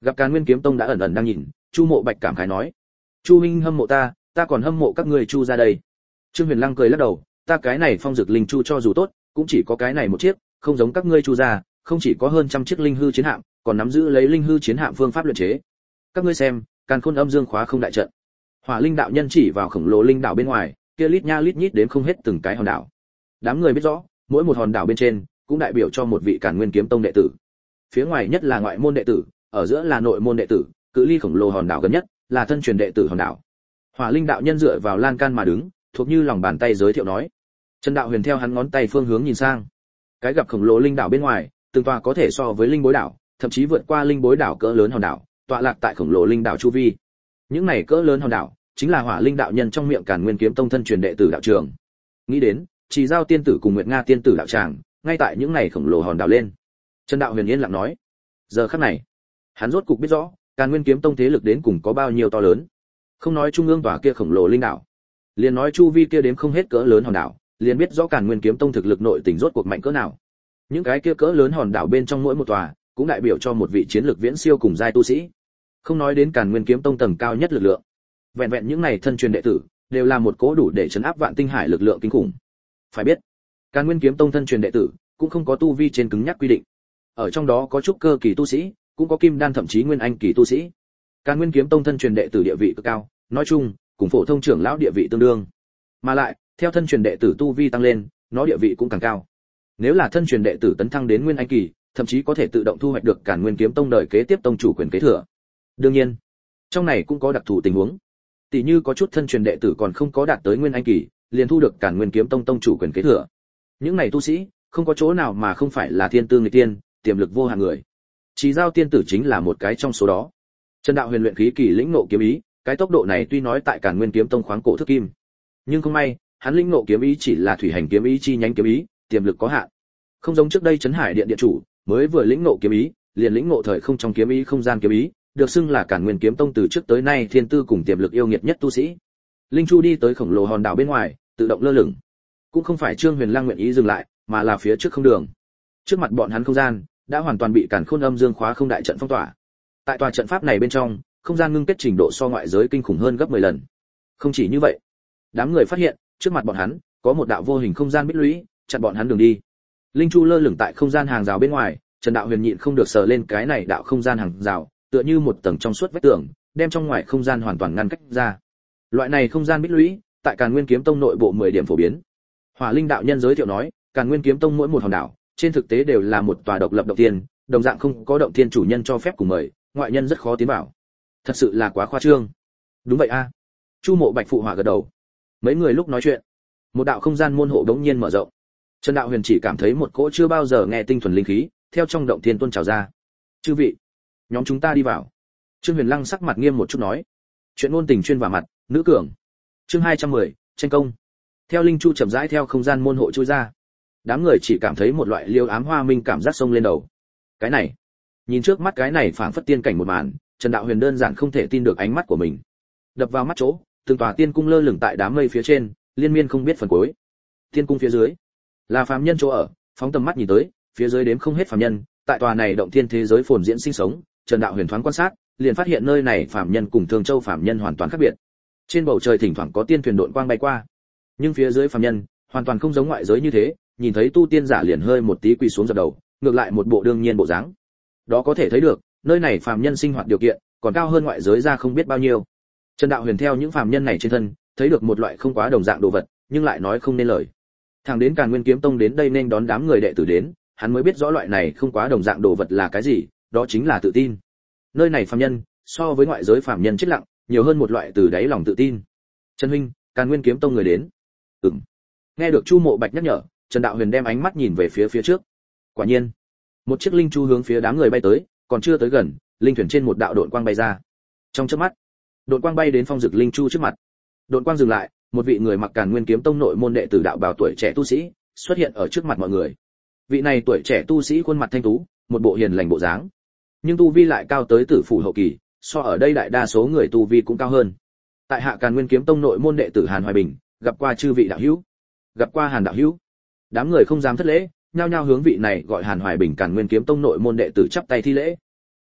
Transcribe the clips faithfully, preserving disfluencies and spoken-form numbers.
Gặp Càn Nguyên Kiếm Tông đã ẩn ẩn đang nhìn, Chu Mộ Bạch cảm khái nói: "Chu huynh hâm mộ ta, ta còn hâm mộ các ngươi Chu ra đây." Trương Huyền Lăng cười lắc đầu: "Ta cái này Phong Dực Linh Chu cho dù tốt, cũng chỉ có cái này một chiếc, không giống các ngươi Chu ra, không chỉ có hơn trăm chiếc linh hư chiến hạm, còn nắm giữ lấy linh hư chiến hạm phương pháp luyện chế. Các ngươi xem, Càn Khôn Âm Dương Khóa không đại trận." Hỏa Linh đạo nhân chỉ vào khổng lồ linh đảo bên ngoài, kia lít nha lít nhít đến không hết từng cái hòn đảo. Đám người biết rõ, mỗi một hòn đảo bên trên cũng đại biểu cho một vị Càn Nguyên Kiếm Tông đệ tử. Phía ngoài nhất là ngoại môn đệ tử, ở giữa là nội môn đệ tử, cự ly khổng lồ hòn đảo gần nhất là thân truyền đệ tử hòn đảo. Hỏa Linh đạo nhân dựa vào lan can mà đứng, thuộc như lòng bàn tay giới thiệu nói. Trần Đạo Huyền theo hắn ngón tay phương hướng nhìn sang. Cái gặp khổng lồ linh đảo bên ngoài, từng tòa có thể so với linh bối đảo, thậm chí vượt qua linh bối đảo cỡ lớn hòn đảo, tọa lạc tại khổng lồ linh đảo chu vi. Những này cỡ lớn hòn đảo, chính là Hỏa Linh đạo nhân trong miệng Càn Nguyên Kiếm Tông thân truyền đệ tử đạo trường. Nghĩ đến, Chỉ Giao tiên tử cùng Nguyệt Nga tiên tử đạo tràng, ngay tại những này khổng lồ hòn đảo lên. Trần Đạo Huyền yên lặng nói, giờ khắc này, hắn rốt cục biết rõ, Càn Nguyên Kiếm Tông thế lực đến cùng có bao nhiêu to lớn. Không nói trung ương tòa kia khổng lồ linh đảo, liền nói chu vi kia đếm không hết cỡ lớn hòn đảo, liền biết rõ Càn Nguyên Kiếm Tông thực lực nội tình rốt cuộc mạnh cỡ nào. Những cái kia cỡ lớn hòn đảo bên trong mỗi một tòa, cũng đại biểu cho một vị chiến lược viễn siêu cùng giai tu sĩ. Không nói đến Càn Nguyên Kiếm Tông tầng cao nhất lực lượng, vẹn vẹn những này thân truyền đệ tử, đều là một cố đủ để chấn áp vạn tinh hải lực lượng kinh khủng. Phải biết, Càn Nguyên Kiếm Tông thân truyền đệ tử, cũng không có tu vi trên cứng nhắc quy định. Ở trong đó có trúc cơ kỳ tu sĩ, cũng có kim đan thậm chí nguyên anh kỳ tu sĩ. Càn Nguyên Kiếm Tông thân truyền đệ tử địa vị cực cao, nói chung, cùng phổ thông trưởng lão địa vị tương đương. Mà lại, theo thân truyền đệ tử tu vi tăng lên, nó địa vị cũng càng cao. Nếu là thân truyền đệ tử tấn thăng đến nguyên anh kỳ, thậm chí có thể tự động thu hoạch được Càn Nguyên Kiếm Tông đời kế tiếp tông chủ quyền kế thừa. Đương nhiên, trong này cũng có đặc thù tình huống. Tỷ như có chút thân truyền đệ tử còn không có đạt tới nguyên anh kỳ, liền thu được Càn Nguyên Kiếm Tông tông chủ quyền kế thừa. Những này tu sĩ, không có chỗ nào mà không phải là thiên tư người tiên, tiềm lực vô hạn người. Chỉ Giao tiên tử chính là một cái trong số đó. Trần Đạo Huyền luyện khí kỳ lĩnh ngộ kiếm ý, cái tốc độ này tuy nói tại Càn Nguyên Kiếm Tông khoáng cổ thức kim, nhưng không may, hắn lĩnh ngộ kiếm ý chỉ là thủy hành kiếm ý chi nhánh kiếm ý, tiềm lực có hạn. Không giống trước đây Trấn Hải Điện điện chủ, mới vừa lĩnh ngộ kiếm ý, liền lĩnh ngộ thời không trong kiếm ý không gian kiếm ý, được xưng là Càn Nguyên Kiếm Tông từ trước tới nay thiên tư cùng tiềm lực yêu nghiệt nhất tu sĩ. Linh Chu đi tới khổng lồ hòn đảo bên ngoài, tự động lơ lửng. Cũng không phải Trương Huyền Lăng nguyện ý dừng lại, mà là phía trước không đường. Trước mặt bọn hắn không gian đã hoàn toàn bị Càn Khôn Âm Dương Khóa không đại trận phong tỏa. Tại tòa trận pháp này bên trong, không gian ngưng kết trình độ so ngoại giới kinh khủng hơn gấp mười lần. Không chỉ như vậy, đám người phát hiện, trước mặt bọn hắn có một đạo vô hình không gian bích lũy, chặn bọn hắn đường đi. Linh Chu lơ lửng tại không gian hàng rào bên ngoài, Trần Đạo Huyền nhịn không được sờ lên cái này đạo không gian hàng rào, tựa như một tầng trong suốt vách tường, đem trong ngoài không gian hoàn toàn ngăn cách ra. Loại này không gian bích lũy, tại Càn Nguyên Kiếm Tông nội bộ mười điểm phổ biến. Hỏa Linh đạo nhân giới thiệu nói, Càn Nguyên Kiếm Tông mỗi một hòn đảo, trên thực tế đều là một tòa độc lập động thiên, đồng dạng không có động thiên chủ nhân cho phép cùng mời, ngoại nhân rất khó tiến vào. Thật sự là quá khoa trương. Đúng vậy a. Chu Mộ Bạch phụ họa gật đầu. Mấy người lúc nói chuyện, một đạo không gian môn hộ đống nhiên mở rộng. Trần Đạo Huyền chỉ cảm thấy một cỗ chưa bao giờ nghe tinh thuần linh khí theo trong động thiên tuôn trào ra. Chư vị, nhóm chúng ta đi vào. Trương Huyền Lăng sắc mặt nghiêm một chút nói. Chuyện ngôn tình chuyên vào mặt, nữ cường. Chương hai trăm mười, tranh công. Theo linh chu chậm rãi theo không gian môn hộ chui ra, đám người chỉ cảm thấy một loại liêu ám hoa minh cảm giác sông lên đầu. Cái này, nhìn trước mắt cái này phảng phất tiên cảnh một màn, Trần Đạo Huyền đơn giản không thể tin được ánh mắt của mình. Đập vào mắt chỗ, từng tòa tiên cung lơ lửng tại đám mây phía trên, liên miên không biết phần cuối. Tiên cung phía dưới là phàm nhân chỗ ở, phóng tầm mắt nhìn tới, phía dưới đếm không hết phàm nhân, tại tòa này động thiên thế giới phồn diễn sinh sống. Trần Đạo Huyền thoáng quan sát, liền phát hiện nơi này phàm nhân cùng Thường Châu phàm nhân hoàn toàn khác biệt. Trên bầu trời thỉnh thoảng có tiên thuyền độn quang bay qua, nhưng phía dưới phàm nhân hoàn toàn không giống ngoại giới như thế, nhìn thấy tu tiên giả liền hơi một tí quỳ xuống dập đầu, ngược lại một bộ đương nhiên bộ dáng. Đó có thể thấy được, nơi này phàm nhân sinh hoạt điều kiện còn cao hơn ngoại giới ra không biết bao nhiêu. Trần Đạo Huyền theo những phàm nhân này trên thân, thấy được một loại không quá đồng dạng đồ vật, nhưng lại nói không nên lời. Thẳng đến Càn Nguyên Kiếm Tông đến đây nên đón đám người đệ tử đến, hắn mới biết rõ loại này không quá đồng dạng đồ vật là cái gì, đó chính là tự tin. Nơi này phàm nhân, so với ngoại giới phàm nhân chết lặng, nhiều hơn một loại từ đáy lòng tự tin. Trần huynh, Càn Nguyên Kiếm Tông người đến. Ừm. Nghe được Chu Mộ Bạch nhắc nhở, Trần Đạo Huyền đem ánh mắt nhìn về phía phía trước. Quả nhiên, một chiếc linh chu hướng phía đám người bay tới, còn chưa tới gần, linh thuyền trên một đạo độn quang bay ra. Trong chớp mắt, độn quang bay đến Phong Dực Linh Chu trước mặt. Độn quang dừng lại, một vị người mặc Càn Nguyên Kiếm Tông nội môn đệ tử đạo bào tuổi trẻ tu sĩ xuất hiện ở trước mặt mọi người. Vị này tuổi trẻ tu sĩ khuôn mặt thanh tú, một bộ hiền lành bộ dáng, nhưng tu vi lại cao tới tử phủ hậu kỳ, so ở đây đại đa số người tu vi cũng cao hơn. Tại hạ Càn Nguyên Kiếm Tông nội môn đệ tử Hàn Hoài Bình, gặp qua chư vị đạo hữu. Gặp qua Hàn đạo hữu. Đám người không dám thất lễ, nhao nhao hướng vị này gọi Hàn Hoài Bình Càn Nguyên Kiếm Tông nội môn đệ tử chắp tay thi lễ.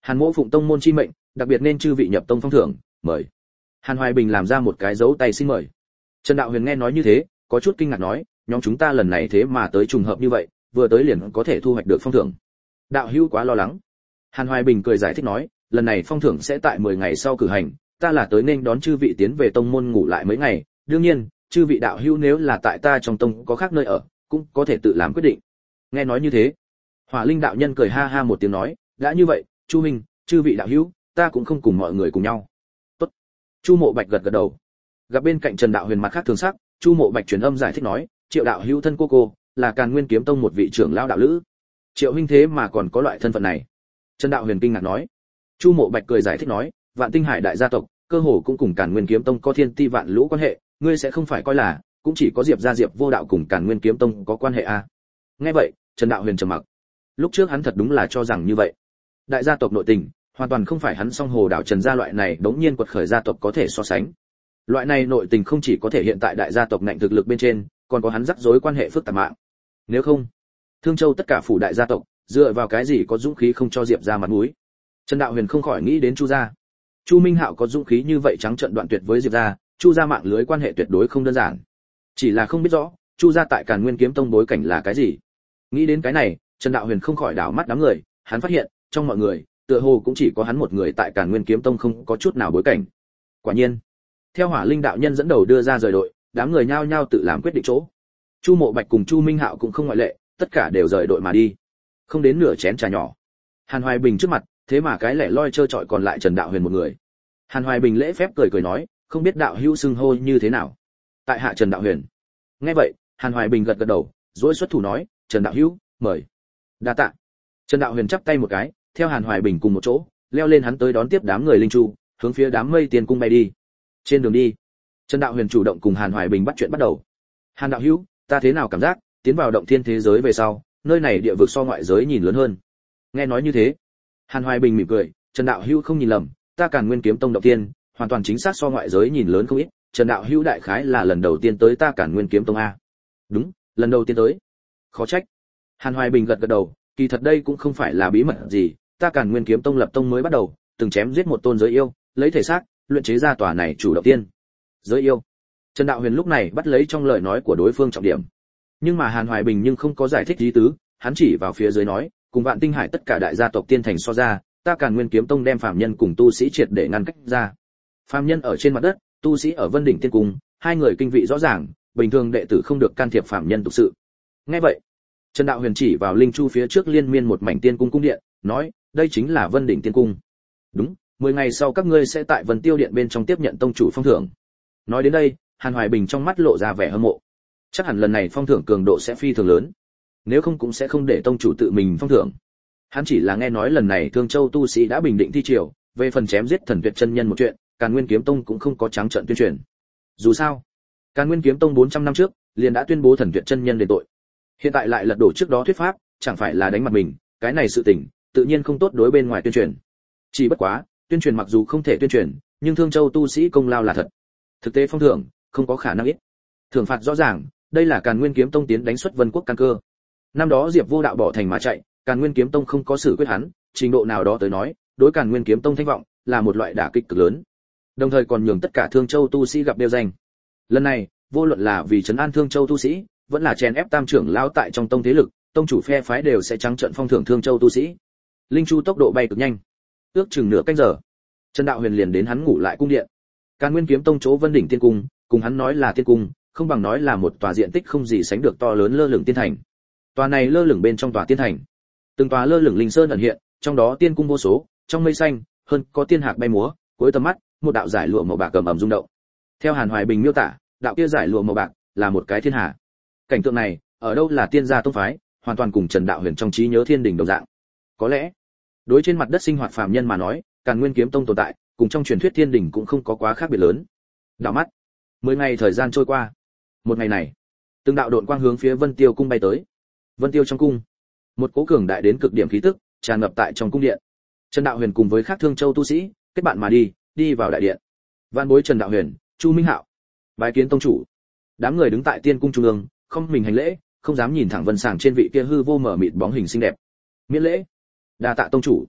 Hàn Mỗ phụng tông môn chi mệnh, đặc biệt nên chư vị nhập tông phong thưởng, mời. Hàn Hoài Bình làm ra một cái dấu tay xin mời. Trần Đạo Huyền nghe nói như thế, có chút kinh ngạc nói, nhóm chúng ta lần này thế mà tới trùng hợp như vậy, vừa tới liền có thể thu hoạch được phong thưởng. Đạo hữu quá lo lắng. Hàn Hoài Bình cười giải thích nói, lần này phong thưởng sẽ tại mười ngày sau cử hành, ta là tới nên đón chư vị tiến về tông môn ngủ lại mấy ngày, đương nhiên, chư vị đạo hữu nếu là tại ta trong tông có khác nơi ở, cũng có thể tự làm quyết định. Nghe nói như thế, Hỏa Linh đạo nhân cười ha ha một tiếng nói, đã như vậy, Chu minh, chư vị đạo hữu, ta cũng không cùng mọi người cùng nhau. Tốt. Chu Mộ Bạch gật gật đầu. Gặp bên cạnh Trần Đạo Huyền mặt khác thường sắc, Chu Mộ Bạch truyền âm giải thích nói, Triệu đạo hữu thân cô cô, là Càn Nguyên Kiếm Tông một vị trưởng lão đạo lữ. Triệu huynh thế mà còn có loại thân phận này. Trần Đạo Huyền kinh ngạc nói. Chu Mộ Bạch cười giải thích nói, Vạn Tinh Hải đại gia tộc, cơ hồ cũng cùng Càn Nguyên Kiếm Tông có thiên ti vạn lũ quan hệ, ngươi sẽ không phải coi là, cũng chỉ có Diệp gia Diệp Vô Đạo cùng Càn Nguyên Kiếm Tông có quan hệ à? Nghe vậy, Trần Đạo Huyền trầm mặc. Lúc trước hắn thật đúng là cho rằng như vậy. Đại gia tộc nội tình, hoàn toàn không phải hắn Song Hồ đảo Trần gia loại này đống nhiên quật khởi gia tộc có thể so sánh. Loại này nội tình không chỉ có thể hiện tại đại gia tộc ngạnh thực lực bên trên, còn có hắn rắc rối quan hệ phức tạp mạng. Nếu không, Thương Châu tất cả phủ đại gia tộc, dựa vào cái gì có dũng khí không cho Diệp gia mặt mũi? Trần Đạo Huyền không khỏi nghĩ đến Chu gia. Chu Minh Hạo có dũng khí như vậy trắng trợn đoạn tuyệt với Diệp gia, Chu gia mạng lưới quan hệ tuyệt đối không đơn giản. Chỉ là không biết rõ, Chu gia tại Càn Nguyên Kiếm Tông bối cảnh là cái gì. Nghĩ đến cái này, Trần Đạo Huyền không khỏi đảo mắt đám người, hắn phát hiện, trong mọi người, tựa hồ cũng chỉ có hắn một người tại Càn Nguyên Kiếm Tông không có chút nào bối cảnh. Quả nhiên, theo Hỏa Linh đạo nhân dẫn đầu đưa ra rời đội, đám người nhao nhao tự làm quyết định chỗ. Chu Mộ Bạch cùng Chu Minh Hạo cũng không ngoại lệ, tất cả đều rời đội mà đi. Không đến nửa chén trà nhỏ, Hàn Hoài Bình trước mặt, thế mà cái lẻ loi trơ trọi còn lại Trần Đạo Huyền một người. Hàn Hoài Bình lễ phép cười cười nói, không biết đạo hữu xưng hô như thế nào? Tại hạ Trần Đạo Huyền. Nghe vậy, Hàn Hoài Bình gật gật đầu, duỗi xuất thủ nói, Trần đạo hữu, mời. Đa tạ. Trần Đạo Huyền chắp tay một cái, theo Hàn Hoài Bình cùng một chỗ, leo lên hắn tới đón tiếp đám người linh chu, hướng phía đám mây tiền cung bay đi. Trên đường đi, Trần Đạo Huyền chủ động cùng Hàn Hoài Bình bắt chuyện bắt đầu. Hàn đạo hữu, ta thế nào cảm giác, tiến vào động thiên thế giới về sau, nơi này địa vực so ngoại giới nhìn lớn hơn. Nghe nói như thế, Hàn Hoài Bình mỉm cười, Trần đạo hữu không nhìn lầm, ta Càn Nguyên Kiếm Tông động thiên, hoàn toàn chính xác so ngoại giới nhìn lớn không ít, Trần đạo hữu đại khái là lần đầu tiên tới ta Càn Nguyên Kiếm Tông a. Đúng, lần đầu tiên tới. Khó trách. Hàn Hoài Bình gật gật đầu, kỳ thật đây cũng không phải là bí mật gì, ta Càn Nguyên Kiếm Tông lập tông mới bắt đầu, từng chém giết một tôn giới yêu, lấy thể xác, luyện chế ra tòa này chủ động tiên. Giới yêu. Trần Đạo Huyền lúc này bắt lấy trong lời nói của đối phương trọng điểm. Nhưng mà Hàn Hoài Bình nhưng không có giải thích ý tứ, hắn chỉ vào phía dưới nói, cùng Vạn Tinh Hải tất cả đại gia tộc tiên thành so ra, ta Càn Nguyên Kiếm Tông đem phàm nhân cùng tu sĩ triệt để ngăn cách ra. Phàm nhân ở trên mặt đất, tu sĩ ở Vân đỉnh tiên cung, hai người kinh vị rõ ràng, bình thường đệ tử không được can thiệp phàm nhân tục sự. Nghe vậy, Trần Đạo Huyền chỉ vào linh chu phía trước liên miên một mảnh tiên cung cung điện, nói, đây chính là Vân đỉnh tiên cung. Đúng, mười ngày sau các ngươi sẽ tại Vân Tiêu điện bên trong tiếp nhận tông chủ phong thưởng. Nói đến đây, Hàn Hoài Bình trong mắt lộ ra vẻ hâm mộ. Chắc hẳn lần này phong thưởng cường độ sẽ phi thường lớn, nếu không cũng sẽ không để tông chủ tự mình phong thưởng. Hắn chỉ là nghe nói lần này Thương Châu tu sĩ đã bình định thi triều, về phần chém giết thần tuyệt chân nhân một chuyện, Càn Nguyên Kiếm Tông cũng không có trắng trợn tuyên truyền. Dù sao, Càn Nguyên Kiếm Tông bốn trăm năm trước liền đã tuyên bố thần tuyệt chân nhân đền tội. Hiện tại lại lật đổ trước đó thuyết pháp, chẳng phải là đánh mặt mình, cái này sự tình, tự nhiên không tốt đối bên ngoài tuyên truyền. Chỉ bất quá, tuyên truyền mặc dù không thể tuyên truyền, nhưng Thương Châu tu sĩ công lao là thật. Thực tế phong thưởng, không có khả năng ít. Thưởng phạt rõ ràng, đây là Càn Nguyên Kiếm Tông tiến đánh xuất Vân Quốc căn cơ. Năm đó Diệp Vô Đạo bỏ thành mà chạy, Càn Nguyên Kiếm Tông không có xử quyết hắn, trình độ nào đó tới nói, đối Càn Nguyên Kiếm Tông thanh vọng là một loại đả kích cực lớn. Đồng thời còn nhường tất cả Thương Châu tu sĩ gặp đeo danh. Lần này, vô luận là vì trấn an Thương Châu tu sĩ, vẫn là chèn ép tam trưởng lão tại trong tông thế lực, tông chủ phe phái đều sẽ trắng trợn phong thưởng Thương Châu tu sĩ. Linh chu tốc độ bay cực nhanh, ước chừng nửa canh giờ, Trần Đạo Huyền liền đến hắn ngủ lại cung điện. Càn Nguyên Kiếm Tông chỗ Vân đỉnh tiên cung, cùng hắn nói là tiên cung, không bằng nói là một tòa diện tích không gì sánh được to lớn lơ lửng tiên thành. Tòa này lơ lửng bên trong tòa tiên thành, từng tòa lơ lửng linh sơn ẩn hiện, trong đó tiên cung vô số, trong mây xanh, hơn có tiên hạc bay múa, cuối tầm mắt, một đạo giải lụa màu bạc cầm ầm rung động. Theo Hàn Hoài Bình miêu tả, đạo kia giải lụa màu bạc là một cái thiên hà. Cảnh tượng này, ở đâu là tiên gia tông phái, hoàn toàn cùng Trần Đạo Huyền trong trí nhớ thiên đình đồng dạng. Có lẽ, đối trên mặt đất sinh hoạt phàm nhân mà nói, Càn Nguyên Kiếm Tông tồn tại, cùng trong truyền thuyết thiên đình cũng không có quá khác biệt lớn. Đảo mắt, mười ngày thời gian trôi qua. Một ngày này, từng đạo độn quang hướng phía Vân Tiêu cung bay tới. Vân Tiêu trong cung, một cố cường đại đến cực điểm khí tức tràn ngập tại trong cung điện. Trần Đạo Huyền cùng với các Thương Châu tu sĩ kết bạn mà đi, đi vào đại điện. Vạn bối Trần Đạo Huyền, Chu Minh Hạo, bái kiến tông chủ. Đám người đứng tại tiên cung trung ương, không mình hành lễ, không dám nhìn thẳng Vân Sàng trên vị kia hư vô mở mịt bóng hình xinh đẹp. Miễn lễ. Đa tạ tông chủ.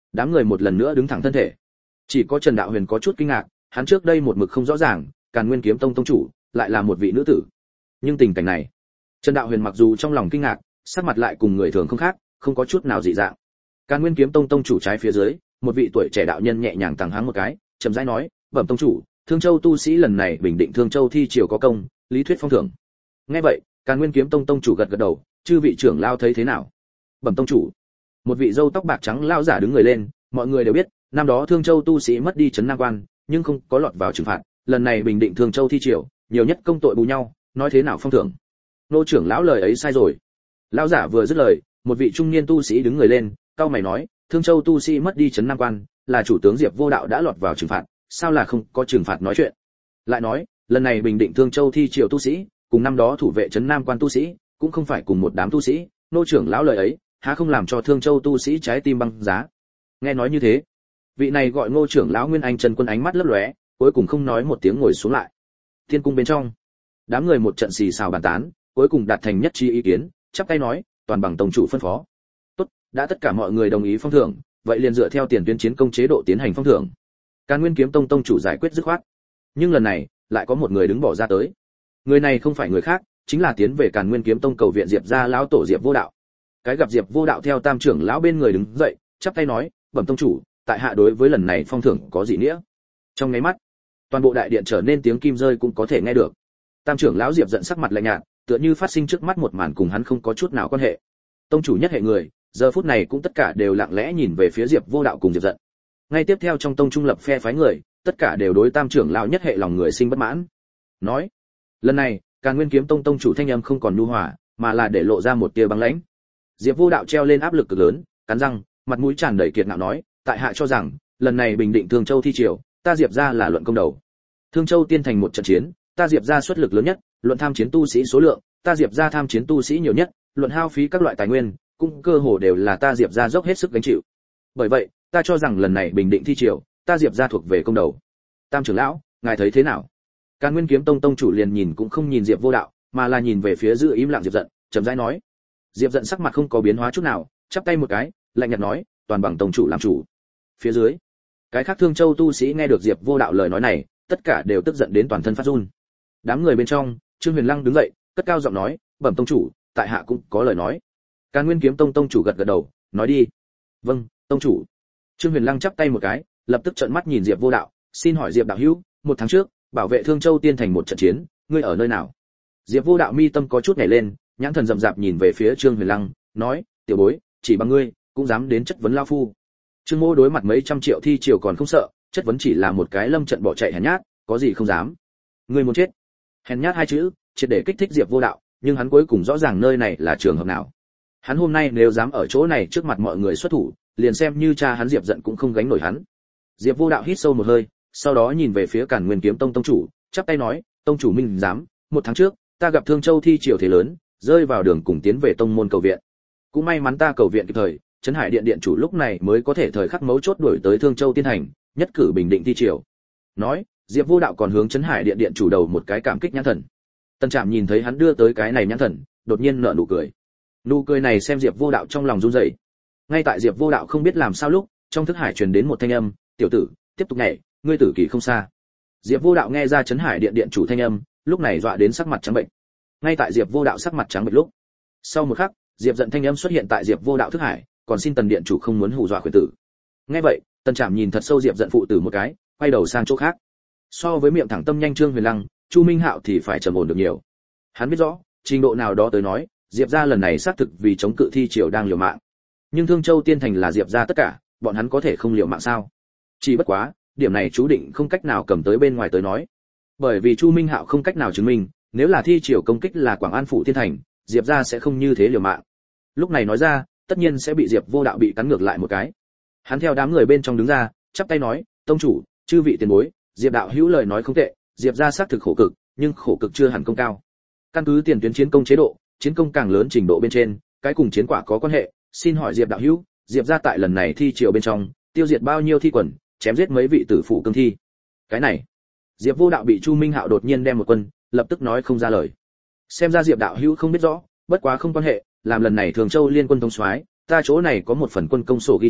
Đám người một lần nữa đứng thẳng thân thể. Chỉ có Trần Đạo Huyền có chút kinh ngạc, hắn trước đây một mực không rõ ràng, Càn Nguyên Kiếm Tông tông chủ lại là một vị nữ tử. Nhưng tình cảnh này, Trần Đạo Huyền mặc dù trong lòng kinh ngạc, sắc mặt lại cùng người thường không khác, không có chút nào dị dạng. Càn Nguyên Kiếm Tông tông chủ trái phía dưới, một vị tuổi trẻ đạo nhân nhẹ nhàng tằng hắng một cái, chậm rãi nói, "Bẩm tông chủ, Thương Châu tu sĩ lần này bình định Thương Châu thi triều có công, lý thuyết phong thưởng." Nghe vậy, Càn Nguyên Kiếm Tông tông chủ gật gật đầu, "Chư vị trưởng lao thấy thế nào?" "Bẩm tông chủ." Một vị râu tóc bạc trắng lao giả đứng người lên, mọi người đều biết, năm đó Thương Châu tu sĩ mất đi trấn Nam Quan, nhưng không có lọt vào trừng phạt, lần này bình định Thương Châu thi triều, nhiều nhất công tội bù nhau, nói thế nào phong thưởng. Nô trưởng lão lời ấy sai rồi. Lão giả vừa dứt lời, một vị trung niên tu sĩ đứng người lên, cau mày nói, Thương Châu tu sĩ mất đi trấn Nam Quan, là chủ tướng Diệp Vô Đạo đã lọt vào trừng phạt, sao là không có trừng phạt nói chuyện. Lại nói, lần này bình định Thương Châu thi triều tu sĩ, cùng năm đó thủ vệ trấn Nam Quan tu sĩ, cũng không phải cùng một đám tu sĩ, nô trưởng lão lời ấy, há không làm cho Thương Châu tu sĩ trái tim băng giá. Nghe nói như thế, vị này gọi Ngô trưởng lão Nguyên Anh Trần Quân ánh mắt lấp lóe, cuối cùng không nói một tiếng ngồi xuống lại. Thiên cung bên trong, đám người một trận xì xào bàn tán, cuối cùng đạt thành nhất trí ý kiến, chắp tay nói, toàn bằng tông chủ phân phó. Tốt, đã tất cả mọi người đồng ý phong thưởng, vậy liền dựa theo tiền tuyến chiến công chế độ tiến hành phong thưởng. Càn Nguyên Kiếm Tông tông chủ giải quyết dứt khoát. Nhưng lần này, lại có một người đứng bỏ ra tới. Người này không phải người khác, chính là tiến về Càn Nguyên Kiếm Tông cầu viện Diệp gia lão tổ Diệp Vô Đạo. Cái gặp Diệp Vô Đạo theo tam trưởng lão bên người đứng dậy, chắp tay nói, bẩm tông chủ, tại hạ đối với lần này phong thưởng có gì nghĩa. Trong ngay mắt, toàn bộ đại điện trở nên tiếng kim rơi cũng có thể nghe được. Tam trưởng lão Diệp giận sắc mặt lạnh nhạt, tựa như phát sinh trước mắt một màn cùng hắn không có chút nào quan hệ. Tông chủ nhất hệ người, giờ phút này cũng tất cả đều lặng lẽ nhìn về phía Diệp Vô Đạo cùng Diệp giận. Ngay tiếp theo trong tông trung lập phe phái người, tất cả đều đối tam trưởng lão nhất hệ lòng người sinh bất mãn. Nói, lần này, Càn Nguyên Kiếm Tông tông chủ thanh âm không còn nhu hòa, mà là để lộ ra một tia băng lãnh. Diệp Vô Đạo treo lên áp lực cực lớn, cắn răng, mặt mũi tràn đầy kiệt ngạo nói, tại hạ cho rằng, lần này bình định Thương Châu thi triều, ta Diệp gia là luận công đầu. Thương Châu tiên thành một trận chiến, ta Diệp gia xuất lực lớn nhất, luận tham chiến tu sĩ số lượng, ta Diệp gia tham chiến tu sĩ nhiều nhất, luận hao phí các loại tài nguyên, cũng cơ hồ đều là ta Diệp gia dốc hết sức gánh chịu. Bởi vậy, ta cho rằng lần này bình định thi triều, ta Diệp gia thuộc về công đầu. Tam trưởng lão, ngài thấy thế nào? Càn Nguyên Kiếm Tông tông chủ liền nhìn cũng không nhìn Diệp Vô Đạo, mà là nhìn về phía giữ im lặng Diệp giận, chậm rãi nói. Diệp giận sắc mặt không có biến hóa chút nào, chắp tay một cái, lạnh nhạt nói, toàn bằng tông chủ làm chủ. Phía dưới, cái khác Thương Châu tu sĩ nghe được Diệp Vô Đạo lời nói này, tất cả đều tức giận đến toàn thân phát run. Đám người bên trong, Trương Huyền Lăng đứng dậy, cất cao giọng nói, bẩm tông chủ, tại hạ cũng có lời nói. Càn Nguyên Kiếm Tông tông chủ gật gật đầu, nói đi. Vâng, tông chủ. Trương Huyền Lăng chắp tay một cái, lập tức trợn mắt nhìn Diệp Vô Đạo, xin hỏi Diệp đạo hữu, một tháng trước, bảo vệ Thương Châu tiên thành một trận chiến, ngươi ở nơi nào? Diệp Vô Đạo mi tâm có chút nhảy lên, nhãn thần rậm rạp nhìn về phía Trương Huyền Lăng, nói, tiểu bối, chỉ bằng ngươi, cũng dám đến chất vấn lao phu. Trương Mỗ đối mặt mấy trăm triệu thi triều còn không sợ, chất vấn chỉ là một cái lâm trận bỏ chạy hèn nhát, có gì không dám. Ngươi muốn chết. Hèn nhát hai chữ, triệt để kích thích Diệp Vô Đạo, nhưng hắn cuối cùng rõ ràng nơi này là trường hợp nào. Hắn hôm nay nếu dám ở chỗ này trước mặt mọi người xuất thủ, liền xem như cha hắn Diệp giận cũng không gánh nổi hắn. Diệp Vô Đạo hít sâu một hơi, sau đó nhìn về phía Càn Nguyên Kiếm Tông tông chủ, chắp tay nói, tông chủ minh dám, một tháng trước, ta gặp Thương Châu thi triều thế lớn, rơi vào đường cùng tiến về tông môn cầu viện. Cũng may mắn ta cầu viện kịp thời, Trấn Hải Điện điện chủ lúc này mới có thể thời khắc mấu chốt đuổi tới Thương Châu tiên thành, nhất cử bình định thi triều. Nói, Diệp Vô Đạo còn hướng Trấn Hải Điện điện chủ đầu một cái cảm kích nhãn thần. Tân Trạm nhìn thấy hắn đưa tới cái này nhãn thần, đột nhiên nở nụ cười. Nụ cười này xem Diệp Vô Đạo trong lòng run rẩy. Ngay tại Diệp Vô Đạo không biết làm sao lúc, trong thức hải truyền đến một thanh âm, "Tiểu tử, tiếp tục nhảy, ngươi tử kỳ không xa." Diệp Vô Đạo nghe ra Trấn Hải Điện điện chủ thanh âm, lúc này dọa đến sắc mặt trắng bệnh. Ngay tại Diệp Vô Đạo sắc mặt trắng bệch lúc, sau một khắc, Diệp giận thanh âm xuất hiện tại Diệp Vô Đạo thức hải, còn xin Tần điện chủ không muốn hù dọa khuyển tử. Nghe vậy, Tần Trạm nhìn thật sâu Diệp giận phụ tử một cái, quay đầu sang chỗ khác. So với miệng thẳng tâm nhanh Trương Huyền Lăng, Chu Minh Hạo thì phải trầm ổn được nhiều. Hắn biết rõ, trình độ nào đó tới nói, Diệp gia lần này xác thực vì chống cự thi triều đang liều mạng. Nhưng Thương Châu tiên thành là Diệp gia tất cả, bọn hắn có thể không liều mạng sao? Chỉ bất quá, điểm này chú định không cách nào cầm tới bên ngoài tới nói. Bởi vì Chu Minh Hạo không cách nào chứng minh, nếu là thi triều công kích là Quảng An phủ tiên thành, Diệp gia sẽ không như thế liều mạng. Lúc này nói ra, tất nhiên sẽ bị Diệp Vô Đạo bị cắn ngược lại một cái. Hắn theo đám người bên trong đứng ra, chắp tay nói, tông chủ, chư vị tiền bối, Diệp đạo hữu lời nói không tệ, Diệp gia xác thực khổ cực, nhưng khổ cực chưa hẳn công cao. Căn cứ tiền tuyến chiến công chế độ, chiến công càng lớn trình độ bên trên, cái cùng chiến quả có quan hệ, xin hỏi Diệp đạo hữu, Diệp gia tại lần này thi triều bên trong, tiêu diệt bao nhiêu thi quần, chém giết mấy vị tử phụ cương thi. Cái này, Diệp Vô Đạo bị Chu Minh Hạo đột nhiên đem một quân, lập tức nói không ra lời. Xem ra Diệp đạo hữu không biết rõ, bất quá không quan hệ, làm lần này Thường Châu liên quân thống soái, ta chỗ này có một phần quân công sổ ghi chép,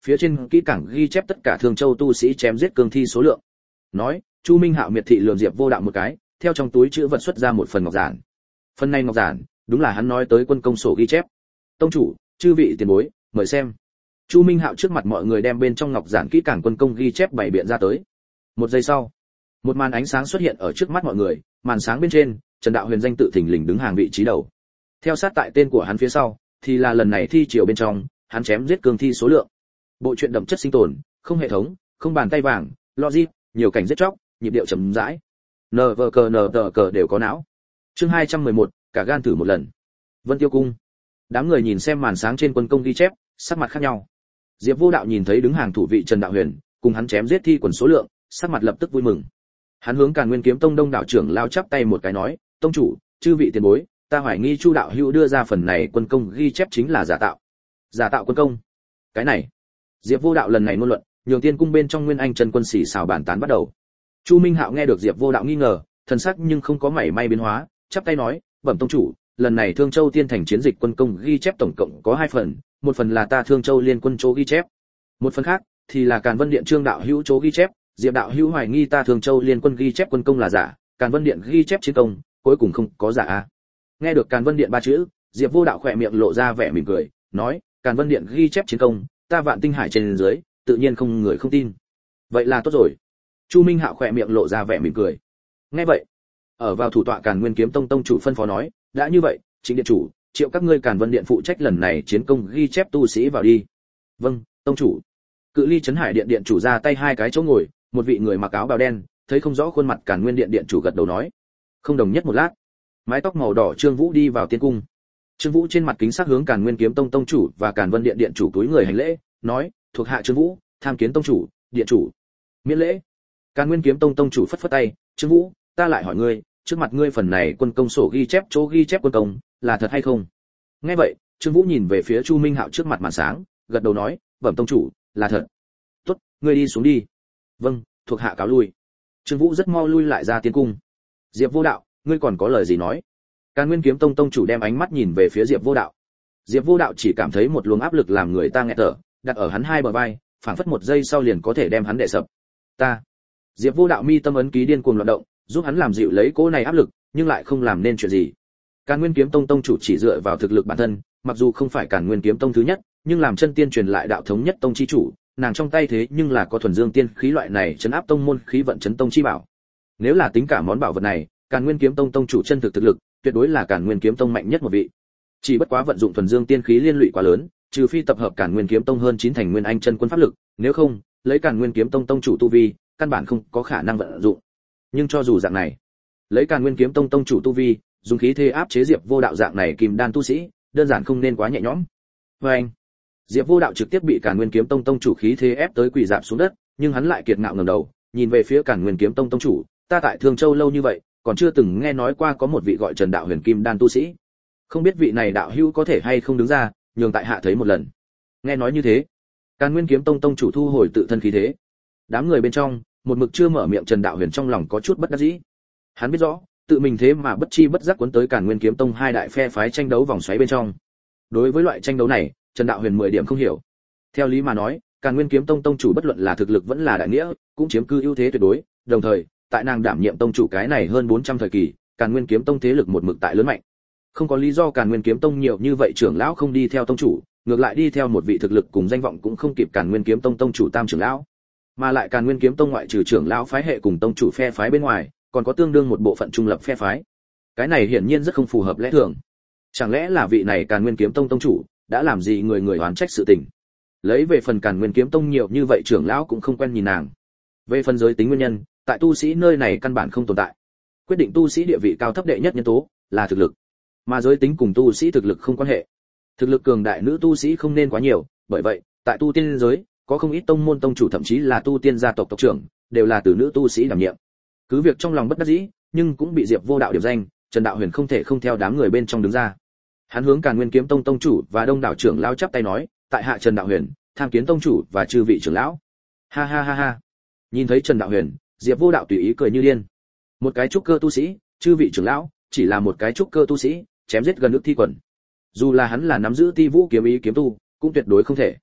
phía trên kỹ càng ghi chép tất cả Thương Châu tu sĩ chém giết cương thi số lượng. Nói, Chu Minh Hạo miệt thị lườm Diệp Vô Đạo một cái, theo trong túi chữ vật xuất ra một phần ngọc giản. Phần này ngọc giản, đúng là hắn nói tới quân công sổ ghi chép. Tông chủ, chư vị tiền bối, mời xem. Chu Minh Hạo trước mặt mọi người đem bên trong ngọc giản kỹ càng quân công ghi chép bày biện ra tới. Một giây sau, một màn ánh sáng xuất hiện ở trước mắt mọi người, màn sáng bên trên, Trần Đạo Huyền danh tự thình lình đứng hàng vị trí đầu. Theo sát tại tên của hắn phía sau, thì là lần này thi chiều bên trong, hắn chém giết cương thi số lượng. Bộ truyện đậm chất sinh tồn, không hệ thống, không bàn tay vàng, logic, nhiều cảnh giết chóc, nhịp điệu chậm rãi. Nờ vờ cờ nờ tờ cờ đều có não. Chương hai trăm mười một, cả gan thử một lần. Vân Tiêu cung. Đám người nhìn xem màn sáng trên quân công ghi chép, sắc mặt khác nhau. Diệp Vô Đạo nhìn thấy đứng hàng thủ vị Trần Đạo Huyền, cùng hắn chém giết thi quần số lượng, sắc mặt lập tức vui mừng. Hắn hướng Càn Nguyên Kiếm Tông Đông đạo trưởng lao chắp tay một cái nói, "Tông chủ, chư vị tiền bối, ta hoài nghi Chu đạo hữu đưa ra phần này quân công ghi chép chính là giả tạo." Giả tạo quân công? Cái này, Diệp Vô Đạo lần này ngôn luận, nhường Tiên cung bên trong Nguyên Anh chân quân xì xào bàn tán bắt đầu. Chu Minh Hạo nghe được Diệp Vô Đạo nghi ngờ, thần sắc nhưng không có mảy may biến hóa, chắp tay nói, "Bẩm tông chủ, lần này Thương Châu Tiên Thành chiến dịch quân công ghi chép tổng cộng có hai phần, một phần là ta Thương Châu Liên quân chỗ ghi chép, một phần khác thì là Càn Vân Điện Trương đạo hữu chỗ ghi chép, Diệp đạo hữu hoài nghi ta Thương Châu Liên quân ghi chép quân công là giả, Càn Vân Điện ghi chép chiến công, cuối cùng không có giả a." Nghe được Càn Vân Điện ba chữ, Diệp Vô Đạo khỏe miệng lộ ra vẻ mỉm cười, nói, "Càn Vân Điện ghi chép chiến công, ta Vạn Tinh Hải trên dưới, tự nhiên không người không tin." Vậy là tốt rồi. Chu Minh Hạo khỏe miệng lộ ra vẻ mỉm cười. Nghe vậy, ở vào thủ tọa Càn Nguyên Kiếm Tông tông chủ phân phó nói, "Đã như vậy, Trịnh điện chủ, triệu các ngươi Càn Vân Điện phụ trách lần này chiến công ghi chép tu sĩ vào đi." "Vâng, tông chủ." Cự Ly Trấn Hải Điện điện chủ ra tay hai cái chỗ ngồi, một vị người mặc áo bào đen, thấy không rõ khuôn mặt Càn Nguyên Điện điện chủ gật đầu nói. Không đồng nhất một lát, mái tóc màu đỏ Trương Vũ đi vào tiên cung. Trương Vũ trên mặt kính sắc hướng Càn Nguyên Kiếm Tông tông chủ và Càn Vân Điện điện chủ túi người hành lễ, nói, "Thuộc hạ Trương Vũ, tham kiến tông chủ, điện chủ." Miễn lễ. Càn Nguyên Kiếm Tông tông chủ phất phất tay, "Trương Vũ, ta lại hỏi ngươi, trước mặt ngươi phần này quân công sổ ghi chép chỗ ghi chép quân công, là thật hay không?" Nghe vậy, Trương Vũ nhìn về phía Chu Minh Hạo trước mặt màn sáng, gật đầu nói, "Bẩm tông chủ, là thật." "Tốt, ngươi đi xuống đi." "Vâng, thuộc hạ cáo lui." Trương Vũ rất mau lui lại ra tiên cung. "Diệp Vô Đạo, ngươi còn có lời gì nói?" Càn Nguyên Kiếm Tông tông chủ đem ánh mắt nhìn về phía Diệp Vô Đạo. Diệp Vô Đạo chỉ cảm thấy một luồng áp lực làm người ta nghẹt thở, đặt ở hắn hai bờ vai, phảng phất một giây sau liền có thể đem hắn đè sập. "Ta." Diệp Vô Đạo mi tâm ấn ký điên cuồng loạn động, giúp hắn làm dịu lấy cỗ này áp lực, nhưng lại không làm nên chuyện gì. Càn Nguyên Kiếm Tông tông chủ chỉ dựa vào thực lực bản thân, mặc dù không phải Càn Nguyên Kiếm Tông thứ nhất, nhưng làm chân tiên truyền lại đạo thống nhất tông chi chủ, nàng trong tay thế nhưng là có thuần dương tiên khí loại này trấn áp tông môn khí vận chấn tông chi bảo. Nếu là tính cả món bảo vật này, Càn Nguyên Kiếm Tông tông chủ chân thực thực lực, tuyệt đối là Càn Nguyên Kiếm Tông mạnh nhất một vị. Chỉ bất quá vận dụng thuần dương tiên khí liên lụy quá lớn, trừ phi tập hợp Càn Nguyên Kiếm Tông hơn chín thành nguyên anh chân quân pháp lực, nếu không, lấy Càn Nguyên Kiếm Tông tông chủ tu vi, căn bản không có khả năng vận dụng. Nhưng cho dù dạng này, lấy Càn Nguyên Kiếm Tông tông chủ tu vi, dùng khí thế áp chế Diệp Vô Đạo dạng này kim đan tu sĩ, đơn giản không nên quá nhẹ nhõm. Oeng! Diệp Vô Đạo trực tiếp bị Càn Nguyên Kiếm Tông tông chủ khí thế ép tới quỳ rạp xuống đất, nhưng hắn lại kiệt ngạo ngẩng đầu, nhìn về phía Càn Nguyên Kiếm Tông tông chủ, "Ta tại Thương Châu lâu như vậy, còn chưa từng nghe nói qua có một vị gọi Trần Đạo Huyền kim đan tu sĩ. Không biết vị này đạo hữu có thể hay không đứng ra, nhường tại hạ thấy một lần." Nghe nói như thế, Càn Nguyên Kiếm Tông tông chủ thu hồi tự thân khí thế. Đám người bên trong, một mực chưa mở miệng Trần Đạo Huyền trong lòng có chút bất đắc dĩ. Hắn biết rõ, tự mình thế mà bất chi bất giác cuốn tới Càn Nguyên Kiếm Tông hai đại phe phái tranh đấu vòng xoáy bên trong. Đối với loại tranh đấu này, Trần Đạo Huyền mười điểm không hiểu. Theo lý mà nói, Càn Nguyên Kiếm Tông tông chủ bất luận là thực lực vẫn là đại nghĩa, cũng chiếm cư ưu thế tuyệt đối, đồng thời, tại nàng đảm nhiệm tông chủ cái này hơn bốn trăm thời kỳ, Càn Nguyên Kiếm Tông thế lực một mực tại lớn mạnh. Không có lý do Càn Nguyên Kiếm Tông nhiều như vậy trưởng lão không đi theo tông chủ, ngược lại đi theo một vị thực lực cùng danh vọng cũng không kịp Càn Nguyên Kiếm Tông tông chủ Tam trưởng lão. Mà lại Càn Nguyên Kiếm Tông ngoại trừ trưởng lão phái hệ cùng tông chủ phe phái bên ngoài, còn có tương đương một bộ phận trung lập phe phái. Cái này hiển nhiên rất không phù hợp lẽ thường. Chẳng lẽ là vị này Càn Nguyên Kiếm Tông tông chủ đã làm gì người người oán trách sự tình? Lấy về phần Càn Nguyên Kiếm Tông nhiều như vậy trưởng lão cũng không quen nhìn nàng. Về phần giới tính nguyên nhân, tại tu sĩ nơi này căn bản không tồn tại. Quyết định tu sĩ địa vị cao thấp đệ nhất nhân tố là thực lực, mà giới tính cùng tu sĩ thực lực không quan hệ. Thực lực cường đại nữ tu sĩ không nên quá nhiều, bởi vậy, tại tu tiên giới, có không ít tông môn tông chủ thậm chí là tu tiên gia tộc tộc trưởng, đều là từ nữ tu sĩ đảm nhiệm. Cứ việc trong lòng bất đắc dĩ, nhưng cũng bị Diệp Vô Đạo điểm danh, Trần Đạo Huyền không thể không theo đám người bên trong đứng ra. Hắn hướng Càn Nguyên Kiếm Tông tông chủ và đông đảo trưởng lão chắp tay nói, "Tại hạ Trần Đạo Huyền, tham kiến tông chủ và chư vị trưởng lão." Ha ha ha ha. Nhìn thấy Trần Đạo Huyền, Diệp Vô Đạo tùy ý cười như điên. Một cái trúc cơ tu sĩ, chư vị trưởng lão, chỉ là một cái trúc cơ tu sĩ, chém giết gần ức thi quần. Dù là hắn là nắm giữ Ti Vũ kiếm ý kiếm tu, cũng tuyệt đối không thể.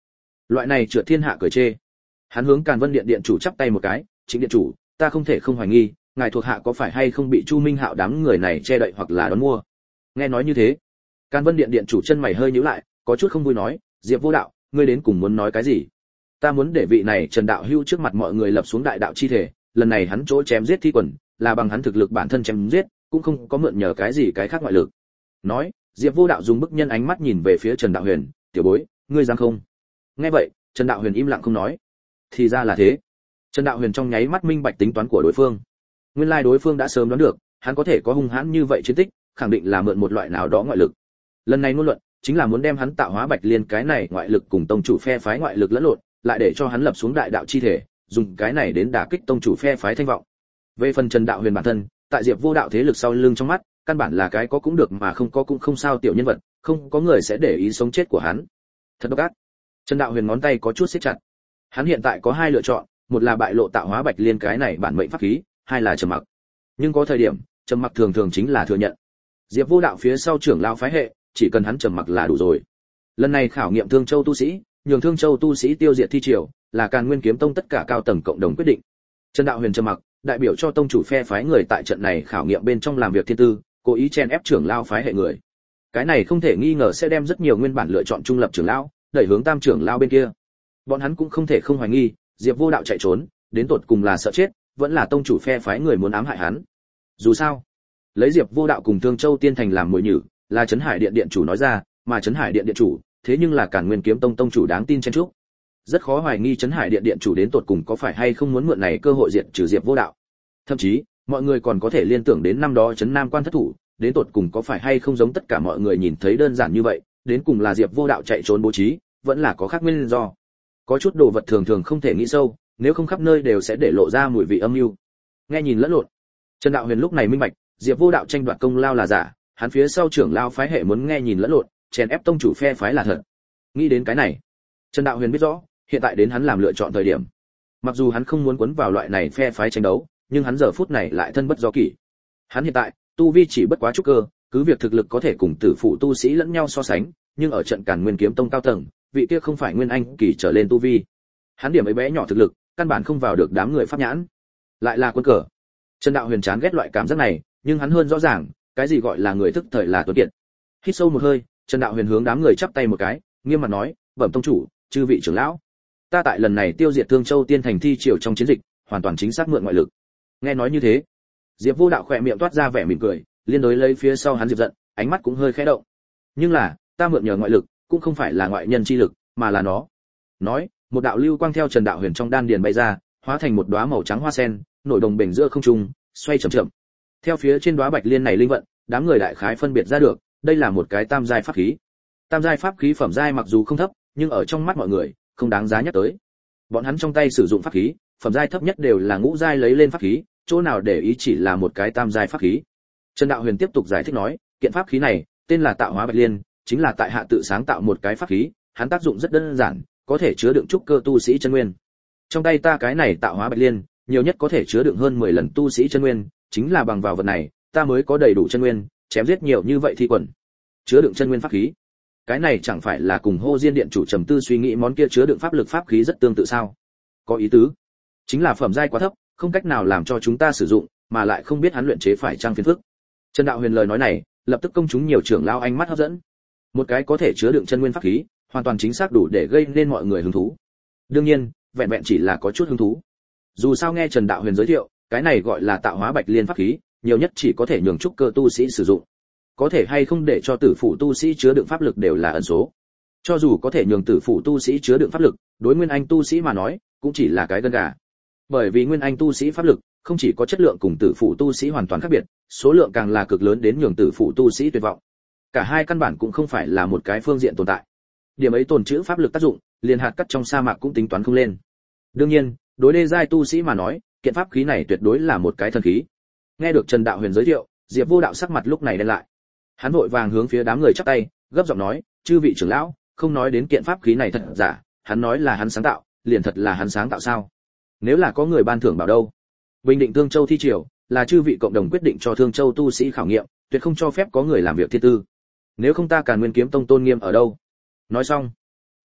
Loại này trượt thiên hạ cười chê. Hắn hướng Càn Vân Điện điện chủ chắp tay một cái, "Chính điện chủ, ta không thể không hoài nghi, ngài thuộc hạ có phải hay không bị Chu Minh Hạo đám người này che đậy hoặc là đón mua?" Nghe nói như thế, Càn Vân Điện điện chủ chân mày hơi nhíu lại, có chút không vui nói, "Diệp Vô Đạo, ngươi đến cùng muốn nói cái gì?" "Ta muốn để vị này Trần đạo hữu trước mặt mọi người lập xuống đại đạo chi thể, lần này hắn chỗ chém giết thi quần, là bằng hắn thực lực bản thân chém giết, cũng không có mượn nhờ cái gì cái khác ngoại lực." Nói, Diệp Vô Đạo dùng bức nhân ánh mắt nhìn về phía Trần Đạo Huyền, "Tiểu bối, ngươi dám không?" Nghe vậy, Trần Đạo Huyền im lặng không nói. Thì ra là thế. Trần Đạo Huyền trong nháy mắt minh bạch tính toán của đối phương. Nguyên lai đối phương đã sớm đoán được, hắn có thể có hung hãn như vậy chiến tích, khẳng định là mượn một loại nào đó ngoại lực. Lần này ngôn luận, chính là muốn đem hắn tạo hóa Bạch Liên cái này ngoại lực cùng tông chủ phe phái ngoại lực lẫn lộn, lại để cho hắn lập xuống đại đạo chi thể, dùng cái này đến đả kích tông chủ phe phái thanh vọng. Về phần Trần Đạo Huyền bản thân, tại Diệp Vô Đạo thế lực sau lưng trong mắt, căn bản là cái có cũng được mà không có cũng không sao tiểu nhân vật, không có người sẽ để ý sống chết của hắn. Thật độc ác. Trần Đạo Huyền ngón tay có chút siết chặt. Hắn hiện tại có hai lựa chọn, một là bại lộ tạo hóa Bạch Liên cái này bản mệnh pháp khí, hai là trầm mặc. Nhưng có thời điểm, trầm mặc thường thường chính là thừa nhận. Diệp Vô Đạo phía sau trưởng lão phái hệ, chỉ cần hắn trầm mặc là đủ rồi. Lần này khảo nghiệm Thương Châu tu sĩ, nhường Thương Châu tu sĩ tiêu diệt thi triều, là Càn Nguyên Kiếm Tông tất cả cao tầng cộng đồng quyết định. Trần Đạo Huyền trầm mặc, đại biểu cho tông chủ phe phái người tại trận này khảo nghiệm bên trong làm việc thiên tư, cố ý chen ép trưởng lão phái hệ người. Cái này không thể nghi ngờ sẽ đem rất nhiều nguyên bản lựa chọn trung lập trưởng lão, đẩy hướng tam trưởng lão bên kia. Bọn hắn cũng không thể không hoài nghi, Diệp Vô Đạo chạy trốn, đến tột cùng là sợ chết, vẫn là tông chủ phe phái người muốn ám hại hắn. Dù sao, lấy Diệp Vô Đạo cùng Thương Châu Tiên Thành làm mồi nhử, là Trấn Hải Điện điện chủ nói ra, mà Trấn Hải Điện điện chủ, thế nhưng là Càn Nguyên Kiếm Tông tông chủ đáng tin chen chúc. Rất khó hoài nghi Trấn Hải Điện điện chủ đến tột cùng có phải hay không muốn mượn này cơ hội diệt trừ Diệp Vô Đạo. Thậm chí, mọi người còn có thể liên tưởng đến năm đó Trấn Nam Quan thất thủ, đến tột cùng có phải hay không giống tất cả mọi người nhìn thấy đơn giản như vậy, đến cùng là Diệp Vô Đạo chạy trốn bố trí, vẫn là có khác nguyên do. Có chút đồ vật thường thường không thể nghĩ sâu, nếu không khắp nơi đều sẽ để lộ ra mùi vị âm mưu. Nghe nhìn lẫn lộn. Trần Đạo Huyền lúc này minh bạch, Diệp Vô Đạo tranh đoạt công lao là giả, hắn phía sau trưởng lao phái hệ muốn nghe nhìn lẫn lộn, chèn ép tông chủ phe phái là thật. Nghĩ đến cái này, Trần Đạo Huyền biết rõ, hiện tại đến hắn làm lựa chọn thời điểm. Mặc dù hắn không muốn cuốn vào loại này phe phái tranh đấu, nhưng hắn giờ phút này lại thân bất do kỷ. Hắn hiện tại, tu vi chỉ bất quá trúc cơ, cứ việc thực lực có thể cùng tử phụ tu sĩ lẫn nhau so sánh, nhưng ở trận Càn Nguyên Kiếm Tông cao tầng, vị kia không phải nguyên anh kỳ trở lên tu vi. Hắn điểm ấy bé nhỏ thực lực, căn bản không vào được đám người pháp nhãn. Lại là quân cờ. Trần Đạo Huyền chán ghét loại cảm giác này, nhưng hắn hơn rõ ràng, cái gì gọi là người thức thời là tuấn kiệt. Hít sâu một hơi, Trần Đạo Huyền hướng đám người chắp tay một cái, nghiêm mặt nói, "Bẩm tông chủ, chư vị trưởng lão, ta tại lần này tiêu diệt Thương Châu Tiên Thành thi triều trong chiến dịch, hoàn toàn chính xác mượn ngoại lực." Nghe nói như thế, Diệp Vô Đạo khỏe miệng toát ra vẻ mỉm cười, liên đối lấy phía sau hắn Diệp Dận, ánh mắt cũng hơi khẽ động. "Nhưng là, ta mượn nhờ ngoại lực, cũng không phải là ngoại nhân chi lực, mà là nó." Nói, một đạo lưu quang theo Trần Đạo Huyền trong đan điền bay ra, hóa thành một đóa màu trắng hoa sen, nổi đồng bềnh giữa không trung, xoay chậm chậm. Theo phía trên đóa bạch liên này linh vận, đám người đại khái phân biệt ra được, đây là một cái tam giai pháp khí. Tam giai pháp khí phẩm giai mặc dù không thấp, nhưng ở trong mắt mọi người, không đáng giá nhắc tới. Bọn hắn trong tay sử dụng pháp khí, phẩm giai thấp nhất đều là ngũ giai lấy lên pháp khí, chỗ nào để ý chỉ là một cái tam giai pháp khí. Trần Đạo Huyền tiếp tục giải thích nói, kiện pháp khí này tên là Tạo Hóa Bạch Liên, chính là tại hạ tự sáng tạo một cái pháp khí, hắn tác dụng rất đơn giản, có thể chứa đựng trúc cơ tu sĩ chân nguyên. Trong tay ta cái này Tạo Hóa Bạch Liên, nhiều nhất có thể chứa đựng hơn mười lần tu sĩ chân nguyên, chính là bằng vào vật này, ta mới có đầy đủ chân nguyên, chém giết nhiều như vậy thi quần. Chứa đựng chân nguyên pháp khí. Cái này chẳng phải là cùng Hô Diên điện chủ trầm tư suy nghĩ món kia chứa đựng pháp lực pháp khí rất tương tự sao? Có ý tứ. Chính là phẩm giai quá thấp, không cách nào làm cho chúng ta sử dụng, mà lại không biết hắn luyện chế phải trang phiền phức. Trần Đạo Huyền lời nói này, lập tức công chúng nhiều trưởng lao ánh mắt hấp dẫn. Một cái có thể chứa đựng chân nguyên pháp khí, hoàn toàn chính xác đủ để gây nên mọi người hứng thú. Đương nhiên, vẹn vẹn chỉ là có chút hứng thú. Dù sao nghe Trần Đạo Huyền giới thiệu, cái này gọi là Tạo Hóa Bạch Liên pháp khí, nhiều nhất chỉ có thể nhường trúc cơ tu sĩ sử dụng. Có thể hay không để cho tử phụ tu sĩ chứa đựng pháp lực đều là ẩn số. Cho dù có thể nhường tử phụ tu sĩ chứa đựng pháp lực, đối nguyên anh tu sĩ mà nói, cũng chỉ là cái gân gà. Bởi vì nguyên anh tu sĩ pháp lực, không chỉ có chất lượng cùng tử phụ tu sĩ hoàn toàn khác biệt, số lượng càng là cực lớn đến nhường tử phụ tu sĩ tuyệt vọng. Cả hai căn bản cũng không phải là một cái phương diện tồn tại. Điểm ấy tồn trữ pháp lực tác dụng, liền hạt cát trong sa mạc cũng tính toán không lên. Đương nhiên, đối đê giai tu sĩ mà nói, kiện pháp khí này tuyệt đối là một cái thần khí. Nghe được Trần Đạo Huyền giới thiệu, Diệp Vô Đạo sắc mặt lúc này đen lại. Hắn vội vàng hướng phía đám người chắp tay, gấp giọng nói, "Chư vị trưởng lão, không nói đến kiện pháp khí này thật giả, hắn nói là hắn sáng tạo, liền thật là hắn sáng tạo sao? Nếu là có người ban thưởng bảo đâu? Bình định Thương Châu thi triều, là chư vị cộng đồng quyết định cho Thương Châu tu sĩ khảo nghiệm, tuyệt không cho phép có người làm việc thiên tư. Nếu không ta Càn Nguyên Kiếm Tông tôn nghiêm ở đâu?" Nói xong,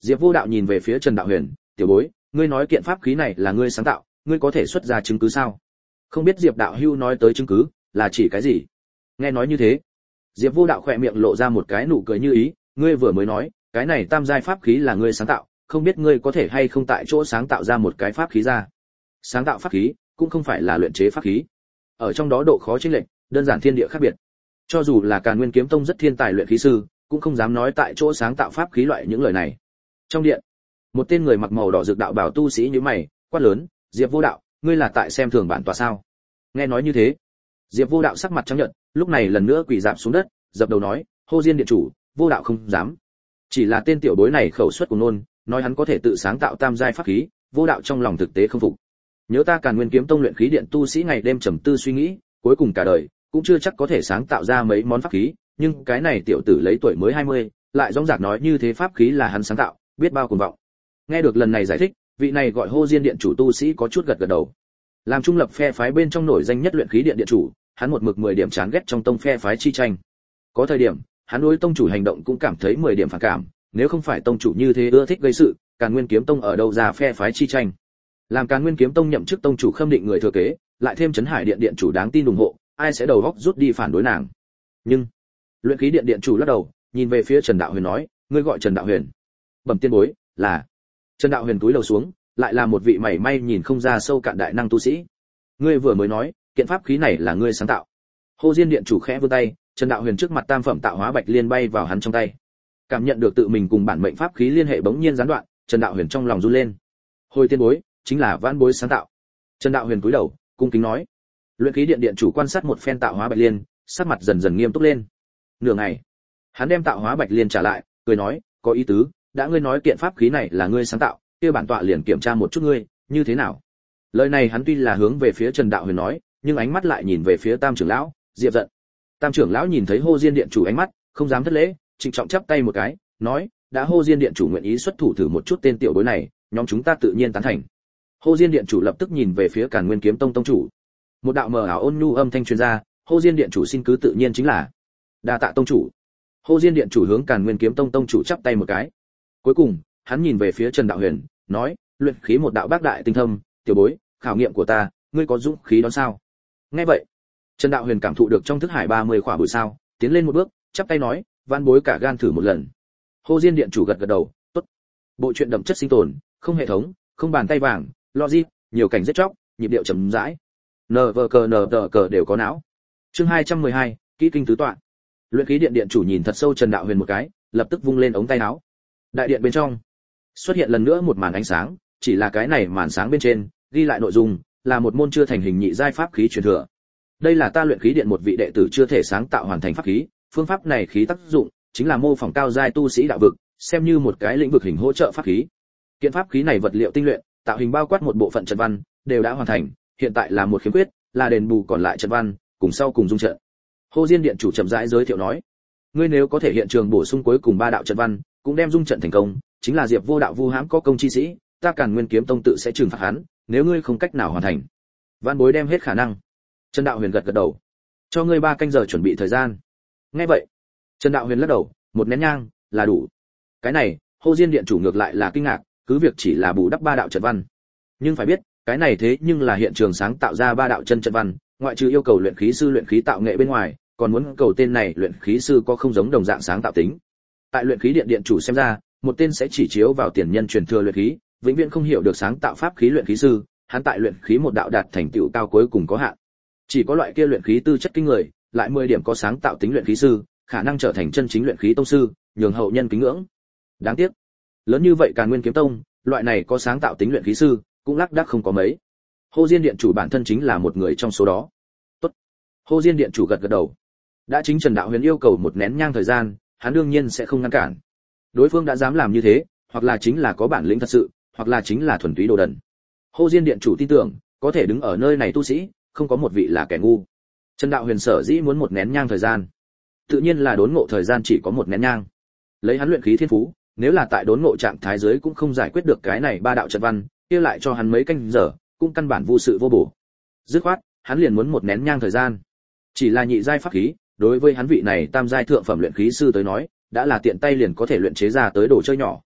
Diệp Vô Đạo nhìn về phía Trần Đạo Huyền, "Tiểu bối, ngươi nói kiện pháp khí này là ngươi sáng tạo, ngươi có thể xuất ra chứng cứ sao?" Không biết Diệp Đạo Hưu nói tới chứng cứ là chỉ cái gì? Nghe nói như thế, Diệp Vô Đạo khẽ miệng lộ ra một cái nụ cười như ý, "Ngươi vừa mới nói, cái này tam giai pháp khí là ngươi sáng tạo, không biết ngươi có thể hay không tại chỗ sáng tạo ra một cái pháp khí ra?" Sáng tạo pháp khí cũng không phải là luyện chế pháp khí. Ở trong đó độ khó chênh lệch, đơn giản thiên địa khác biệt. Cho dù là Càn Nguyên Kiếm Tông rất thiên tài luyện khí sư, cũng không dám nói tại chỗ sáng tạo pháp khí loại những lời này. Trong điện, một tên người mặc màu đỏ rực đạo bảo tu sĩ nhíu mày, quát lớn, "Diệp Vô Đạo, ngươi là tại xem thường bản tọa sao?" Nghe nói như thế, Diệp Vô Đạo sắc mặt trắng nhợt, lúc này lần nữa quỳ rạp xuống đất, dập đầu nói, "Hô Diên điện chủ, Vô Đạo không dám." Chỉ là tên tiểu bối này khẩu suất của nôn, nói hắn có thể tự sáng tạo tam giai pháp khí, Vô Đạo trong lòng thực tế không phục. Nhớ ta Càn Nguyên Kiếm Tông luyện khí điện tu sĩ ngày đêm trầm tư suy nghĩ, cuối cùng cả đời cũng chưa chắc có thể sáng tạo ra mấy món pháp khí, nhưng cái này tiểu tử lấy tuổi mới hai mươi, lại dõng dạc nói như thế pháp khí là hắn sáng tạo, biết bao cuồng vọng. Nghe được lần này giải thích, vị này gọi Hô Diên điện chủ tu sĩ có chút gật gật đầu. Làm trung lập phe phái bên trong nổi danh nhất luyện khí điện điện chủ, hắn một mực mười điểm chán ghét trong tông phe phái chi tranh. Có thời điểm, hắn đối tông chủ hành động cũng cảm thấy mười điểm phản cảm, nếu không phải tông chủ như thế ưa thích gây sự, Càn Nguyên Kiếm Tông ở đâu ra phe phái chi tranh. Làm Càn Nguyên Kiếm Tông nhậm chức tông chủ khâm định người thừa kế, lại thêm Trấn Hải điện điện chủ đáng tin ủng hộ, ai sẽ đầu góc rút đi phản đối nàng. Nhưng luyện khí điện điện chủ lắc đầu, nhìn về phía Trần Đạo Huyền nói, "Ngươi gọi Trần Đạo Huyền?" Bẩm tiên bối, là. Trần Đạo Huyền cúi đầu xuống, lại là một vị mảy may nhìn không ra sâu cạn đại năng tu sĩ. "Ngươi vừa mới nói, kiện pháp khí này là ngươi sáng tạo." Hô Diên điện chủ khẽ vươn tay, Trần Đạo Huyền trước mặt tam phẩm tạo hóa bạch liên bay vào hắn trong tay. Cảm nhận được tự mình cùng bản mệnh pháp khí liên hệ bỗng nhiên gián đoạn, Trần Đạo Huyền trong lòng run lên. "Hồi tiên bối, chính là vãn bối sáng tạo." Trần Đạo Huyền cúi đầu, cung kính nói. Luyện khí điện điện chủ quan sát một phen tạo hóa bạch liên, sắc mặt dần dần nghiêm túc lên. Nửa ngày, hắn đem tạo hóa bạch liên trả lại, cười nói, "Có ý tứ, đã ngươi nói kiện pháp khí này là ngươi sáng tạo, kia bản tọa liền kiểm tra một chút ngươi, như thế nào?" Lời này hắn tuy là hướng về phía Trần Đạo Huyền nói, nhưng ánh mắt lại nhìn về phía Tam trưởng lão, Diệp Dận. Tam trưởng lão nhìn thấy Hô Diên điện chủ ánh mắt, không dám thất lễ, trịnh trọng chắp tay một cái, nói, "Đã Hô Diên điện chủ nguyện ý xuất thủ thử một chút tên tiểu bối này, nhóm chúng ta tự nhiên tán thành." Hô Diên điện chủ lập tức nhìn về phía Càn Nguyên Kiếm Tông tông chủ. Một đạo mờ ảo ôn nhu âm thanh truyền ra, "Hô Diên điện chủ xin cứ tự nhiên chính là." "Đa tạ tông chủ." Hô Diên điện chủ hướng Càn Nguyên Kiếm Tông tông chủ chắp tay một cái. Cuối cùng, hắn nhìn về phía Trần Đạo Huyền, nói, "Luyện khí một đạo bác đại tinh thâm, tiểu bối, khảo nghiệm của ta, ngươi có dũng khí đón sao?" Nghe vậy, Trần Đạo Huyền cảm thụ được trong thức hải ba mươi khỏa bụi sao, tiến lên một bước, chắp tay nói, "Van bối cả gan thử một lần." Hô Diên điện chủ gật gật đầu, "Tốt." Bộ truyện đậm chất sinh tồn, không hệ thống, không bàn tay vàng, logic, nhiều cảnh giết chóc, nhịp điệu chậm rãi. Nờ vờ cờ nờ tờ cờ đều có não. Chương hai trăm mười hai, kỹ kinh tứ tọa. Luyện khí điện điện chủ nhìn thật sâu Trần Đạo Huyền một cái, lập tức vung lên ống tay áo. Đại điện bên trong xuất hiện lần nữa một màn ánh sáng, chỉ là cái này màn sáng bên trên ghi lại nội dung là một môn chưa thành hình nhị giai pháp khí truyền thừa. Đây là ta luyện khí điện một vị đệ tử chưa thể sáng tạo hoàn thành pháp khí, phương pháp này khí tác dụng chính là mô phỏng cao giai tu sĩ đạo vực, xem như một cái lĩnh vực hình hỗ trợ pháp khí. Kiện pháp khí này vật liệu tinh luyện, tạo hình bao quát một bộ phận trận văn đều đã hoàn thành, hiện tại là một khiếm khuyết, là đền bù còn lại trận văn, cùng sau cùng dung trận. Hô Diên điện chủ chậm rãi giới thiệu nói, "Ngươi nếu có thể hiện trường bổ sung cuối cùng ba đạo trận văn, cũng đem dung trận thành công, chính là Diệp Vô Đạo vu hãm có công chi sĩ, ta Càn Nguyên Kiếm Tông tự sẽ trừng phạt hắn, nếu ngươi không cách nào hoàn thành." Vãn bối đem hết khả năng. Trần Đạo Huyền gật gật đầu. "Cho ngươi ba canh giờ chuẩn bị thời gian." Nghe vậy, Trần Đạo Huyền lắc đầu, "Một nén nhang là đủ." Cái này, Hô Diên điện chủ ngược lại là kinh ngạc, cứ việc chỉ là bù đắp ba đạo trận văn, nhưng phải biết, cái này thế nhưng là hiện trường sáng tạo ra ba đạo chân trận văn, ngoại trừ yêu cầu luyện khí sư luyện khí tạo nghệ bên ngoài, còn muốn cầu tên này luyện khí sư có không giống đồng dạng sáng tạo tính. Tại luyện khí điện điện chủ xem ra, một tên sẽ chỉ chiếu vào tiền nhân truyền thừa luyện khí, vĩnh viễn không hiểu được sáng tạo pháp khí luyện khí sư, hắn tại luyện khí một đạo đạt thành tựu cao cuối cùng có hạn. Chỉ có loại kia luyện khí tư chất kinh người, lại mười điểm có sáng tạo tính luyện khí sư, khả năng trở thành chân chính luyện khí tông sư, nhường hậu nhân kính ngưỡng. Đáng tiếc, lớn như vậy Càn Nguyên Kiếm Tông, loại này có sáng tạo tính luyện khí sư, cũng lác đác không có mấy. Hô Diên điện chủ bản thân chính là một người trong số đó. Tốt. Hô Diên điện chủ gật gật đầu. Đã chính Trần Đạo Huyền yêu cầu một nén nhang thời gian, hắn đương nhiên sẽ không ngăn cản. Đối phương đã dám làm như thế, hoặc là chính là có bản lĩnh thật sự, hoặc là chính là thuần túy đồ đần. Hô Diên điện chủ tin tưởng, có thể đứng ở nơi này tu sĩ, không có một vị là kẻ ngu. Trần Đạo Huyền sở dĩ muốn một nén nhang thời gian, tự nhiên là đốn ngộ thời gian chỉ có một nén nhang. Lấy hắn luyện khí thiên phú, nếu là tại đốn ngộ trạng thái dưới cũng không giải quyết được cái này ba đạo trận văn, kia lại cho hắn mấy canh giờ, cũng căn bản vô sự vô bổ. Dứt khoát, hắn liền muốn một nén nhang thời gian. Chỉ là nhị giai pháp khí, đối với hắn vị này tam giai thượng phẩm luyện khí sư tới nói, đã là tiện tay liền có thể luyện chế ra tới đồ chơi nhỏ.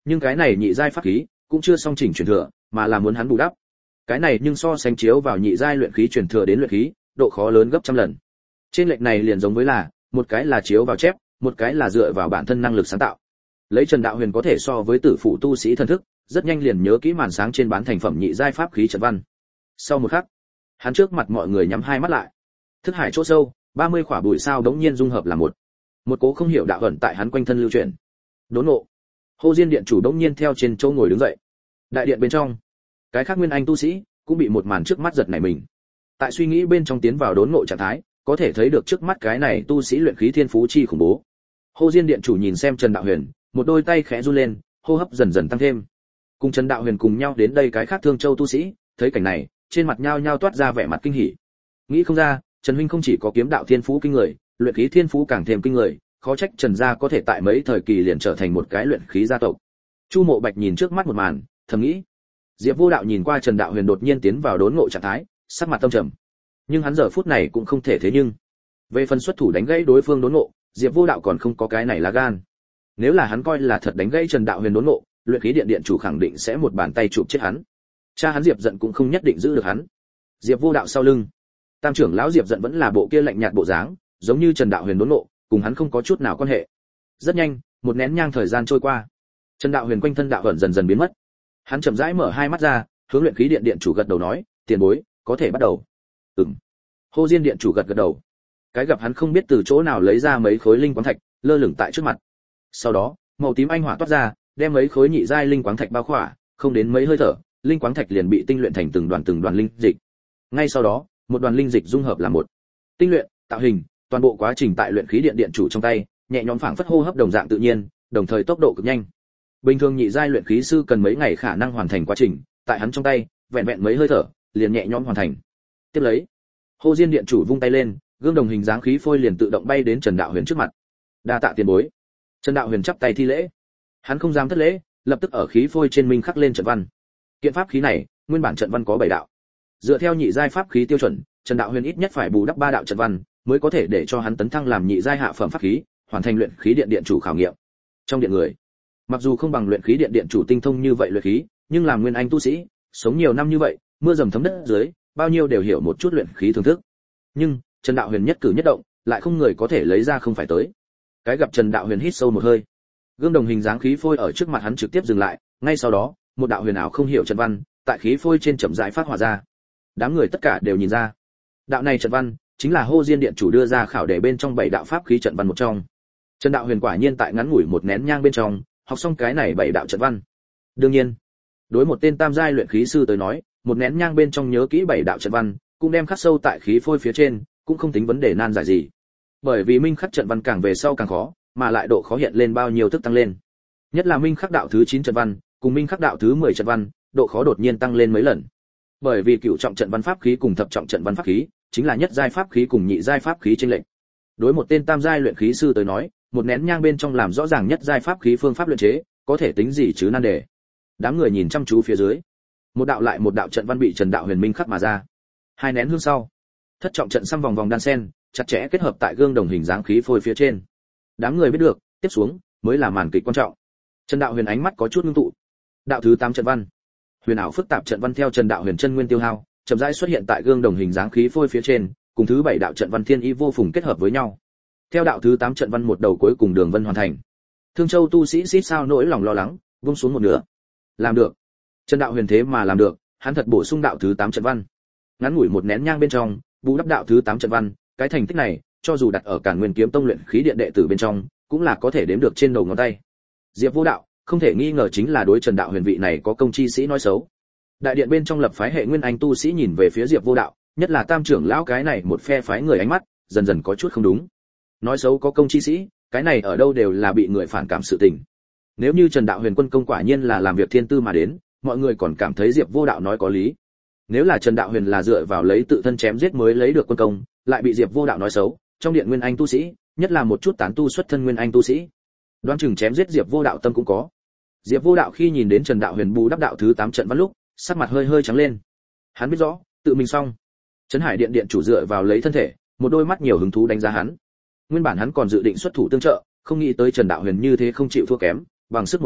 Nhưng cái này nhị giai pháp khí cũng chưa song chỉnh truyền thừa, mà là muốn hắn bù đắp. Cái này nhưng so sánh chiếu vào nhị giai luyện khí truyền thừa đến luyện khí, độ khó lớn gấp trăm lần. Trên lệch này liền giống với là, một cái là chiếu vào chép, một cái là dựa vào bản thân năng lực sáng tạo. Lấy Trần Đạo Huyền có thể so với tử phụ tu sĩ thần thức, rất nhanh liền nhớ kỹ màn sáng trên bán thành phẩm nhị giai pháp khí trận văn. Sau một khắc, hắn trước mặt mọi người nhắm hai mắt lại. Thức hải chỗ sâu, ba mươi khỏa bụi sao đống nhiên dung hợp là một. Một cố không hiểu đạo ẩn tại hắn quanh thân lưu chuyển. Đốn ngộ. Hồ Diên điện chủ đống nhiên theo trên chỗ ngồi đứng dậy. Đại điện bên trong, cái khác nguyên anh tu sĩ cũng bị một màn trước mắt giật nảy mình. Tại suy nghĩ bên trong tiến vào đốn ngộ trạng thái, có thể thấy được trước mắt cái này tu sĩ luyện khí thiên phú chi khủng bố. Hồ Diên điện chủ nhìn xem Trần Đạo Huyền, một đôi tay khẽ run lên, hô hấp dần dần tăng thêm. Cùng Trần Đạo Huyền cùng nhau đến đây cái khác Thương Châu tu sĩ, thấy cảnh này, trên mặt nhao nhao toát ra vẻ mặt kinh hỉ. Nghĩ không ra, Trần huynh không chỉ có kiếm đạo thiên phú kinh người, luyện khí thiên phú càng thêm kinh người, khó trách Trần gia có thể tại mấy thời kỳ liền trở thành một cái luyện khí gia tộc. Chu Mộ Bạch nhìn trước mắt một màn, thầm nghĩ. Diệp Vô Đạo nhìn qua Trần Đạo Huyền đột nhiên tiến vào đốn ngộ trạng thái, sắc mặt tâm trầm. Nhưng hắn giờ phút này cũng không thể thế nhưng. Về phần xuất thủ đánh gãy đối phương đốn ngộ, Diệp Vô Đạo còn không có cái này lá gan. Nếu là hắn coi là thật đánh gãy Trần Đạo Huyền đốn ngộ, luyện khí điện điện chủ khẳng định sẽ một bàn tay chụp chết hắn. Cha hắn Diệp giận cũng không nhất định giữ được hắn. Diệp Vô Đạo sau lưng, Tam trưởng lão Diệp giận vẫn là bộ kia lạnh nhạt bộ dáng, giống như Trần Đạo Huyền đốn ngộ, cùng hắn không có chút nào quan hệ. Rất nhanh, một nén nhang thời gian trôi qua, Trần Đạo Huyền quanh thân đạo ẩn dần dần biến mất. Hắn chậm rãi mở hai mắt ra, hướng luyện khí điện điện chủ gật đầu nói, "Tiền bối, có thể bắt đầu." "Ừm." Hồ Diên điện chủ gật gật đầu. Cái gặp hắn không biết từ chỗ nào lấy ra mấy khối linh quáng thạch, lơ lửng tại trước mặt. Sau đó, màu tím anh hỏa toát ra, đem mấy khối nhị giai linh quáng thạch bao khỏa, không đến mấy hơi thở, linh quáng thạch liền bị tinh luyện thành từng đoàn từng đoàn linh dịch. Ngay sau đó, một đoàn linh dịch dung hợp làm một. Tinh luyện, tạo hình, toàn bộ quá trình tại luyện khí điện điện chủ trong tay, nhẹ nhõm phảng phất hô hấp đồng dạng tự nhiên, đồng thời tốc độ cực nhanh. Bình thường nhị giai luyện khí sư cần mấy ngày khả năng hoàn thành quá trình, tại hắn trong tay, vẹn vẹn mấy hơi thở, liền nhẹ nhõm hoàn thành. Tiếp lấy, Hồ Diên điện chủ vung tay lên, gương đồng hình dáng khí phôi liền tự động bay đến Trần Đạo Huyền trước mặt. "Đa tạ tiền bối." Trần Đạo Huyền chắp tay thi lễ. Hắn không dám thất lễ, lập tức ở khí phôi trên minh khắc lên trận văn. Kiện pháp khí này, nguyên bản trận văn có bảy đạo. Dựa theo nhị giai pháp khí tiêu chuẩn, Trần Đạo Huyền ít nhất phải bù đắp ba đạo trận văn, mới có thể để cho hắn tấn thăng làm nhị giai hạ phẩm pháp khí, hoàn thành luyện khí điện điện chủ khảo nghiệm. Trong điện người, mặc dù không bằng luyện khí điện điện chủ tinh thông như vậy luyện khí, nhưng làm nguyên anh tu sĩ, sống nhiều năm như vậy, mưa dầm thấm đất dưới, bao nhiêu đều hiểu một chút luyện khí thưởng thức. Nhưng, Trần Đạo Huyền nhất cử nhất động, lại không người có thể lấy ra không phải tới. Cái gặp Trần Đạo Huyền hít sâu một hơi, gương đồng hình dáng khí phôi ở trước mặt hắn trực tiếp dừng lại, ngay sau đó, một đạo huyền ảo không hiểu trận văn, tại khí phôi trên chậm rãi phát hỏa ra. Đám người tất cả đều nhìn ra, đạo này trận văn chính là Hồ Diên điện chủ đưa ra khảo đề bên trong bảy đạo pháp khí trận văn một trong. Trần Đạo Huyền quả nhiên tại ngắn ngủi một nén nhang bên trong, học xong cái này bảy đạo trận văn. Đương nhiên, đối một tên tam giai luyện khí sư tới nói, một nén nhang bên trong nhớ kỹ bảy đạo trận văn, cũng đem khắc sâu tại khí phôi phía trên, cũng không tính vấn đề nan giải gì. Bởi vì minh khắc trận văn càng về sau càng khó, mà lại độ khó hiện lên bao nhiêu thức tăng lên. Nhất là minh khắc đạo thứ chín trận văn, cùng minh khắc đạo thứ mười trận văn, độ khó đột nhiên tăng lên mấy lần. Bởi vì cửu trọng trận văn pháp khí cùng thập trọng trận văn pháp khí, chính là nhất giai pháp khí cùng nhị giai pháp khí chênh lệch. Đối một tên tam giai luyện khí sư tới nói, một nén nhang bên trong làm rõ ràng nhất giai pháp khí phương pháp luyện chế, có thể tính gì chứ nan đề. Đám người nhìn chăm chú phía dưới, một đạo lại một đạo trận văn bị Trần Đạo Huyền minh khắc mà ra. Hai nén hương sau, thất trọng trận xăm vòng vòng đan sen, chặt chẽ kết hợp tại gương đồng hình dáng khí phôi phía trên. Đám người biết được, tiếp xuống mới là màn kịch quan trọng. Trần Đạo Huyền ánh mắt có chút ngưng tụ. Đạo thứ tám trận văn, huyền ảo phức tạp trận văn theo Trần Đạo Huyền chân nguyên tiêu hao, chậm rãi xuất hiện tại gương đồng hình dáng khí phôi phía trên, cùng thứ bảy đạo trận văn thiên y vô phùng kết hợp với nhau. Theo đạo thứ tám trận văn một đầu cuối cùng đường vân hoàn thành. Thương Châu tu sĩ xít sao nỗi lòng lo lắng, buông xuống một nửa. Làm được. Trần Đạo Huyền thế mà làm được, hắn thật bổ sung đạo thứ tám trận văn. Ngắn ngủi một nén nhang bên trong, bù đắp đạo thứ tám trận văn, cái thành tích này, cho dù đặt ở Càn Nguyên Kiếm Tông luyện khí điện đệ tử bên trong, cũng là có thể đếm được trên đầu ngón tay. Diệp Vô Đạo, không thể nghi ngờ chính là đối Trần Đạo Huyền vị này có công chi sĩ nói xấu. Đại điện bên trong lập phái hệ nguyên anh tu sĩ nhìn về phía Diệp Vô Đạo, nhất là Tam trưởng lão cái này một phe phái người ánh mắt, dần dần có chút không đúng. Nói xấu có công chi sĩ, cái này ở đâu đều là bị người phản cảm sự tình. Nếu như Trần Đạo Huyền quân công quả nhiên là làm việc thiên tư mà đến, mọi người còn cảm thấy Diệp Vô Đạo nói có lý. Nếu là Trần Đạo Huyền là dựa vào lấy tự thân chém giết mới lấy được quân công, lại bị Diệp Vô Đạo nói xấu, trong điện nguyên anh tu sĩ, nhất là một chút tán tu xuất thân nguyên anh tu sĩ, đoán chừng chém giết Diệp Vô Đạo tâm cũng có. Diệp Vô Đạo khi nhìn đến Trần Đạo Huyền bù đắp đạo thứ tám trận văn lúc, sắc mặt hơi hơi trắng lên. Hắn biết rõ, tự mình xong. Trấn Hải điện điện chủ dựa vào lấy thân thể, một đôi mắt nhiều hứng thú đánh giá hắn. Nguyên bản hắn còn dự định xuất thủ tương trợ, không nghĩ tới Trần Đạo Huyền như thế không chịu thua kém, bằng sức một mình,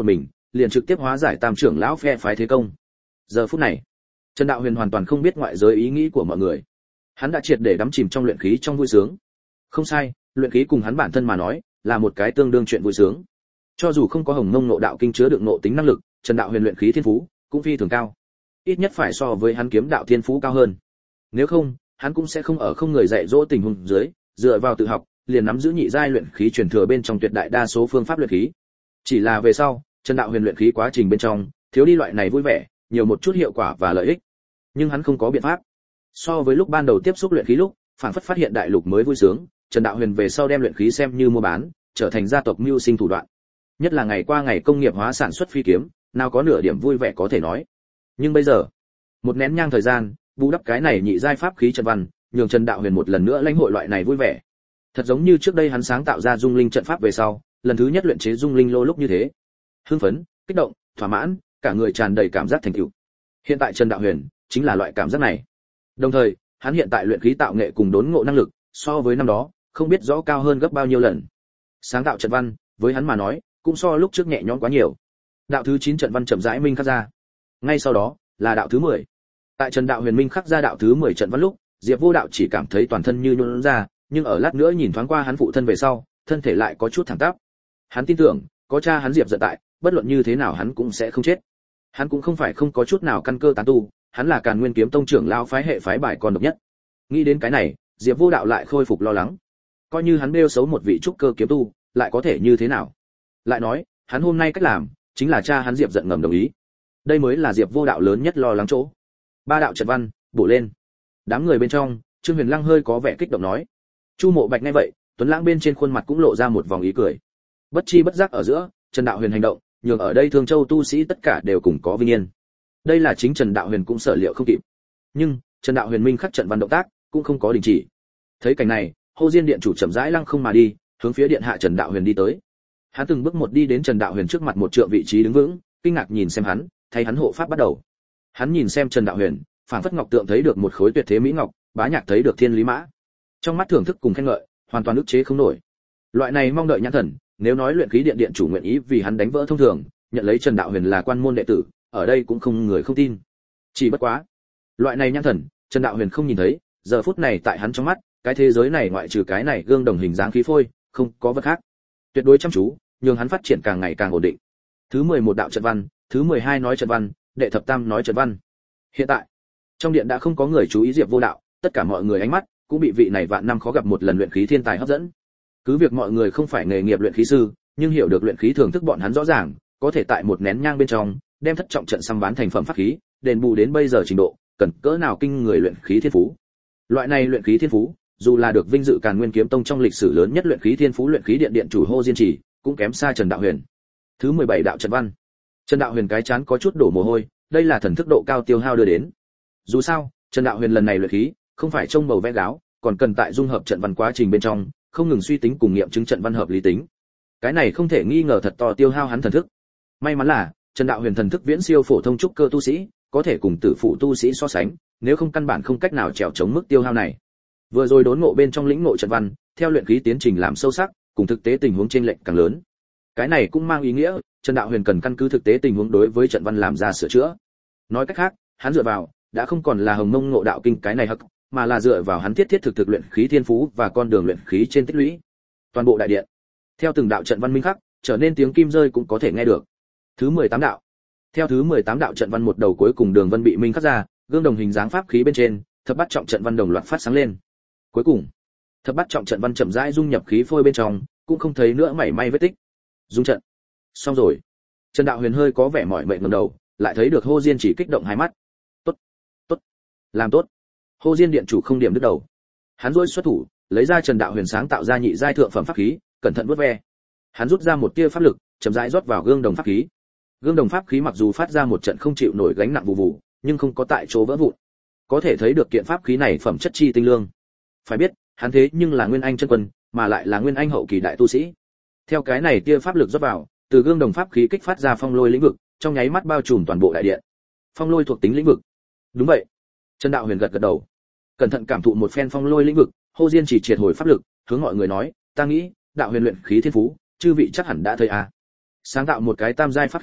liền trực tiếp hóa giải tam trưởng lão phe phái thế công. Giờ phút này, Trần Đạo Huyền hoàn toàn không biết ngoại giới ý nghĩ của mọi người. Hắn đã triệt để đắm chìm trong luyện khí trong vui sướng. Không sai, luyện khí cùng hắn bản thân mà nói, là một cái tương đương chuyện vui sướng. Cho dù không có Hồng Mông Ngộ Đạo Kinh chứa đựng ngộ tính năng lực, Trần Đạo Huyền luyện khí thiên phú cũng phi thường cao. Ít nhất phải so với hắn kiếm đạo thiên phú cao hơn. Nếu không, hắn cũng sẽ không ở không người dạy dỗ tình huống dưới, dựa vào tự học, liền nắm giữ nhị giai luyện khí truyền thừa bên trong tuyệt đại đa số phương pháp luyện khí. Chỉ là về sau, Trần Đạo Huyền luyện khí quá trình bên trong, thiếu đi loại này vui vẻ, nhiều một chút hiệu quả và lợi ích. Nhưng hắn không có biện pháp. So với lúc ban đầu tiếp xúc luyện khí lúc, phản phất phát hiện đại lục mới vui sướng, Trần Đạo Huyền về sau đem luyện khí xem như mua bán, trở thành gia tộc mưu sinh thủ đoạn. Nhất là ngày qua ngày công nghiệp hóa sản xuất phi kiếm, nào có nửa điểm vui vẻ có thể nói. Nhưng bây giờ, một nén nhang thời gian, bù đắp cái này nhị giai pháp khí trận văn, nhường Trần Đạo Huyền một lần nữa lãnh hội loại này vui vẻ. Thật giống như trước đây hắn sáng tạo ra dung linh trận pháp về sau, lần thứ nhất luyện chế dung linh lô lúc như thế. Hưng phấn, kích động, thỏa mãn, cả người tràn đầy cảm giác thành tựu. Hiện tại Trần Đạo Huyền chính là loại cảm giác này. Đồng thời, hắn hiện tại luyện khí tạo nghệ cùng đốn ngộ năng lực, so với năm đó, không biết rõ cao hơn gấp bao nhiêu lần. Sáng tạo trận văn, với hắn mà nói, cũng so lúc trước nhẹ nhõm quá nhiều. Đạo thứ chín trận văn chậm rãi minh khắc ra. Ngay sau đó, là đạo thứ mười. Tại Trần Đạo Huyền minh khắc ra đạo thứ mười trận văn lúc, Diệp Vô Đạo chỉ cảm thấy toàn thân như nhũn ra, nhưng ở lát nữa nhìn thoáng qua hắn phụ thân về sau, thân thể lại có chút thẳng tắp. Hắn tin tưởng, có cha hắn Diệp Giận tại, bất luận như thế nào hắn cũng sẽ không chết. Hắn cũng không phải không có chút nào căn cơ tán tu, hắn là Càn Nguyên Kiếm Tông trưởng lão phái hệ phái bài con độc nhất. Nghĩ đến cái này, Diệp Vô Đạo lại khôi phục lo lắng. Coi như hắn bêu xấu một vị trúc cơ kiếm tu, lại có thể như thế nào? Lại nói, hắn hôm nay cách làm, chính là cha hắn Diệp Giận ngầm đồng ý. Đây mới là Diệp Vô Đạo lớn nhất lo lắng chỗ. Ba đạo trận văn, bổ lên. Đám người bên trong, Trương Huyền Lăng hơi có vẻ kích động nói. Chu Mộ Bạch nghe vậy, Tuấn Lãng bên trên khuôn mặt cũng lộ ra một vòng ý cười. Bất chi bất giác ở giữa, Trần Đạo Huyền hành động, nhường ở đây Thương Châu tu sĩ tất cả đều cùng có vinh yên. Đây là chính Trần Đạo Huyền cũng sở liệu không kịp. Nhưng, Trần Đạo Huyền minh khắc trận văn động tác, cũng không có đình chỉ. Thấy cảnh này, Hồ Diên điện chủ chậm rãi lăng không mà đi, hướng phía điện hạ Trần Đạo Huyền đi tới. Hắn từng bước một đi đến Trần Đạo Huyền trước mặt một trượng vị trí đứng vững, kinh ngạc nhìn xem hắn, thấy hắn hộ pháp bắt đầu. Hắn nhìn xem Trần Đạo Huyền, phảng phất ngọc tượng thấy được một khối tuyệt thế mỹ ngọc, bá nhạc thấy được thiên lý mã. Trong mắt thưởng thức cùng khen ngợi, hoàn toàn ức chế không nổi. Loại này mong đợi nhãn thần, nếu nói luyện khí điện điện chủ nguyện ý vì hắn đánh vỡ thông thường, nhận lấy Trần Đạo Huyền là quan môn đệ tử, ở đây cũng không người không tin. Chỉ bất quá, loại này nhãn thần, Trần Đạo Huyền không nhìn thấy, giờ phút này tại hắn trong mắt, cái thế giới này ngoại trừ cái này gương đồng hình dáng khí phôi, không có vật khác. Tuyệt đối chăm chú, nhường hắn phát triển càng ngày càng ổn định. Thứ mười một đạo trận văn, thứ mười hai nói trận văn, đệ thập tam nói trận văn. Hiện tại, trong điện đã không có người chú ý Diệp Vô Đạo, tất cả mọi người ánh mắt cũng bị vị này vạn năm khó gặp một lần luyện khí thiên tài hấp dẫn. Cứ việc mọi người không phải nghề nghiệp luyện khí sư, nhưng hiểu được luyện khí thưởng thức bọn hắn rõ ràng, có thể tại một nén nhang bên trong, đem thất trọng trận xăm bán thành phẩm pháp khí, đền bù đến bây giờ trình độ, cần cỡ nào kinh người luyện khí thiên phú. Loại này luyện khí thiên phú, dù là được vinh dự Càn Nguyên Kiếm Tông trong lịch sử lớn nhất luyện khí thiên phú luyện khí điện điện chủ Hồ Diên Chỉ, cũng kém xa Trần Đạo Huyền. Thứ mười bảy đạo trận văn. Trần Đạo Huyền cái chán có chút đổ mồ hôi, đây là thần thức độ cao tiêu hao đưa đến. Dù sao, Trần Đạo Huyền lần này luyện khí, không phải trông bầu vẽ gáo, còn cần tại dung hợp trận văn quá trình bên trong, không ngừng suy tính cùng nghiệm chứng trận văn hợp lý tính. Cái này không thể nghi ngờ thật to tiêu hao hắn thần thức. May mắn là, Trần Đạo Huyền thần thức viễn siêu phổ thông trúc cơ tu sĩ, có thể cùng tử phụ tu sĩ so sánh, nếu không căn bản không cách nào trèo chống mức tiêu hao này. Vừa rồi đốn ngộ bên trong lĩnh ngộ trận văn, theo luyện khí tiến trình làm sâu sắc, cùng thực tế tình huống chênh lệch càng lớn. Cái này cũng mang ý nghĩa, Trần Đạo Huyền cần căn cứ thực tế tình huống đối với trận văn làm ra sửa chữa. Nói cách khác, hắn dựa vào đã không còn là Hồng Mông Ngộ Đạo Kinh cái này hắc, mà là dựa vào hắn thiết thiết thực thực luyện khí thiên phú và con đường luyện khí trên tích lũy. Toàn bộ đại điện, theo từng đạo trận văn minh khắc, trở nên tiếng kim rơi cũng có thể nghe được. Thứ mười tám đạo. Theo thứ mười tám đạo trận văn một đầu cuối cùng đường vân bị minh khắc ra, gương đồng hình dáng pháp khí bên trên, thập bát trọng trận văn đồng loạt phát sáng lên. Cuối cùng, thập bát trọng trận văn chậm rãi dung nhập khí phôi bên trong, cũng không thấy nữa mảy may vết tích. Dung trận. Xong rồi. Trần Đạo Huyền hơi có vẻ mỏi mệt ngẩng đầu, lại thấy được Hồ Diên Chỉ kích động hai mắt. Tốt, tốt, làm tốt. Hồ Diên điện chủ không điểm đứt đầu. Hắn rũi xuất thủ, lấy ra Trần Đạo Huyền sáng tạo ra nhị giai thượng phẩm pháp khí, cẩn thận vuốt ve. Hắn rút ra một tia pháp lực, chậm rãi rót vào gương đồng pháp khí. Gương đồng pháp khí mặc dù phát ra một trận không chịu nổi gánh nặng vụ vụ, nhưng không có tại chỗ vỡ vụn. Có thể thấy được kiện pháp khí này phẩm chất chi tinh lương. Phải biết, hắn thế nhưng là nguyên anh chân quân, mà lại là nguyên anh hậu kỳ đại tu sĩ. Theo cái này tia pháp lực rót vào, từ gương đồng pháp khí kích phát ra phong lôi lĩnh vực, trong nháy mắt bao trùm toàn bộ đại điện. Phong lôi thuộc tính lĩnh vực. Đúng vậy. Trần Đạo Huyền gật gật đầu. Cẩn thận cảm thụ một phen phong lôi lĩnh vực, Hồ Diên Chỉ triệt hồi pháp lực, hướng mọi người nói, ta nghĩ, Đạo Huyền luyện khí thiên phú, chư vị chắc hẳn đã thấy à. Sáng tạo một cái tam giai pháp khí,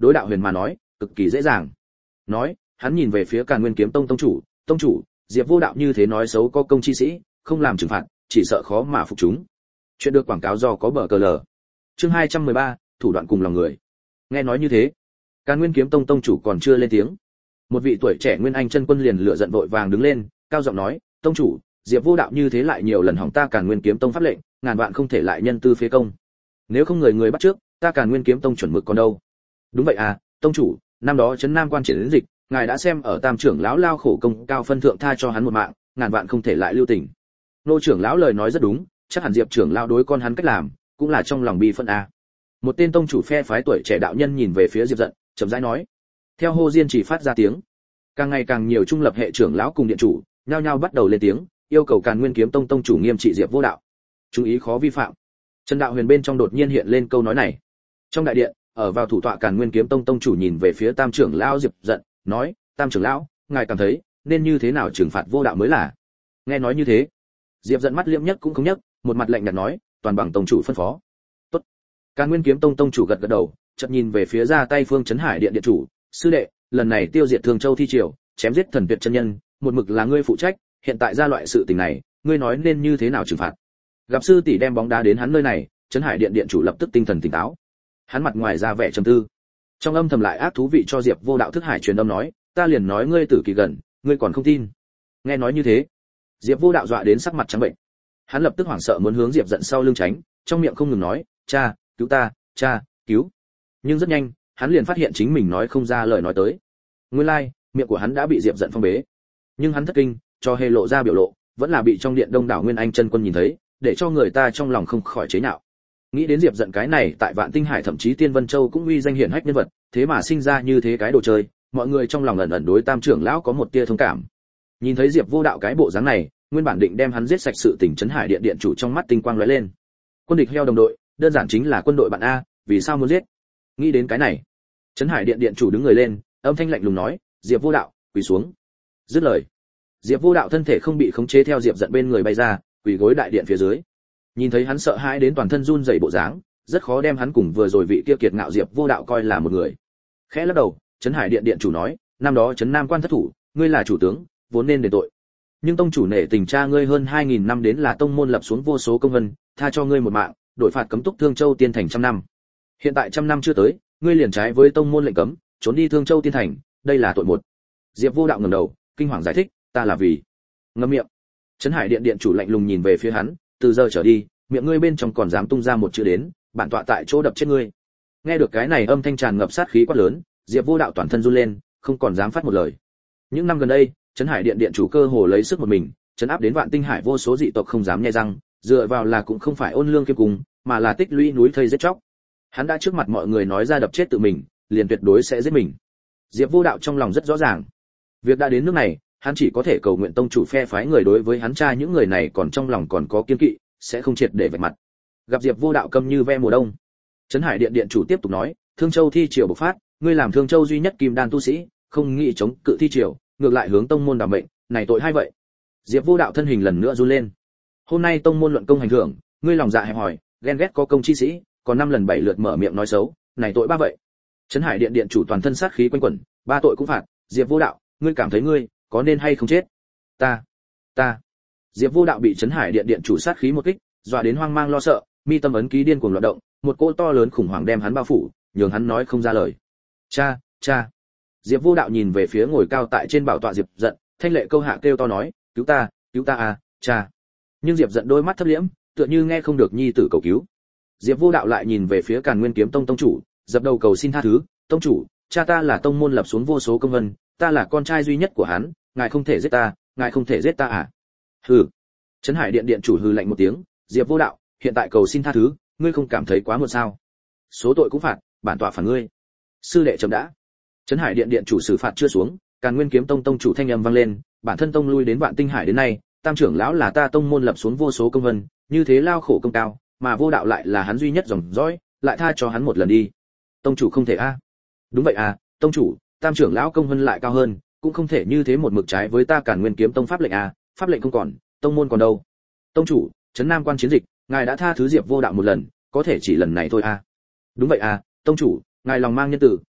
đối đạo huyền mà nói cực kỳ dễ dàng. Nói, hắn nhìn về phía Càn Nguyên Kiếm Tông tông chủ, "Tông chủ, Diệp Vô Đạo như thế nói xấu có công chi sĩ, không làm trừng phạt, chỉ sợ khó mà phục chúng." Chuyện được quảng cáo do có bờ cờ lờ. Chương hai trăm mười ba, thủ đoạn cùng lòng người. Nghe nói như thế, Càn Nguyên Kiếm Tông tông chủ còn chưa lên tiếng. Một vị tuổi trẻ nguyên anh chân quân liền lửa giận vội vàng đứng lên, cao giọng nói, "Tông chủ, Diệp Vô Đạo như thế lại nhiều lần hỏng ta Càn Nguyên Kiếm Tông pháp lệnh, ngàn vạn không thể lại nhân tư phế công. Nếu không người người bắt trước, ta Càn Nguyên Kiếm Tông chuẩn mực còn đâu." "Đúng vậy à, tông chủ, năm đó trấn Nam quan triển đến dịch, ngài đã xem ở Tam trưởng lão lao khổ công cao phân thượng tha cho hắn một mạng, ngàn vạn không thể lại lưu tình." Nô trưởng lão lời nói rất đúng, chắc hẳn Diệp trưởng lão đối con hắn cách làm, cũng là trong lòng bi phẫn a. Một tên tông chủ phe phái tuổi trẻ đạo nhân nhìn về phía Diệp Dận, chậm rãi nói. Theo hô diên chỉ phát ra tiếng, càng ngày càng nhiều trung lập hệ trưởng lão cùng điện chủ, nhao nhao bắt đầu lên tiếng, yêu cầu Càn Nguyên Kiếm Tông tông chủ nghiêm trị Diệp Vô Đạo. Chú ý khó vi phạm. Trần Đạo Huyền bên trong đột nhiên hiện lên câu nói này. Trong đại điện, ở vào thủ tọa Càn Nguyên Kiếm Tông tông chủ nhìn về phía Tam trưởng lão Diệp Dận, nói, "Tam trưởng lão, ngài cảm thấy nên như thế nào trừng phạt Vô Đạo mới là?" Nghe nói như thế, Diệp Dận mắt liễm nhất cũng không nhấc, một mặt lạnh nhạt nói, "Toàn bằng tông chủ phân phó." "Tốt." Càn Nguyên Kiếm Tông tông chủ gật gật đầu, chợt nhìn về phía ra tay Phương Chấn Hải điện điện chủ, "Sư đệ, lần này tiêu diệt Thương Châu thi triều, chém giết thần tuyệt chân nhân, một mực là ngươi phụ trách, hiện tại ra loại sự tình này, ngươi nói nên như thế nào trừng phạt?" Gặp sư tỷ đem bóng đá đến hắn nơi này, Chấn Hải điện điện chủ lập tức tinh thần tỉnh táo. Hắn mặt ngoài ra vẻ trầm tư, trong âm thầm lại ác thú vị cho Diệp Vô Đạo thức hải truyền âm nói, "Ta liền nói ngươi tử kỳ gần, ngươi còn không tin." Nghe nói như thế, Diệp Vô Đạo dọa đến sắc mặt trắng bệnh. Hắn lập tức hoảng sợ muốn hướng Diệp Dận sau lưng tránh, trong miệng không ngừng nói, "Cha, cứu ta, cha, cứu." Nhưng rất nhanh, hắn liền phát hiện chính mình nói không ra lời nói tới. Nguyên lai, like, miệng của hắn đã bị Diệp Dận phong bế. Nhưng hắn thất kinh, cho hề lộ ra biểu lộ, vẫn là bị trong điện đông đảo nguyên anh chân quân nhìn thấy, để cho người ta trong lòng không khỏi chế nhạo. Nghĩ đến Diệp Dận cái này tại Vạn Tinh Hải thậm chí Tiên Vân Châu cũng uy danh hiển hách nhân vật, thế mà sinh ra như thế cái đồ chơi, mọi người trong lòng ẩn ẩn đối Tam trưởng lão có một tia thông cảm. Nhìn thấy Diệp Vô Đạo cái bộ dáng này, nguyên bản định đem hắn giết sạch sự tình Chấn Hải điện điện chủ trong mắt tinh quang lóe lên. Quân địch heo đồng đội, đơn giản chính là quân đội bạn a, vì sao muốn giết? Nghĩ đến cái này, Chấn Hải điện điện chủ đứng người lên, âm thanh lạnh lùng nói, "Diệp Vô Đạo, quỳ xuống." Dứt lời, Diệp Vô Đạo thân thể không bị khống chế theo Diệp Dận bên người bay ra, quỳ gối đại điện phía dưới. Nhìn thấy hắn sợ hãi đến toàn thân run rẩy bộ dáng, rất khó đem hắn cùng vừa rồi vị kia kiệt ngạo Diệp Vô Đạo coi là một người. Khẽ lắc đầu, Chấn Hải điện điện chủ nói, "Năm đó Chấn Nam quan thất thủ, ngươi là chủ tướng, vốn nên đền tội. Nhưng tông chủ nể tình cha ngươi hơn hai nghìn năm đến là tông môn lập xuống vô số công vân, tha cho ngươi một mạng, đổi phạt cấm túc Thương Châu Tiên Thành trăm năm. Hiện tại trăm năm chưa tới, ngươi liền trái với tông môn lệnh cấm, trốn đi Thương Châu Tiên Thành, đây là tội một." Diệp Vô Đạo ngẩng đầu, kinh hoàng giải thích, "Ta là vì..." Ngậm miệng. Chấn Hải điện điện chủ lạnh lùng nhìn về phía hắn, "Từ giờ trở đi, miệng ngươi bên trong còn dám tung ra một chữ đến, bản tọa tại chỗ đập chết ngươi." Nghe được cái này âm thanh tràn ngập sát khí quát lớn, Diệp Vô Đạo toàn thân run lên, không còn dám phát một lời. Những năm gần đây, Chấn Hải điện điện chủ cơ hồ lấy sức một mình, trấn áp đến Vạn Tinh Hải vô số dị tộc không dám nghe răng, dựa vào là cũng không phải ôn lương kiêm cùng, mà là tích lũy núi thây giết chóc. Hắn đã trước mặt mọi người nói ra đập chết tự mình, liền tuyệt đối sẽ giết mình. Diệp Vô Đạo trong lòng rất rõ ràng, việc đã đến nước này, hắn chỉ có thể cầu nguyện tông chủ phe phái người đối với hắn tra những người này còn trong lòng còn có kiên kỵ, sẽ không triệt để vạch mặt. Gặp Diệp Vô Đạo câm như ve mùa đông, Chấn Hải điện điện chủ tiếp tục nói, "Thương Châu thi triều bộc phát, ngươi làm Thương Châu duy nhất kim đan tu sĩ, không nghĩ chống cự thi triều, ngược lại hướng tông môn đảm mệnh, này tội hay vậy?" Diệp Vô Đạo thân hình lần nữa run lên. "Hôm nay tông môn luận công hành thưởng, ngươi lòng dạ hẹp hòi, ghen ghét có công chi sĩ, còn năm lần bảy lượt mở miệng nói xấu, này tội ba vậy." Chấn Hải điện điện chủ toàn thân sát khí quanh quẩn, "Ba tội cũng phạt, Diệp Vô Đạo, ngươi cảm thấy ngươi có nên hay không chết?" "Ta, ta." Diệp Vô Đạo bị Chấn Hải điện điện chủ sát khí một kích, dọa đến hoang mang lo sợ, mi tâm ấn ký điên cuồng loạn động, một cỗ to lớn khủng hoảng đem hắn bao phủ, nhường hắn nói không ra lời. "Cha, cha." Diệp Vô Đạo nhìn về phía ngồi cao tại trên bảo tọa Diệp Dận, thanh lệ câu hạ kêu to nói, "Cứu ta, cứu ta à, cha." Nhưng Diệp Dận đôi mắt thấp liễm, tựa như nghe không được nhi tử cầu cứu. Diệp Vô Đạo lại nhìn về phía Càn Nguyên Kiếm Tông tông chủ, dập đầu cầu xin tha thứ, "Tông chủ, cha ta là tông môn lập xuống vô số công vân, ta là con trai duy nhất của hắn, ngài không thể giết ta, ngài không thể giết ta à?" "Hừ." Chấn Hải điện điện chủ hừ lạnh một tiếng, "Diệp Vô Đạo, hiện tại cầu xin tha thứ, ngươi không cảm thấy quá muộn sao? Số tội cũng phạt, bản tọa phạt ngươi." "Sư đệ chậm đã." Chấn Hải điện điện chủ xử phạt chưa xuống, Càn Nguyên Kiếm Tông tông chủ thanh âm vang lên, "Bản thân tông lui đến Vạn Tinh Hải đến nay, Tam trưởng lão là ta tông môn lập xuống vô số công vân, như thế lao khổ công cao, mà Vô Đạo lại là hắn duy nhất dòng dõi, lại tha cho hắn một lần đi." "Tông chủ không thể a." "Đúng vậy à, tông chủ, Tam trưởng lão công vân lại cao hơn, cũng không thể như thế một mực trái với ta Càn Nguyên Kiếm Tông pháp lệnh à, pháp lệnh không còn, tông môn còn đâu." "Tông chủ, Trấn Nam quan chiến dịch, ngài đã tha thứ Diệp Vô Đạo một lần, có thể chỉ lần này thôi à." "Đúng vậy à, tông chủ, ngài lòng mang nhân tử,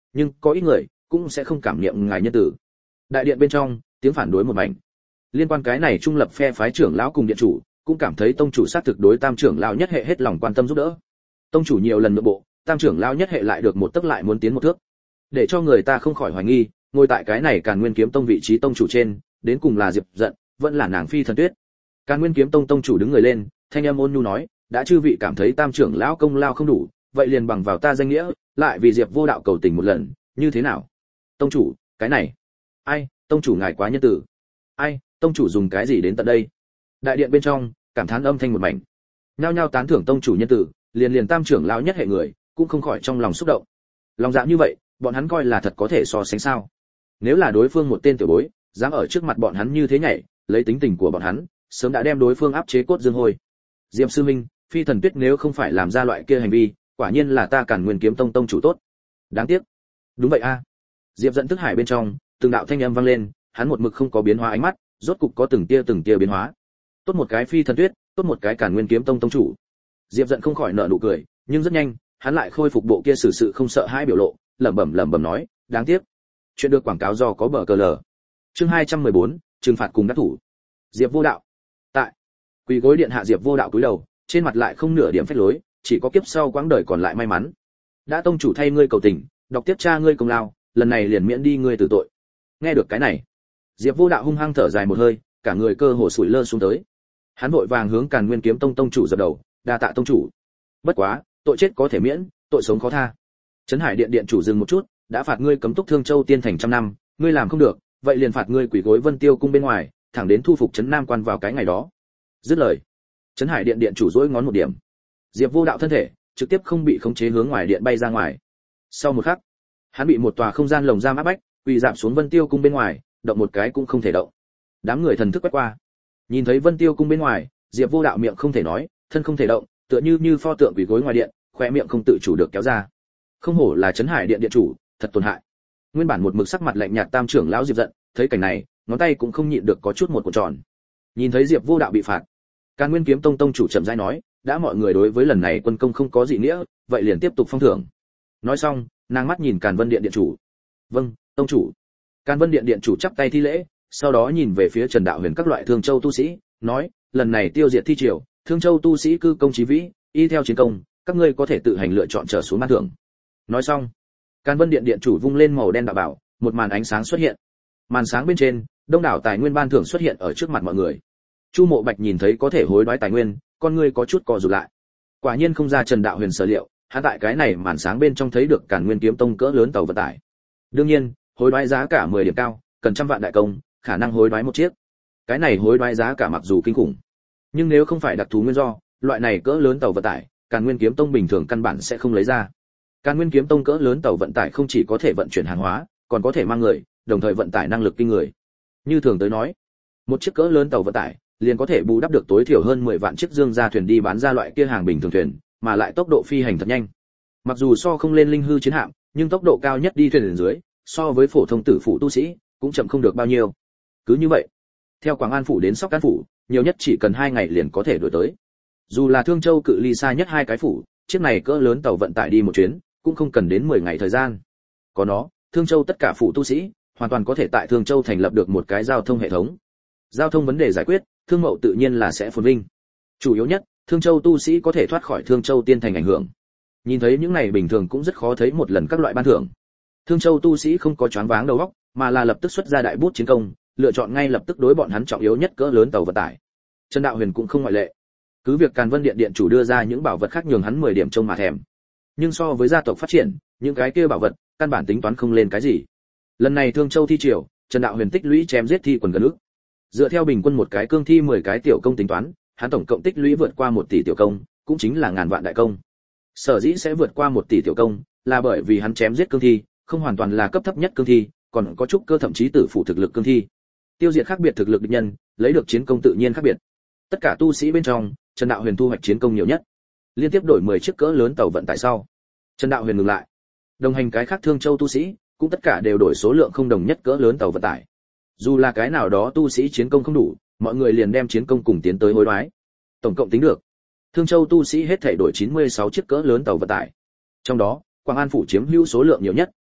nhưng có ít người cũng sẽ không cảm niệm ngài nhân tử. Đại điện bên trong, tiếng phản đối một mảnh. Liên quan cái này trung lập phe phái trưởng lão cùng điện chủ, cũng cảm thấy tông chủ xác thực đối tam trưởng lão nhất hệ hết lòng quan tâm giúp đỡ. Tông chủ nhiều lần nhượng bộ, tam trưởng lão nhất hệ lại được một tấc lại muốn tiến một thước, để cho người ta không khỏi hoài nghi, ngồi tại cái này Càn Nguyên Kiếm Tông vị trí tông chủ trên, đến cùng là Diệp Dận, vẫn là nàng Phi Thần Tuyết. Càn Nguyên Kiếm Tông tông chủ đứng người lên, thanh âm ôn nhu nói, đã chư vị cảm thấy tam trưởng lão công lao không đủ, vậy liền bằng vào ta danh nghĩa, lại vì Diệp Vô Đạo cầu tình một lần, như thế nào? Tông chủ, cái này, ai, tông chủ ngài quá nhân tử. Ai, tông chủ dùng cái gì đến tận đây? Đại điện bên trong, cảm thán âm thanh một mảnh. Nhao nhao tán thưởng tông chủ nhân tử, liền liền tam trưởng lão nhất hệ người, cũng không khỏi trong lòng xúc động. Lòng dạ như vậy, bọn hắn coi là thật có thể so sánh sao? Nếu là đối phương một tên tiểu bối, dám ở trước mặt bọn hắn như thế nhảy, lấy tính tình của bọn hắn, sớm đã đem đối phương áp chế cốt dương hôi. Diệp sư minh, Phi Thần Tuyết nếu không phải làm ra loại kia hành vi, quả nhiên là ta Càn Nguyên Kiếm Tông tông chủ tốt. Đáng tiếc. Đúng vậy a. À. Diệp Dận thức hải bên trong, từng đạo thanh âm vang lên, hắn một mực không có biến hóa ánh mắt, rốt cục có từng tia từng tia biến hóa. Tốt một cái Phi Thần Tuyết, tốt một cái Càn Nguyên Kiếm Tông tông chủ. Diệp Dận không khỏi nở nụ cười, nhưng rất nhanh, hắn lại khôi phục bộ kia xử sự không sợ hãi biểu lộ, lẩm bẩm lẩm bẩm nói, đáng tiếc. Chuyện được quảng cáo do có bờ cờ lờ. Chương hai trăm mười bốn, trừng phạt cùng đắc thủ. Diệp Vô Đạo. Tại. Quỳ gối điện hạ Diệp Vô Đạo cúi đầu, trên mặt lại không nửa điểm phách lối, chỉ có kiếp sau quãng đời còn lại may mắn. Đã tông chủ thay ngươi cầu tình, đọc tiếp cha ngươi công lao, lần này liền miễn đi ngươi tử tội. Nghe được cái này, Diệp Vô Đạo hung hăng thở dài một hơi, cả người cơ hồ sủi lơ xuống tới. Hắn vội vàng hướng Càn Nguyên Kiếm Tông tông chủ dập đầu, đa tạ tông chủ. Bất quá, tội chết có thể miễn, tội sống khó tha. Trấn Hải điện điện chủ dừng một chút, đã phạt ngươi cấm túc Thương Châu tiên thành trăm năm, ngươi làm không được, vậy liền phạt ngươi quỳ gối Vân Tiêu cung bên ngoài, thẳng đến thu phục trấn Nam quan vào cái ngày đó. Dứt lời, Trấn Hải điện điện chủ dỗi ngón một điểm. Diệp Vô Đạo thân thể trực tiếp không bị khống chế hướng ngoài điện bay ra ngoài. Sau một khắc, hắn bị một tòa không gian lồng giam áp bách, quỳ rạp xuống Vân Tiêu cung bên ngoài, động một cái cũng không thể động. Đám người thần thức quét qua, nhìn thấy Vân Tiêu cung bên ngoài, Diệp Vô Đạo miệng không thể nói, thân không thể động, tựa như như pho tượng quỳ gối ngoài điện, khóe miệng không tự chủ được kéo ra. Không hổ là Trấn Hải điện điện chủ, thật tổn hại. Nguyên bản một mực sắc mặt lạnh nhạt tam trưởng lão Diệp Dận, thấy cảnh này, ngón tay cũng không nhịn được có chút một cuộn tròn. Nhìn thấy Diệp Vô Đạo bị phạt, Càn Nguyên Kiếm Tông tông chủ chậm rãi nói, đã mọi người đối với lần này quân công không có gì nghĩa, vậy liền tiếp tục phong thưởng. Nói xong, nàng mắt nhìn Càn Vân điện điện chủ. Vâng, tông chủ. Càn Vân điện điện chủ chắp tay thi lễ, sau đó nhìn về phía Trần Đạo Huyền các loại Thương Châu tu sĩ, nói, lần này tiêu diệt thi triều, Thương Châu tu sĩ cư công chí vĩ, y theo chiến công, các ngươi có thể tự hành lựa chọn trở xuống ban thưởng. Nói xong, Càn Vân điện điện chủ vung lên màu đen đạo bảo, một màn ánh sáng xuất hiện. Màn sáng bên trên, đông đảo tài nguyên ban thưởng xuất hiện ở trước mặt mọi người. Chu Mộ Bạch nhìn thấy có thể hối đoái tài nguyên, con ngươi có chút co rụt lại. Quả nhiên không ra Trần Đạo Huyền sở liệu, hắn tại cái này màn sáng bên trong thấy được Càn Nguyên Kiếm Tông cỡ lớn tàu vận tải. Đương nhiên, hối đoái giá cả mười điểm cao, cần trăm vạn đại công, khả năng hối đoái một chiếc. Cái này hối đoái giá cả mặc dù kinh khủng, nhưng nếu không phải đặc thù nguyên do, loại này cỡ lớn tàu vận tải, Càn Nguyên Kiếm Tông bình thường căn bản sẽ không lấy ra. Càn Nguyên Kiếm Tông cỡ lớn tàu vận tải không chỉ có thể vận chuyển hàng hóa, còn có thể mang người, đồng thời vận tải năng lực kinh người. Như thường tới nói, một chiếc cỡ lớn tàu vận tải liền có thể bù đắp được tối thiểu hơn mười vạn chiếc dương ra thuyền đi bán ra loại kia hàng bình thường thuyền, mà lại tốc độ phi hành thật nhanh. Mặc dù so không lên linh hư chiến hạm, nhưng tốc độ cao nhất đi thuyền dưới, so với phổ thông tử phụ tu sĩ, cũng chậm không được bao nhiêu. Cứ như vậy, theo Quảng An phủ đến Sóc Cán phủ, nhiều nhất chỉ cần hai ngày liền có thể đuổi tới. Dù là Thương Châu cự ly xa nhất hai cái phủ, chiếc này cỡ lớn tàu vận tải đi một chuyến, cũng không cần đến mười ngày thời gian. Có nó, Thương Châu tất cả phủ tu sĩ, hoàn toàn có thể tại Thương Châu thành lập được một cái giao thông hệ thống. Giao thông vấn đề giải quyết, thương mậu tự nhiên là sẽ phồn vinh. Chủ yếu nhất, Thương Châu tu sĩ có thể thoát khỏi Thương Châu tiên thành ảnh hưởng. Nhìn thấy những này bình thường cũng rất khó thấy một lần các loại ban thưởng. Thương Châu tu sĩ không có choáng váng đầu óc, mà là lập tức xuất ra đại bút chiến công, lựa chọn ngay lập tức đối bọn hắn trọng yếu nhất cỡ lớn tàu vận tải. Trần Đạo Huyền cũng không ngoại lệ. Cứ việc Càn Vân điện điện chủ đưa ra những bảo vật khác nhường hắn mười điểm trông mà thèm. Nhưng so với gia tộc phát triển, những cái kia bảo vật, căn bản tính toán không lên cái gì. Lần này Thương Châu thi triều, Trần Đạo Huyền tích lũy chém giết thi quần gần ức. Dựa theo bình quân một cái cương thi mười cái tiểu công tính toán, hắn tổng cộng tích lũy vượt qua một tỷ tiểu công, cũng chính là ngàn vạn đại công. Sở dĩ sẽ vượt qua một tỷ tiểu công, là bởi vì hắn chém giết cương thi, không hoàn toàn là cấp thấp nhất cương thi, còn có chút cơ thậm chí tử phụ thực lực cương thi. Tiêu diệt khác biệt thực lực địch nhân, lấy được chiến công tự nhiên khác biệt. Tất cả tu sĩ bên trong, Trần Đạo Huyền thu hoạch chiến công nhiều nhất. Liên tiếp đổi mười chiếc cỡ lớn tàu vận tải sau, Trần Đạo Huyền ngừng lại. Đồng hành cái khác Thương Châu tu sĩ, cũng tất cả đều đổi số lượng không đồng nhất cỡ lớn tàu vận tải. Dù là cái nào đó tu sĩ chiến công không đủ, mọi người liền đem chiến công cùng tiến tới hối đoái. Tổng cộng tính được, Thương Châu tu sĩ hết thảy đổi chín mươi sáu chiếc cỡ lớn tàu vận tải. Trong đó, Quảng An phủ chiếm hữu số lượng nhiều nhất,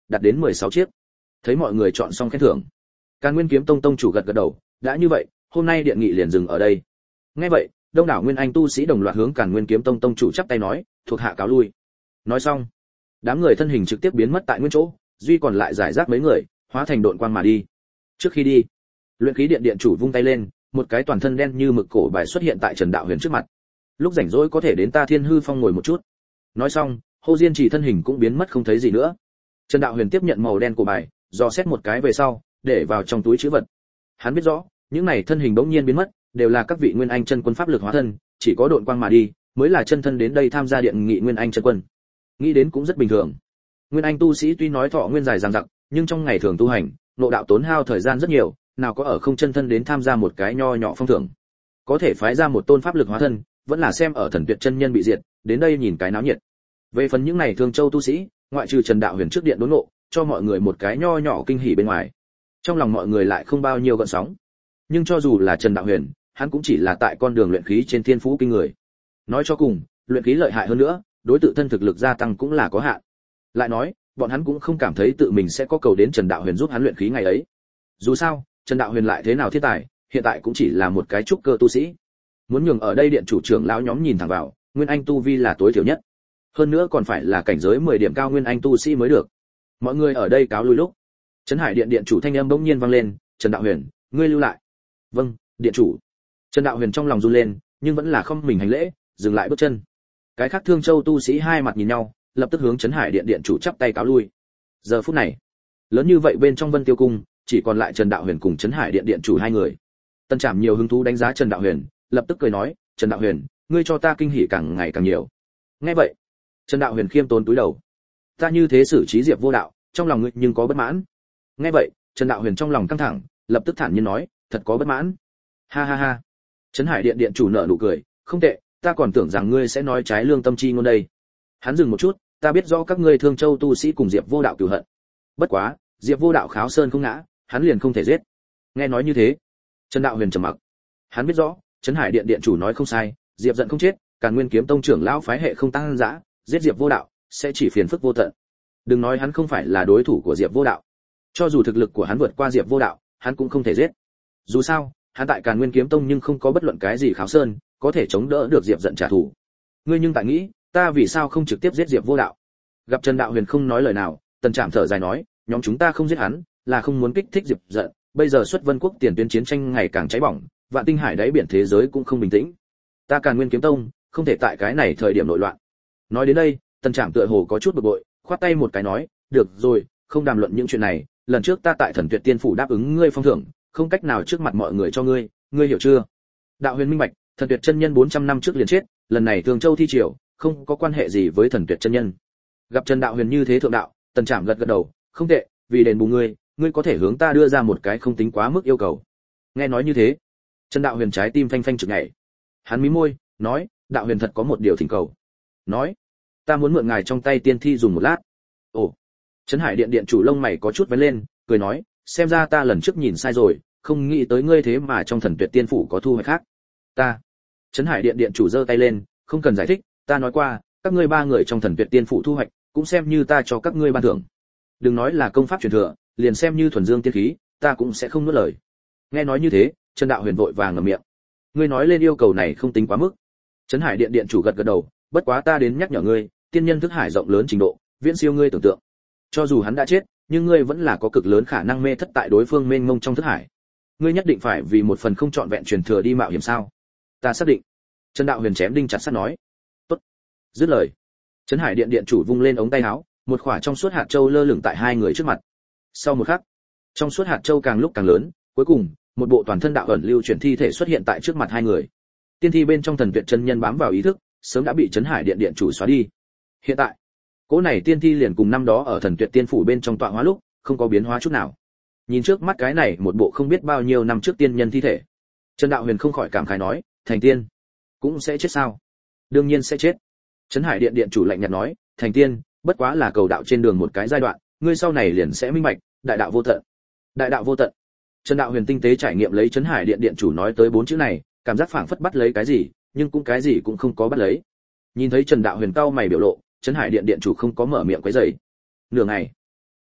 đạt đến mười sáu chiếc. Thấy mọi người chọn xong khen thưởng, Càn Nguyên Kiếm Tông tông chủ gật gật đầu, đã như vậy, hôm nay điện nghị liền dừng ở đây. Nghe vậy, đông đảo nguyên anh tu sĩ đồng loạt hướng Càn Nguyên Kiếm Tông tông chủ chắp tay nói, thuộc hạ cáo lui. Nói xong, đám người thân hình trực tiếp biến mất tại nguyên chỗ, duy còn lại giải rác mấy người, hóa thành độn quang mà đi. Trước khi đi, luyện khí điện điện chủ vung tay lên, một cái toàn thân đen như mực cổ bài xuất hiện tại Trần Đạo Huyền trước mặt. Lúc rảnh rỗi có thể đến ta Thiên Hư Phong ngồi một chút. Nói xong, Hồ Diên Chỉ thân hình cũng biến mất không thấy gì nữa. Trần Đạo Huyền tiếp nhận màu đen cổ bài, dò xét một cái về sau, để vào trong túi trữ vật. Hắn biết rõ, những này thân hình bỗng nhiên biến mất, đều là các vị nguyên anh chân quân pháp lực hóa thân, chỉ có độn quang mà đi, mới là chân thân đến đây tham gia điện nghị nguyên anh chân quân. Nghĩ đến cũng rất bình thường. Nguyên anh tu sĩ tuy nói thọ nguyên dài dằng dặc, nhưng trong ngày thường tu hành, nội đạo tốn hao thời gian rất nhiều, nào có ở không chân thân đến tham gia một cái nho nhỏ phong thưởng. Có thể phái ra một tôn pháp lực hóa thân, vẫn là xem ở Thần Tuyệt chân nhân bị diệt, đến đây nhìn cái náo nhiệt. Về phần những này Thương Châu tu sĩ, ngoại trừ Trần Đạo Huyền trước điện đốn ngộ, cho mọi người một cái nho nhỏ kinh hỉ bên ngoài. Trong lòng mọi người lại không bao nhiêu gợn sóng. Nhưng cho dù là Trần Đạo Huyền, hắn cũng chỉ là tại con đường luyện khí trên thiên phú kinh người. Nói cho cùng, luyện khí lợi hại hơn nữa, đối tự thân thực lực gia tăng cũng là có hạn. Lại nói, bọn hắn cũng không cảm thấy tự mình sẽ có cầu đến Trần Đạo Huyền giúp hắn luyện khí ngày ấy. Dù sao, Trần Đạo Huyền lại thế nào thiên tài, hiện tại cũng chỉ là một cái trúc cơ tu sĩ. Muốn nhường ở đây điện chủ trưởng lão nhóm nhìn thẳng vào, nguyên anh tu vi là tối thiểu nhất. Hơn nữa còn phải là cảnh giới mười điểm cao nguyên anh tu sĩ mới được. Mọi người ở đây cáo lui lúc, Trấn Hải điện điện chủ thanh âm bỗng nhiên vang lên, "Trần Đạo Huyền, ngươi lưu lại." "Vâng, điện chủ." Trần Đạo Huyền trong lòng run lên, nhưng vẫn là không mình hành lễ, dừng lại bước chân. Cái khác Thương Châu tu sĩ hai mặt nhìn nhau, lập tức hướng Trấn Hải điện điện chủ chắp tay cáo lui. Giờ phút này, lớn như vậy bên trong Vân Tiêu cung, chỉ còn lại Trần Đạo Huyền cùng Trấn Hải điện điện chủ hai người. Tân Trảm nhiều hứng thú đánh giá Trần Đạo Huyền, lập tức cười nói, "Trần Đạo Huyền, ngươi cho ta kinh hỉ càng ngày càng nhiều." Nghe vậy, Trần Đạo Huyền khiêm tốn cúi đầu. "Ta như thế xử trí Diệp Vô Đạo, trong lòng ngươi nhưng có bất mãn?" Nghe vậy, Trần Đạo Huyền trong lòng căng thẳng, lập tức thản nhiên nói, "Thật có bất mãn." Ha ha ha. Trấn Hải điện điện chủ nở nụ cười, "Không tệ, ta còn tưởng rằng ngươi sẽ nói trái lương tâm chi ngôn đây." Hắn dừng một chút, "Ta biết rõ các ngươi Thương Châu tu sĩ cùng Diệp Vô Đạo cừu hận. Bất quá, Diệp Vô Đạo kháo sơn không ngã, hắn liền không thể giết." Nghe nói như thế, Trần Đạo Huyền trầm mặc. Hắn biết rõ, Trấn Hải điện điện chủ nói không sai, Diệp giận không chết, Càn Nguyên kiếm tông trưởng lão phái hệ không tăng dã, giết Diệp Vô Đạo sẽ chỉ phiền phức vô tận. Đừng nói hắn không phải là đối thủ của Diệp Vô Đạo, cho dù thực lực của hắn vượt qua Diệp Vô Đạo, hắn cũng không thể giết. Dù sao, hắn tại Càn Nguyên kiếm tông nhưng không có bất luận cái gì kháo sơn, có thể chống đỡ được Diệp giận trả thù. Ngươi nhưng tại nghĩ, ta vì sao không trực tiếp giết Diệp Vô Đạo? Gặp Trần Đạo Huyền không nói lời nào, Tần Trạm thở dài nói, nhóm chúng ta không giết hắn, là không muốn kích thích Diệp giận, bây giờ xuất Vân quốc tiền tuyến chiến tranh ngày càng cháy bỏng, vạn tinh hải đáy biển thế giới cũng không bình tĩnh. Ta Càn Nguyên kiếm tông không thể tại cái này thời điểm nội loạn. Nói đến đây, Tần Trạm tựa hồ có chút bực bội, khoát tay một cái nói, "Được rồi, không đàm luận những chuyện này, lần trước ta tại Thần Tuyệt Tiên phủ đáp ứng ngươi phong thưởng, không cách nào trước mặt mọi người cho ngươi, ngươi hiểu chưa?" Đạo Huyền minh bạch, Thần Tuyệt chân nhân bốn trăm năm trước liền chết, lần này Thường Châu thi triều, không có quan hệ gì với Thần Tuyệt chân nhân. Gặp Trần Đạo Huyền như thế thượng đạo, Tần Trạm gật gật đầu, "Không tệ, vì đền bù ngươi, ngươi có thể hướng ta đưa ra một cái không tính quá mức yêu cầu." Nghe nói như thế, Trần Đạo Huyền trái tim phanh phanh chực nhảy. Hắn mím môi, nói, "Đạo Huyền thật có một điều thỉnh cầu." Nói, "Ta muốn mượn ngài trong tay tiên thi dùng một lát." Ồ. Trấn Hải điện điện chủ lông mày có chút vén lên, cười nói, "Xem ra ta lần trước nhìn sai rồi, không nghĩ tới ngươi thế mà trong Thần Tuyệt Tiên phủ có thu hoạch khác." "Ta." Trấn Hải điện điện chủ giơ tay lên, "Không cần giải thích, ta nói qua, các ngươi ba người trong Thần Tuyệt Tiên phủ thu hoạch, cũng xem như ta cho các ngươi ban thưởng. Đừng nói là công pháp truyền thừa, liền xem như thuần dương tiên khí, ta cũng sẽ không nuốt lời." Nghe nói như thế, Trần Đạo Huyền vội vàng ngậm miệng. "Ngươi nói lên yêu cầu này không tính quá mức." Trấn Hải điện điện chủ gật gật đầu, "Bất quá ta đến nhắc nhở ngươi, tiên nhân thức hải rộng lớn trình độ, viễn siêu ngươi tưởng tượng. Cho dù hắn đã chết, nhưng ngươi vẫn là có cực lớn khả năng mê thất tại đối phương mênh mông trong thức hải. Ngươi nhất định phải vì một phần không trọn vẹn truyền thừa đi mạo hiểm sao?" "Ta xác định." Trần Đạo Huyền chém đinh chặt sắt nói. "Tốt." Dứt lời, Trấn Hải điện điện chủ vung lên ống tay áo, một quả trong suốt hạt châu lơ lửng tại hai người trước mặt. Sau một khắc, trong suốt hạt châu càng lúc càng lớn, cuối cùng, một bộ toàn thân đạo ẩn lưu chuyển thi thể xuất hiện tại trước mặt hai người. Tiên thi bên trong Thần Tuyệt chân nhân bám vào ý thức, sớm đã bị Trấn Hải điện điện chủ xóa đi. Hiện tại, cỗ này tiên thi liền cùng năm đó ở Thần Tuyệt Tiên phủ bên trong tọa hóa lúc, không có biến hóa chút nào. Nhìn trước mắt cái này một bộ không biết bao nhiêu năm trước tiên nhân thi thể, Trần Đạo Huyền không khỏi cảm khái nói, "Thành tiên cũng sẽ chết sao?" "Đương nhiên sẽ chết." Trấn Hải điện điện chủ lạnh nhạt nói, "Thành tiên bất quá là cầu đạo trên đường một cái giai đoạn, ngươi sau này liền sẽ minh bạch, đại đạo vô tận." Đại đạo vô tận. Trần Đạo Huyền tinh tế trải nghiệm lấy Trấn Hải điện điện chủ nói tới bốn chữ này, cảm giác phảng phất bắt lấy cái gì, nhưng cũng cái gì cũng không có bắt lấy. Nhìn thấy Trần Đạo Huyền cau mày biểu lộ, Trấn Hải điện điện chủ không có mở miệng quấy rầy. Nửa ngày,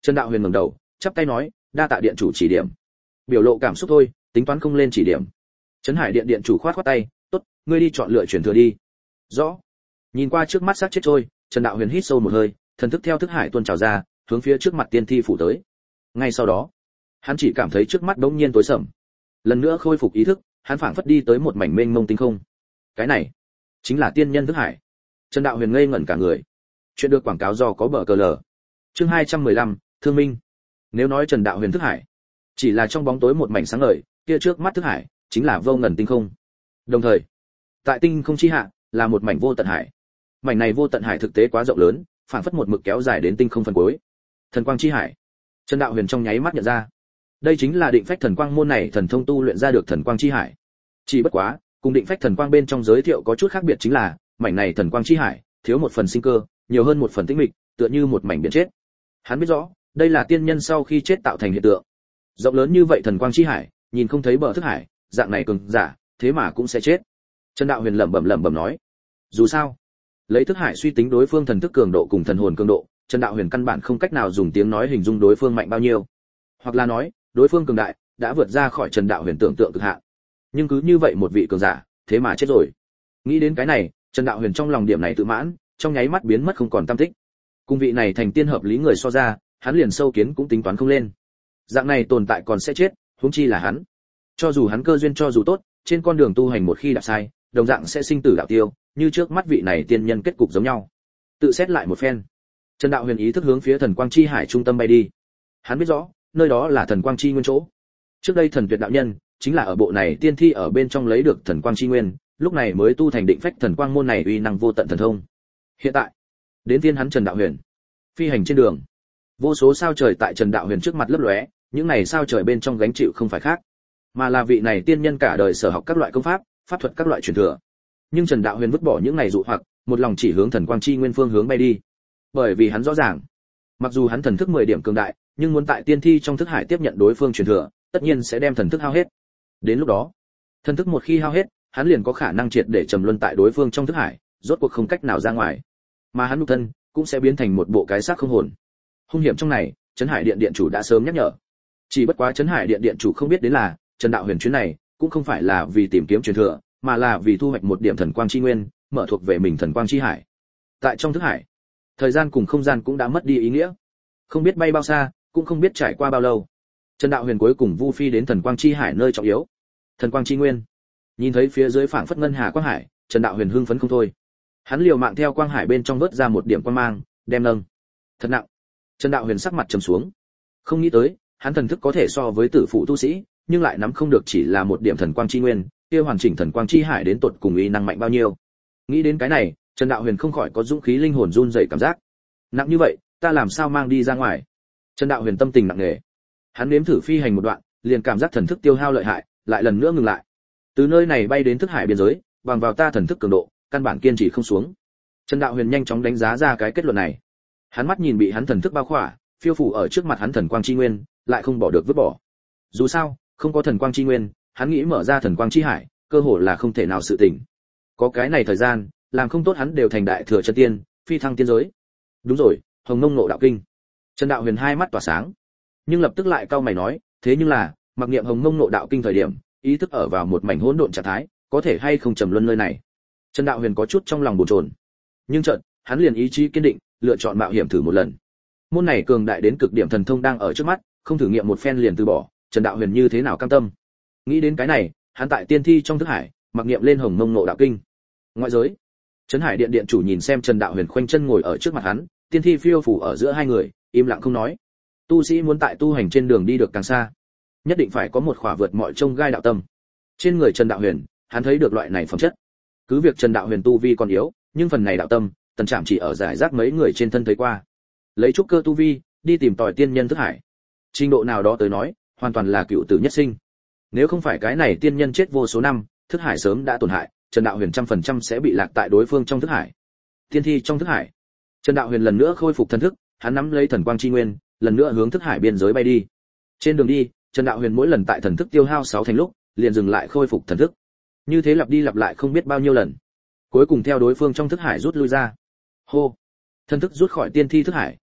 Trần Đạo Huyền ngẩng đầu, chắp tay nói, đa tạ điện chủ chỉ điểm. Biểu lộ cảm xúc thôi, tính toán không lên chỉ điểm. Trấn Hải điện điện chủ khoát khoát tay, tốt, ngươi đi chọn lựa chuyển thừa đi. Rõ. Nhìn qua trước mắt xác chết trôi, Trần Đạo Huyền hít sâu một hơi, thần thức theo thức hải tuôn trào ra, hướng phía trước mặt tiên thi phủ tới. Ngay sau đó, hắn chỉ cảm thấy trước mắt đống nhiên tối sầm. Lần nữa khôi phục ý thức, hắn phảng phất đi tới một mảnh mênh mông tinh không. Cái này chính là tiên nhân thức hải. Trần Đạo Huyền ngây ngẩn cả người. Chuyện được quảng cáo do có bờ cờ lờ. Chương hai trăm mười lăm, Thương Minh. Nếu nói Trần Đạo Huyền thức hải chỉ là trong bóng tối một mảnh sáng ngời, kia trước mắt thức hải chính là vô ngần tinh không. Đồng thời, tại tinh không chi hạ là một mảnh vô tận hải. Mảnh này vô tận hải thực tế quá rộng lớn, phảng phất một mực kéo dài đến tinh không phần cuối. Thần quang chi hải. Trần Đạo Huyền trong nháy mắt nhận ra, đây chính là định phách thần quang môn này thần thông tu luyện ra được thần quang chi hải. Chỉ bất quá, cùng định phách thần quang bên trong giới thiệu có chút khác biệt chính là, mảnh này thần quang chi hải thiếu một phần sinh cơ, nhiều hơn một phần tĩnh mịch, tựa như một mảnh biển chết. Hắn biết rõ, đây là tiên nhân sau khi chết tạo thành hiện tượng. Rộng lớn như vậy thần quang chi hải, nhìn không thấy bờ thức hải, dạng này cường giả, thế mà cũng sẽ chết. Trần Đạo Huyền lẩm bẩm lẩm bẩm nói, dù sao, lấy thức hải suy tính đối phương thần thức cường độ cùng thần hồn cường độ, Trần Đạo Huyền căn bản không cách nào dùng tiếng nói hình dung đối phương mạnh bao nhiêu, hoặc là nói, đối phương cường đại đã vượt ra khỏi Trần Đạo Huyền tưởng tượng cực hạn. Nhưng cứ như vậy một vị cường giả, thế mà chết rồi. Nghĩ đến cái này, Trần Đạo Huyền trong lòng điểm này tự mãn, trong nháy mắt biến mất không còn tăm tích. Cùng vị này thành tiên hợp lý người so ra, hắn liền sâu kiến cũng tính toán không lên. Dạng này tồn tại còn sẽ chết, huống chi là hắn. Cho dù hắn cơ duyên cho dù tốt, trên con đường tu hành một khi đạp sai, đồng dạng sẽ sinh tử đạo tiêu, như trước mắt vị này tiên nhân kết cục giống nhau. Tự xét lại một phen, Trần Đạo Huyền ý thức hướng phía thần quang chi hải trung tâm bay đi. Hắn biết rõ, nơi đó là thần quang chi nguyên chỗ. Trước đây thần tuyệt đạo nhân chính là ở bộ này tiên thi ở bên trong lấy được thần quang chi nguyên, lúc này mới tu thành định phách thần quang môn này uy năng vô tận thần thông. Hiện tại, đến tiên hắn Trần Đạo Huyền phi hành trên đường, vô số sao trời tại Trần Đạo Huyền trước mặt lấp lóe, những này sao trời bên trong gánh chịu không phải khác, mà là vị này tiên nhân cả đời sở học các loại công pháp, pháp thuật các loại truyền thừa. Nhưng Trần Đạo Huyền vứt bỏ những này dụ hoặc, một lòng chỉ hướng thần quang chi nguyên phương hướng bay đi. Bởi vì hắn rõ ràng, mặc dù hắn thần thức mười điểm cường đại, nhưng muốn tại tiên thi trong thức hải tiếp nhận đối phương truyền thừa, tất nhiên sẽ đem thần thức hao hết. Đến lúc đó, thần thức một khi hao hết, hắn liền có khả năng triệt để trầm luân tại đối phương trong thức hải, rốt cuộc không cách nào ra ngoài. Mà hắn nhục thân cũng sẽ biến thành một bộ cái xác không hồn. Hung hiểm trong này, Trấn Hải Điện điện chủ đã sớm nhắc nhở. Chỉ bất quá Trấn Hải Điện điện chủ không biết đến là, Trần Đạo Huyền chuyến này cũng không phải là vì tìm kiếm truyền thừa, mà là vì thu hoạch một điểm thần quang chi nguyên, mở thuộc về mình thần quang chi hải. Tại trong thức hải, thời gian cùng không gian cũng đã mất đi ý nghĩa. Không biết bay bao xa, cũng không biết trải qua bao lâu. Trần Đạo Huyền cuối cùng vu phi đến thần quang chi hải nơi trọng yếu. Thần quang chi nguyên. Nhìn thấy phía dưới phảng phất ngân hà quang hải, Trần Đạo Huyền hưng phấn không thôi. Hắn liều mạng theo quang hải bên trong vớt ra một điểm quang mang, đem nâng. Thật nặng. Trần Đạo Huyền sắc mặt trầm xuống. Không nghĩ tới, hắn thần thức có thể so với tử phụ tu sĩ, nhưng lại nắm không được chỉ là một điểm thần quang chi nguyên, kia hoàn chỉnh thần quang chi hải đến tột cùng uy năng mạnh bao nhiêu. Nghĩ đến cái này, Trần Đạo Huyền không khỏi có dũng khí linh hồn run rẩy cảm giác. Nặng như vậy, ta làm sao mang đi ra ngoài? Trần Đạo Huyền tâm tình nặng nề. Hắn nếm thử phi hành một đoạn, liền cảm giác thần thức tiêu hao lợi hại, lại lần nữa ngừng lại. Từ nơi này bay đến thức hải biên giới, bằng vào ta thần thức cường độ, căn bản kiên trì không xuống. Trần Đạo Huyền nhanh chóng đánh giá ra cái kết luận này. Hắn mắt nhìn bị hắn thần thức bao khỏa, phiêu phù ở trước mặt hắn thần quang chi nguyên, lại không bỏ được vứt bỏ. Dù sao, không có thần quang chi nguyên, hắn nghĩ mở ra thần quang chi hải, cơ hội là không thể nào sự tỉnh. Có cái này thời gian, làm không tốt hắn đều thành đại thừa chân tiên, phi thăng tiên giới. Đúng rồi, Hồng Mông Ngộ Đạo Kinh. Trần Đạo Huyền hai mắt tỏa sáng, nhưng lập tức lại cau mày nói, thế nhưng là, mặc niệm Hồng Mông Ngộ Đạo Kinh thời điểm, ý thức ở vào một mảnh hỗn độn trạng thái, có thể hay không trầm luân nơi này. Trần Đạo Huyền có chút trong lòng bồn chồn, nhưng chợt, hắn liền ý chí kiên định, lựa chọn mạo hiểm thử một lần. Môn này cường đại đến cực điểm thần thông đang ở trước mắt, không thử nghiệm một phen liền từ bỏ, Trần Đạo Huyền như thế nào cam tâm. Nghĩ đến cái này, hắn tại tiên thi trong thức hải, mặc niệm lên Hồng Mông Ngộ Đạo Kinh. Ngoại giới, Trấn Hải Điện điện chủ nhìn xem Trần Đạo Huyền khoanh chân ngồi ở trước mặt hắn, tiên thi phiêu phù ở giữa hai người, im lặng không nói. Tu sĩ muốn tại tu hành trên đường đi được càng xa, nhất định phải có một khỏa vượt mọi trông gai đạo tâm. Trên người Trần Đạo Huyền, hắn thấy được loại này phẩm chất. Cứ việc Trần Đạo Huyền tu vi còn yếu, nhưng phần này đạo tâm, Tần Trạm chỉ ở giải rác mấy người trên thân thấy qua. Lấy trúc cơ tu vi, đi tìm tòi tiên nhân thức hải. Trình độ nào đó tới nói, hoàn toàn là cựu tử nhất sinh. Nếu không phải cái này tiên nhân chết vô số năm, thức hải sớm đã tổn hại, Trần Đạo Huyền trăm phần trăm sẽ bị lạc tại đối phương trong thức hải. Tiên thi trong thức hải. Trần Đạo Huyền lần nữa khôi phục thần thức, hắn nắm lấy thần quang chi nguyên, lần nữa hướng thức hải biên giới bay đi. Trên đường đi, Trần Đạo Huyền mỗi lần tại thần thức tiêu hao sáu thành lúc, liền dừng lại khôi phục thần thức. Như thế lặp đi lặp lại không biết bao nhiêu lần. Cuối cùng theo đối phương trong thức hải rút lui ra. Hô. Thần thức rút khỏi tiên thi thức hải,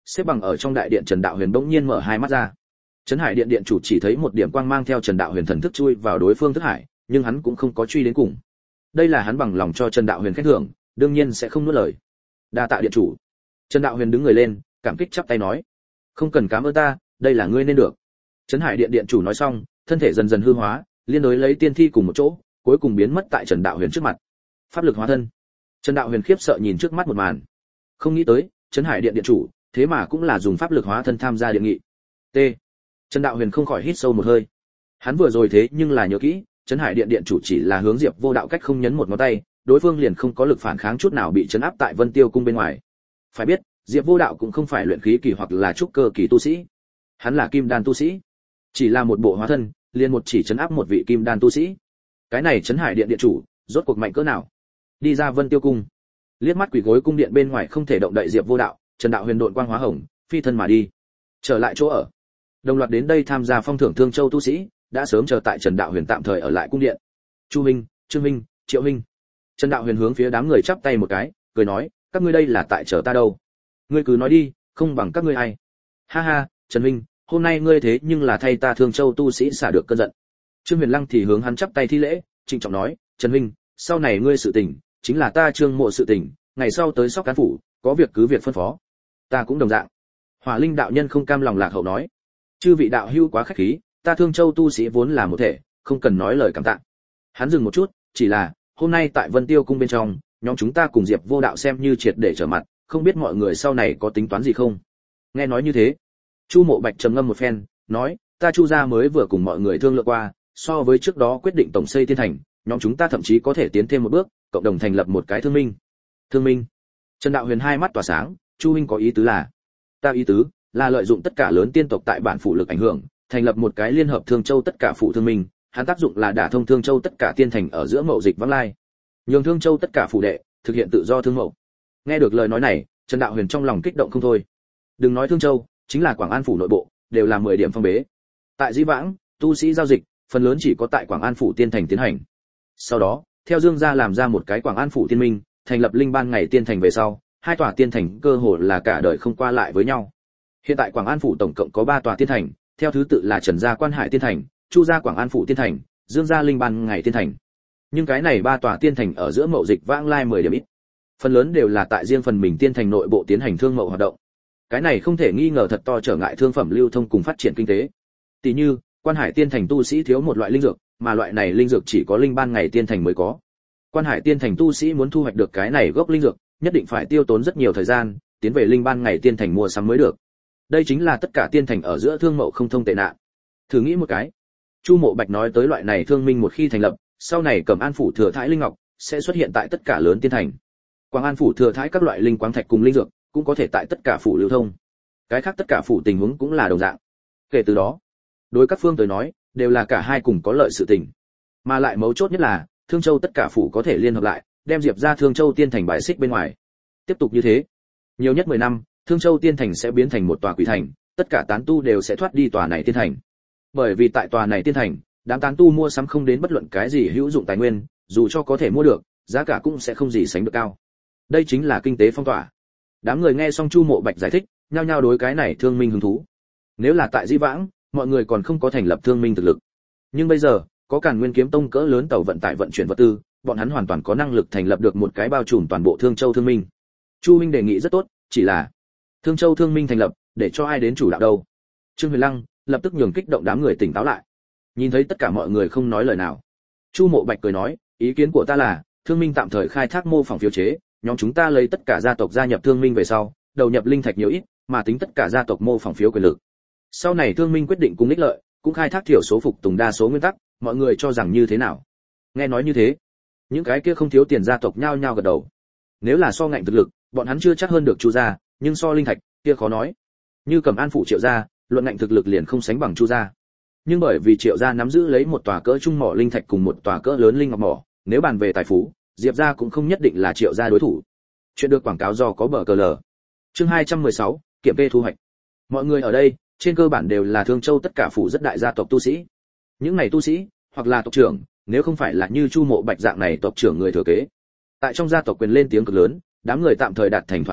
Xếp bằng ở trong đại điện Trần Đạo Huyền bỗng nhiên mở hai mắt ra. Trấn Hải điện điện chủ chỉ thấy một điểm quang mang theo Trần Đạo Huyền thần thức chui vào đối phương thức hải, nhưng hắn cũng không có truy đến cùng. Đây là hắn bằng lòng cho Trần Đạo Huyền khen thưởng, đương nhiên sẽ không nuốt lời. Đa tạ điện chủ. Trần Đạo Huyền đứng người lên, cảm kích chắp tay nói: "Không cần cảm ơn ta, đây là ngươi nên được." Trấn Hải điện điện chủ nói xong, thân thể dần dần hư hóa, liên đối lấy tiên thi cùng một chỗ, cuối cùng biến mất tại Trần Đạo Huyền trước mặt. Pháp lực hóa thân. Trần Đạo Huyền khiếp sợ nhìn trước mắt một màn. Không nghĩ tới, Trấn Hải điện điện chủ, thế mà cũng là dùng pháp lực hóa thân tham gia điện nghị. T. Trần Đạo Huyền không khỏi hít sâu một hơi. Hắn vừa rồi thế nhưng là nhớ kỹ, Trấn Hải điện điện chủ chỉ là hướng Diệp Vô Đạo cách không nhấn một ngón tay, đối phương liền không có lực phản kháng chút nào bị trấn áp tại Vân Tiêu cung bên ngoài. Phải biết, Diệp Vô Đạo cũng không phải luyện khí kỳ hoặc là trúc cơ kỳ tu sĩ, hắn là kim đan tu sĩ, chỉ là một bộ hóa thân, liền một chỉ trấn áp một vị kim đan tu sĩ. Cái này Trấn Hải điện điện chủ, rốt cuộc mạnh cỡ nào? Đi ra Vân Tiêu cung, liếc mắt quỷ gối cung điện bên ngoài không thể động đậy Diệp Vô Đạo, Trần Đạo Huyền độn quang hóa hồng, phi thân mà đi. Trở lại chỗ ở, đồng loạt đến đây tham gia phong thưởng Thương Châu tu sĩ, đã sớm chờ tại Trần Đạo Huyền tạm thời ở lại cung điện. Chu Minh, Trương Minh, Triệu Minh. Trần Đạo Huyền hướng phía đám người chắp tay một cái, cười nói: "Các ngươi đây là tại chờ ta đâu? Ngươi cứ nói đi, không bằng các ngươi ai." "Ha ha, Trần Minh, hôm nay ngươi thế nhưng là thay ta Thương Châu tu sĩ xả được cơn giận." Trương Huyền Lăng thì hướng hắn chắp tay thi lễ, trịnh trọng nói: "Trần Minh, sau này ngươi sự tình, chính là ta Trương Mộ sự tình, ngày sau tới Sóc Cán phủ, có việc cứ việc phân phó." "Ta cũng đồng dạng." Hỏa Linh đạo nhân không cam lòng lạc hậu nói: "Chư vị đạo hữu quá khách khí, ta Thương Châu tu sĩ vốn là một thể, không cần nói lời cảm tạ." Hắn dừng một chút, chỉ là, hôm nay tại Vân Tiêu cung bên trong, nhóm chúng ta cùng Diệp Vô Đạo xem như triệt để trở mặt, không biết mọi người sau này có tính toán gì không? Nghe nói như thế, Chu Mộ Bạch trầm ngâm một phen, nói: "Ta Chu gia mới vừa cùng mọi người thương lượng qua, so với trước đó quyết định tổng xây tiên thành, nhóm chúng ta thậm chí có thể tiến thêm một bước, cộng đồng thành lập một cái thương minh." Thương minh? Trần Đạo Huyền hai mắt tỏa sáng, Chu huynh có ý tứ là? Ta ý tứ là lợi dụng tất cả lớn tiên tộc tại bản phủ lực ảnh hưởng, thành lập một cái liên hợp Thương Châu tất cả phủ thương minh, hắn tác dụng là đả thông Thương Châu tất cả tiên thành ở giữa mậu dịch vắng lai, nhường Thương Châu tất cả phủ đệ thực hiện tự do thương mậu. Nghe được lời nói này, Trần Đạo Huyền trong lòng kích động không thôi. Đừng nói Thương Châu, chính là Quảng An phủ nội bộ, đều là mười điểm phong bế. Tại Dĩ Vãng, tu sĩ giao dịch, phần lớn chỉ có tại Quảng An phủ tiên thành tiến hành. Sau đó, theo Dương gia làm ra một cái Quảng An phủ tiên minh, thành lập linh ban ngày tiên thành về sau, hai tòa tiên thành cơ hồ là cả đời không qua lại với nhau. Hiện tại Quảng An phủ tổng cộng có ba tòa tiên thành, theo thứ tự là Trần gia Quan Hải tiên thành, Chu gia Quảng An phủ tiên thành, Dương gia linh ban ngày tiên thành. Nhưng cái này ba tòa tiên thành ở giữa mậu dịch vãng lai mười điểm ít. Phần lớn đều là tại riêng phần mình tiên thành nội bộ tiến hành thương mậu hoạt động. Cái này không thể nghi ngờ thật to trở ngại thương phẩm lưu thông cùng phát triển kinh tế. Tỷ như, Quan Hải tiên thành tu sĩ thiếu một loại linh dược, mà loại này linh dược chỉ có linh ban ngày tiên thành mới có. Quan Hải tiên thành tu sĩ muốn thu hoạch được cái này gốc linh dược, nhất định phải tiêu tốn rất nhiều thời gian, tiến về linh ban ngày tiên thành mua sắm mới được. Đây chính là tất cả tiên thành ở giữa thương mậu không thông tệ nạn. Thử nghĩ một cái, Chu Mộ Bạch nói tới loại này thương minh một khi thành lập, sau này Cẩm An phủ thừa thãi linh ngọc sẽ xuất hiện tại tất cả lớn tiên thành. Quảng An phủ thừa thãi các loại linh quáng thạch cùng linh dược, cũng có thể tại tất cả phủ lưu thông. Cái khác tất cả phủ tình huống cũng là đồng dạng. Kể từ đó, đối các phương tới nói, đều là cả hai cùng có lợi sự tình. Mà lại mấu chốt nhất là, Thương Châu tất cả phủ có thể liên hợp lại, đem Diệp ra Thương Châu tiên thành bãi xích bên ngoài. Tiếp tục như thế, nhiều nhất mười năm, Thương Châu tiên thành sẽ biến thành một tòa quỷ thành, tất cả tán tu đều sẽ thoát đi tòa này tiên thành. Bởi vì tại tòa này tiên thành, đám tán tu mua sắm không đến bất luận cái gì hữu dụng tài nguyên, dù cho có thể mua được, giá cả cũng sẽ không gì sánh được cao. Đây chính là kinh tế phong tỏa. Đám người nghe xong Chu Mộ Bạch giải thích, nhao nhao đối cái này thương minh hứng thú. Nếu là tại Dĩ Vãng, mọi người còn không có thành lập thương minh thực lực. Nhưng bây giờ, có Càn Nguyên kiếm tông cỡ lớn tàu vận tải vận chuyển vật tư, bọn hắn hoàn toàn có năng lực thành lập được một cái bao trùm toàn bộ Thương Châu thương minh. Chu huynh đề nghị rất tốt, chỉ là Thương Châu thương minh thành lập, để cho ai đến chủ đạo đâu? Trương Huyền Lăng lập tức nhường kích động đám người tỉnh táo lại. Nhìn thấy tất cả mọi người không nói lời nào, Chu Mộ Bạch cười nói, ý kiến của ta là, thương minh tạm thời khai thác mô phỏng phiếu chế, nhóm chúng ta lấy tất cả gia tộc gia nhập thương minh về sau, đầu nhập linh thạch nhiều ít, mà tính tất cả gia tộc mô phỏng phiếu quyền lực. Sau này thương minh quyết định cùng ích lợi, cũng khai thác thiểu số phục tùng đa số nguyên tắc, mọi người cho rằng như thế nào? Nghe nói như thế, những cái kia không thiếu tiền gia tộc nhao nhao gật đầu. Nếu là so ngạnh thực lực, bọn hắn chưa chắc hơn được Chu gia, nhưng so linh thạch, kia khó nói. Như Cẩm An phủ Triệu gia, luận ngạnh thực lực liền không sánh bằng Chu gia. Nhưng bởi vì Triệu gia nắm giữ lấy một tòa cỡ trung mỏ linh thạch cùng một tòa cỡ lớn linh ngọc mỏ, nếu bàn về tài phú, Diệp gia cũng không nhất định là Triệu gia đối thủ. Chuyện được quảng cáo do có bờ cờ lờ. Chương hai trăm mười sáu, kiểm kê thu hoạch. Mọi người ở đây, trên cơ bản đều là Thương Châu tất cả phủ rất đại gia tộc tu sĩ. Những này tu sĩ, hoặc là tộc trưởng, nếu không phải là như Chu Mộ Bạch dạng này tộc trưởng người thừa kế, tại trong gia tộc quyền lên tiếng cực lớn, đám người tạm thời đạt thành thỏa thuận,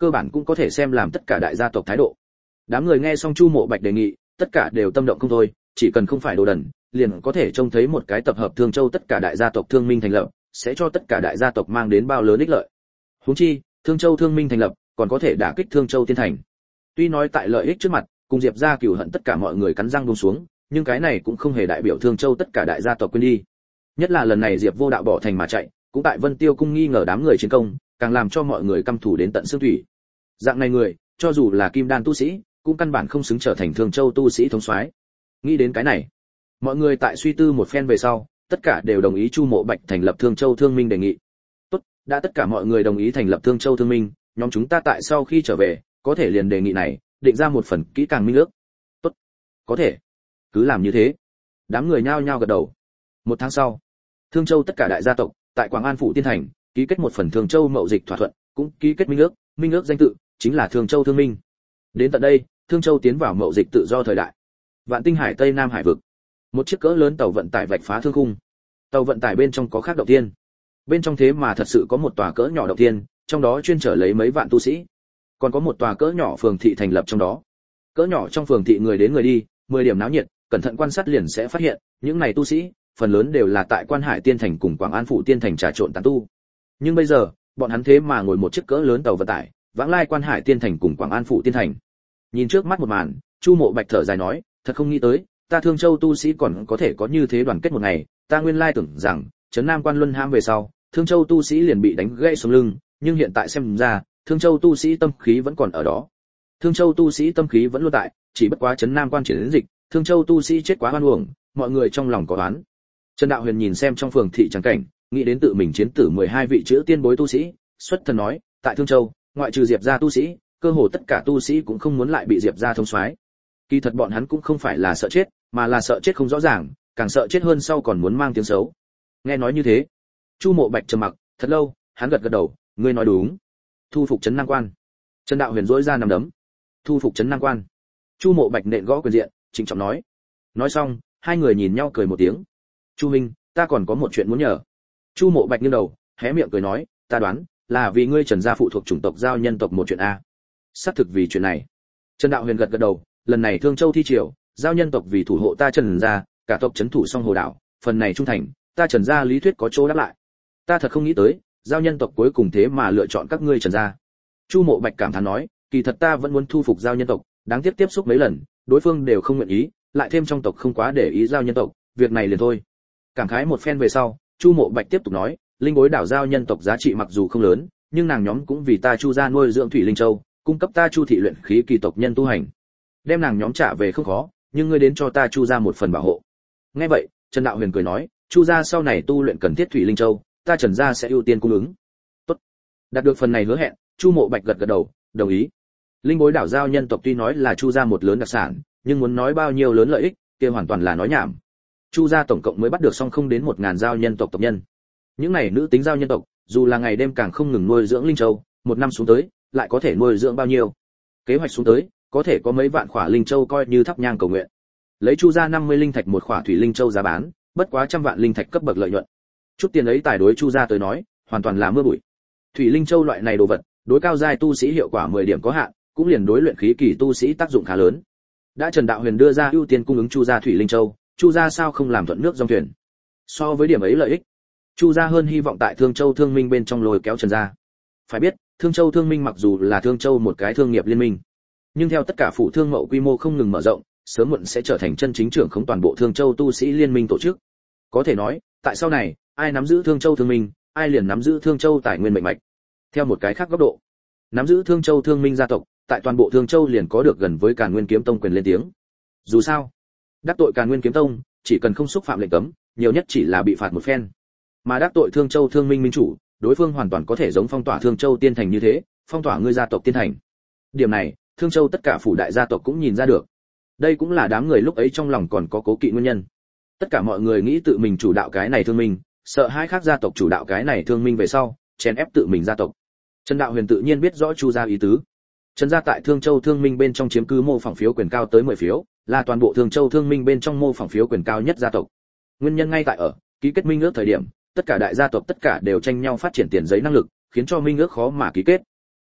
cơ bản cũng có thể xem làm tất cả đại gia tộc thái độ. Đám người nghe xong Chu Mộ Bạch đề nghị, tất cả đều tâm động không thôi, chỉ cần không phải đồ đần, liền có thể trông thấy một cái tập hợp Thương Châu tất cả đại gia tộc thương minh thành lập, sẽ cho tất cả đại gia tộc mang đến bao lớn ích lợi. Huống chi, Thương Châu thương minh thành lập, còn có thể đả kích Thương Châu tiên thành. Tuy nói tại lợi ích trước mặt, cùng Diệp gia cừu hận tất cả mọi người cắn răng buông xuống, nhưng cái này cũng không hề đại biểu Thương Châu tất cả đại gia tộc quên đi. Nhất là lần này Diệp Vô Đạo bỏ thành mà chạy, cũng tại Vân Tiêu cung nghi ngờ đám người chiến công, càng làm cho mọi người căm thù đến tận xương thủy. Dạng này người, cho dù là kim đan tu sĩ, cũng căn bản không xứng trở thành Thương Châu tu sĩ thống soái. Nghĩ đến cái này, mọi người tại suy tư một phen về sau, tất cả đều đồng ý Chu Mộ Bạch thành lập Thương Châu Thương Minh đề nghị. Tốt, đã tất cả mọi người đồng ý thành lập Thương Châu Thương Minh, nhóm chúng ta tại sau khi trở về, có thể liền đề nghị này, định ra một phần kỹ càng minh ước. Tốt, có thể. Cứ làm như thế. Đám người nhao nhao gật đầu. Một tháng sau, Thương Châu tất cả đại gia tộc tại Quảng An phủ tiên thành ký kết một phần Thương Châu mậu dịch thỏa thuận, cũng ký kết minh ước, minh ước danh tự chính là Thương Châu Thương Minh. Đến tận đây, Thương Châu tiến vào mậu dịch tự do thời đại. Vạn Tinh Hải Tây Nam Hải vực, một chiếc cỡ lớn tàu vận tải vạch phá thương khung. Tàu vận tải bên trong có khác động thiên. Bên trong thế mà thật sự có một tòa cỡ nhỏ động thiên, trong đó chuyên chở lấy mấy vạn tu sĩ. Còn có một tòa cỡ nhỏ phường thị thành lập trong đó. Cỡ nhỏ trong phường thị người đến người đi, mười điểm náo nhiệt, cẩn thận quan sát liền sẽ phát hiện, những này tu sĩ, phần lớn đều là tại Quan Hải Tiên thành cùng Quảng An phủ tiên thành trà trộn tán tu. Nhưng bây giờ, bọn hắn thế mà ngồi một chiếc cỡ lớn tàu vận tải, vãng lai Quan Hải Tiên thành cùng Quảng An phủ tiên thành. Nhìn trước mắt một màn, Chu Mộ Bạch thở dài nói, thật không nghĩ tới, ta Thương Châu tu sĩ còn có thể có như thế đoàn kết một ngày, ta nguyên lai tưởng rằng, trấn Nam Quan Luân ham về sau, Thương Châu tu sĩ liền bị đánh gãy sống lưng, nhưng hiện tại xem ra, Thương Châu tu sĩ tâm khí vẫn còn ở đó. Thương Châu tu sĩ tâm khí vẫn luôn tại, chỉ bất quá trấn Nam Quan triển đến dịch, Thương Châu tu sĩ chết quá oan uổng, mọi người trong lòng có oán. Trần Đạo Huyền nhìn xem trong phường thị trắng cảnh, nghĩ đến tự mình chiến tử mười hai vị chữ tiên bối tu sĩ, xuất thần nói, tại Thương Châu, ngoại trừ Diệp gia tu sĩ, cơ hồ tất cả tu sĩ cũng không muốn lại bị Diệp gia thống soái. Kỳ thật bọn hắn cũng không phải là sợ chết, mà là sợ chết không rõ ràng, càng sợ chết hơn sau còn muốn mang tiếng xấu. Nghe nói như thế, Chu Mộ Bạch trầm mặc, thật lâu, hắn gật gật đầu, ngươi nói đúng. Thu phục trấn Nam Quan. Trần Đạo Huyền rỗi ra nằm đấm. Thu phục trấn Nam Quan. Chu Mộ Bạch nện gõ quyền diện, trịnh trọng nói. Nói xong, hai người nhìn nhau cười một tiếng. Chu minh, ta còn có một chuyện muốn nhờ. Chu Mộ Bạch nghiêng đầu, hé miệng cười nói, ta đoán là vì ngươi Trần gia phụ thuộc chủng tộc giao nhân tộc một chuyện a. Xác thực vì chuyện này. Trần Đạo Huyền gật gật đầu, lần này Thương Châu thi triều, giao nhân tộc vì thủ hộ ta Trần gia, cả tộc trấn thủ song hồ đảo, phần này trung thành, ta Trần gia lý thuyết có chỗ đáp lại. Ta thật không nghĩ tới, giao nhân tộc cuối cùng thế mà lựa chọn các ngươi Trần gia. Chu Mộ Bạch cảm thán nói, kỳ thật ta vẫn muốn thu phục giao nhân tộc, đáng tiếc tiếp xúc mấy lần, đối phương đều không nguyện ý, lại thêm trong tộc không quá để ý giao nhân tộc, việc này liền thôi. Cảm khái một phen về sau, Chu Mộ Bạch tiếp tục nói, linh bối đảo giao nhân tộc giá trị mặc dù không lớn, nhưng nàng nhóm cũng vì ta Chu gia nuôi dưỡng thủy linh châu, cung cấp ta Chu thị luyện khí kỳ tộc nhân tu hành. Đem nàng nhóm trả về không khó, nhưng ngươi đến cho ta Chu gia một phần bảo hộ. Nghe vậy, Trần Đạo Huyền cười nói, Chu gia sau này tu luyện cần thiết thủy linh châu, ta Trần gia sẽ ưu tiên cung ứng. Tốt. Đạt được phần này hứa hẹn, Chu Mộ Bạch gật gật đầu, đồng ý. Linh bối đảo giao nhân tộc tuy nói là Chu gia một lớn đặc sản, nhưng muốn nói bao nhiêu lớn lợi ích, kia hoàn toàn là nói nhảm. Chu gia tổng cộng mới bắt được xong không đến một ngàn giao nhân tộc tộc nhân. Những này nữ tính giao nhân tộc, dù là ngày đêm càng không ngừng nuôi dưỡng linh châu, một năm xuống tới, lại có thể nuôi dưỡng bao nhiêu? Kế hoạch xuống tới, có thể có mấy vạn khỏa linh châu coi như thắp nhang cầu nguyện. Lấy Chu gia năm mươi linh thạch một khỏa thủy linh châu giá bán, bất quá trăm vạn linh thạch cấp bậc lợi nhuận. Chút tiền ấy tài đối Chu gia tới nói, hoàn toàn là mưa bụi. Thủy linh châu loại này đồ vật, đối cao giai tu sĩ hiệu quả mười điểm có hạn, cũng liền đối luyện khí kỳ tu sĩ tác dụng khá lớn. Đã Trần Đạo Huyền đưa ra ưu tiên cung ứng Chu gia thủy linh châu, Chu gia sao không làm thuận nước dòng thuyền? So với điểm ấy lợi ích, Chu gia hơn hy vọng tại Thương Châu Thương Minh bên trong lôi kéo Trần gia. Phải biết, Thương Châu Thương Minh mặc dù là Thương Châu một cái thương nghiệp liên minh, nhưng theo tất cả phủ thương mậu quy mô không ngừng mở rộng, sớm muộn sẽ trở thành chân chính trưởng khống toàn bộ Thương Châu tu sĩ liên minh tổ chức. Có thể nói, tại sau này, ai nắm giữ Thương Châu Thương Minh, ai liền nắm giữ Thương Châu tài nguyên mệnh mạch. Theo một cái khác góc độ, nắm giữ Thương Châu Thương Minh gia tộc, tại toàn bộ Thương Châu liền có được gần với Càn Nguyên Kiếm Tông quyền lên tiếng. Dù sao, đắc tội Càn Nguyên Kiếm Tông, chỉ cần không xúc phạm lệnh cấm, nhiều nhất chỉ là bị phạt một phen. Mà đắc tội Thương Châu Thương Minh minh chủ, đối phương hoàn toàn có thể giống phong tỏa Thương Châu Tiên Thành như thế, phong tỏa ngươi gia tộc Tiên Thành. Điểm này, Thương Châu tất cả phủ đại gia tộc cũng nhìn ra được. Đây cũng là đám người lúc ấy trong lòng còn có cố kỵ nguyên nhân. Tất cả mọi người nghĩ tự mình chủ đạo cái này thương minh, sợ hai khác gia tộc chủ đạo cái này thương minh về sau, chèn ép tự mình gia tộc. Trần Đạo Huyền tự nhiên biết rõ Chu gia ý tứ. Trần gia tại Thương Châu Thương Minh bên trong chiếm cứ mô phỏng phiếu quyền cao tới mười phiếu, là toàn bộ Thương Châu Thương Minh bên trong mô phỏng phiếu quyền cao nhất gia tộc. Nguyên nhân ngay tại ở, ký kết minh ước thời điểm, tất cả đại gia tộc tất cả đều tranh nhau phát triển tiền giấy năng lực, khiến cho minh ước khó mà ký kết.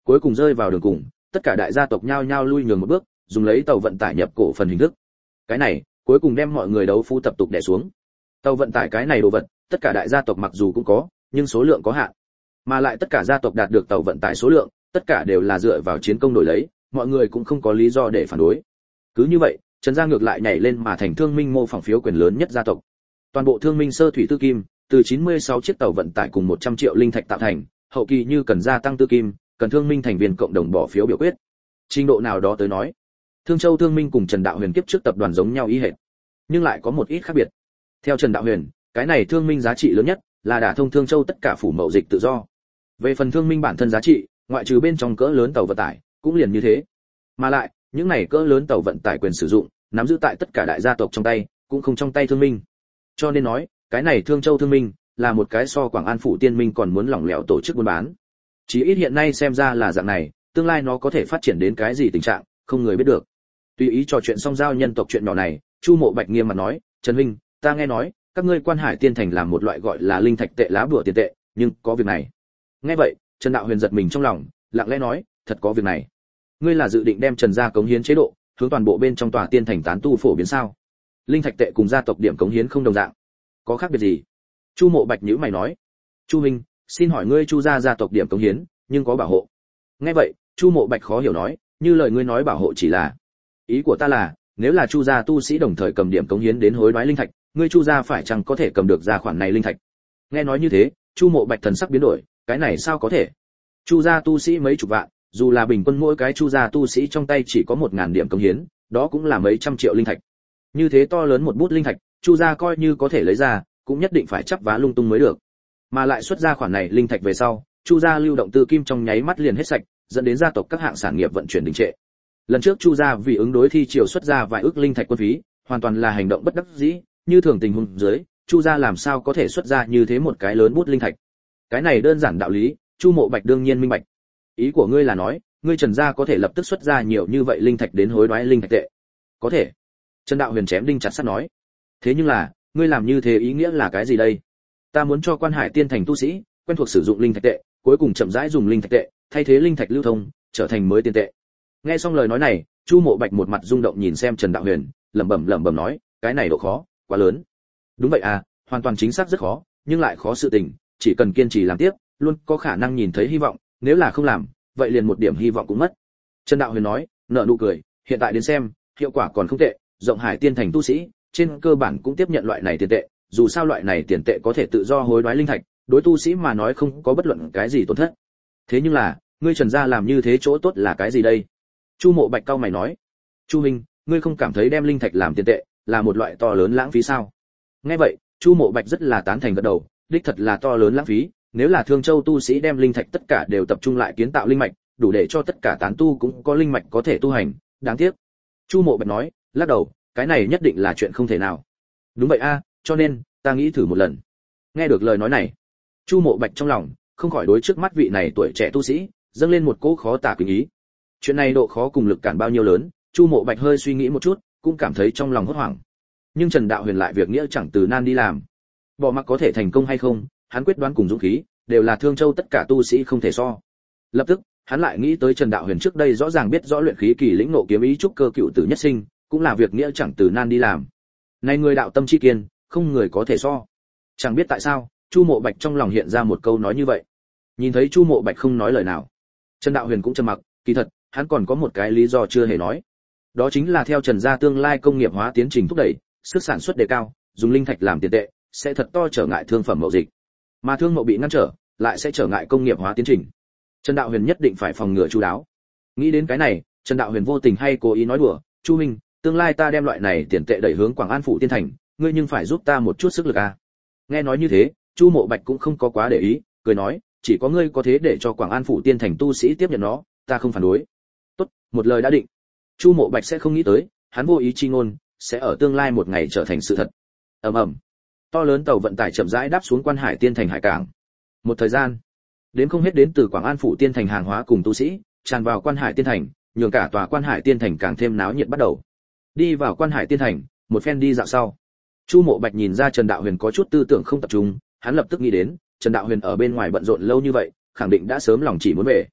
cuối cùng rơi vào đường cùng, tất cả đại gia tộc nhao nhao lui nhường một bước, dùng lấy tàu vận tải nhập cổ phần hình thức. Cái này, cuối cùng đem mọi người đấu phu tập tục đè xuống. Tàu vận tải cái này đồ vật, tất cả đại gia tộc mặc dù cũng có, nhưng số lượng có hạn. Mà lại tất cả gia tộc đạt được tàu vận tải số lượng, tất cả đều là dựa vào chiến công đổi lấy, mọi người cũng không có lý do để phản đối. Cứ như vậy, Trần gia ngược lại nhảy lên mà thành Thương Minh mô phỏng phiếu quyền lớn nhất gia tộc. Toàn bộ Thương Minh sơ thủy tư kim, từ chín mươi sáu chiếc tàu vận tải cùng một trăm triệu linh thạch tạo thành, hậu kỳ như cần gia tăng tư kim, cần Thương Minh thành viên cộng đồng bỏ phiếu biểu quyết. Trình độ nào đó tới nói, Thương Châu Thương Minh cùng Trần Đạo Huyền kiếp trước tập đoàn giống nhau ý hệt, nhưng lại có một ít khác biệt. Theo Trần Đạo Huyền, cái này Thương Minh giá trị lớn nhất là đả thông Thương Châu tất cả phủ mậu dịch tự do. Về phần Thương Minh bản thân giá trị, ngoại trừ bên trong cỡ lớn tàu vận tải, cũng liền như thế. Mà lại, những này cỡ lớn tàu vận tải quyền sử dụng, nắm giữ tại tất cả đại gia tộc trong tay, cũng không trong tay Thương Minh. Cho nên nói, cái này Thương Châu Thương Minh là một cái so Quảng An phủ Tiên Minh còn muốn lỏng lẻo tổ chức buôn bán. Chỉ ít hiện nay xem ra là dạng này, tương lai nó có thể phát triển đến cái gì tình trạng, không người biết được. Tùy ý trò chuyện xong giao nhân tộc chuyện nhỏ này, Chu Mộ Bạch nghiêm mặt nói, "Trần huynh, ta nghe nói, các ngươi Quan Hải Tiên Thành làm một loại gọi là linh thạch tệ lá bùa tiền tệ, nhưng có việc này." Nghe vậy, Trần Đạo Huyền giật mình trong lòng, lặng lẽ nói, "Thật có việc này? Ngươi là dự định đem Trần gia cống hiến chế độ, hướng toàn bộ bên trong tòa tiên thành tán tu phổ biến sao? Linh thạch tệ cùng gia tộc điểm cống hiến không đồng dạng, có khác biệt gì?" Chu Mộ Bạch nhíu mày nói, "Chu huynh, xin hỏi ngươi Chu gia gia tộc điểm cống hiến, nhưng có bảo hộ?" Nghe vậy, Chu Mộ Bạch khó hiểu nói, "Như lời ngươi nói bảo hộ chỉ là, ý của ta là, nếu là Chu gia tu sĩ đồng thời cầm điểm cống hiến đến hối đoái linh thạch, ngươi Chu gia phải chăng có thể cầm được ra khoản này linh thạch?" Nghe nói như thế, Chu Mộ Bạch thần sắc biến đổi, cái này sao có thể? Chu gia tu sĩ mấy chục vạn, dù là bình quân mỗi cái Chu gia tu sĩ trong tay chỉ có một ngàn điểm cống hiến, đó cũng là mấy trăm triệu linh thạch. Như thế to lớn một bút linh thạch, Chu gia coi như có thể lấy ra, cũng nhất định phải chắp vá lung tung mới được. Mà lại xuất ra khoản này linh thạch về sau, Chu gia lưu động tư kim trong nháy mắt liền hết sạch, dẫn đến gia tộc các hạng sản nghiệp vận chuyển đình trệ. Lần trước Chu gia vì ứng đối thi triều xuất ra vài ức linh thạch quân phí, hoàn toàn là hành động bất đắc dĩ, như thường tình huống dưới, Chu gia làm sao có thể xuất ra như thế một cái lớn bút linh thạch. Cái này đơn giản đạo lý, Chu Mộ Bạch đương nhiên minh bạch. Ý của ngươi là nói, ngươi Trần gia có thể lập tức xuất ra nhiều như vậy linh thạch đến hối đoái linh thạch tệ? Có thể. Trần Đạo Huyền chém đinh chặt sắt nói. Thế nhưng là, ngươi làm như thế ý nghĩa là cái gì đây? Ta muốn cho Quan Hải Tiên Thành tu sĩ quen thuộc sử dụng linh thạch tệ, cuối cùng chậm rãi dùng linh thạch tệ thay thế linh thạch lưu thông, trở thành mới tiền tệ. Nghe xong lời nói này, Chu Mộ Bạch một mặt rung động nhìn xem Trần Đạo Huyền, lẩm bẩm lẩm bẩm nói, cái này độ khó quá lớn. Đúng vậy à, hoàn toàn chính xác rất khó, nhưng lại khó sự tình, chỉ cần kiên trì làm tiếp, luôn có khả năng nhìn thấy hy vọng, nếu là không làm, vậy liền một điểm hy vọng cũng mất. Trần Đạo Huyền nói, nở nụ cười, hiện tại đến xem, hiệu quả còn không tệ, Rộng Hải Tiên Thành tu sĩ, trên cơ bản cũng tiếp nhận loại này tiền tệ, dù sao loại này tiền tệ có thể tự do hối đoái linh thạch, đối tu sĩ mà nói không có bất luận cái gì tổn thất. Thế nhưng là, ngươi Trần gia làm như thế chỗ tốt là cái gì đây? Chu Mộ Bạch cau mày nói, Chu huynh, ngươi không cảm thấy đem linh thạch làm tiền tệ là một loại to lớn lãng phí sao? Nghe vậy, Chu Mộ Bạch rất là tán thành gật đầu, đích thật là to lớn lãng phí, nếu là Thương Châu tu sĩ đem linh thạch tất cả đều tập trung lại kiến tạo linh mạch, đủ để cho tất cả tán tu cũng có linh mạch có thể tu hành, đáng tiếc. Chu Mộ Bạch nói, lắc đầu, cái này nhất định là chuyện không thể nào. Đúng vậy a, cho nên ta nghĩ thử một lần. Nghe được lời nói này, Chu Mộ Bạch trong lòng không khỏi đối trước mắt vị này tuổi trẻ tu sĩ dâng lên một cỗ khó tả kinh ý. Chuyện này độ khó cùng lực cản bao nhiêu lớn, Chu Mộ Bạch hơi suy nghĩ một chút, cũng cảm thấy trong lòng hốt hoảng. Nhưng Trần Đạo Huyền lại việc nghĩa chẳng từ nan đi làm. Bỏ mặc có thể thành công hay không, hắn quyết đoán cùng dũng khí, đều là Thương Châu tất cả tu sĩ không thể so. Lập tức, hắn lại nghĩ tới Trần Đạo Huyền trước đây rõ ràng biết rõ luyện khí kỳ lĩnh ngộ kiếm ý trúc cơ cựu tử nhất sinh, cũng là việc nghĩa chẳng từ nan đi làm. Này người đạo tâm chi kiên, không người có thể so. Chẳng biết tại sao, Chu Mộ Bạch trong lòng hiện ra một câu nói như vậy. Nhìn thấy Chu Mộ Bạch không nói lời nào, Trần Đạo Huyền cũng trầm mặc, kỳ thật, hắn còn có một cái lý do chưa hề nói. Đó chính là theo Trần gia tương lai công nghiệp hóa tiến trình thúc đẩy, sức sản xuất đề cao, dùng linh thạch làm tiền tệ, sẽ thật to trở ngại thương phẩm mậu dịch. Mà thương mậu bị ngăn trở, lại sẽ trở ngại công nghiệp hóa tiến trình. Trần Đạo Huyền nhất định phải phòng ngừa chu đáo. Nghĩ đến cái này, Trần Đạo Huyền vô tình hay cố ý nói đùa, "Chu huynh, tương lai ta đem loại này tiền tệ đẩy hướng Quảng An phủ Tiên Thành, ngươi nhưng phải giúp ta một chút sức lực a." Nghe nói như thế, Chu Mộ Bạch cũng không có quá để ý, cười nói, "Chỉ có ngươi có thế để cho Quảng An phủ Tiên Thành tu sĩ tiếp nhận nó, ta không phản đối." Tốt, một lời đã định. Chu Mộ Bạch sẽ không nghĩ tới, hắn vô ý chi ngôn sẽ ở tương lai một ngày trở thành sự thật. Ầm ầm. To lớn tàu vận tải chậm rãi đáp xuống Quan Hải Tiên Thành hải cảng. Một thời gian, đến không hết đến từ Quảng An phủ Tiên Thành hàng hóa cùng tu sĩ, tràn vào Quan Hải Tiên Thành, nhường cả tòa Quan Hải Tiên Thành càng thêm náo nhiệt bắt đầu. Đi vào Quan Hải Tiên Thành, một phen đi dạo sau, Chu Mộ Bạch nhìn ra Trần Đạo Huyền có chút tư tưởng không tập trung, hắn lập tức nghĩ đến, Trần Đạo Huyền ở bên ngoài bận rộn lâu như vậy, khẳng định đã sớm lòng chỉ muốn về.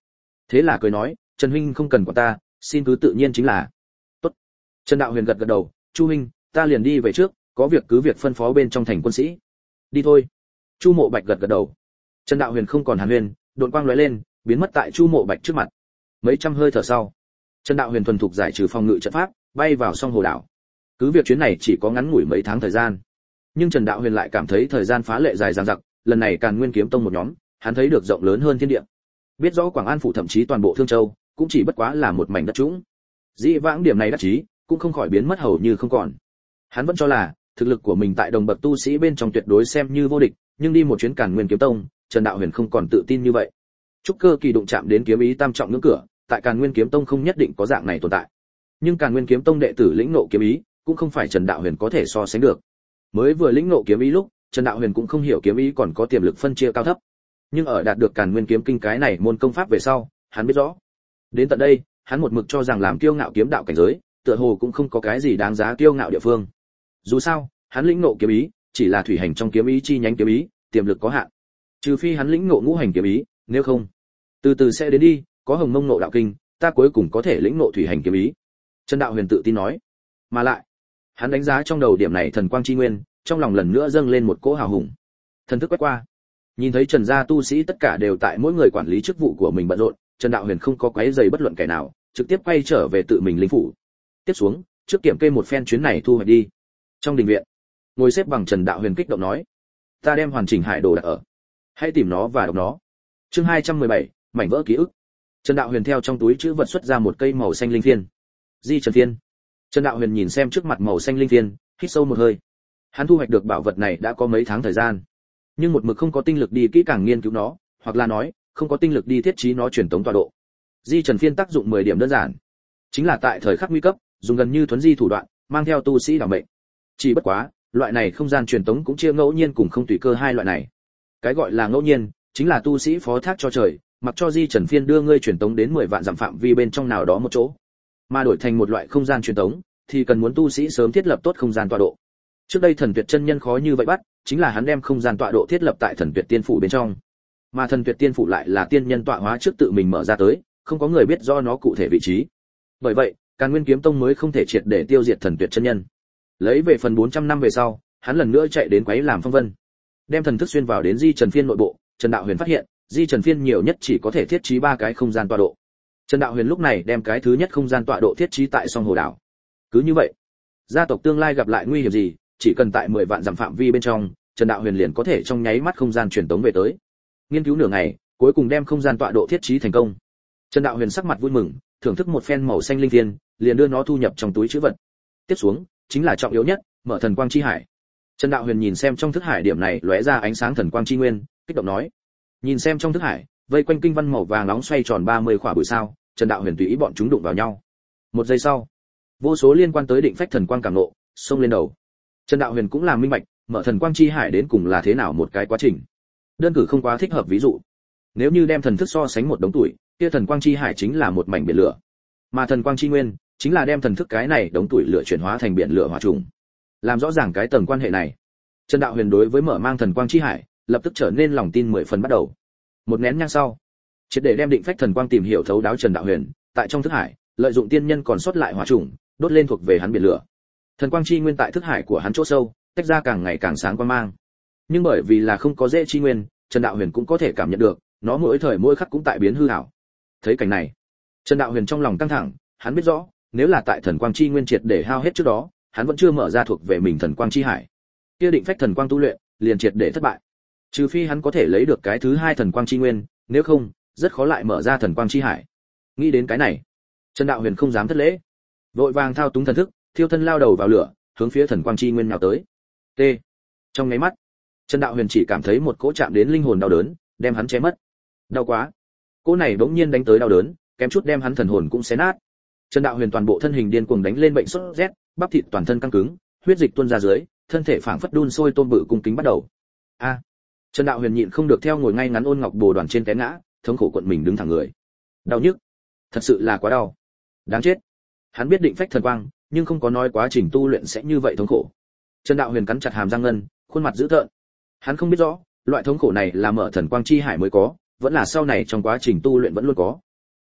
Thế là cười nói, Trần huynh không cần quản ta, xin cứ tự nhiên chính là. Tốt. Trần Đạo Huyền gật gật đầu, Chu huynh, ta liền đi về trước, có việc cứ việc phân phó bên trong thành quân sĩ. Đi thôi. Chu Mộ Bạch gật gật đầu. Trần Đạo Huyền không còn hàn huyền, đột quang lóe lên, biến mất tại Chu Mộ Bạch trước mặt. Mấy trăm hơi thở sau, Trần Đạo Huyền thuần thục giải trừ phòng ngự trận pháp, bay vào song hồ đảo. Cứ việc chuyến này chỉ có ngắn ngủi mấy tháng thời gian, nhưng Trần Đạo Huyền lại cảm thấy thời gian phá lệ dài dằng dặc, lần này Càn Nguyên Kiếm Tông một nhóm, hắn thấy được rộng lớn hơn thiên địa. Biết rõ Quảng An phủ thậm chí toàn bộ Thương Châu, cũng chỉ bất quá là một mảnh đất trũng. Dĩ vãng điểm này đắc chí, cũng không khỏi biến mất hầu như không còn. Hắn vẫn cho là thực lực của mình tại đồng bậc tu sĩ bên trong tuyệt đối xem như vô địch, nhưng đi một chuyến Càn Nguyên Kiếm Tông, Trần Đạo Huyền không còn tự tin như vậy. Trúc cơ kỳ đụng chạm đến kiếm ý tam trọng ngưỡng cửa, tại Càn Nguyên Kiếm Tông không nhất định có dạng này tồn tại. Nhưng Càn Nguyên Kiếm Tông đệ tử lĩnh ngộ kiếm ý, cũng không phải Trần Đạo Huyền có thể so sánh được. Mới vừa lĩnh ngộ kiếm ý lúc, Trần Đạo Huyền cũng không hiểu kiếm ý còn có tiềm lực phân chia cao thấp. Nhưng ở đạt được Càn Nguyên Kiếm Kinh cái này môn công pháp về sau, hắn biết rõ. Đến tận đây, hắn một mực cho rằng làm kiêu ngạo kiếm đạo cảnh giới, tựa hồ cũng không có cái gì đáng giá kiêu ngạo địa phương. Dù sao, hắn lĩnh ngộ kiếm ý, chỉ là thủy hành trong kiếm ý chi nhánh kiếm ý, tiềm lực có hạn. Trừ phi hắn lĩnh ngộ ngũ hành kiếm ý, nếu không, từ từ sẽ đến đi, có Hồng Mông Ngộ Đạo Kinh, ta cuối cùng có thể lĩnh ngộ thủy hành kiếm ý. Trần Đạo Huyền tự tin nói. Mà lại, hắn đánh giá trong đầu điểm này thần quang chi nguyên, trong lòng lần nữa dâng lên một cỗ hào hùng. Thần thức quét qua, nhìn thấy Trần gia tu sĩ tất cả đều tại mỗi người quản lý chức vụ của mình bận rộn, Trần Đạo Huyền không có quấy rầy bất luận kẻ nào, trực tiếp quay trở về tự mình linh phủ. Tiếp xuống, trước kiểm kê một phen chuyến này thu hoạch đi. Trong đình viện, ngồi xếp bằng Trần Đạo Huyền kích động nói: "Ta đem hoàn chỉnh hải đồ đặt ở, hãy tìm nó và đọc nó." Chương hai trăm mười bảy, mảnh vỡ ký ức. Trần Đạo Huyền theo trong túi trữ vật xuất ra một cây màu xanh linh phiên. Di Trần Phiên. Trần Đạo Huyền nhìn xem trước mặt màu xanh linh phiên, hít sâu một hơi. Hắn thu hoạch được bảo vật này đã có mấy tháng thời gian, nhưng một mực không có tinh lực đi kỹ càng nghiên cứu nó, hoặc là nói, không có tinh lực đi thiết trí nó truyền tống tọa độ. Di Trần Phiên tác dụng mười điểm đơn giản, chính là tại thời khắc nguy cấp, dùng gần như thuấn di thủ đoạn, mang theo tu sĩ đảm mệnh. Chỉ bất quá, loại này không gian truyền tống cũng chia ngẫu nhiên cùng không tùy cơ hai loại này. Cái gọi là ngẫu nhiên, chính là tu sĩ phó thác cho trời, mặc cho Di Trần Phiên đưa ngươi truyền tống đến mười vạn dặm phạm vi bên trong nào đó một chỗ. Mà đổi thành một loại không gian truyền tống, thì cần muốn tu sĩ sớm thiết lập tốt không gian tọa độ. Trước đây Thần Tuyệt chân nhân khó như vậy bắt, chính là hắn đem không gian tọa độ thiết lập tại Thần Tuyệt Tiên phủ bên trong. Mà Thần Tuyệt Tiên phủ lại là tiên nhân tọa hóa trước tự mình mở ra tới, không có người biết do nó cụ thể vị trí. Bởi vậy, Càn Nguyên Kiếm Tông mới không thể triệt để tiêu diệt Thần Tuyệt chân nhân. Lấy về phần bốn trăm năm về sau, hắn lần nữa chạy đến quấy làm phong vân. Đem thần thức xuyên vào đến Di Trần Phiên nội bộ, Trần Đạo Huyền phát hiện, Di Trần Phiên nhiều nhất chỉ có thể thiết trí ba cái không gian tọa độ. Trần Đạo Huyền lúc này đem cái thứ nhất không gian tọa độ thiết trí tại Song Hồ đảo. Cứ như vậy, gia tộc tương lai gặp lại nguy hiểm gì, chỉ cần tại mười vạn dặm phạm vi bên trong, Trần Đạo Huyền liền có thể trong nháy mắt không gian truyền tống về tới. Nghiên cứu nửa ngày, cuối cùng đem không gian tọa độ thiết trí thành công. Trần Đạo Huyền sắc mặt vui mừng, thưởng thức một phen màu xanh linh viên, liền đưa nó thu nhập trong túi trữ vật. Tiếp xuống, chính là trọng yếu nhất, mở thần quang chi hải. Trần Đạo Huyền nhìn xem trong thức hải điểm này lóe ra ánh sáng thần quang chi nguyên, kích động nói: "Nhìn xem trong thức hải, vây quanh kinh văn màu vàng nóng xoay tròn ba mươi khỏa bụi sao." Trần Đạo Huyền tùy ý bọn chúng đụng vào nhau. Một giây sau, vô số liên quan tới định phách thần quang cảm ngộ, xông lên đầu. Trần Đạo Huyền cũng làm minh bạch, mở thần quang chi hải đến cùng là thế nào một cái quá trình. Đơn cử không quá thích hợp ví dụ. Nếu như đem thần thức so sánh một đống tuổi, kia thần quang chi hải chính là một mảnh biển lửa. Mà thần quang chi nguyên chính là đem thần thức cái này đống tuổi lửa chuyển hóa thành biển lửa hỏa trùng. Làm rõ ràng cái tầng quan hệ này, Trần Đạo Huyền đối với mở mang thần quang chi hải, lập tức trở nên lòng tin mười phần bắt đầu. Một nén nhang sau, triệt để đem định phách thần quang tìm hiểu thấu đáo Trần Đạo Huyền, tại trong thức hải, lợi dụng tiên nhân còn sót lại hỏa trùng, đốt lên thuộc về hắn biển lửa. Thần quang chi nguyên tại thức hải của hắn chỗ sâu, tách ra càng ngày càng sáng quang mang. Nhưng bởi vì là không có dễ chi nguyên, Trần Đạo Huyền cũng có thể cảm nhận được, nó mỗi thời mỗi khắc cũng tại biến hư ảo. Thấy cảnh này, Trần Đạo Huyền trong lòng căng thẳng, hắn biết rõ, nếu là tại thần quang chi nguyên triệt để hao hết trước đó, hắn vẫn chưa mở ra thuộc về mình thần quang chi hải, kia định phách thần quang tu luyện liền triệt để thất bại. Trừ phi hắn có thể lấy được cái thứ hai thần quang chi nguyên, nếu không, rất khó lại mở ra thần quang chi hải. Nghĩ đến cái này, Trần Đạo Huyền không dám thất lễ, vội vàng thao túng thần thức, thiêu thân lao đầu vào lửa, hướng phía thần quang chi nguyên nhào tới. T. Trong ngay mắt, Trần Đạo Huyền chỉ cảm thấy một cỗ chạm đến linh hồn đau đớn, đem hắn chém mất. Đau quá. Cỗ này bỗng nhiên đánh tới đau đớn, kém chút đem hắn thần hồn cũng xé nát. Trần Đạo Huyền toàn bộ thân hình điên cuồng đánh lên bệnh sốt rét, bắp thịt toàn thân căng cứng, huyết dịch tuôn ra dưới, thân thể phảng phất đun sôi tôm bự cung kính bắt đầu. A. À. Trần Đạo Huyền nhịn không được theo ngồi ngay ngắn ôn ngọc bồ đoàn trên té ngã, thống khổ cuộn mình đứng thẳng người. Đau nhức, thật sự là quá đau. Đáng chết. Hắn biết định phách thần quang, nhưng không có nói quá trình tu luyện sẽ như vậy thống khổ. Trần Đạo Huyền cắn chặt hàm răng ngân, khuôn mặt dữ tợn. Hắn không biết rõ, loại thống khổ này là mở thần quang chi hải mới có, vẫn là sau này trong quá trình tu luyện vẫn luôn có.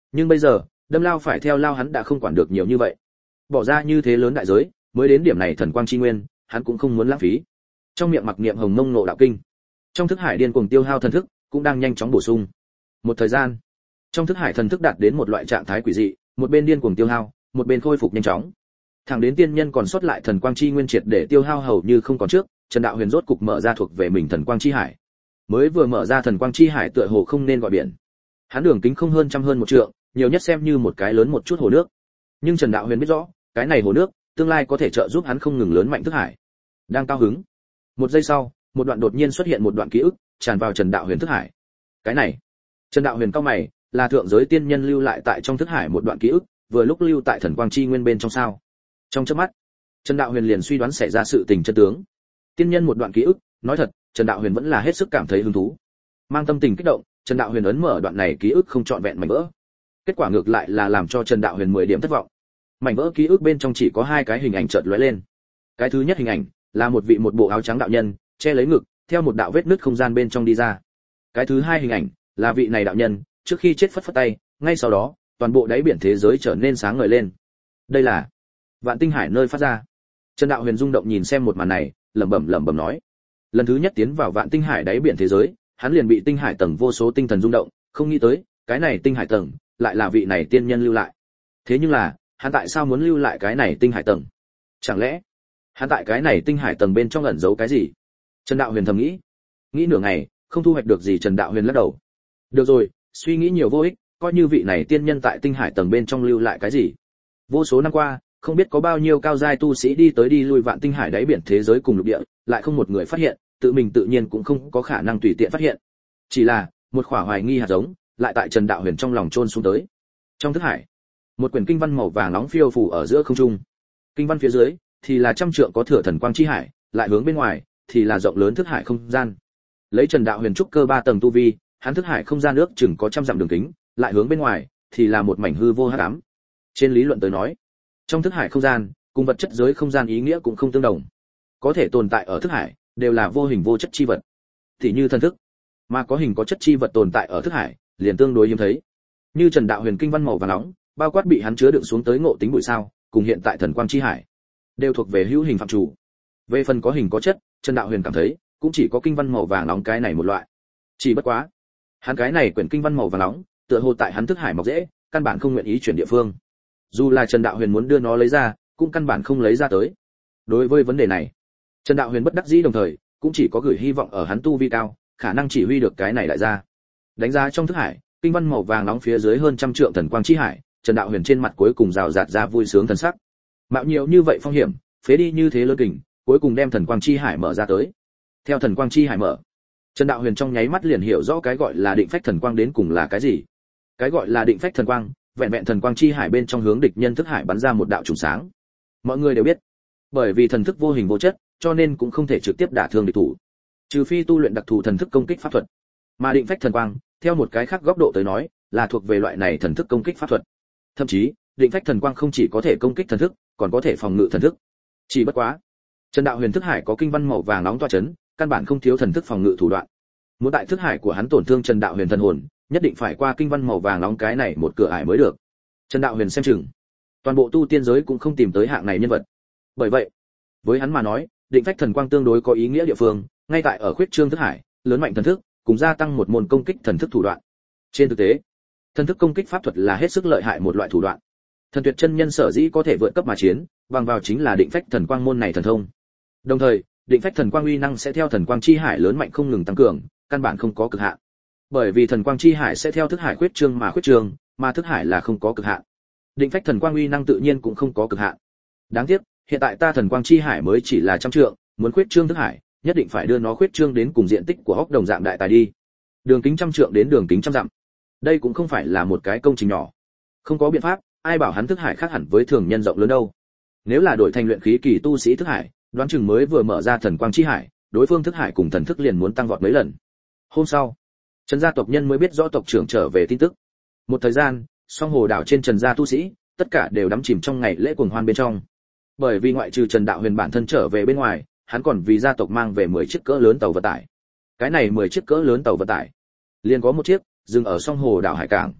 nhưng bây giờ đâm lao phải theo lao hắn đã không quản được nhiều như vậy, bỏ ra như thế lớn đại giới mới đến điểm này thần quang chi nguyên, hắn cũng không muốn lãng phí. Trong miệng mặc niệm hồng mông nộ đạo kinh, trong thức hải điên cuồng tiêu hao thần thức cũng đang nhanh chóng bổ sung. Một thời gian, trong thức hải thần thức đạt đến một loại trạng thái quỷ dị, một bên điên cuồng tiêu hao, một bên khôi phục nhanh chóng. Thẳng đến tiên nhân còn sót lại thần quang chi nguyên triệt để tiêu hao hầu như không còn trước, Trần Đạo Huyền rốt cục mở ra thuộc về mình thần quang chi hải. Mới vừa mở ra thần quang chi hải tựa hồ không nên gọi biển. Hắn đường kính không hơn trăm hơn một trượng, nhiều nhất xem như một cái lớn một chút hồ nước. Nhưng Trần Đạo Huyền biết rõ, cái này hồ nước, tương lai có thể trợ giúp hắn không ngừng lớn mạnh thức hải. Đang cao hứng. Một giây sau, một đoạn đột nhiên xuất hiện một đoạn ký ức, tràn vào Trần Đạo Huyền thức hải. Cái này, Trần Đạo Huyền cao mày, là thượng giới tiên nhân lưu lại tại trong thức hải một đoạn ký ức, vừa lúc lưu tại thần quang chi nguyên bên trong sao? Trong chớp mắt, Trần Đạo Huyền liền suy đoán xảy ra sự tình chân tướng. Tiên nhân một đoạn ký ức, nói thật, Trần Đạo Huyền vẫn là hết sức cảm thấy hứng thú. Mang tâm tình kích động, Trần Đạo Huyền ấn mở đoạn này ký ức không trọn vẹn mảnh vỡ. Kết quả ngược lại là làm cho Trần Đạo Huyền mười điểm thất vọng. Mảnh vỡ ký ức bên trong chỉ có hai cái hình ảnh chợt lóe lên. Cái thứ nhất hình ảnh là một vị một bộ áo trắng đạo nhân, che lấy ngực, theo một đạo vết nứt không gian bên trong đi ra. Cái thứ hai hình ảnh là vị này đạo nhân, trước khi chết phất phất tay, ngay sau đó, toàn bộ đáy biển thế giới trở nên sáng ngời lên. Đây là Vạn Tinh Hải nơi phát ra. Trần Đạo Huyền rung động nhìn xem một màn này, lẩm bẩm lẩm bẩm nói: lần thứ nhất tiến vào Vạn Tinh Hải đáy biển thế giới, hắn liền bị tinh hải tầng vô số tinh thần rung động, không nghĩ tới, cái này tinh hải tầng lại là vị này tiên nhân lưu lại. Thế nhưng là, hắn tại sao muốn lưu lại cái này tinh hải tầng? Chẳng lẽ hắn tại cái này tinh hải tầng bên trong ẩn giấu cái gì? Trần Đạo Huyền thầm nghĩ. Nghĩ nửa ngày, không thu hoạch được gì, Trần Đạo Huyền lắc đầu. Được rồi, suy nghĩ nhiều vô ích, coi như vị này tiên nhân tại tinh hải tầng bên trong lưu lại cái gì. Vô số năm qua, không biết có bao nhiêu cao giai tu sĩ đi tới đi lui Vạn Tinh Hải đáy biển thế giới cùng lục địa, lại không một người phát hiện, tự mình tự nhiên cũng không có khả năng tùy tiện phát hiện. Chỉ là, một khỏa hoài nghi hạt giống, lại tại Trần Đạo Huyền trong lòng chôn xuống tới. Trong thức hải, một quyển kinh văn màu vàng nóng phiêu phù ở giữa không trung. Kinh văn phía dưới thì là trăm trượng có thừa thần quang chi hải, lại hướng bên ngoài thì là rộng lớn thức hải không gian. Lấy Trần Đạo Huyền trúc cơ ba tầng tu vi, hắn thức hải không gian ước chừng có trăm dặm đường kính, lại hướng bên ngoài thì là một mảnh hư vô hắc ám. Trên lý luận tới nói, trong thức hải không gian cùng vật chất giới không gian ý nghĩa cũng không tương đồng. Có thể tồn tại ở thức hải đều là vô hình vô chất chi vật, thì như thần thức, mà có hình có chất chi vật tồn tại ở thức hải liền tương đối hiếm thấy. Như Trần Đạo Huyền kinh văn màu vàng nóng, bao quát bị hắn chứa đựng xuống tới ngộ tính bụi sao, cùng hiện tại thần quang chi hải, đều thuộc về hữu hình phạm chủ. Về phần có hình có chất, Trần Đạo Huyền cảm thấy cũng chỉ có kinh văn màu vàng nóng cái này một loại. Chỉ bất quá, hắn cái này quyển kinh văn màu vàng nóng, tựa hồ tại hắn thức hải mọc dễ, căn bản không nguyện ý chuyển địa phương. Dù là Trần Đạo Huyền muốn đưa nó lấy ra, cũng căn bản không lấy ra tới. Đối với vấn đề này, Trần Đạo Huyền bất đắc dĩ, đồng thời cũng chỉ có gửi hy vọng ở hắn tu vi cao, khả năng chỉ huy được cái này đại gia. Đánh giá trong thức hải, kinh văn màu vàng nóng phía dưới hơn trăm trượng thần quang chi hải, Trần Đạo Huyền trên mặt cuối cùng rào rạt ra vui sướng thần sắc. Mạo nhiều như vậy phong hiểm, phế đi như thế lớn kình, cuối cùng đem thần quang chi hải mở ra tới. Theo thần quang chi hải mở, Trần Đạo Huyền trong nháy mắt liền hiểu rõ cái gọi là định phách thần quang đến cùng là cái gì. Cái gọi là định phách thần quang, vẹn vẹn thần quang chi hải bên trong hướng địch nhân thức hải bắn ra một đạo trùng sáng. Mọi người đều biết, bởi vì thần thức vô hình vô chất, cho nên cũng không thể trực tiếp đả thương địch thủ, trừ phi tu luyện đặc thù thần thức công kích pháp thuật. Mà định phách thần quang, theo một cái khác góc độ tới nói, là thuộc về loại này thần thức công kích pháp thuật. Thậm chí, định phách thần quang không chỉ có thể công kích thần thức, còn có thể phòng ngự thần thức. Chỉ bất quá, Trần Đạo Huyền thức hải có kinh văn màu vàng nóng tỏa chấn, căn bản không thiếu thần thức phòng ngự thủ đoạn. Muốn tại thức hải của hắn tổn thương Trần Đạo Huyền thần hồn, nhất định phải qua kinh văn màu vàng nóng cái này một cửa ải mới được. Trần Đạo Huyền xem chừng, toàn bộ tu tiên giới cũng không tìm tới hạng này nhân vật. Bởi vậy, với hắn mà nói, định phách thần quang tương đối có ý nghĩa địa phương, ngay tại ở khuyết trương thức hải, lớn mạnh thần thức, cùng gia tăng một môn công kích thần thức thủ đoạn. Trên thực tế, thần thức công kích pháp thuật là hết sức lợi hại một loại thủ đoạn. Thần tuyệt chân nhân sở dĩ có thể vượt cấp mà chiến, bằng vào chính là định phách thần quang môn này thần thông. Đồng thời, định phách thần quang uy năng sẽ theo thần quang chi hải lớn mạnh không ngừng tăng cường, căn bản không có cực hạn. Bởi vì thần quang chi hải sẽ theo thức hải khuyết trương mà khuyết trương, mà thức hải là không có cực hạn. Định phách thần quang uy năng tự nhiên cũng không có cực hạn. Đáng tiếc, hiện tại ta thần quang chi hải mới chỉ là trăm trượng, muốn khuyết trương thức hải, nhất định phải đưa nó khuyết trương đến cùng diện tích của hốc đồng dạng đại tài đi. Đường kính trăm trượng đến đường kính trăm dặm. Đây cũng không phải là một cái công trình nhỏ. Không có biện pháp, ai bảo hắn thức hải khác hẳn với thường nhân rộng lớn đâu. Nếu là đổi thành luyện khí kỳ tu sĩ thức hải, đoán chừng mới vừa mở ra thần quang chi hải, đối phương thức hải cùng thần thức liền muốn tăng vọt mấy lần. Hôm sau, Trần gia tộc nhân mới biết rõ tộc trưởng trở về tin tức. Một thời gian, song hồ đảo trên Trần gia tu sĩ, tất cả đều đắm chìm trong ngày lễ cuồng hoan bên trong. Bởi vì ngoại trừ Trần Đạo Huyền bản thân trở về bên ngoài, hắn còn vì gia tộc mang về mười chiếc cỡ lớn tàu vận tải. Cái này mười chiếc cỡ lớn tàu vận tải, liền có một chiếc dừng ở song hồ đảo hải cảng.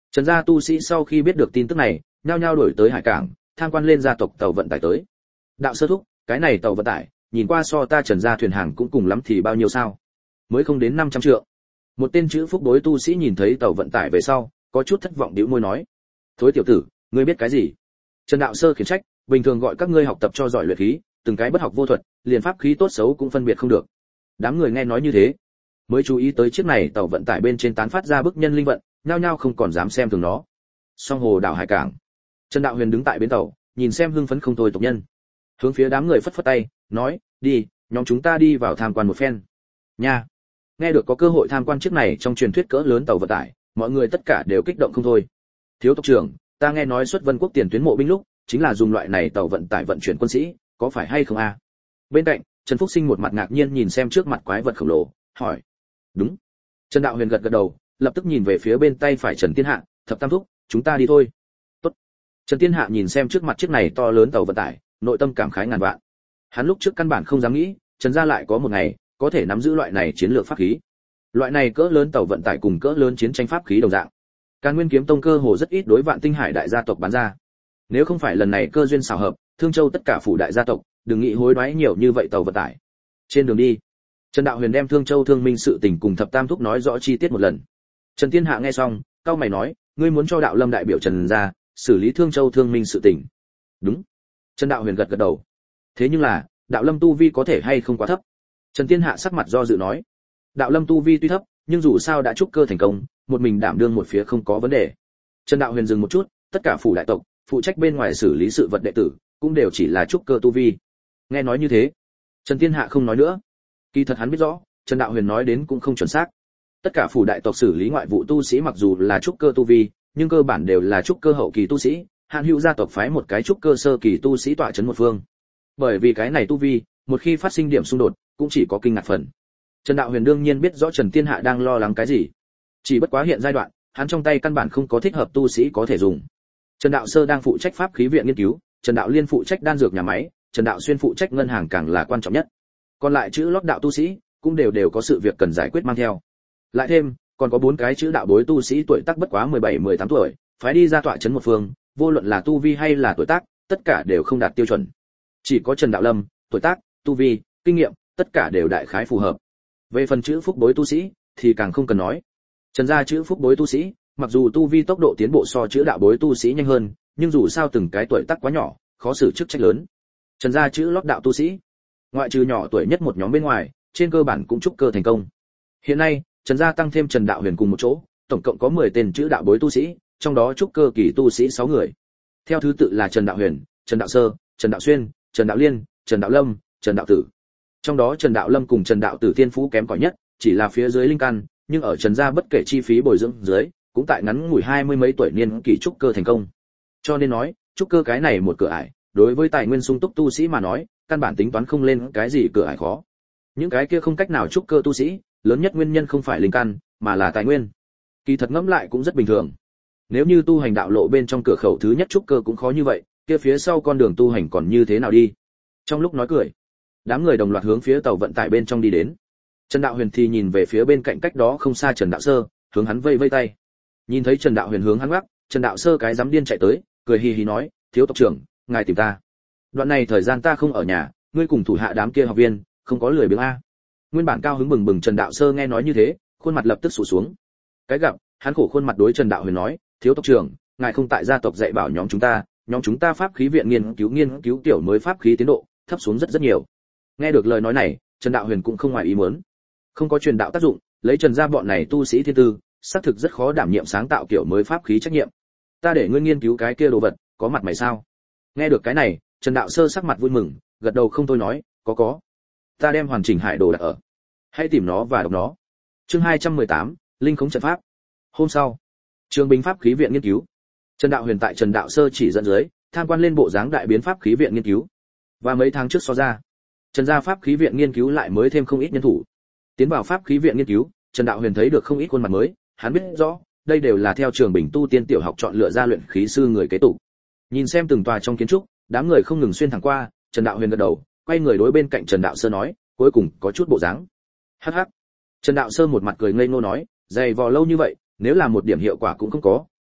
Trần gia tu sĩ sau khi biết được tin tức này, nhao nhao đổi tới hải cảng, tham quan lên gia tộc tàu vận tải tới. Đạo sơ thúc, cái này tàu vận tải, nhìn qua so ta Trần gia thuyền hàng cũng cùng lắm thì bao nhiêu sao? Mới không đến năm trăm trượng. Một tên chữ phúc đối tu sĩ nhìn thấy tàu vận tải về sau, có chút thất vọng bĩu môi nói: "Thối tiểu tử, ngươi biết cái gì?" Trần đạo sơ khiển trách: "Bình thường gọi các ngươi học tập cho giỏi luyện khí, từng cái bất học vô thuật, liền pháp khí tốt xấu cũng phân biệt không được." Đám người nghe nói như thế, mới chú ý tới chiếc này tàu vận tải bên trên tán phát ra bức nhân linh vận, nhao nhao không còn dám xem thường nó. Song hồ đảo hải cảng, Trần đạo huyền đứng tại bến tàu, nhìn xem hưng phấn không thôi tộc nhân, hướng phía đám người phất phất tay, nói: "Đi, nhóm chúng ta đi vào tham quan một phen." Nha. Nghe được có cơ hội tham quan chiếc này trong truyền thuyết cỡ lớn tàu vận tải, mọi người tất cả đều kích động không thôi. "Thiếu tộc trưởng, ta nghe nói xuất Vân quốc tiền tuyến mộ binh lúc, chính là dùng loại này tàu vận tải vận chuyển quân sĩ, có phải hay không a?" Bên cạnh, Trần Phúc Sinh một mặt ngạc nhiên nhìn xem trước mặt quái vật khổng lồ, hỏi: "Đúng." Trần đạo huyền gật gật đầu, lập tức nhìn về phía bên tay phải Trần Tiên Hạ, "Thập tam thúc, chúng ta đi thôi." "Tốt." Trần Tiên Hạ nhìn xem trước mặt chiếc này to lớn tàu vận tải, nội tâm cảm khái ngàn vạn. Hắn lúc trước căn bản không dám nghĩ, Trần gia lại có một ngày có thể nắm giữ loại này chiến lược pháp khí. Loại này cỡ lớn tàu vận tải cùng cỡ lớn chiến tranh pháp khí đồng dạng. Càn Nguyên Kiếm Tông cơ hồ rất ít đối Vạn Tinh Hải đại gia tộc bán ra. Nếu không phải lần này cơ duyên xảo hợp, Thương Châu tất cả phủ đại gia tộc, đừng nghĩ hối đoái nhiều như vậy tàu vận tải. Trên đường đi, Trần đạo huyền đem Thương Châu thương minh sự tình cùng thập tam thúc nói rõ chi tiết một lần. Trần Tiên Hạ nghe xong, cau mày nói: "Ngươi muốn cho đạo lâm đại biểu Trần gia xử lý Thương Châu thương minh sự tình?" "Đúng." Trần đạo huyền gật gật đầu. "Thế nhưng là, đạo lâm tu vi có thể hay không quá thấp?" Trần Tiên Hạ sắc mặt do dự nói: "Đạo lâm tu vi tuy thấp, nhưng dù sao đã trúc cơ thành công, một mình đảm đương một phía không có vấn đề." Trần đạo huyền dừng một chút, tất cả phủ đại tộc phụ trách bên ngoài xử lý sự vật đệ tử, cũng đều chỉ là trúc cơ tu vi. Nghe nói như thế, Trần Tiên Hạ không nói nữa. Kỳ thật hắn biết rõ, Trần đạo huyền nói đến cũng không chuẩn xác. Tất cả phủ đại tộc xử lý ngoại vụ tu sĩ mặc dù là trúc cơ tu vi, nhưng cơ bản đều là trúc cơ hậu kỳ tu sĩ, Hàn Hữu gia tộc phái một cái trúc cơ sơ kỳ tu sĩ tọa trấn một phương. Bởi vì cái này tu vi, một khi phát sinh điểm xung đột, cũng chỉ có kinh ngạc phần. Trần đạo huyền đương nhiên biết rõ Trần Tiên Hạ đang lo lắng cái gì. Chỉ bất quá hiện giai đoạn, hắn trong tay căn bản không có thích hợp tu sĩ có thể dùng. Trần đạo sơ đang phụ trách pháp khí viện nghiên cứu, Trần đạo liên phụ trách đan dược nhà máy, Trần đạo xuyên phụ trách ngân hàng càng là quan trọng nhất. Còn lại chữ lót đạo tu sĩ cũng đều đều có sự việc cần giải quyết mang theo. Lại thêm, còn có bốn cái chữ đạo bối tu sĩ tuổi tác bất quá mười bảy mười tám tuổi, phải đi ra tọa trấn một phương, vô luận là tu vi hay là tuổi tác, tất cả đều không đạt tiêu chuẩn. Chỉ có Trần đạo lâm, tuổi tác, tu vi, kinh nghiệm, tất cả đều đại khái phù hợp. Về phần chữ phúc bối tu sĩ thì càng không cần nói. Trần gia chữ phúc bối tu sĩ, mặc dù tu vi tốc độ tiến bộ so chữ đạo bối tu sĩ nhanh hơn, nhưng dù sao từng cái tuổi tác quá nhỏ, khó xử chức trách lớn. Trần gia chữ lót đạo tu sĩ, ngoại trừ nhỏ tuổi nhất một nhóm bên ngoài, trên cơ bản cũng trúc cơ thành công. Hiện nay, Trần gia tăng thêm Trần đạo huyền cùng một chỗ, tổng cộng có mười tên chữ đạo bối tu sĩ, trong đó trúc cơ kỳ tu sĩ sáu người. Theo thứ tự là Trần đạo huyền, Trần đạo sơ, Trần đạo xuyên, Trần đạo liên, Trần đạo lâm, Trần đạo tử. Trong đó Trần đạo lâm cùng Trần đạo tử thiên phú kém cỏi nhất, chỉ là phía dưới linh căn, nhưng ở Trần gia bất kể chi phí bồi dưỡng dưới, cũng tại ngắn ngủi hai mươi mấy tuổi niên kỳ trúc cơ thành công. Cho nên nói, trúc cơ cái này một cửa ải, đối với tài nguyên sung túc tu sĩ mà nói, căn bản tính toán không lên cái gì cửa ải khó. Những cái kia không cách nào trúc cơ tu sĩ, lớn nhất nguyên nhân không phải linh căn, mà là tài nguyên. Kỳ thật ngẫm lại cũng rất bình thường. Nếu như tu hành đạo lộ bên trong cửa khẩu thứ nhất trúc cơ cũng khó như vậy, kia phía sau con đường tu hành còn như thế nào đi? Trong lúc nói cười, đám người đồng loạt hướng phía tàu vận tải bên trong đi đến. Trần đạo huyền thì nhìn về phía bên cạnh cách đó không xa Trần đạo sơ, hướng hắn vây vây tay. Nhìn thấy Trần đạo huyền hướng hắn gác, Trần đạo sơ cái dám điên chạy tới, cười hì hì nói: "Thiếu tộc trưởng, ngài tìm ta." Đoạn này thời gian ta không ở nhà, ngươi cùng thủ hạ đám kia học viên, không có lười biếng a. Nguyên bản cao hứng bừng bừng Trần đạo sơ nghe nói như thế, khuôn mặt lập tức sụt xuống. Cái gặp, hắn khổ khuôn mặt đối Trần đạo huyền nói: "Thiếu tộc trưởng, ngài không tại gia tộc dạy bảo nhóm chúng ta, nhóm chúng ta pháp khí viện nghiên cứu nghiên cứu tiểu mới pháp khí tiến độ thấp xuống rất rất nhiều." Nghe được lời nói này, Trần đạo huyền cũng không ngoài ý muốn. Không có truyền đạo tác dụng, lấy Trần gia bọn này tu sĩ thiên tư, xác thực rất khó đảm nhiệm sáng tạo kiểu mới pháp khí trách nhiệm. Ta để ngươi nghiên cứu cái kia đồ vật, có mặt mày sao? Nghe được cái này, Trần đạo sơ sắc mặt vui mừng, gật đầu không thôi nói: "Có có. Ta đem hoàn chỉnh hải đồ đặt ở. Hãy tìm nó và đọc nó." Chương hai trăm mười tám, linh khống trận pháp. Hôm sau, Trường Bình pháp khí viện nghiên cứu. Trần đạo huyền tại Trần đạo sơ chỉ dẫn dưới, tham quan lên bộ dáng đại biến pháp khí viện nghiên cứu. Và mấy tháng trước so ra, Trần gia pháp khí viện nghiên cứu lại mới thêm không ít nhân thủ. Tiến vào pháp khí viện nghiên cứu, Trần đạo huyền thấy được không ít khuôn mặt mới, hắn biết rõ, đây đều là theo Trường Bình tu tiên tiểu học chọn lựa ra luyện khí sư người kế tục. Nhìn xem từng tòa trong kiến trúc, đám người không ngừng xuyên thẳng qua, Trần đạo huyền gật đầu, quay người đối bên cạnh Trần đạo sơ nói: "Cuối cùng có chút bộ dáng." Hắc hắc. Trần đạo sơ một mặt cười ngây ngô nói: "Dày vò lâu như vậy, nếu là một điểm hiệu quả cũng không có,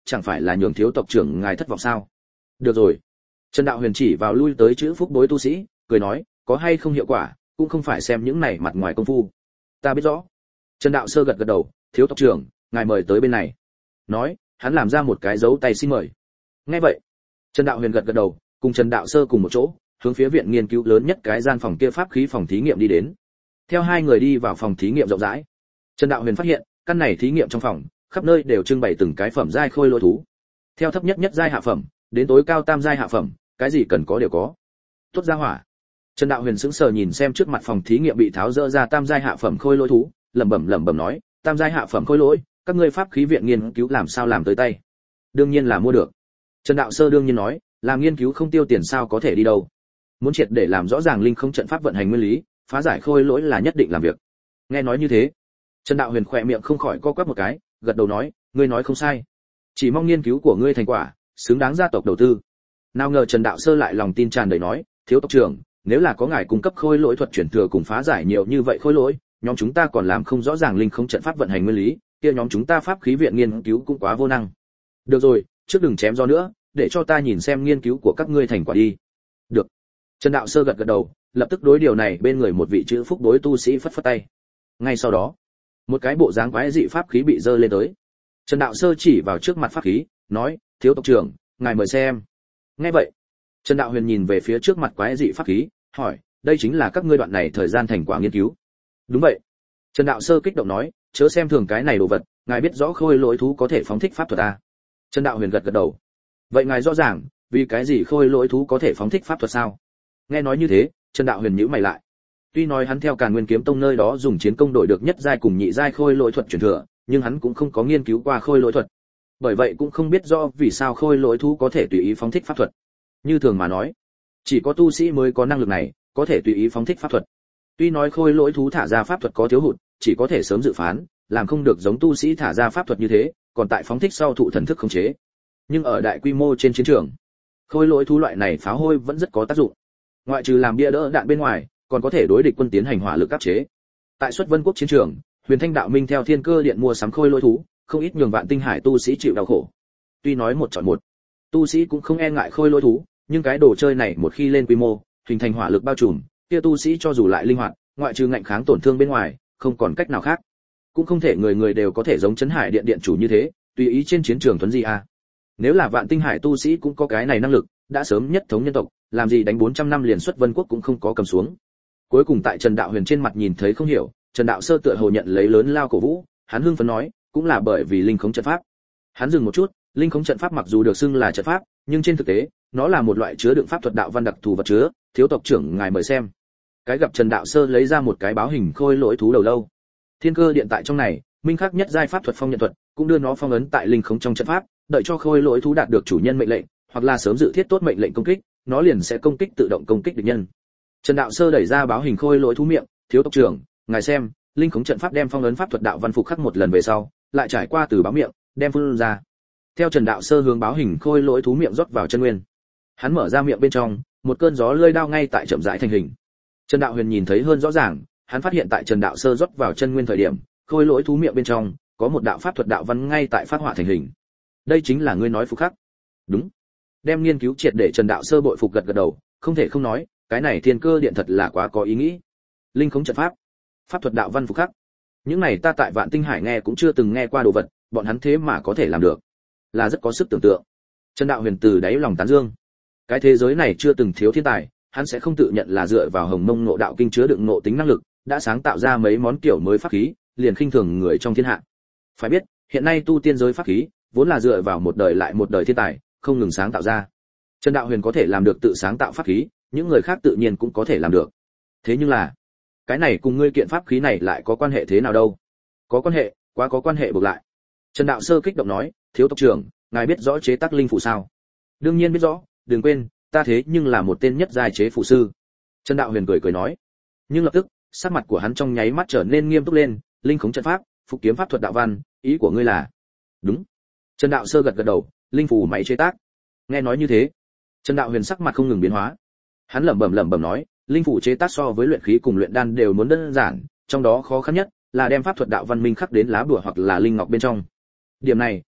chẳng phải là nhường thiếu tộc trưởng ngài thất vọng sao? Được rồi. Trần Đạo Huyền chỉ vào lui tới chữ phúc bối tu sĩ, cười nói, có hay không hiệu quả, cũng không phải xem những này mặt ngoài công phu. Ta biết rõ. Trần Đạo Sơ gật gật đầu, thiếu tộc trưởng, ngài mời tới bên này. Nói, hắn làm ra một cái dấu tay xin mời. Nghe vậy, Trần Đạo Huyền gật gật đầu, cùng Trần Đạo Sơ cùng một chỗ, hướng phía viện nghiên cứu lớn nhất cái gian phòng kia pháp khí phòng thí nghiệm đi đến. Theo hai người đi vào phòng thí nghiệm rộng rãi, Trần Đạo Huyền phát hiện, căn này thí nghiệm trong phòng, khắp nơi đều trưng bày từng cái phẩm giai khôi lỗi thú. Theo thấp nhất nhất giai hạ phẩm, đến tối cao tam giai hạ phẩm, cái gì cần có đều có. Tốt ra hỏa. Trần Đạo Huyền sững sờ nhìn xem trước mặt phòng thí nghiệm bị tháo dỡ ra tam giai hạ phẩm khôi lỗi thú, lẩm bẩm lẩm bẩm nói, tam giai hạ phẩm khôi lỗi, các ngươi pháp khí viện nghiên cứu làm sao làm tới tay? Đương nhiên là mua được. Trần Đạo Sơ đương nhiên nói, làm nghiên cứu không tiêu tiền sao có thể đi đâu. Muốn triệt để làm rõ ràng linh không trận pháp vận hành nguyên lý, phá giải khôi lỗi là nhất định làm việc. Nghe nói như thế, Trần Đạo Huyền khỏe miệng không khỏi co quắp một cái, gật đầu nói, ngươi nói không sai. Chỉ mong nghiên cứu của ngươi thành quả, xứng đáng gia tộc đầu tư. Nào ngờ Trần Đạo Sơ lại lòng tin tràn đầy nói, thiếu tộc trưởng, nếu là có ngài cung cấp khôi lỗi thuật chuyển thừa cùng phá giải nhiều như vậy khôi lỗi, nhóm chúng ta còn làm không rõ ràng linh không trận pháp vận hành nguyên lý, kia nhóm chúng ta pháp khí viện nghiên cứu cũng quá vô năng. Được rồi, trước đừng chém gió nữa, để cho ta nhìn xem nghiên cứu của các ngươi thành quả đi. Được. Trần Đạo Sơ gật gật đầu, lập tức đối điều này bên người một vị chữ phúc đối tu sĩ phất phất tay. Ngay sau đó, một cái bộ dáng quái dị pháp khí bị dơ lên tới. Trần Đạo Sơ chỉ vào trước mặt pháp khí, nói, thiếu tộc trưởng, ngài mời xem. Nghe vậy, Trần Đạo Huyền nhìn về phía trước mặt quái dị pháp khí, hỏi, đây chính là các ngươi đoạn này thời gian thành quả nghiên cứu? Đúng vậy. Trần Đạo Sơ kích động nói, chớ xem thường cái này đồ vật, ngài biết rõ khôi lỗi thú có thể phóng thích pháp thuật à? Trần Đạo Huyền gật gật đầu. Vậy ngài rõ ràng, vì cái gì khôi lỗi thú có thể phóng thích pháp thuật sao? Nghe nói như thế, Trần Đạo Huyền nhíu mày lại. Tuy nói hắn theo Càn Nguyên Kiếm Tông nơi đó dùng chiến công đổi được nhất giai cùng nhị giai khôi lỗi thuật truyền thừa, nhưng hắn cũng không có nghiên cứu qua khôi lỗi thuật. Bởi vậy cũng không biết rõ vì sao khôi lỗi thú có thể tùy ý phóng thích pháp thuật. Như thường mà nói, chỉ có tu sĩ mới có năng lực này, có thể tùy ý phóng thích pháp thuật. Tuy nói khôi lỗi thú thả ra pháp thuật có thiếu hụt, chỉ có thể sớm dự phán, làm không được giống tu sĩ thả ra pháp thuật như thế, còn tại phóng thích sau thụ thần thức khống chế. Nhưng ở đại quy mô trên chiến trường, khôi lỗi thú loại này pháo hôi vẫn rất có tác dụng. Ngoại trừ làm bia đỡ đạn bên ngoài, còn có thể đối địch quân tiến hành hỏa lực áp chế. Tại Xuất Vân Quốc chiến trường, Huyền Thanh Đạo Minh theo Thiên Cơ Điện mua sắm khôi lỗi thú, không ít nhường Vạn Tinh Hải tu sĩ chịu đau khổ. Tuy nói một chọn một, tu sĩ cũng không e ngại khôi lỗi thú, nhưng cái đồ chơi này một khi lên quy mô, hình thành hỏa lực bao trùm, kia tu sĩ cho dù lại linh hoạt, ngoại trừ ngạnh kháng tổn thương bên ngoài, không còn cách nào khác. Cũng không thể người người đều có thể giống Trấn Hải Điện điện chủ như thế, tùy ý trên chiến trường tuấn gì à. Nếu là Vạn Tinh Hải tu sĩ cũng có cái này năng lực, đã sớm nhất thống nhân tộc, làm gì đánh bốn trăm năm liền Xuất Vân Quốc cũng không có cầm xuống. Cuối cùng tại Trần Đạo Huyền trên mặt nhìn thấy không hiểu, Trần Đạo Sơ tựa hồ nhận lấy lớn lao cổ vũ, hắn hưng phấn nói, cũng là bởi vì linh khống trận pháp. Hắn dừng một chút, linh khống trận pháp mặc dù được xưng là trận pháp, nhưng trên thực tế, nó là một loại chứa đựng pháp thuật đạo văn đặc thù vật chứa, thiếu tộc trưởng ngài mời xem. Cái gặp Trần Đạo Sơ lấy ra một cái báo hình khôi lỗi thú đầu lâu. Thiên Cơ Điện tại trong này, minh khắc nhất giai pháp thuật phong nhận thuật, cũng đưa nó phong ấn tại linh khống trong trận pháp, đợi cho khôi lỗi thú đạt được chủ nhân mệnh lệnh, hoặc là sớm dự thiết tốt mệnh lệnh công kích, nó liền sẽ công kích tự động công kích địch nhân. Trần Đạo Sơ đẩy ra báo hình khôi lỗi thú miệng, thiếu tộc trưởng, ngài xem, linh khống trận pháp đem phong ấn pháp thuật đạo văn phục khắc một lần về sau, lại trải qua từ báo miệng, đem phun ra. Theo Trần Đạo Sơ hướng báo hình khôi lỗi thú miệng rót vào chân nguyên. Hắn mở ra miệng bên trong, một cơn gió lơi đao ngay tại chậm rãi thành hình. Trần Đạo Huyền nhìn thấy hơn rõ ràng, hắn phát hiện tại Trần Đạo Sơ rót vào chân nguyên thời điểm, khôi lỗi thú miệng bên trong có một đạo pháp thuật đạo văn ngay tại phát họa thành hình. Đây chính là ngươi nói phục khắc. Đúng. Đem nghiên cứu triệt để Trần Đạo Sơ bội phục gật gật đầu, không thể không nói, cái này Thiên Cơ Điện thật là quá có ý nghĩ. Linh khống trận pháp, pháp thuật đạo văn phục khắc. Những này ta tại Vạn Tinh Hải nghe cũng chưa từng nghe qua đồ vật, bọn hắn thế mà có thể làm được, là rất có sức tưởng tượng. Trần Đạo Huyền từ đáy lòng tán dương. Cái thế giới này chưa từng thiếu thiên tài, hắn sẽ không tự nhận là dựa vào Hồng Mông Ngộ Đạo Kinh chứa đựng ngộ tính năng lực, đã sáng tạo ra mấy món kiểu mới pháp khí, liền khinh thường người trong thiên hạ. Phải biết, hiện nay tu tiên giới pháp khí, vốn là dựa vào một đời lại một đời thiên tài, không ngừng sáng tạo ra. Trần Đạo Huyền có thể làm được tự sáng tạo pháp khí, những người khác tự nhiên cũng có thể làm được. Thế nhưng là, cái này cùng ngươi kiện pháp khí này lại có quan hệ thế nào đâu? Có quan hệ, quá có quan hệ buộc lại. Trần Đạo Sơ kích động nói, thiếu tộc trưởng, ngài biết rõ chế tác linh phù sao? Đương nhiên biết rõ, đừng quên, ta thế nhưng là một tên nhất giai chế phù sư. Trần Đạo Huyền cười cười nói. Nhưng lập tức, sắc mặt của hắn trong nháy mắt trở nên nghiêm túc lên, linh khống trận pháp, phục kiếm pháp thuật đạo văn, ý của ngươi là? Đúng. Trần Đạo Sơ gật gật đầu, linh phù máy chế tác. Nghe nói như thế, Trần Đạo Huyền sắc mặt không ngừng biến hóa. Hắn lẩm bẩm lẩm bẩm nói, linh phù chế tác so với luyện khí cùng luyện đan đều muốn đơn giản, trong đó khó khăn nhất là đem pháp thuật đạo văn minh khắc đến lá bùa hoặc là linh ngọc bên trong. Điểm này,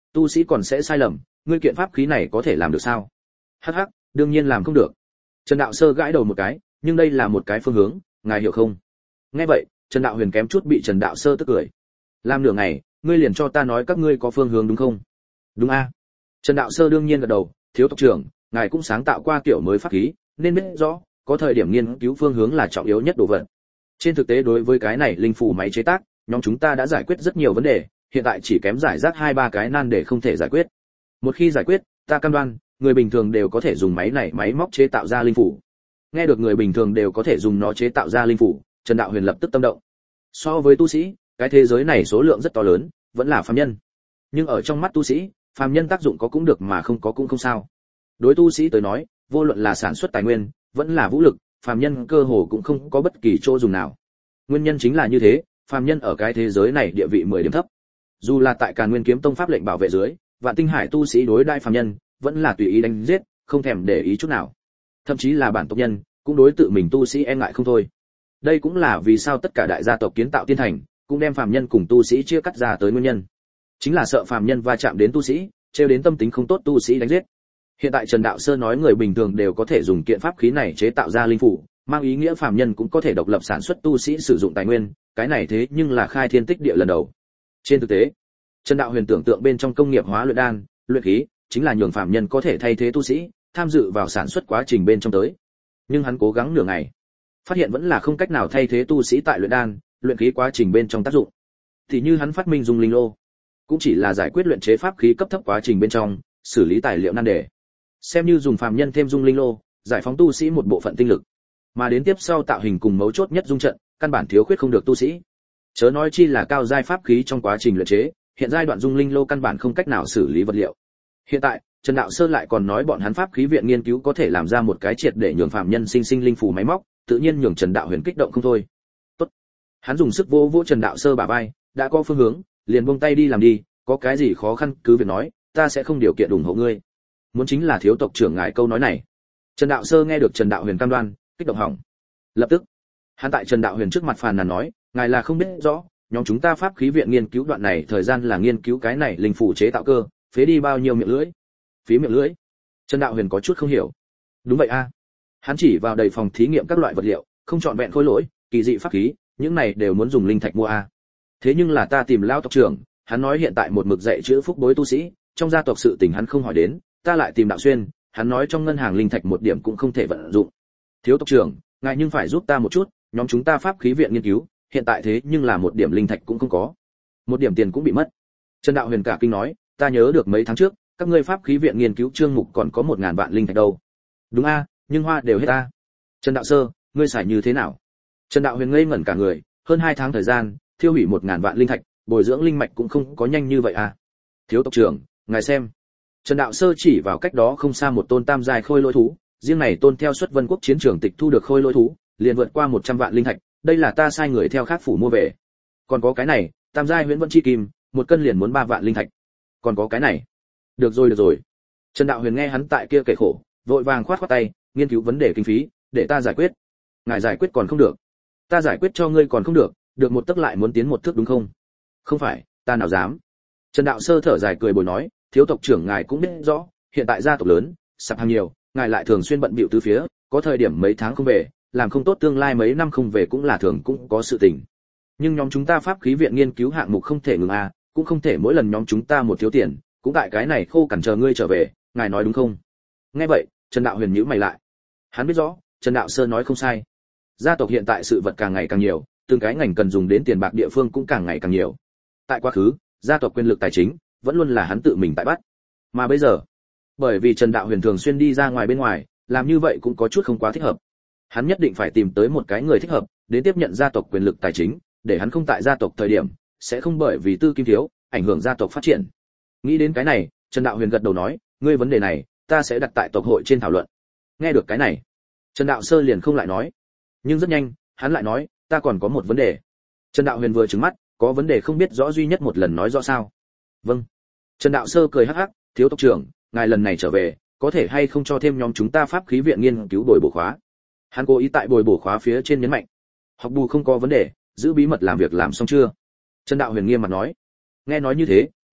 tu sĩ còn sẽ sai lầm, ngươi kiện pháp khí này có thể làm được sao? Hắc hắc, đương nhiên làm không được. Trần Đạo Sơ gãi đầu một cái, nhưng đây là một cái phương hướng, ngài hiểu không? Nghe vậy, Trần Đạo Huyền kém chút bị Trần Đạo Sơ tức cười. Làm nửa ngày, ngươi liền cho ta nói các ngươi có phương hướng đúng không? Đúng a. Trần Đạo Sơ đương nhiên gật đầu, thiếu tộc trưởng, ngài cũng sáng tạo qua kiểu mới pháp khí, nên biết rõ, có thời điểm nghiên cứu phương hướng là trọng yếu nhất đồ vật. Trên thực tế đối với cái này linh phủ máy chế tác, nhóm chúng ta đã giải quyết rất nhiều vấn đề, hiện tại chỉ kém giải rác hai ba cái nan để không thể giải quyết. Một khi giải quyết, ta cam đoan, người bình thường đều có thể dùng máy này máy móc chế tạo ra linh phủ. Nghe được người bình thường đều có thể dùng nó chế tạo ra linh phủ, Trần Đạo Huyền lập tức tâm động. So với tu sĩ, cái thế giới này số lượng rất to lớn, vẫn là phàm nhân. Nhưng ở trong mắt tu sĩ, phàm nhân tác dụng có cũng được mà không có cũng không sao. Đối tu sĩ tới nói, vô luận là sản xuất tài nguyên, vẫn là vũ lực, phàm nhân cơ hồ cũng không có bất kỳ chỗ dùng nào. Nguyên nhân chính là như thế, phàm nhân ở cái thế giới này địa vị mười điểm thấp. Dù là tại Càn Nguyên Kiếm Tông pháp lệnh bảo vệ dưới, Vạn Tinh Hải tu sĩ đối đãi phàm nhân, vẫn là tùy ý đánh giết, không thèm để ý chút nào. Thậm chí là bản tộc nhân, cũng đối tự mình tu sĩ e ngại không thôi. Đây cũng là vì sao tất cả đại gia tộc kiến tạo tiên thành, cũng đem phàm nhân cùng tu sĩ chia cắt ra tới nguyên nhân. Chính là sợ phàm nhân va chạm đến tu sĩ, trêu đến tâm tính không tốt tu sĩ đánh giết. Hiện tại Trần Đạo Sơ nói người bình thường đều có thể dùng kiện pháp khí này chế tạo ra linh phủ, mang ý nghĩa phàm nhân cũng có thể độc lập sản xuất tu sĩ sử dụng tài nguyên, cái này thế nhưng là khai thiên tích địa lần đầu. Trên thực tế, Trần Đạo Huyền tưởng tượng bên trong công nghiệp hóa luyện đan, luyện khí, chính là nhường phàm nhân có thể thay thế tu sĩ, tham dự vào sản xuất quá trình bên trong tới. Nhưng hắn cố gắng nửa ngày, phát hiện vẫn là không cách nào thay thế tu sĩ tại luyện đan, luyện khí quá trình bên trong tác dụng. Thì như hắn phát minh dung linh lô, cũng chỉ là giải quyết luyện chế pháp khí cấp thấp quá trình bên trong, xử lý tài liệu nan đề. Xem như dùng phàm nhân thêm dung linh lô, giải phóng tu sĩ một bộ phận tinh lực. Mà đến tiếp sau tạo hình cùng mấu chốt nhất dung trận, căn bản thiếu khuyết không được tu sĩ. Chớ nói chi là cao giai pháp khí trong quá trình luyện chế, hiện giai đoạn dung linh lô căn bản không cách nào xử lý vật liệu. Hiện tại, Trần Đạo Sơ lại còn nói bọn hắn pháp khí viện nghiên cứu có thể làm ra một cái triệt để nhường phàm nhân sinh sinh linh phù máy móc, tự nhiên nhường Trần Đạo Huyền kích động không thôi. Tốt. Hắn dùng sức vỗ vỗ Trần Đạo Sơ bả vai, đã có phương hướng, liền buông tay đi làm đi, có cái gì khó khăn cứ việc nói, ta sẽ không điều kiện ủng hộ ngươi. Muốn chính là thiếu tộc trưởng ngài câu nói này. Trần Đạo Sơ nghe được Trần Đạo Huyền cam đoan, kích động hỏng. Lập tức, hắn tại Trần Đạo Huyền trước mặt phàn nàn nói, ngài là không biết rõ, nhóm chúng ta pháp khí viện nghiên cứu đoạn này thời gian là nghiên cứu cái này linh phủ chế tạo cơ, phế đi bao nhiêu miệng lưỡi? Phí miệng lưỡi? Trần Đạo Huyền có chút không hiểu. Đúng vậy a. Hắn chỉ vào đầy phòng thí nghiệm các loại vật liệu, không chọn vẹn khối lỗi, kỳ dị pháp khí, những này đều muốn dùng linh thạch mua a. Thế nhưng là ta tìm lão tộc trưởng, hắn nói hiện tại một mực dạy chữ phúc bối tu sĩ, trong gia tộc sự tình hắn không hỏi đến, ta lại tìm Đạo Xuyên, hắn nói trong ngân hàng linh thạch một điểm cũng không thể vận dụng. Thiếu tộc trưởng, ngài nhưng phải giúp ta một chút, nhóm chúng ta pháp khí viện nghiên cứu, hiện tại thế nhưng là một điểm linh thạch cũng không có. Một điểm tiền cũng bị mất. Trần Đạo Huyền cả kinh nói, ta nhớ được mấy tháng trước, các ngươi pháp khí viện nghiên cứu chương mục còn có một ngàn vạn linh thạch đâu. Đúng a, nhưng hoa đều hết a. Trần Đạo Sơ, ngươi xài như thế nào? Trần Đạo Huyền ngây ngẩn cả người, hơn hai tháng thời gian, thiêu hủy một ngàn vạn linh thạch, bồi dưỡng linh mạch cũng không có nhanh như vậy a. Thiếu tộc trưởng, ngài xem. Trần Đạo Sơ chỉ vào cách đó không xa một tôn tam giai khôi lỗi thú, riêng này tôn theo xuất Vân Quốc chiến trường tịch thu được khôi lỗi thú, liền vượt qua một trăm vạn linh thạch, đây là ta sai người theo khác phủ mua về. Còn có cái này, tam giai huyễn vân chi kim, một cân liền muốn ba vạn linh thạch. Còn có cái này. Được rồi được rồi. Trần Đạo Huyền nghe hắn tại kia kể khổ, vội vàng khoát khoát tay, nghiên cứu vấn đề kinh phí, để ta giải quyết. Ngài giải quyết còn không được. Ta giải quyết cho ngươi còn không được, được một tấc lại muốn tiến một thước đúng không? Không phải, ta nào dám. Trần Đạo Sơ thở dài cười bồi nói, thiếu tộc trưởng ngài cũng biết rõ, hiện tại gia tộc lớn, sạp hàng nhiều, ngài lại thường xuyên bận bịu tứ phía, có thời điểm mấy tháng không về, làm không tốt tương lai mấy năm không về cũng là thường cũng có sự tình. Nhưng nhóm chúng ta pháp khí viện nghiên cứu hạng mục không thể ngừng à, cũng không thể mỗi lần nhóm chúng ta một thiếu tiền, cũng tại cái này khô cằn chờ ngươi trở về, ngài nói đúng không? Nghe vậy, Trần Đạo Huyền nhíu mày lại. Hắn biết rõ, Trần Đạo Sơ nói không sai. Gia tộc hiện tại sự vật càng ngày càng nhiều, từng cái ngành cần dùng đến tiền bạc địa phương cũng càng ngày càng nhiều. Tại quá khứ, gia tộc quyền lực tài chính vẫn luôn là hắn tự mình tại bắt. Mà bây giờ, bởi vì Trần Đạo Huyền thường xuyên đi ra ngoài bên ngoài, làm như vậy cũng có chút không quá thích hợp. Hắn nhất định phải tìm tới một cái người thích hợp, đến tiếp nhận gia tộc quyền lực tài chính, để hắn không tại gia tộc thời điểm, sẽ không bởi vì tư kim thiếu, ảnh hưởng gia tộc phát triển. Nghĩ đến cái này, Trần Đạo Huyền gật đầu nói, ngươi vấn đề này, ta sẽ đặt tại tộc hội trên thảo luận. Nghe được cái này, Trần Đạo Sơ liền không lại nói. Nhưng rất nhanh, hắn lại nói, ta còn có một vấn đề. Trần Đạo Huyền vừa trừng mắt, có vấn đề không biết rõ duy nhất một lần nói rõ sao? Vâng. Trần Đạo Sơ cười hắc hắc, thiếu tộc trưởng, ngài lần này trở về, có thể hay không cho thêm nhóm chúng ta pháp khí viện nghiên cứu bồi bổ khóa? Hắn cố ý tại bồi bổ khóa phía trên nhấn mạnh. Học bù không có vấn đề, giữ bí mật làm việc làm xong chưa? Trần Đạo Huyền nghiêm mặt nói. Nghe nói như thế,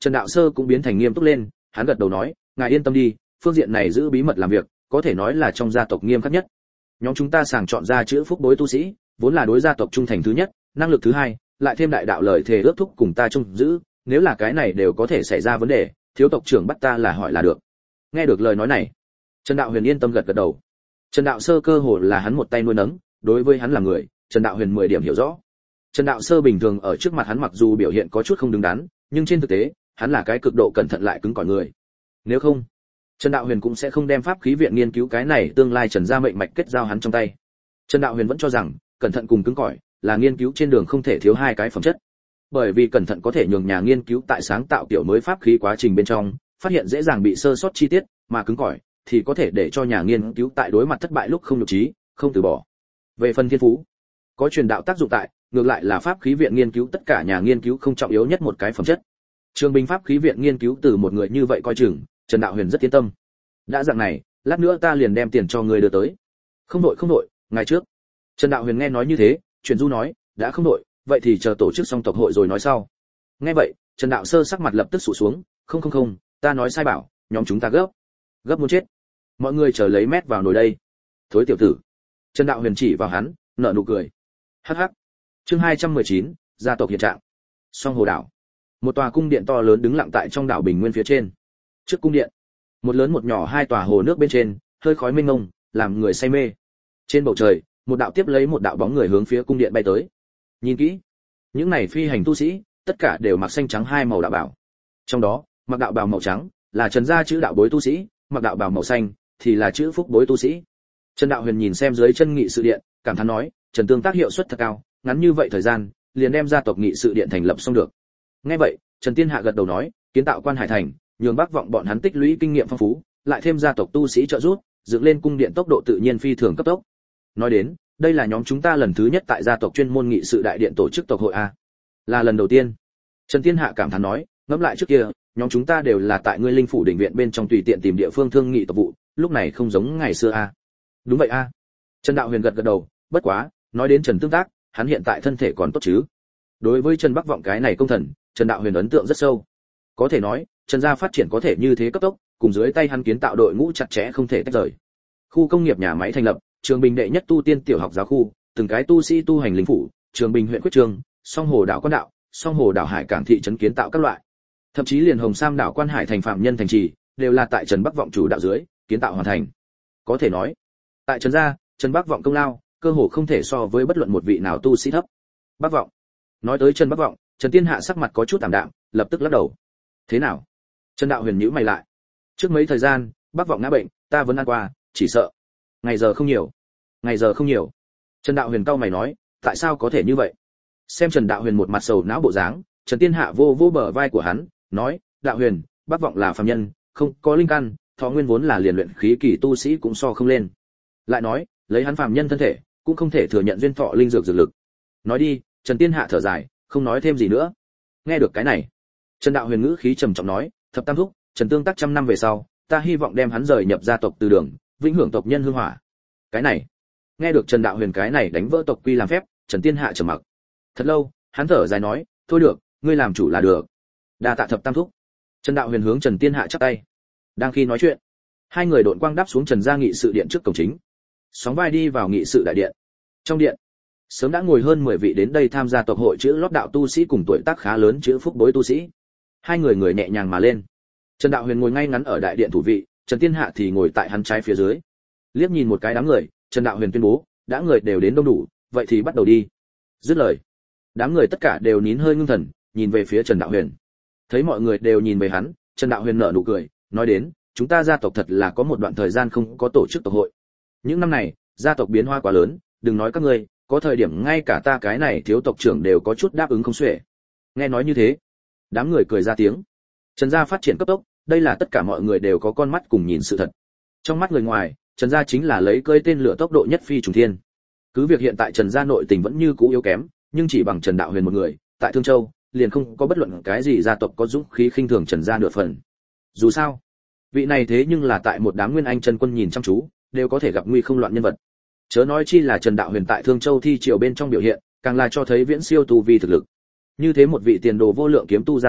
Trần đạo sơ cũng biến thành nghiêm túc lên, hắn gật đầu nói, ngài yên tâm đi, phương diện này giữ bí mật làm việc, có thể nói là trong gia tộc nghiêm khắc nhất. Nhóm chúng ta sàng chọn ra chữ phúc bối tu sĩ, vốn là đối gia tộc trung thành thứ nhất, năng lực thứ hai, lại thêm đại đạo lời thề ước thúc cùng ta chung giữ, nếu là cái này đều có thể xảy ra vấn đề, thiếu tộc trưởng bắt ta là hỏi là được. Nghe được lời nói này, Trần Đạo Huyền yên tâm gật gật đầu. Trần Đạo Sơ cơ hồ là hắn một tay nuôi nấng, đối với hắn là người, Trần Đạo Huyền mười điểm hiểu rõ. Trần Đạo Sơ bình thường ở trước mặt hắn mặc dù biểu hiện có chút không đứng đắn, nhưng trên thực tế, hắn là cái cực độ cẩn thận lại cứng cỏi người. Nếu không, Trần Đạo Huyền cũng sẽ không đem pháp khí viện nghiên cứu cái này tương lai Trần gia mệnh mạch kết giao hắn trong tay. Trần Đạo Huyền vẫn cho rằng, cẩn thận cùng cứng cỏi là nghiên cứu trên đường không thể thiếu hai cái phẩm chất. Bởi vì cẩn thận có thể nhường nhà nghiên cứu tại sáng tạo kiểu mới pháp khí quá trình bên trong, phát hiện dễ dàng bị sơ sót chi tiết, mà cứng cỏi thì có thể để cho nhà nghiên cứu tại đối mặt thất bại lúc không nhục trí, không từ bỏ. Về phần thiên phú, có truyền đạo tác dụng tại, ngược lại là pháp khí viện nghiên cứu tất cả nhà nghiên cứu không trọng yếu nhất một cái phẩm chất. Trường binh pháp khí viện nghiên cứu từ một người như vậy coi chừng, Trần Đạo Huyền rất yên tâm. Đã dạng này, lát nữa ta liền đem tiền cho người đưa tới. Không đội không đội, ngày trước. Trần Đạo Huyền nghe nói như thế, chuyển du nói, đã không đội, vậy thì chờ tổ chức xong tộc hội rồi nói sau. Nghe vậy, Trần Đạo Sơ sắc mặt lập tức sụ xuống, không không không, ta nói sai bảo, nhóm chúng ta gấp, gấp muốn chết. Mọi người chờ lấy mét vào nồi đây. Thối tiểu tử. Trần Đạo Huyền chỉ vào hắn, nở nụ cười. Hắc hắc. Chương hai trăm mười chín, gia tộc hiện trạng. Song Hồ đảo. Một tòa cung điện to lớn đứng lặng tại trong đảo bình nguyên phía trên. Trước cung điện, một lớn một nhỏ hai tòa hồ nước bên trên, hơi khói mênh mông, làm người say mê. Trên bầu trời, một đạo tiếp lấy một đạo bóng người hướng phía cung điện bay tới. Nhìn kỹ, những này phi hành tu sĩ, tất cả đều mặc xanh trắng hai màu đạo bào. Trong đó, mặc đạo bào màu trắng là Trần gia chữ đạo bối tu sĩ, mặc đạo bào màu xanh thì là chữ phúc bối tu sĩ. Trần Đạo Huyền nhìn xem dưới chân nghị sự điện, cảm thán nói, Trần tương tác hiệu suất thật cao, ngắn như vậy thời gian, liền đem gia tộc nghị sự điện thành lập xong được. Nghe vậy, Trần Tiên Hạ gật đầu nói, kiến tạo Quan Hải thành, nhường Bắc Vọng bọn hắn tích lũy kinh nghiệm phong phú, lại thêm gia tộc tu sĩ trợ giúp, dựng lên cung điện tốc độ tự nhiên phi thường cấp tốc. Nói đến, đây là nhóm chúng ta lần thứ nhất tại gia tộc chuyên môn nghị sự đại điện tổ chức tộc hội a. Là lần đầu tiên. Trần Tiên Hạ cảm thán nói, ngẫm lại trước kia, nhóm chúng ta đều là tại ngươi linh phủ đỉnh viện bên trong tùy tiện tìm địa phương thương nghị tộc vụ, lúc này không giống ngày xưa a. Đúng vậy a. Trần Đạo Huyền gật gật đầu, bất quá, nói đến Trần tương tác, hắn hiện tại thân thể còn tốt chứ? Đối với Trần Bắc Vọng cái này công thần, Trần Đạo Huyền ấn tượng rất sâu. Có thể nói, Trần gia phát triển có thể như thế cấp tốc, cùng dưới tay hắn kiến tạo đội ngũ chặt chẽ không thể tách rời. Khu công nghiệp nhà máy thành lập, Trường Bình đệ nhất tu tiên tiểu học giáo khu, từng cái tu sĩ tu hành linh phủ, Trường Bình huyện quyết trường, Song Hồ đảo Quan đạo, Song Hồ đảo Hải cảng thị trấn kiến tạo các loại. Thậm chí liền Hồng Sam đảo Quan Hải thành phạm nhân thành trì, đều là tại Trần Bắc Vọng chủ đạo dưới, kiến tạo hoàn thành. Có thể nói, tại Trần gia, Trần Bắc Vọng công lao, cơ hồ không thể so với bất luận một vị nào tu sĩ thấp. Bắc Vọng. Nói tới Trần Bắc Vọng, Trần Tiên Hạ sắc mặt có chút tạm đạm, lập tức lắc đầu. Thế nào? Trần Đạo Huyền nhíu mày lại. Trước mấy thời gian, Bắc Vọng ngã bệnh, ta vẫn ăn qua, chỉ sợ ngày giờ không nhiều. Ngày giờ không nhiều. Trần Đạo Huyền cau mày nói, tại sao có thể như vậy? Xem Trần Đạo Huyền một mặt sầu não bộ dáng, Trần Tiên Hạ vô vô bờ vai của hắn, nói, Đạo Huyền, Bắc Vọng là phàm nhân, không có linh căn, thọ nguyên vốn là liền luyện khí kỳ tu sĩ cũng so không lên. Lại nói, lấy hắn phàm nhân thân thể, cũng không thể thừa nhận duyên thọ linh dược dược lực. Nói đi, Trần Tiên Hạ thở dài, không nói thêm gì nữa. Nghe được cái này, Trần Đạo Huyền ngữ khí trầm trọng nói, thập tam thúc, Trần tương tác trăm năm về sau, ta hy vọng đem hắn rời nhập gia tộc từ đường, vĩnh hưởng tộc nhân hương hỏa. Cái này, nghe được Trần Đạo Huyền cái này đánh vỡ tộc quy làm phép, Trần Tiên Hạ trầm mặc. Thật lâu, hắn thở dài nói, thôi được, ngươi làm chủ là được. Đa tạ thập tam thúc. Trần Đạo Huyền hướng Trần Tiên Hạ chắp tay. Đang khi nói chuyện, hai người độn quang đáp xuống Trần gia nghị sự điện trước cổng chính, sóng vai đi vào nghị sự đại điện. Trong điện, sớm đã ngồi hơn mười vị đến đây tham gia tộc hội chữ lót đạo tu sĩ cùng tuổi tác khá lớn chữ phúc bối tu sĩ. Hai người người nhẹ nhàng mà lên. Trần Đạo Huyền ngồi ngay ngắn ở đại điện thủ vị, Trần Tiên Hạ thì ngồi tại hắn trái phía dưới. Liếc nhìn một cái đám người, Trần Đạo Huyền tuyên bố, đã người đều đến đông đủ, vậy thì bắt đầu đi. Dứt lời, đám người tất cả đều nín hơi ngưng thần, nhìn về phía Trần Đạo Huyền. Thấy mọi người đều nhìn về hắn, Trần Đạo Huyền nở nụ cười, nói đến, chúng ta gia tộc thật là có một đoạn thời gian không có tổ chức tộc hội. Những năm này, gia tộc biến hóa quá lớn, đừng nói các ngươi, có thời điểm ngay cả ta cái này thiếu tộc trưởng đều có chút đáp ứng không xuể. Nghe nói như thế, đám người cười ra tiếng. Trần gia phát triển cấp tốc, đây là tất cả mọi người đều có con mắt cùng nhìn sự thật. Trong mắt người ngoài, Trần gia chính là lấy cơi tên lửa tốc độ nhất phi trùng thiên. Cứ việc hiện tại Trần gia nội tình vẫn như cũ yếu kém, nhưng chỉ bằng Trần Đạo Huyền một người, tại Thương Châu, liền không có bất luận cái gì gia tộc có dũng khí khinh thường Trần gia nửa phần. Dù sao, vị này thế nhưng là tại một đám nguyên anh chân quân nhìn chăm chú, đều có thể gặp nguy không loạn nhân vật. Chớ nói chi là Trần Đạo Huyền tại Thương Châu thi triều bên trong biểu hiện, càng là cho thấy viễn siêu tu vi thực lực. Như thế một vị tiền đồ vô lượng kiếm tu gia tộc,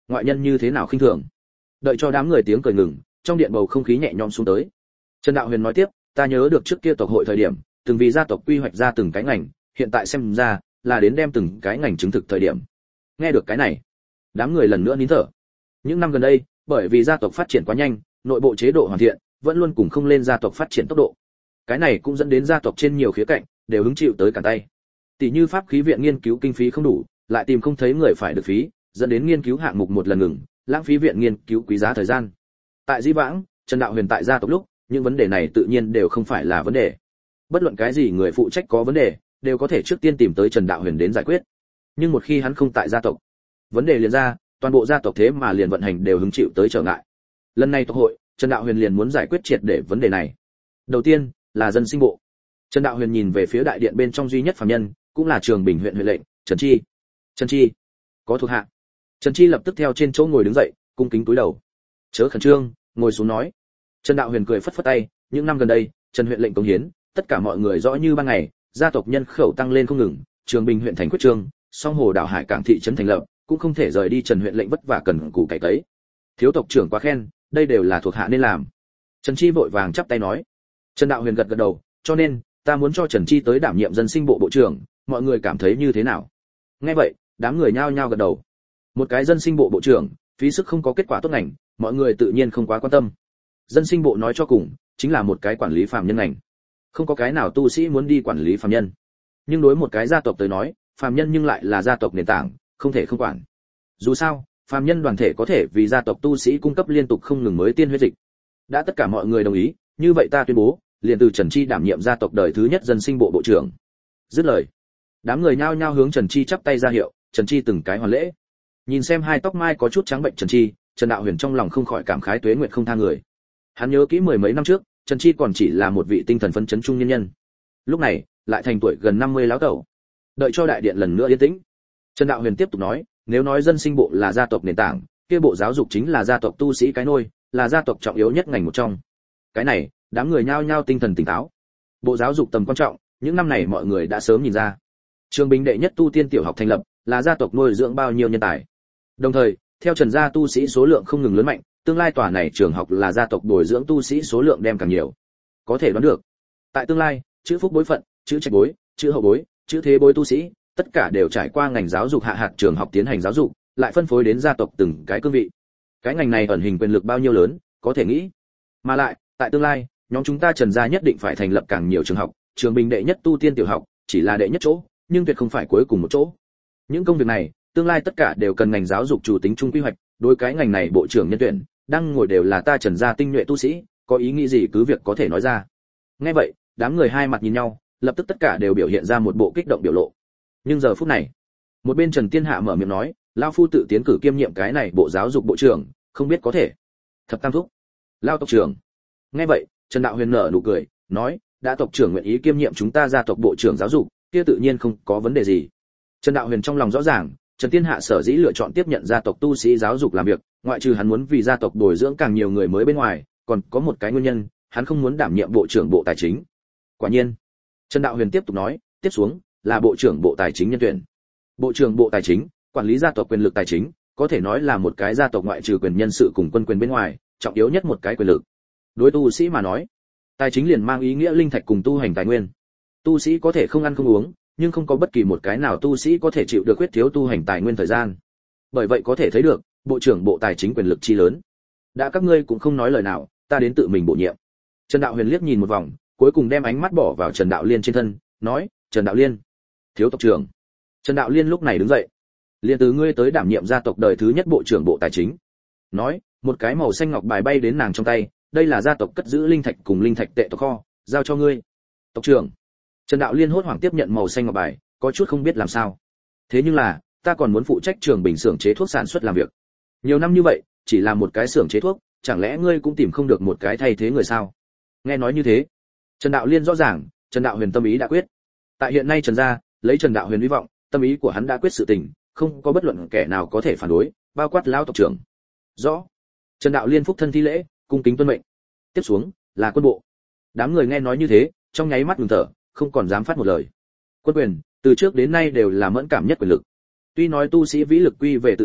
ngoại nhân như thế nào khinh thường. Đợi cho đám người tiếng cười ngừng, trong điện bầu không khí nhẹ nhõm xuống tới. Trần Đạo Huyền nói tiếp, ta nhớ được trước kia tộc hội thời điểm, từng vì gia tộc quy hoạch ra từng cái ngành, hiện tại xem ra là đến đem từng cái ngành chứng thực thời điểm. Nghe được cái này, đám người lần nữa nín thở. Những năm gần đây, bởi vì gia tộc phát triển quá nhanh, nội bộ chế độ hoàn thiện, vẫn luôn cùng không lên gia tộc phát triển tốc độ. Cái này cũng dẫn đến gia tộc trên nhiều khía cạnh đều hứng chịu tới cản tay. Tỷ như pháp khí viện nghiên cứu kinh phí không đủ, lại tìm không thấy người phải được phí, dẫn đến nghiên cứu hạng mục một lần ngừng, lãng phí viện nghiên cứu quý giá thời gian. Tại Di Vãng, Trần Đạo Huyền tại gia tộc lúc, những vấn đề này tự nhiên đều không phải là vấn đề. Bất luận cái gì người phụ trách có vấn đề, đều có thể trước tiên tìm tới Trần Đạo Huyền đến giải quyết. Nhưng một khi hắn không tại gia tộc, vấn đề liền ra, toàn bộ gia tộc thế mà liền vận hành đều hứng chịu tới trở ngại. Lần này tộc hội, Trần Đạo Huyền liền muốn giải quyết triệt để vấn đề này. Đầu tiên là dân sinh bộ. Trần Đạo Huyền nhìn về phía đại điện bên trong duy nhất phàm nhân, cũng là Trường Bình huyện huyện lệnh, Trần Chi. Trần Chi, có thuộc hạ. Trần Chi lập tức theo trên chỗ ngồi đứng dậy, cung kính cúi đầu. Chớ khẩn trương, ngồi xuống nói. Trần Đạo Huyền cười phất phất tay, những năm gần đây, Trần huyện lệnh công hiến, tất cả mọi người rõ như ban ngày, gia tộc nhân khẩu tăng lên không ngừng, Trường Bình huyện thành quyết trương, song hồ đảo hải cảng thị trấn thành lập, cũng không thể rời đi Trần huyện lệnh vất vả cần cù cải tấy. Thiếu tộc trưởng quá khen, đây đều là thuộc hạ nên làm. Trần Chi vội vàng chắp tay nói. Trần Đạo Huyền gật gật đầu, cho nên ta muốn cho Trần Chi tới đảm nhiệm dân sinh bộ bộ trưởng, mọi người cảm thấy như thế nào? Nghe vậy, đám người nhao nhao gật đầu. Một cái dân sinh bộ bộ trưởng, phí sức không có kết quả tốt ngành, mọi người tự nhiên không quá quan tâm. Dân sinh bộ nói cho cùng, chính là một cái quản lý phàm nhân ngành. Không có cái nào tu sĩ muốn đi quản lý phàm nhân. Nhưng đối một cái gia tộc tới nói, phàm nhân nhưng lại là gia tộc nền tảng, không thể không quản. Dù sao, phàm nhân đoàn thể có thể vì gia tộc tu sĩ cung cấp liên tục không ngừng mới tiên huyết dịch. Đã tất cả mọi người đồng ý, như vậy ta tuyên bố, liền từ Trần Chi đảm nhiệm gia tộc đời thứ nhất dân sinh bộ bộ trưởng. Dứt lời, đám người nhao nhao hướng Trần Chi chắp tay ra hiệu, Trần Chi từng cái hoàn lễ. Nhìn xem hai tóc mai có chút trắng bệnh Trần Chi, Trần Đạo Huyền trong lòng không khỏi cảm khái tuế nguyệt không tha người. Hắn nhớ kỹ mười mấy năm trước, Trần Chi còn chỉ là một vị tinh thần phấn chấn trung nhân nhân. Lúc này, lại thành tuổi gần năm mươi lão tẩu. Đợi cho đại điện lần nữa yên tĩnh, Trần Đạo Huyền tiếp tục nói, nếu nói dân sinh bộ là gia tộc nền tảng, kia bộ giáo dục chính là gia tộc tu sĩ cái nôi, là gia tộc trọng yếu nhất ngành một trong. Cái này, đám người nhao nhao tinh thần tỉnh táo. Bộ giáo dục tầm quan trọng, những năm này mọi người đã sớm nhìn ra. Trường Bình đệ nhất tu tiên tiểu học thành lập, là gia tộc nuôi dưỡng bao nhiêu nhân tài. Đồng thời, theo Trần gia tu sĩ số lượng không ngừng lớn mạnh, tương lai tòa này trường học là gia tộc bồi dưỡng tu sĩ số lượng đem càng nhiều. Có thể đoán được, tại tương lai, chữ phúc bối phận, chữ trạch bối, chữ hậu bối, chữ thế bối tu sĩ, tất cả đều trải qua ngành giáo dục hạ hạt trường học tiến hành giáo dục, lại phân phối đến gia tộc từng cái cương vị. Cái ngành này ẩn hình quyền lực bao nhiêu lớn, có thể nghĩ. Mà lại, tại tương lai, nhóm chúng ta Trần gia nhất định phải thành lập càng nhiều trường học, Trường Bình đệ nhất tu tiên tiểu học chỉ là đệ nhất chỗ, nhưng tuyệt không phải cuối cùng một chỗ. Những công việc này, tương lai tất cả đều cần ngành giáo dục chủ tính chung quy hoạch, đối cái ngành này bộ trưởng nhân tuyển, đang ngồi đều là ta Trần gia tinh nhuệ tu sĩ, có ý nghĩ gì cứ việc có thể nói ra. Nghe vậy, đám người hai mặt nhìn nhau, lập tức tất cả đều biểu hiện ra một bộ kích động biểu lộ. Nhưng giờ phút này, một bên Trần Tiên Hạ mở miệng nói, lão phu tự tiến cử kiêm nhiệm cái này bộ giáo dục bộ trưởng, không biết có thể. Thập Tam thúc, lão tộc trưởng. Nghe vậy, Trần Đạo Huyền nở nụ cười, nói, đã tộc trưởng nguyện ý kiêm nhiệm chúng ta gia tộc bộ trưởng giáo dục, kia tự nhiên không có vấn đề gì. Trần Đạo Huyền trong lòng rõ ràng, Trần Tiên Hạ sở dĩ lựa chọn tiếp nhận gia tộc tu sĩ giáo dục làm việc, ngoại trừ hắn muốn vì gia tộc bồi dưỡng càng nhiều người mới bên ngoài, còn có một cái nguyên nhân, hắn không muốn đảm nhiệm bộ trưởng bộ tài chính. Quả nhiên, Trần Đạo Huyền tiếp tục nói, tiếp xuống là bộ trưởng bộ tài chính nhân tuyển. Bộ trưởng bộ tài chính, quản lý gia tộc quyền lực tài chính, có thể nói là một cái gia tộc ngoại trừ quyền nhân sự cùng quân quyền bên ngoài, trọng yếu nhất một cái quyền lực. Đối tu sĩ mà nói, tài chính liền mang ý nghĩa linh thạch cùng tu hành tài nguyên. Tu sĩ có thể không ăn không uống, nhưng không có bất kỳ một cái nào tu sĩ có thể chịu được khuyết thiếu tu hành tài nguyên thời gian. Bởi vậy có thể thấy được, bộ trưởng bộ tài chính quyền lực chi lớn. Đã các ngươi cũng không nói lời nào, ta đến tự mình bổ nhiệm. Trần Đạo Huyền liếc nhìn một vòng, cuối cùng đem ánh mắt bỏ vào Trần Đạo Liên trên thân, nói, Trần Đạo Liên, thiếu tộc trưởng. Trần Đạo Liên lúc này đứng dậy, liền từ ngươi tới đảm nhiệm gia tộc đời thứ nhất bộ trưởng bộ tài chính. Nói, một cái màu xanh ngọc bài bay đến nàng trong tay, đây là gia tộc cất giữ linh thạch cùng linh thạch tệ tộc kho, giao cho ngươi. Tộc trưởng. Trần Đạo Liên hốt hoảng tiếp nhận màu xanh ngọc bài, có chút không biết làm sao. Thế nhưng là, ta còn muốn phụ trách Trường Bình xưởng chế thuốc sản xuất làm việc. Nhiều năm như vậy, chỉ là một cái xưởng chế thuốc, chẳng lẽ ngươi cũng tìm không được một cái thay thế người sao? Nghe nói như thế, Trần Đạo Liên rõ ràng, Trần Đạo Huyền tâm ý đã quyết. Tại hiện nay Trần gia, lấy Trần Đạo Huyền hy vọng, tâm ý của hắn đã quyết sự tình, không có bất luận kẻ nào có thể phản đối, bao quát lão tộc trưởng. Rõ. Trần Đạo Liên phúc thân thi lễ, cung kính tuân mệnh. Tiếp xuống là quân bộ. Đám người nghe nói như thế, trong nháy mắt ngừng thở, không còn dám phát một lời. Quân quyền, từ trước đến nay đều là mẫn cảm nhất quyền lực. Tuy nói tu sĩ vĩ lực quy về tự thân,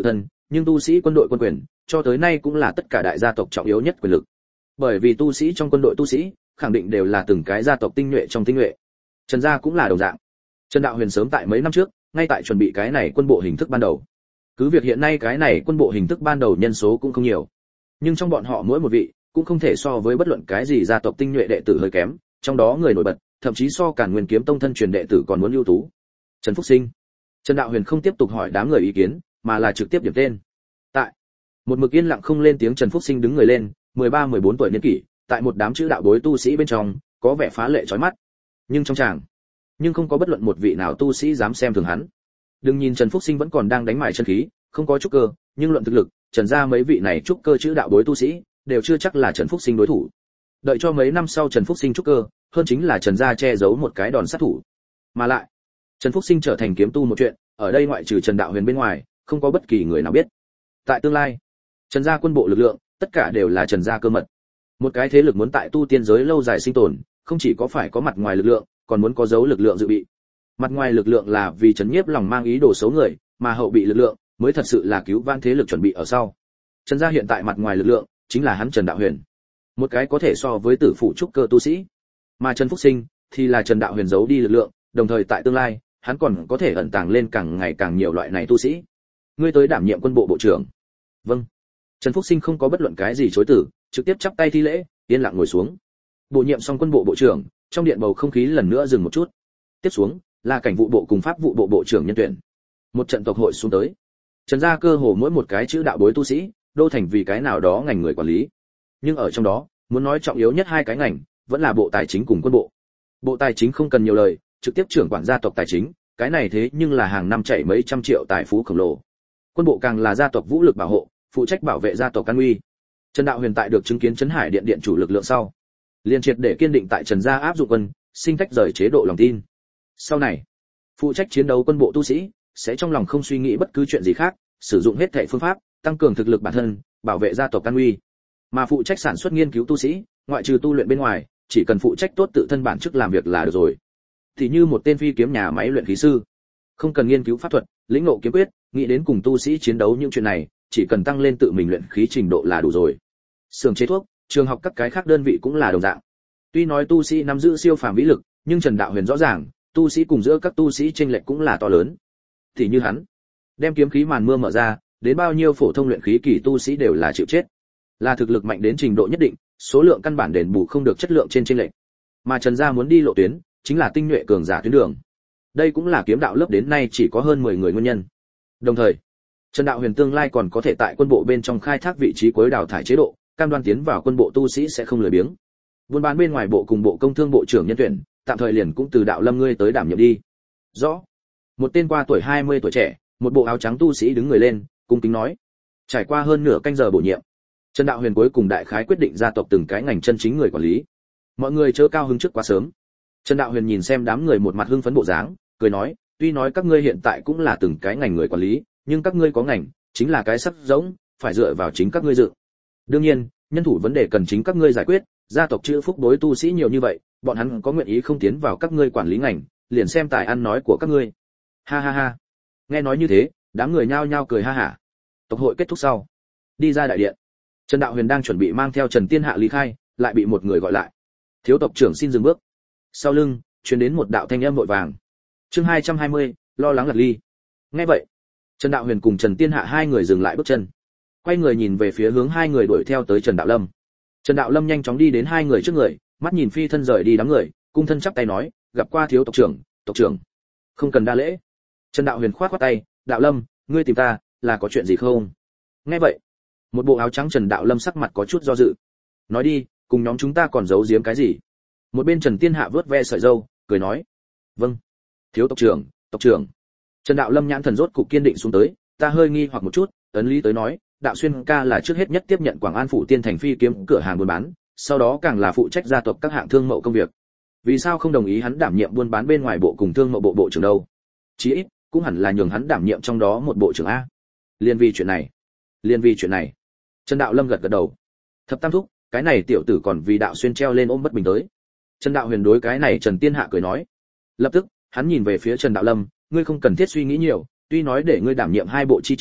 nhưng tu sĩ quân đội quân quyền cho tới nay cũng là tất cả đại gia tộc trọng yếu nhất quyền lực. Bởi vì tu sĩ trong quân đội tu sĩ khẳng định đều là từng cái gia tộc tinh nhuệ trong tinh nhuệ. Trần gia cũng là đồng dạng. Trần Đạo Huyền sớm tại mấy năm trước, ngay tại chuẩn bị cái này quân bộ hình thức ban đầu. Cứ việc hiện nay cái này quân bộ hình thức ban đầu nhân số cũng không nhiều, nhưng trong bọn họ mỗi một vị cũng không thể so với bất luận cái gì gia tộc tinh nhuệ đệ tử hơi kém, trong đó người nổi bật, thậm chí so cả Nguyên Kiếm Tông thân truyền đệ tử còn muốn ưu tú. Trần Phúc Sinh. Trần Đạo Huyền không tiếp tục hỏi đám người ý kiến, mà là trực tiếp điểm tên. Tại một mực yên lặng không lên tiếng Trần Phúc Sinh đứng người lên, mười ba mười bốn tuổi niên kỷ, tại một đám chữ đạo bối tu sĩ bên trong, có vẻ phá lệ chói mắt. Nhưng trong tràng, nhưng không có bất luận một vị nào tu sĩ dám xem thường hắn. Đừng nhìn Trần Phúc Sinh vẫn còn đang đánh mải chân khí, không có trúc cơ, nhưng luận thực lực, Trần gia mấy vị này trúc cơ chữ đạo bối tu sĩ, đều chưa chắc là Trần Phúc Sinh đối thủ. Đợi cho mấy năm sau Trần Phúc Sinh trúc cơ, hơn chính là Trần gia che giấu một cái đòn sát thủ. Mà lại, Trần Phúc Sinh trở thành kiếm tu một chuyện, ở đây ngoại trừ Trần Đạo Huyền bên ngoài, không có bất kỳ người nào biết. Tại tương lai, Trần gia quân bộ lực lượng, tất cả đều là Trần gia cơ mật. Một cái thế lực muốn tại tu tiên giới lâu dài sinh tồn, không chỉ có phải có mặt ngoài lực lượng, còn muốn có dấu lực lượng dự bị. Mặt ngoài lực lượng là vì trấn nhiếp lòng mang ý đồ xấu người, mà hậu bị lực lượng mới thật sự là cứu vãn thế lực chuẩn bị ở sau. Trần gia hiện tại mặt ngoài lực lượng chính là hắn Trần Đạo Huyền, một cái có thể so với tử phụ trúc cơ tu sĩ, mà Trần Phúc Sinh thì là Trần Đạo Huyền giấu đi lực lượng, đồng thời tại tương lai, hắn còn có thể ẩn tàng lên càng ngày càng nhiều loại này tu sĩ. Ngươi tới đảm nhiệm quân bộ bộ trưởng. Vâng. Trần Phúc Sinh không có bất luận cái gì chối từ, trực tiếp chắp tay thi lễ, yên lặng ngồi xuống. Bổ nhiệm xong quân bộ bộ trưởng, trong điện bầu không khí lần nữa dừng một chút. Tiếp xuống là cảnh vụ bộ cùng pháp vụ bộ bộ trưởng nhân tuyển. Một trận tộc hội xuống tới. Trần gia cơ hồ mỗi một cái chữ đạo bối tu sĩ, đô thành vì cái nào đó ngành người quản lý. Nhưng ở trong đó, muốn nói trọng yếu nhất hai cái ngành, vẫn là bộ tài chính cùng quân bộ. Bộ tài chính không cần nhiều lời, trực tiếp trưởng quản gia tộc tài chính, cái này thế nhưng là hàng năm chảy mấy trăm triệu tài phú khổng lồ. Quân bộ càng là gia tộc vũ lực bảo hộ, phụ trách bảo vệ gia tộc an nguy. Trần Đạo Huyền tại được chứng kiến Trấn Hải Điện điện chủ lực lượng sau, liên triệt để kiên định tại Trần gia áp dụng quân, sinh tách rời chế độ lòng tin. Sau này, phụ trách chiến đấu quân bộ tu sĩ sẽ trong lòng không suy nghĩ bất cứ chuyện gì khác, sử dụng hết thảy phương pháp, tăng cường thực lực bản thân, bảo vệ gia tộc an nguy. Mà phụ trách sản xuất nghiên cứu tu sĩ, ngoại trừ tu luyện bên ngoài, chỉ cần phụ trách tốt tự thân bản chức làm việc là được rồi. Thì như một tên phi kiếm nhà máy luyện khí sư, không cần nghiên cứu pháp thuật, lĩnh ngộ kiếm quyết, nghĩ đến cùng tu sĩ chiến đấu những chuyện này, chỉ cần tăng lên tự mình luyện khí trình độ là đủ rồi. Xưởng chế thuốc, trường học các cái khác đơn vị cũng là đồng dạng. Tuy nói tu sĩ nắm giữ siêu phàm vĩ lực, nhưng Trần Đạo Huyền rõ ràng, tu sĩ cùng giữa các tu sĩ chênh lệch cũng là to lớn. Thì như hắn, đem kiếm khí màn mưa mở ra, đến bao nhiêu phổ thông luyện khí kỳ tu sĩ đều là chịu chết. Là thực lực mạnh đến trình độ nhất định, số lượng căn bản đền bù không được chất lượng trên chênh lệch. Mà Trần gia muốn đi lộ tuyến, chính là tinh nhuệ cường giả tuyến đường. Đây cũng là kiếm đạo lớp đến nay chỉ có hơn mười người nguyên nhân. Đồng thời, Trần Đạo Huyền tương lai còn có thể tại quân bộ bên trong khai thác vị trí cuối đào thải chế độ, cam đoan tiến vào quân bộ tu sĩ sẽ không lười biếng. Buôn bán bên ngoài bộ cùng bộ công thương bộ trưởng nhân tuyển, tạm thời liền cũng từ Đạo Lâm ngươi tới đảm nhiệm đi. Rõ. Một tên qua tuổi hai mươi tuổi trẻ, một bộ áo trắng tu sĩ đứng người lên, cung kính nói. Trải qua hơn nửa canh giờ bổ nhiệm, Trần Đạo Huyền cuối cùng đại khái quyết định gia tộc từng cái ngành chân chính người quản lý. Mọi người chớ cao hứng trước quá sớm. Trần Đạo Huyền nhìn xem đám người một mặt hưng phấn bộ dáng, cười nói, tuy nói các ngươi hiện tại cũng là từng cái ngành người quản lý, nhưng các ngươi có ngành, chính là cái sắc giống, phải dựa vào chính các ngươi dự. Đương nhiên, nhân thủ vấn đề cần chính các ngươi giải quyết, gia tộc chữ phúc đối tu sĩ nhiều như vậy, bọn hắn có nguyện ý không tiến vào các ngươi quản lý ngành, liền xem tài ăn nói của các ngươi. Ha ha ha. Nghe nói như thế, đám người nhao nhao cười ha hả. Tộc hội kết thúc sau, đi ra đại điện. Trần Đạo Huyền đang chuẩn bị mang theo Trần Tiên Hạ lý khai, lại bị một người gọi lại. Thiếu tộc trưởng xin dừng bước. Sau lưng truyền đến một đạo thanh âm vội vàng. Chương hai trăm hai mươi, lo lắng Lật Ly. Nghe vậy, Trần Đạo Huyền cùng Trần Tiên Hạ hai người dừng lại bước chân, quay người nhìn về phía hướng hai người đuổi theo tới Trần Đạo Lâm. Trần Đạo Lâm nhanh chóng đi đến hai người trước người, mắt nhìn phi thân rời đi đám người, cung thân chắp tay nói, gặp qua thiếu tộc trưởng, tộc trưởng. Không cần đa lễ. Trần Đạo Huyền khoát khoát tay, Đạo Lâm, ngươi tìm ta, là có chuyện gì không? Nghe vậy, một bộ áo trắng Trần Đạo Lâm sắc mặt có chút do dự. Nói đi, cùng nhóm chúng ta còn giấu giếm cái gì? Một bên Trần Tiên Hạ vớt ve sợi râu, cười nói, vâng, thiếu tộc trưởng, tộc trưởng. Trần Đạo Lâm nhãn thần rốt cục kiên định xuống tới, ta hơi nghi hoặc một chút, ấn lý tới nói, Đạo Xuyên ca là trước hết nhất tiếp nhận Quảng An phủ Tiên Thành phi kiếm cửa hàng buôn bán, sau đó càng là phụ trách gia tộc các hạng thương mậu công việc. Vì sao không đồng ý hắn đảm nhiệm buôn bán bên ngoài bộ cùng thương mậu bộ bộ trưởng đâu? Chí ít cũng hẳn là nhường hắn đảm nhiệm trong đó một bộ trưởng a. Liên vì chuyện này, liên vì chuyện này. Trần Đạo Lâm gật gật đầu. Thập Tam thúc, cái này tiểu tử còn vì Đạo Xuyên treo lên ôm bất bình tới. Trần Đạo Huyền đối cái này Trần Tiên Hạ cười nói. Lập tức, hắn nhìn về phía Trần Đạo Lâm, ngươi không cần thiết suy nghĩ nhiều, tuy nói để ngươi đảm nhiệm hai bộ chi trưởng,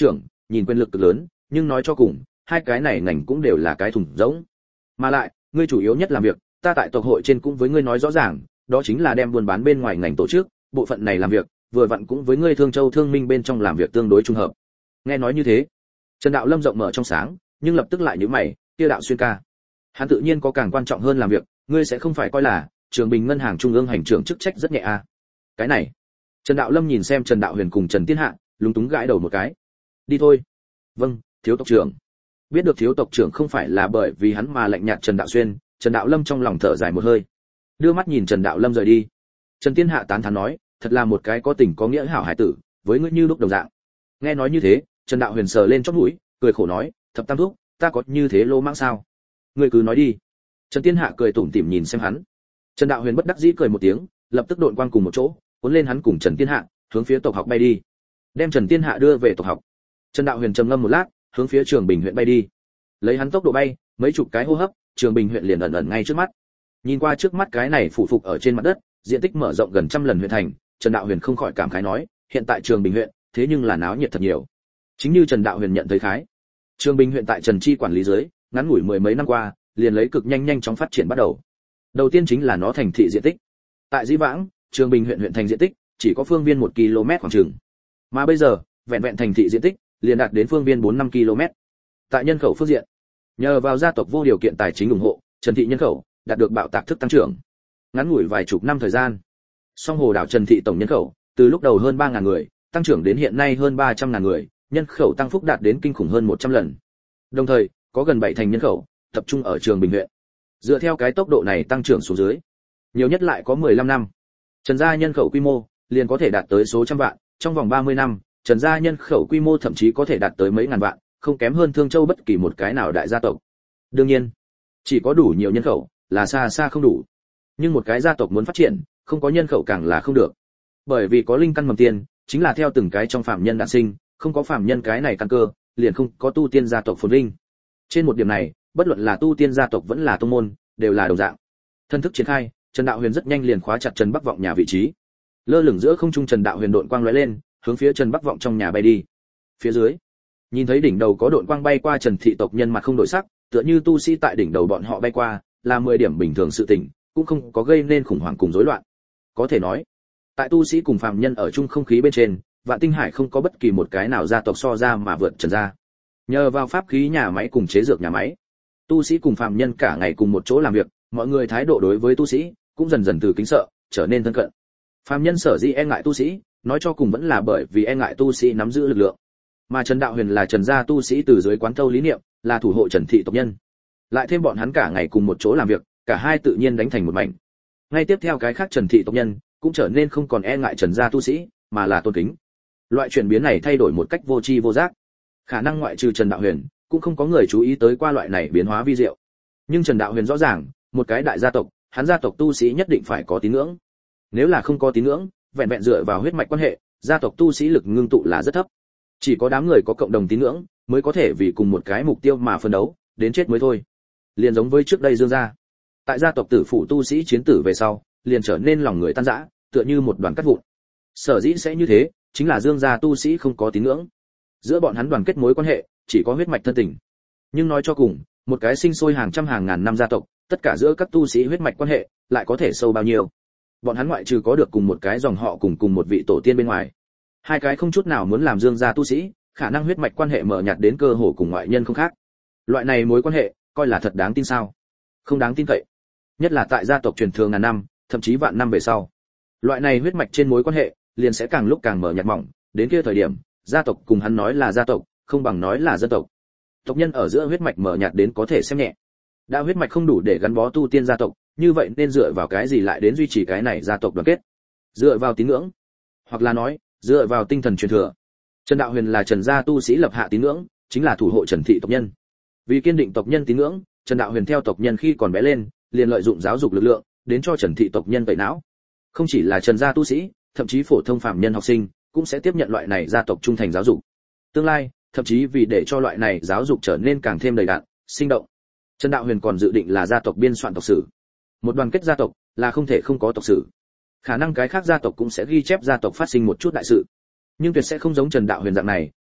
nhìn quyền lực cực lớn, nhưng nói cho cùng, hai cái này ngành cũng đều là cái thùng rỗng. Mà lại, ngươi chủ yếu nhất làm việc, ta tại tộc hội trên cũng với ngươi nói rõ ràng, đó chính là đem buôn bán bên ngoài ngành tổ chức, bộ phận này làm việc, vừa vặn cũng với ngươi Thương Châu Thương Minh bên trong làm việc tương đối trùng hợp. Nghe nói như thế, Trần Đạo Lâm rộng mở trong sáng, nhưng lập tức lại nhíu mày, kia Đạo Xuyên ca, hắn tự nhiên có càng quan trọng hơn làm việc, ngươi sẽ không phải coi là Trường Bình ngân hàng trung ương hành trưởng chức trách rất nhẹ à? Cái này, Trần Đạo Lâm nhìn xem Trần Đạo Huyền cùng Trần Tiên Hạ, lúng túng gãi đầu một cái. Đi thôi. Vâng, thiếu tộc trưởng. Biết được thiếu tộc trưởng không phải là bởi vì hắn mà lạnh nhạt Trần Đạo Xuyên, Trần Đạo Lâm trong lòng thở dài một hơi, đưa mắt nhìn Trần Đạo Lâm rời đi. Trần Tiên Hạ tán thán nói, thật là một cái có tình có nghĩa hảo hải tử, với ngươi như lúc đồng dạng. Nghe nói như thế, Trần Đạo Huyền sờ lên chóp mũi, cười khổ nói, thập tam thúc, ta có như thế lô mãng sao? Ngươi cứ nói đi. Trần Tiên Hạ cười tủm tỉm nhìn xem hắn. Trần Đạo Huyền bất đắc dĩ cười một tiếng, lập tức độn quang cùng một chỗ, cuốn lên hắn cùng Trần Tiên Hạ, hướng phía tộc học bay đi. Đem Trần Tiên Hạ đưa về tộc học. Trần Đạo Huyền trầm ngâm một lát, hướng phía Trường Bình huyện bay đi. Lấy hắn tốc độ bay, mấy chục cái hô hấp, Trường Bình huyện liền ẩn ẩn ngay trước mắt. Nhìn qua trước mắt cái này phủ phục ở trên mặt đất, diện tích mở rộng gần trăm lần huyện thành, Trần Đạo Huyền không khỏi cảm khái nói, hiện tại Trường Bình huyện, thế nhưng là náo nhiệt thật nhiều. Chính như Trần Đạo Huyền nhận thấy khái, Trường Bình huyện tại Trần Chi quản lý dưới, ngắn ngủi mười mấy năm qua, liền lấy cực nhanh nhanh chóng phát triển bắt đầu. Đầu tiên chính là nó thành thị diện tích. Tại Dĩ Vãng, Trường Bình huyện huyện thành diện tích chỉ có phương viên một ki lô mét khoảng chừng. Mà bây giờ, vẹn vẹn thành thị diện tích liền đạt đến phương viên bốn năm ki lô mét. Tại nhân khẩu phương diện, nhờ vào gia tộc vô điều kiện tài chính ủng hộ, Trần thị nhân khẩu đạt được bạo tạc thức tăng trưởng. Ngắn ngủi vài chục năm thời gian, song hồ đảo Trần thị tổng nhân khẩu từ lúc đầu hơn ba nghìn người, tăng trưởng đến hiện nay hơn ba trăm nghìn người, nhân khẩu tăng phúc đạt đến kinh khủng hơn một trăm lần. Đồng thời, có gần bảy thành nhân khẩu tập trung ở Trường Bình huyện. Dựa theo cái tốc độ này tăng trưởng xuống dưới, nhiều nhất lại có mười lăm năm, Trần gia nhân khẩu quy mô liền có thể đạt tới số trăm vạn, trong vòng ba mươi năm, Trần gia nhân khẩu quy mô thậm chí có thể đạt tới mấy ngàn vạn, không kém hơn Thương Châu bất kỳ một cái nào đại gia tộc. Đương nhiên, chỉ có đủ nhiều nhân khẩu là xa xa không đủ. Nhưng một cái gia tộc muốn phát triển, không có nhân khẩu càng là không được. Bởi vì có linh căn mầm tiền, chính là theo từng cái trong phàm nhân đản sinh, không có phàm nhân cái này căn cơ, liền không có tu tiên gia tộc phồn vinh. Trên một điểm này, bất luận là tu tiên gia tộc vẫn là tông môn, đều là đồng dạng. Thân thức triển khai, Trần Đạo Huyền rất nhanh liền khóa chặt Trần Bắc Vọng nhà vị trí. Lơ lửng giữa không trung Trần Đạo Huyền độn quang lóe lên, hướng phía Trần Bắc Vọng trong nhà bay đi. Phía dưới, nhìn thấy đỉnh đầu có độn quang bay qua Trần thị tộc nhân mặt không đổi sắc, tựa như tu sĩ tại đỉnh đầu bọn họ bay qua, là mười điểm bình thường sự tình, cũng không có gây nên khủng hoảng cùng rối loạn. Có thể nói, tại tu sĩ cùng phàm nhân ở chung không khí bên trên, Vạn Tinh Hải không có bất kỳ một cái nào gia tộc so ra mà vượt Trần gia. Nhờ vào pháp khí nhà máy cùng chế dược nhà máy, tu sĩ cùng phàm nhân cả ngày cùng một chỗ làm việc, mọi người thái độ đối với tu sĩ cũng dần dần từ kính sợ trở nên thân cận. Phàm nhân sở dĩ e ngại tu sĩ, nói cho cùng vẫn là bởi vì e ngại tu sĩ nắm giữ lực lượng. Mà Trần Đạo Huyền là Trần gia tu sĩ từ dưới quán thâu lý niệm, là thủ hộ Trần thị tộc nhân. Lại thêm bọn hắn cả ngày cùng một chỗ làm việc, cả hai tự nhiên đánh thành một mảnh. Ngay tiếp theo cái khác Trần thị tộc nhân cũng trở nên không còn e ngại Trần gia tu sĩ, mà là tôn kính. Loại chuyển biến này thay đổi một cách vô tri vô giác. Khả năng ngoại trừ Trần Đạo Huyền, cũng không có người chú ý tới qua loại này biến hóa vi diệu. Nhưng Trần Đạo Huyền rõ ràng, một cái đại gia tộc, hắn gia tộc tu sĩ nhất định phải có tín ngưỡng. Nếu là không có tín ngưỡng, vẹn vẹn dựa vào huyết mạch quan hệ, gia tộc tu sĩ lực ngưng tụ là rất thấp. Chỉ có đám người có cộng đồng tín ngưỡng, mới có thể vì cùng một cái mục tiêu mà phấn đấu, đến chết mới thôi. Liền giống với trước đây Dương gia, tại gia tộc tử phụ tu sĩ chiến tử về sau, liền trở nên lòng người tan rã, tựa như một đoàn cát vụn. Sở dĩ sẽ như thế, chính là Dương gia tu sĩ không có tín ngưỡng. Giữa bọn hắn đoàn kết mối quan hệ, chỉ có huyết mạch thân tình. Nhưng nói cho cùng, một cái sinh sôi hàng trăm hàng ngàn năm gia tộc, tất cả giữa các tu sĩ huyết mạch quan hệ, lại có thể sâu bao nhiêu? Bọn hắn ngoại trừ có được cùng một cái dòng họ cùng cùng một vị tổ tiên bên ngoài, hai cái không chút nào muốn làm Dương gia tu sĩ, khả năng huyết mạch quan hệ mở nhạt đến cơ hồ cùng ngoại nhân không khác. Loại này mối quan hệ, coi là thật đáng tin sao? Không đáng tin cậy. Nhất là tại gia tộc truyền thừa ngàn năm, thậm chí vạn năm về sau. Loại này huyết mạch trên mối quan hệ, liền sẽ càng lúc càng mở nhạt mỏng, đến kia thời điểm, gia tộc cùng hắn nói là gia tộc, không bằng nói là dân tộc. Tộc nhân ở giữa huyết mạch mở nhạt đến có thể xem nhẹ. Đã huyết mạch không đủ để gắn bó tu tiên gia tộc, như vậy nên dựa vào cái gì lại đến duy trì cái này gia tộc đoàn kết? Dựa vào tín ngưỡng, hoặc là nói, dựa vào tinh thần truyền thừa. Trần Đạo Huyền là Trần gia tu sĩ lập hạ tín ngưỡng, chính là thủ hộ Trần thị tộc nhân. Vì kiên định tộc nhân tín ngưỡng, Trần Đạo Huyền theo tộc nhân khi còn bé lên, liền lợi dụng giáo dục lực lượng, đến cho Trần thị tộc nhân tẩy não. Không chỉ là Trần gia tu sĩ, thậm chí phổ thông phàm nhân học sinh cũng sẽ tiếp nhận loại này gia tộc trung thành giáo dục. Tương lai, thậm chí vì để cho loại này giáo dục trở nên càng thêm đầy đặn, sinh động, Trần Đạo Huyền còn dự định là gia tộc biên soạn tộc sử. Một đoàn kết gia tộc là không thể không có tộc sử. Khả năng cái khác gia tộc cũng sẽ ghi chép gia tộc phát sinh một chút đại sự, nhưng tuyệt sẽ không giống Trần Đạo Huyền dạng này,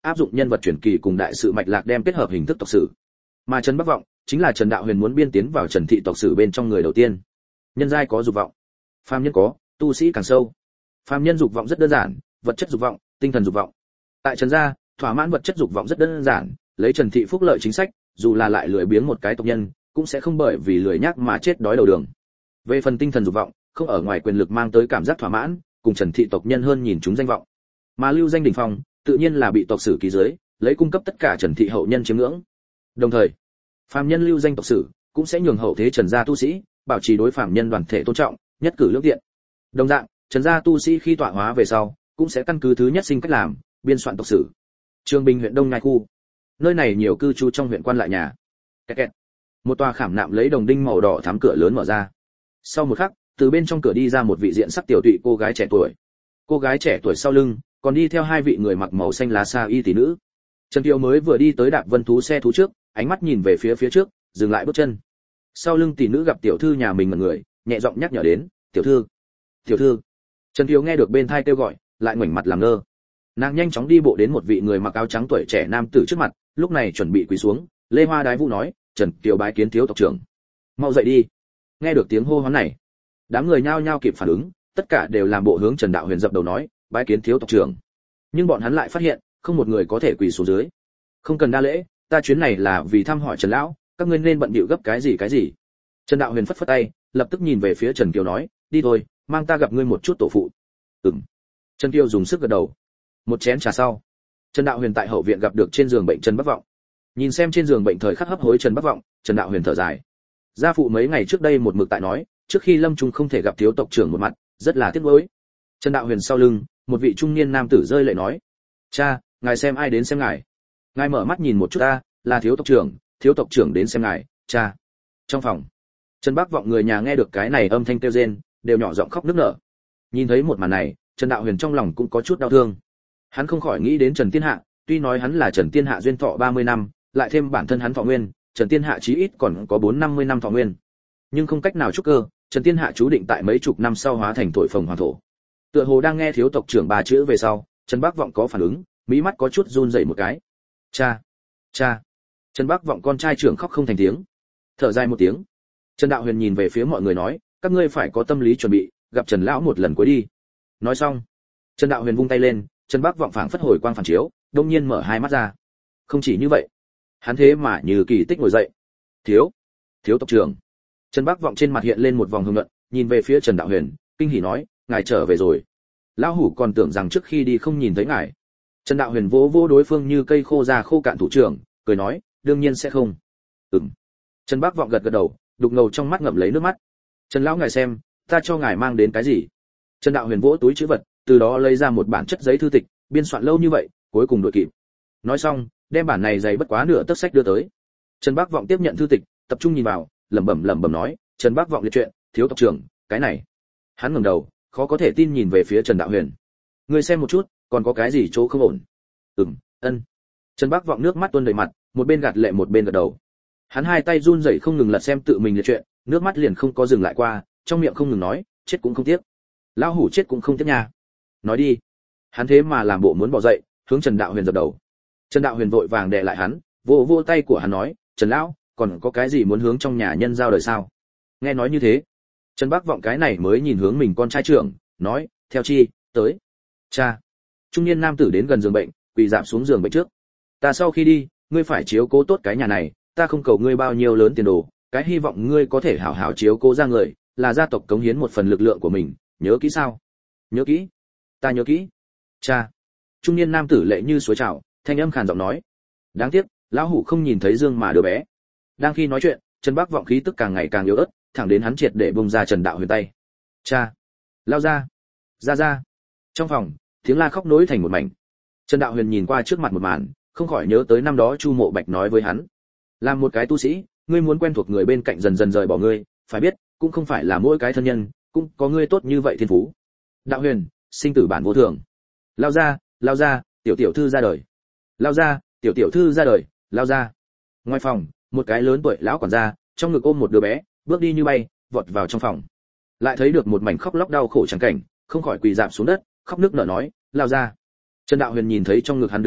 áp dụng nhân vật truyền kỳ cùng đại sự mạch lạc đem kết hợp hình thức tộc sử. Mà Trần Bắc Vọng chính là Trần Đạo Huyền muốn biên tiến vào Trần thị tộc sử bên trong người đầu tiên. Nhân giai có dục vọng, phàm nhân có, tu sĩ càng sâu. Phàm nhân dục vọng rất đơn giản, vật chất dục vọng, tinh thần dục vọng. Tại Trần gia, thỏa mãn vật chất dục vọng rất đơn giản, lấy Trần thị phúc lợi chính sách, dù là lại lười biếng một cái tộc nhân, cũng sẽ không bởi vì lười nhác mà chết đói đầu đường. Về phần tinh thần dục vọng, không ở ngoài quyền lực mang tới cảm giác thỏa mãn, cùng Trần thị tộc nhân hơn nhìn chúng danh vọng. Mà lưu danh đỉnh phong, tự nhiên là bị tộc sử ký dưới, lấy cung cấp tất cả Trần thị hậu nhân chiếm ngưỡng. Đồng thời, phàm nhân lưu danh tộc sử cũng sẽ nhường hậu thế Trần gia tu sĩ bảo trì đối phàm nhân đoàn thể tôn trọng, nhất cử lưỡng tiện. Đồng dạng, Trần gia tu sĩ khi tọa hóa về sau, cũng sẽ căn cứ thứ nhất sinh cách làm, biên soạn tộc sử. Trường Bình huyện Đông Nhai khu, nơi này nhiều cư trú trong huyện quan lại nhà. Kẹt kẹt. Một tòa khảm nạm lấy đồng đinh màu đỏ thắm cửa lớn mở ra. Sau một khắc, từ bên trong cửa đi ra một vị diện sắc tiểu tụy cô gái trẻ tuổi. Cô gái trẻ tuổi sau lưng còn đi theo hai vị người mặc màu xanh lá sa y tỷ nữ. Trần Kiều mới vừa đi tới Đạp Vân thú xe thú trước, ánh mắt nhìn về phía phía trước, dừng lại bước chân. Sau lưng tỷ nữ gặp tiểu thư nhà mình ngẩn người, nhẹ giọng nhắc nhở đến, "Tiểu thư, tiểu thư." Trần Kiều nghe được bên tai kêu gọi, lại ngoảnh mặt làm ngơ. Nàng nhanh chóng đi bộ đến một vị người mặc áo trắng tuổi trẻ nam tử trước mặt, lúc này chuẩn bị quỳ xuống, Lê Hoa Đái Vũ nói, "Trần Kiều bái kiến thiếu tộc trưởng." "Mau dậy đi." Nghe được tiếng hô hoán này, đám người nhao nhao kịp phản ứng, tất cả đều làm bộ hướng Trần Đạo Huyền dập đầu nói, "Bái kiến thiếu tộc trưởng." Nhưng bọn hắn lại phát hiện, không một người có thể quỳ xuống dưới. "Không cần đa lễ, ta chuyến này là vì thăm hỏi Trần lão, các ngươi nên bận bịu gấp cái gì cái gì." Trần Đạo Huyền phất phất tay, lập tức nhìn về phía Trần Kiều nói, "Đi thôi, mang ta gặp ngươi một chút tổ phụ." "Ừm." Trần Kiều dùng sức gật đầu. Một chén trà sau, Trần Đạo Huyền tại hậu viện gặp được trên giường bệnh Trần Bắc Vọng. Nhìn xem trên giường bệnh thời khắc hấp hối Trần Bắc Vọng, Trần Đạo Huyền thở dài. Gia phụ mấy ngày trước đây một mực tại nói, trước khi lâm trung không thể gặp thiếu tộc trưởng một mặt, rất là tiếc nuối. Trần Đạo Huyền sau lưng, một vị trung niên nam tử rơi lệ nói, "Cha, ngài xem ai đến xem ngài." Ngài mở mắt nhìn một chút ta, là thiếu tộc trưởng, thiếu tộc trưởng đến xem ngài, cha. Trong phòng, Trần Bắc Vọng người nhà nghe được cái này âm thanh kêu rên, đều nhỏ giọng khóc nức nở. Nhìn thấy một màn này, Trần Đạo Huyền trong lòng cũng có chút đau thương. Hắn không khỏi nghĩ đến Trần Tiên Hạ, tuy nói hắn là Trần Tiên Hạ duyên thọ ba mươi năm, lại thêm bản thân hắn thọ nguyên, Trần Tiên Hạ chí ít còn có bốn năm mươi năm thọ nguyên. Nhưng không cách nào chúc cơ, Trần Tiên Hạ chú định tại mấy chục năm sau hóa thành thổi phồng hoàn thổ. Tựa hồ đang nghe thiếu tộc trưởng ba chữ về sau, Trần Bắc Vọng có phản ứng, mí mắt có chút run rẩy một cái. "Cha, cha." Trần Bắc Vọng con trai trưởng khóc không thành tiếng. Thở dài một tiếng, Trần Đạo Huyền nhìn về phía mọi người nói, "Các ngươi phải có tâm lý chuẩn bị, gặp Trần lão một lần cuối đi." Nói xong, Trần Đạo Huyền vung tay lên, Trần Bắc Vọng phảng phất hồi quang phản chiếu, đông nhiên mở hai mắt ra. Không chỉ như vậy, hắn thế mà như kỳ tích ngồi dậy. "Thiếu, thiếu tộc trưởng." Trần Bắc Vọng trên mặt hiện lên một vòng hưng luận, nhìn về phía Trần Đạo Huyền, kinh hỉ nói, "Ngài trở về rồi. Lão hủ còn tưởng rằng trước khi đi không nhìn thấy ngài." Trần Đạo Huyền vỗ vỗ đối phương như cây khô già khô cạn thủ trưởng, cười nói, "Đương nhiên sẽ không." "Ừm." Trần Bắc Vọng gật gật đầu, đục ngầu trong mắt ngậm lấy nước mắt. "Trần lão ngài xem, ta cho ngài mang đến cái gì?" Trần Đạo Huyền vỗ túi trữ vật, từ đó lấy ra một bản chất giấy thư tịch, biên soạn lâu như vậy, cuối cùng đuổi kịp. Nói xong, đem bản này dày bất quá nửa tấc sách đưa tới. Trần Bắc Vọng tiếp nhận thư tịch, tập trung nhìn vào, lẩm bẩm lẩm bẩm nói, "Trần Bắc Vọng liệt truyện, thiếu tộc trưởng, cái này." Hắn ngẩng đầu, khó có thể tin nhìn về phía Trần Đạo Huyền. "Ngươi xem một chút, còn có cái gì chỗ không ổn?" "Ừm, ân." Trần Bắc Vọng nước mắt tuôn đầy mặt, một bên gạt lệ một bên gật đầu. Hắn hai tay run rẩy không ngừng lật xem tự mình liệt truyện, nước mắt liền không có dừng lại qua, trong miệng không ngừng nói, "Chết cũng không tiếc. Lão hủ chết cũng không tiếc nha." "Nói đi." Hắn thế mà làm bộ muốn bỏ dậy, hướng Trần Đạo Huyền dập đầu. Trần Đạo Huyền vội vàng đè lại hắn, vỗ vỗ tay của hắn nói, "Trần lão, còn có cái gì muốn hướng trong nhà nhân giao đời sao?" Nghe nói như thế, Trần Bắc Vọng cái này mới nhìn hướng mình con trai trưởng, nói, "Theo chi, tới." "Cha." Trung niên nam tử đến gần giường bệnh, quỳ rạp xuống giường bệnh trước. "Ta sau khi đi, ngươi phải chiếu cố tốt cái nhà này, ta không cầu ngươi bao nhiêu lớn tiền đồ, cái hy vọng ngươi có thể hảo hảo chiếu cố ra người, là gia tộc cống hiến một phần lực lượng của mình, nhớ kỹ sao?" "Nhớ kỹ, ta nhớ kỹ." "Cha." Trung niên nam tử lệ như suối trào, thanh âm khàn giọng nói. Đáng tiếc, lão hủ không nhìn thấy Dương mà đứa bé. Đang khi nói chuyện, Trần Bắc Vọng khí tức càng ngày càng yếu ớt, thẳng đến hắn triệt để bung ra Trần Đạo Huyền tay. "Cha, lao ra, ra ra." Trong phòng, tiếng la khóc nối thành một mảnh. Trần Đạo Huyền nhìn qua trước mặt một màn, không khỏi nhớ tới năm đó Chu Mộ Bạch nói với hắn, làm một cái tu sĩ, ngươi muốn quen thuộc người bên cạnh dần dần rời bỏ ngươi, phải biết, cũng không phải là mỗi cái thân nhân cũng có ngươi tốt như vậy thiên phú. Đạo Huyền, sinh tử bản vô thường. Lao ra, lao ra, tiểu tiểu thư ra đời. Lao ra, tiểu tiểu thư ra đời, lao ra. Ngoài phòng, một cái lớn tuổi lão quản gia, trong ngực ôm một đứa bé, bước đi như bay, vọt vào trong phòng. Lại thấy được một mảnh khóc lóc đau khổ chẳng cảnh, không khỏi quỳ rạp xuống đất, khóc nức nở nói, lao ra. Trần Đạo Huyền nhìn thấy trong ngực hắn đứa bé,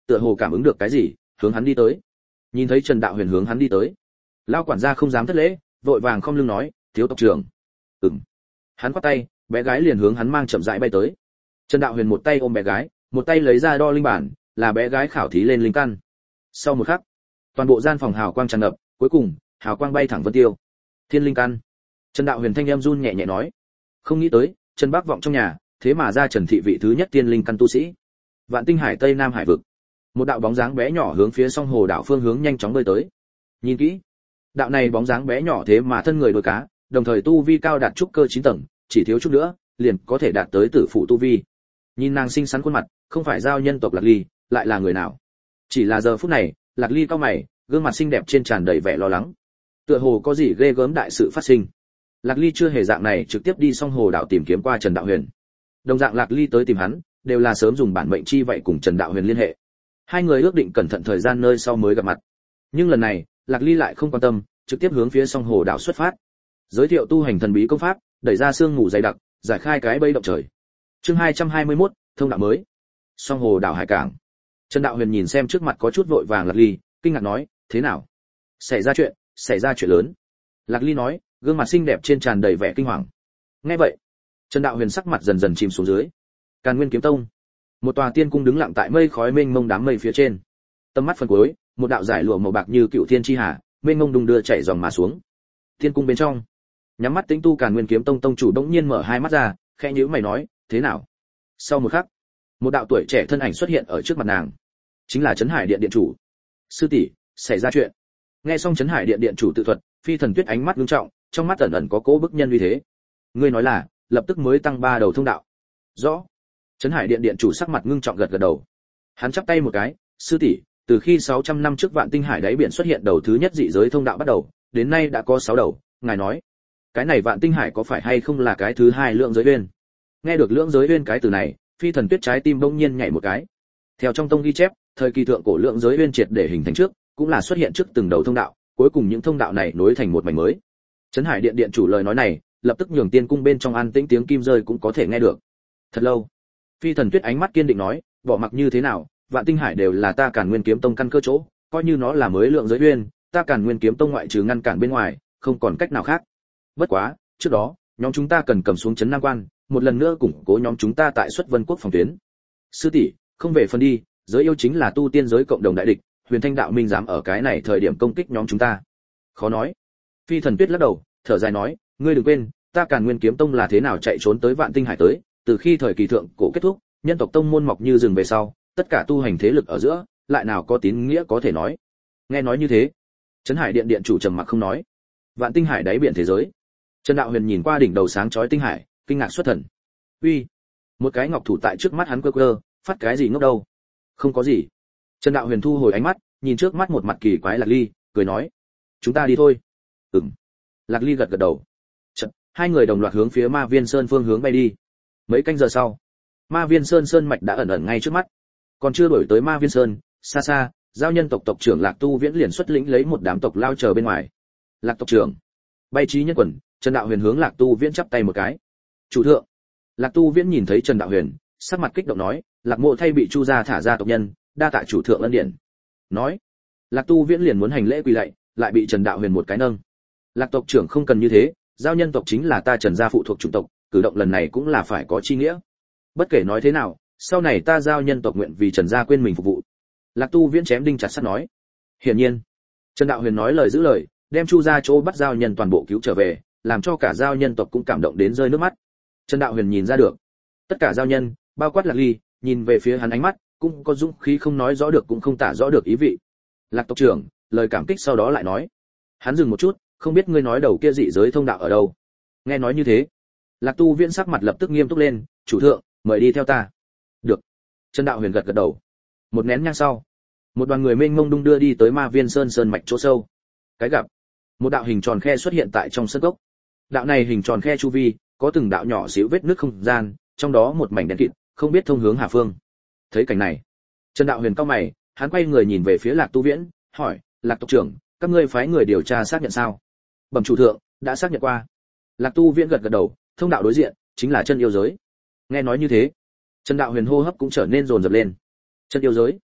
tựa hồ cảm ứng được cái gì, hướng hắn đi tới. Nhìn thấy Trần Đạo Huyền hướng hắn đi tới, lão quản gia không dám thất lễ, vội vàng khom lưng nói, thiếu tộc trưởng. Ừm. Hắn quát tay, bé gái liền hướng hắn mang chậm rãi bay tới. Trần Đạo Huyền một tay ôm bé gái, một tay lấy ra đo linh bản, là bé gái khảo thí lên linh căn. Sau một khắc, toàn bộ gian phòng hào quang tràn ngập, cuối cùng, hào quang bay thẳng vân tiêu. Thiên linh căn. Trần Đạo Huyền thanh em run nhẹ nhẹ nói, không nghĩ tới, Trần Bác Vọng trong nhà, thế mà ra Trần thị vị thứ nhất tiên linh căn tu sĩ. Vạn Tinh Hải Tây Nam Hải vực, một đạo bóng dáng bé nhỏ hướng phía song hồ đảo phương hướng nhanh chóng bơi tới. Nhìn kỹ, đạo này bóng dáng bé nhỏ thế mà thân người đuôi cá, đồng thời tu vi cao đạt trúc cơ chín tầng, chỉ thiếu chút nữa, liền có thể đạt tới tử phụ tu vi. Nhìn nàng xinh xắn khuôn mặt, không phải giao nhân tộc Lạc Ly, lại là người nào? Chỉ là giờ phút này, Lạc Ly cau mày, gương mặt xinh đẹp trên tràn đầy vẻ lo lắng. Tựa hồ có gì ghê gớm đại sự phát sinh. Lạc Ly chưa hề dạng này trực tiếp đi song hồ đảo tìm kiếm qua Trần Đạo Huyền. Đồng dạng Lạc Ly tới tìm hắn, đều là sớm dùng bản mệnh chi vậy cùng Trần Đạo Huyền liên hệ. Hai người ước định cẩn thận thời gian nơi sau mới gặp mặt. Nhưng lần này, Lạc Ly lại không quan tâm, trực tiếp hướng phía song hồ đảo xuất phát. Giới thiệu tu hành thần bí công pháp, đẩy ra sương mù dày đặc, giải khai cái bẫy động trời. Chương hai trăm hai mươi mốt, thông đạo mới. Song hồ đảo hải cảng. Trần Đạo Huyền nhìn xem trước mặt có chút vội vàng Lạc Ly, kinh ngạc nói, thế nào? Xảy ra chuyện, xảy ra chuyện lớn. Lạc Ly nói, gương mặt xinh đẹp trên tràn đầy vẻ kinh hoàng. Nghe vậy, Trần Đạo Huyền sắc mặt dần dần chìm xuống dưới. Càn Nguyên kiếm tông, một tòa tiên cung đứng lặng tại mây khói mênh mông đám mây phía trên. Tầm mắt phần cuối, một đạo giải lụa màu bạc như cựu thiên chi hà, mênh mông đung đưa chảy dòng mà xuống. Tiên cung bên trong, nhắm mắt tĩnh tu Càn Nguyên kiếm tông tông chủ đống nhiên mở hai mắt ra, khẽ nhíu mày nói, thế nào? Sau một khắc, một đạo tuổi trẻ thân ảnh xuất hiện ở trước mặt nàng, chính là Trấn Hải điện điện chủ. Sư tỷ, xảy ra chuyện. Nghe xong Trấn Hải điện điện chủ tự thuật, Phi Thần Tuyết ánh mắt nghiêm trọng, trong mắt ẩn ẩn có cố bức nhân uy thế. Ngươi nói là, lập tức mới tăng ba đầu thông đạo. Rõ. Trấn Hải điện điện chủ sắc mặt ngưng trọng gật gật đầu. Hắn chắp tay một cái, sư tỷ, từ khi sáu trăm năm trước Vạn Tinh Hải đáy biển xuất hiện đầu thứ nhất dị giới thông đạo bắt đầu, đến nay đã có sáu đầu, ngài nói, cái này Vạn Tinh Hải có phải hay không là cái thứ hai lượng giới uyên? Nghe được lượng giới uyên cái từ này, Phi Thần Tuyết trái tim bỗng nhiên nhảy một cái. Theo trong tông ghi chép, thời kỳ thượng cổ lượng giới uyên triệt để hình thành trước, cũng là xuất hiện trước từng đầu thông đạo, cuối cùng những thông đạo này nối thành một mảnh mới. Trấn Hải điện điện chủ lời nói này, lập tức nhường tiên cung bên trong an tĩnh tiếng kim rơi cũng có thể nghe được. Thật lâu, Phi Thần Tuyết ánh mắt kiên định nói, bỏ mặc như thế nào, Vạn Tinh Hải đều là ta Càn Nguyên kiếm tông căn cơ chỗ, coi như nó là mới lượng giới uyên, ta Càn Nguyên kiếm tông ngoại trừ ngăn cản bên ngoài, không còn cách nào khác. Bất quá, trước đó, nhóm chúng ta cần cầm xuống trấn Nam Quan, một lần nữa củng cố nhóm chúng ta tại Xuất Vân quốc phòng tuyến. Sư tỷ, không về phần đi, giới yêu chính là tu tiên giới cộng đồng đại địch, Huyền Thanh đạo minh dám ở cái này thời điểm công kích nhóm chúng ta. Khó nói. Phi Thần Tuyết lắc đầu, thở dài nói, ngươi đừng quên, ta Càn Nguyên kiếm tông là thế nào chạy trốn tới Vạn Tinh Hải tới, từ khi thời kỳ thượng cổ kết thúc, nhân tộc tông môn mọc như rừng về sau, tất cả tu hành thế lực ở giữa, lại nào có tín nghĩa có thể nói. Nghe nói như thế, Trấn Hải điện điện chủ trầm mặc không nói. Vạn Tinh Hải đáy biển thế giới. Trần Đạo Huyền nhìn qua đỉnh đầu sáng chói tinh hải, kinh ngạc xuất thần. Uy, một cái ngọc thủ tại trước mắt hắn quơ quơ, phát cái gì ngốc đâu? Không có gì. Trần Đạo Huyền thu hồi ánh mắt, nhìn trước mắt một mặt kỳ quái Lạc Ly, cười nói, chúng ta đi thôi. Ừm. Lạc Ly gật gật đầu. Chợt, hai người đồng loạt hướng phía Ma Viên Sơn phương hướng bay đi. Mấy canh giờ sau, Ma Viên Sơn sơn mạch đã ẩn ẩn ngay trước mắt. Còn chưa đổi tới Ma Viên Sơn, xa xa, giao nhân tộc tộc trưởng Lạc Tu Viễn liền xuất lĩnh lấy một đám tộc lao chờ bên ngoài. Lạc tộc trưởng, bay trí nhân quần, Trần Đạo Huyền hướng Lạc Tu Viễn chắp tay một cái. Chủ thượng. Lạc Tu Viễn nhìn thấy Trần Đạo Huyền, sắc mặt kích động nói, Lạc Mộ thay bị Chu gia thả ra tộc nhân, đa tạ chủ thượng ân điển. Nói, Lạc Tu Viễn liền muốn hành lễ quỳ lạy, lại bị Trần Đạo Huyền một cái nâng. Lạc tộc trưởng không cần như thế, giao nhân tộc chính là ta Trần gia phụ thuộc chủng tộc, cử động lần này cũng là phải có chi nghĩa. Bất kể nói thế nào, sau này ta giao nhân tộc nguyện vì Trần gia quên mình phục vụ. Lạc Tu Viễn chém đinh chặt sắt nói. Hiển nhiên, Trần Đạo Huyền nói lời giữ lời, đem Chu gia chỗ bắt giao nhân toàn bộ cứu trở về, làm cho cả giao nhân tộc cũng cảm động đến rơi nước mắt. Trần Đạo Huyền nhìn ra được, tất cả giao nhân, bao quát Lạc Ly, nhìn về phía hắn ánh mắt, cũng có dũng khí không nói rõ được cũng không tả rõ được ý vị. Lạc tộc trưởng, lời cảm kích sau đó lại nói. Hắn dừng một chút, không biết ngươi nói đầu kia dị giới thông đạo ở đâu. Nghe nói như thế, Lạc Tu Viễn sắc mặt lập tức nghiêm túc lên, chủ thượng, mời đi theo ta. Được. Trần Đạo Huyền gật gật đầu. Một nén nhang sau, một đoàn người mênh mông đung đưa đi tới Ma Viên Sơn sơn mạch chỗ sâu. Cái gặp, một đạo hình tròn khe xuất hiện tại trong sân cốc. Đạo này hình tròn khe chu vi, có từng đạo nhỏ xíu vết nứt không gian, trong đó một mảnh đen kịt, không biết thông hướng hà phương. Thấy cảnh này, Trần Đạo Huyền cau mày, hắn quay người nhìn về phía Lạc Tu Viễn, hỏi, Lạc tộc trưởng, các ngươi phái người điều tra xác nhận sao? Bẩm chủ thượng, đã xác nhận qua. Lạc Tu Viễn gật gật đầu, thông đạo đối diện chính là chân yêu giới. Nghe nói như thế, Trần Đạo Huyền hô hấp cũng trở nên dồn dập lên. Chân yêu giới?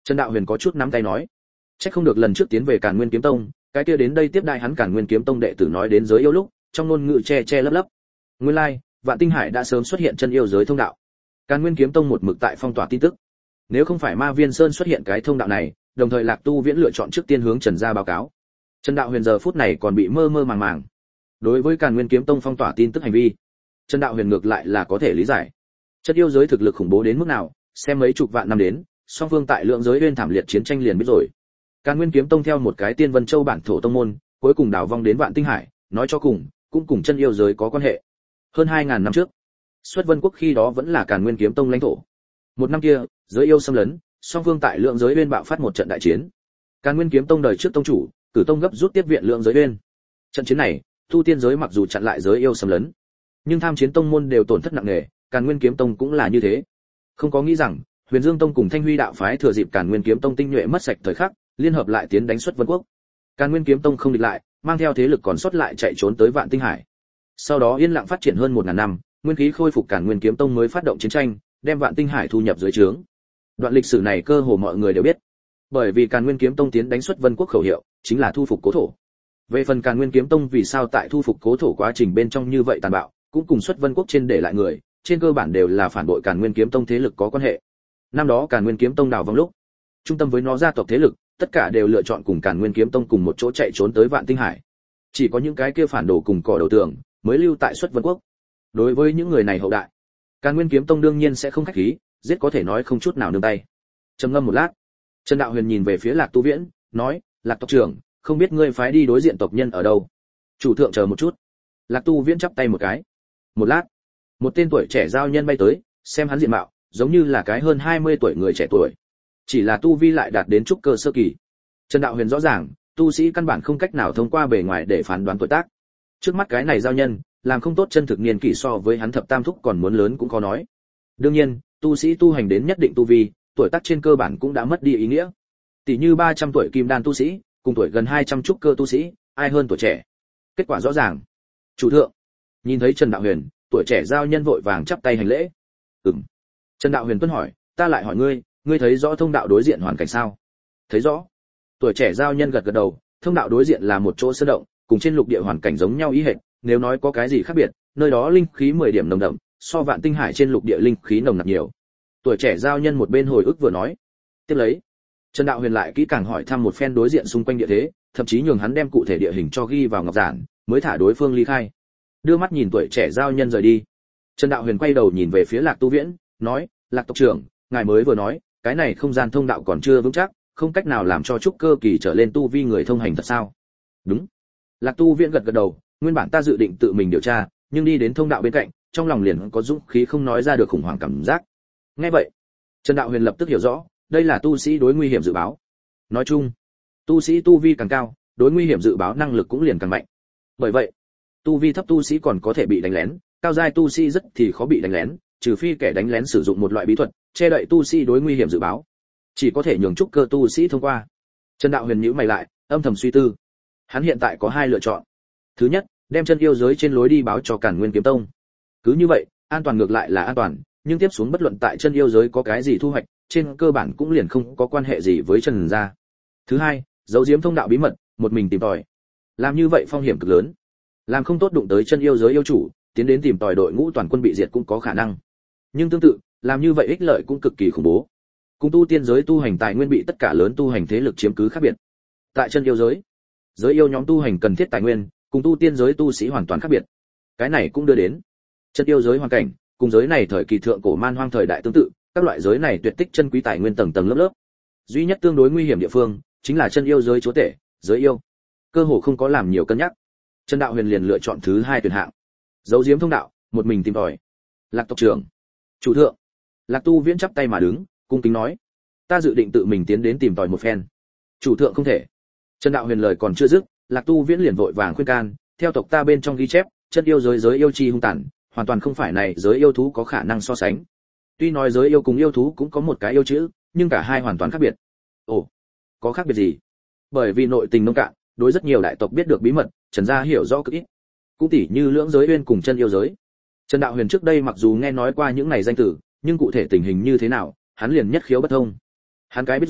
Trần Đạo Huyền có chút nắm tay nói, chắc không được lần trước tiến về Càn Nguyên Kiếm Tông, cái kia đến đây tiếp đại hắn Càn Nguyên Kiếm Tông đệ tử nói đến giới yêu lúc, trong ngôn ngữ che che lấp lấp. Nguyên lai, like, Vạn Tinh Hải đã sớm xuất hiện chân yêu giới thông đạo. Càn Nguyên Kiếm Tông một mực tại phong tỏa tin tức. Nếu không phải Ma Viên Sơn xuất hiện cái thông đạo này, đồng thời Lạc Tu Viễn lựa chọn trước tiên hướng Trần gia báo cáo. Trần Đạo Huyền giờ phút này còn bị mơ mơ màng màng. Đối với Càn Nguyên Kiếm Tông phong tỏa tin tức hành vi, Trần Đạo Huyền ngược lại là có thể lý giải. Chân yêu giới thực lực khủng bố đến mức nào, xem mấy chục vạn năm đến, song phương tại lượng giới uyên thảm liệt chiến tranh liền biết rồi. Càn Nguyên Kiếm Tông theo một cái Tiên Vân Châu bản thổ tông môn, cuối cùng đào vong đến Vạn Tinh Hải, nói cho cùng, cũng cùng chân yêu giới có quan hệ. Hơn hai ngàn năm trước, Xuất Vân Quốc khi đó vẫn là Càn Nguyên Kiếm Tông lãnh thổ. Một năm kia, giới yêu xâm lấn, song phương tại lượng giới uyên bạo phát một trận đại chiến. Càn Nguyên Kiếm Tông đời trước tông chủ, cử tông gấp rút tiếp viện lượng giới uyên. Trận chiến này, tu tiên giới mặc dù chặn lại giới yêu xâm lấn, nhưng tham chiến tông môn đều tổn thất nặng nề, Càn Nguyên Kiếm Tông cũng là như thế. Không có nghĩ rằng, Huyền Dương Tông cùng Thanh Huy đạo phái thừa dịp Càn Nguyên Kiếm Tông tinh nhuệ mất sạch thời khắc, liên hợp lại tiến đánh Xuất Vân Quốc. Càn Nguyên Kiếm Tông không địch lại, mang theo thế lực còn sót lại chạy trốn tới Vạn Tinh Hải. Sau đó yên lặng phát triển hơn một ngàn năm, nguyên khí khôi phục, Càn Nguyên Kiếm Tông mới phát động chiến tranh, đem Vạn Tinh Hải thu nhập dưới trướng. Đoạn lịch sử này cơ hồ mọi người đều biết. Bởi vì Càn Nguyên Kiếm Tông tiến đánh Xuất Vân Quốc khẩu hiệu chính là thu phục cố thổ. Về phần Càn Nguyên Kiếm Tông vì sao tại thu phục cố thổ quá trình bên trong như vậy tàn bạo, cũng cùng Xuất Vân Quốc trên để lại người, trên cơ bản đều là phản bội Càn Nguyên Kiếm Tông thế lực có quan hệ. Năm đó Càn Nguyên Kiếm Tông đào vong lúc, trung tâm với nó gia tộc thế lực, tất cả đều lựa chọn cùng Càn Nguyên Kiếm Tông cùng một chỗ chạy trốn tới Vạn Tinh Hải. Chỉ có những cái kia phản đồ cùng cỏ đầu tường mới lưu tại Xuất Vân Quốc. Đối với những người này hậu đại, Càn Nguyên Kiếm Tông đương nhiên sẽ không khách khí, giết có thể nói không chút nào nương tay. Trầm ngâm một lát, Trần Đạo Huyền nhìn về phía Lạc Tu Viễn, nói, Lạc tộc trưởng, không biết ngươi phái đi đối diện tộc nhân ở đâu? Chủ thượng chờ một chút. Lạc Tu Viễn chắp tay một cái. Một lát, một tên tuổi trẻ giao nhân bay tới, xem hắn diện mạo, giống như là cái hơn hai mươi tuổi người trẻ tuổi. Chỉ là tu vi lại đạt đến trúc cơ sơ kỳ. Trần Đạo Huyền rõ ràng, tu sĩ căn bản không cách nào thông qua bề ngoài để phán đoán tuổi tác. Trước mắt cái này giao nhân, làm không tốt chân thực niên kỷ so với hắn thập tam thúc còn muốn lớn cũng khó nói. Đương nhiên, tu sĩ tu hành đến nhất định tu vi, tuổi tác trên cơ bản cũng đã mất đi ý nghĩa. Tỷ như ba trăm tuổi kim đan tu sĩ, cùng tuổi gần hai trăm trúc cơ tu sĩ, ai hơn tuổi trẻ? Kết quả rõ ràng. Chủ thượng, nhìn thấy Trần Đạo Huyền, tuổi trẻ giao nhân vội vàng chắp tay hành lễ. Ừm. Trần Đạo Huyền tuân hỏi, ta lại hỏi ngươi, ngươi thấy rõ thông đạo đối diện hoàn cảnh sao? Thấy rõ. Tuổi trẻ giao nhân gật gật đầu, thông đạo đối diện là một chỗ sơn động, cùng trên lục địa hoàn cảnh giống nhau ý hệt, nếu nói có cái gì khác biệt, nơi đó linh khí mười điểm nồng đậm, so Vạn Tinh Hải trên lục địa linh khí nồng nặc nhiều. Tuổi trẻ giao nhân một bên hồi ức vừa nói. Tiếp lấy, Trần Đạo Huyền lại kỹ càng hỏi thăm một phen đối diện xung quanh địa thế, thậm chí nhường hắn đem cụ thể địa hình cho ghi vào ngọc giản, mới thả đối phương ly khai. Đưa mắt nhìn tuổi trẻ giao nhân rời đi, Trần Đạo Huyền quay đầu nhìn về phía Lạc Tu Viễn, nói, Lạc tộc trưởng, ngài mới vừa nói, cái này không gian thông đạo còn chưa vững chắc, không cách nào làm cho trúc cơ kỳ trở lên tu vi người thông hành thật sao? Đúng. Lạc Tu Viễn gật gật đầu, nguyên bản ta dự định tự mình điều tra, nhưng đi đến thông đạo bên cạnh, trong lòng liền có dũng khí không nói ra được khủng hoảng cảm giác. Nghe vậy, Trần Đạo Huyền lập tức hiểu rõ, đây là tu sĩ đối nguy hiểm dự báo. Nói chung, tu sĩ tu vi càng cao, đối nguy hiểm dự báo năng lực cũng liền càng mạnh. Bởi vậy, tu vi thấp tu sĩ còn có thể bị đánh lén, cao giai tu sĩ rất thì khó bị đánh lén, trừ phi kẻ đánh lén sử dụng một loại bí thuật, che đậy tu sĩ đối nguy hiểm dự báo, chỉ có thể nhường trúc cơ tu sĩ thông qua. Trần Đạo Huyền nhíu mày lại, âm thầm suy tư. Hắn hiện tại có hai lựa chọn. Thứ nhất, đem chân yêu giới trên lối đi báo cho Càn Nguyên Kiếm Tông. Cứ như vậy, an toàn ngược lại là an toàn, nhưng tiếp xuống bất luận tại chân yêu giới có cái gì thu hoạch, trên cơ bản cũng liền không có quan hệ gì với Trần gia. Thứ hai, giấu giếm thông đạo bí mật, một mình tìm tòi. Làm như vậy phong hiểm cực lớn. Làm không tốt đụng tới chân yêu giới yêu chủ, tiến đến tìm tòi đội ngũ toàn quân bị diệt cũng có khả năng. Nhưng tương tự, làm như vậy ích lợi cũng cực kỳ khủng bố. Cùng tu tiên giới tu hành tài nguyên bị tất cả lớn tu hành thế lực chiếm cứ khác biệt. Tại chân yêu giới, giới yêu nhóm tu hành cần thiết tài nguyên, cùng tu tiên giới tu sĩ hoàn toàn khác biệt. Cái này cũng đưa đến chân yêu giới hoàn cảnh, cùng giới này thời kỳ thượng cổ man hoang thời đại tương tự, các loại giới này tuyệt tích chân quý tài nguyên tầng tầng lớp lớp. Duy nhất tương đối nguy hiểm địa phương chính là chân yêu giới chúa tể, giới yêu. Cơ hồ không có làm nhiều cân nhắc. Trần Đạo Huyền liền lựa chọn thứ hai tuyển hạng. Giấu giếm thông đạo, một mình tìm tòi. Lạc tộc trưởng, chủ thượng. Lạc Tu Viễn chắp tay mà đứng, cung kính nói, ta dự định tự mình tiến đến tìm tòi một phen. Chủ thượng không thể. Trần Đạo Huyền lời còn chưa dứt, Lạc Tu Viễn liền vội vàng khuyên can, theo tộc ta bên trong ghi chép, chân yêu giới giới yêu chi hung tàn, hoàn toàn không phải này giới yêu thú có khả năng so sánh. Tuy nói giới yêu cùng yêu thú cũng có một cái yêu chữ, nhưng cả hai hoàn toàn khác biệt. Ồ, có khác biệt gì? Bởi vì nội tình nông cạn, đối rất nhiều đại tộc biết được bí mật, Trần gia hiểu rõ cực ít. Cũng tỉ như lưỡng giới uyên cùng chân yêu giới. Trần Đạo Huyền trước đây mặc dù nghe nói qua những này danh từ, nhưng cụ thể tình hình như thế nào, hắn liền nhất khiếu bất thông. Hắn cái biết rõ,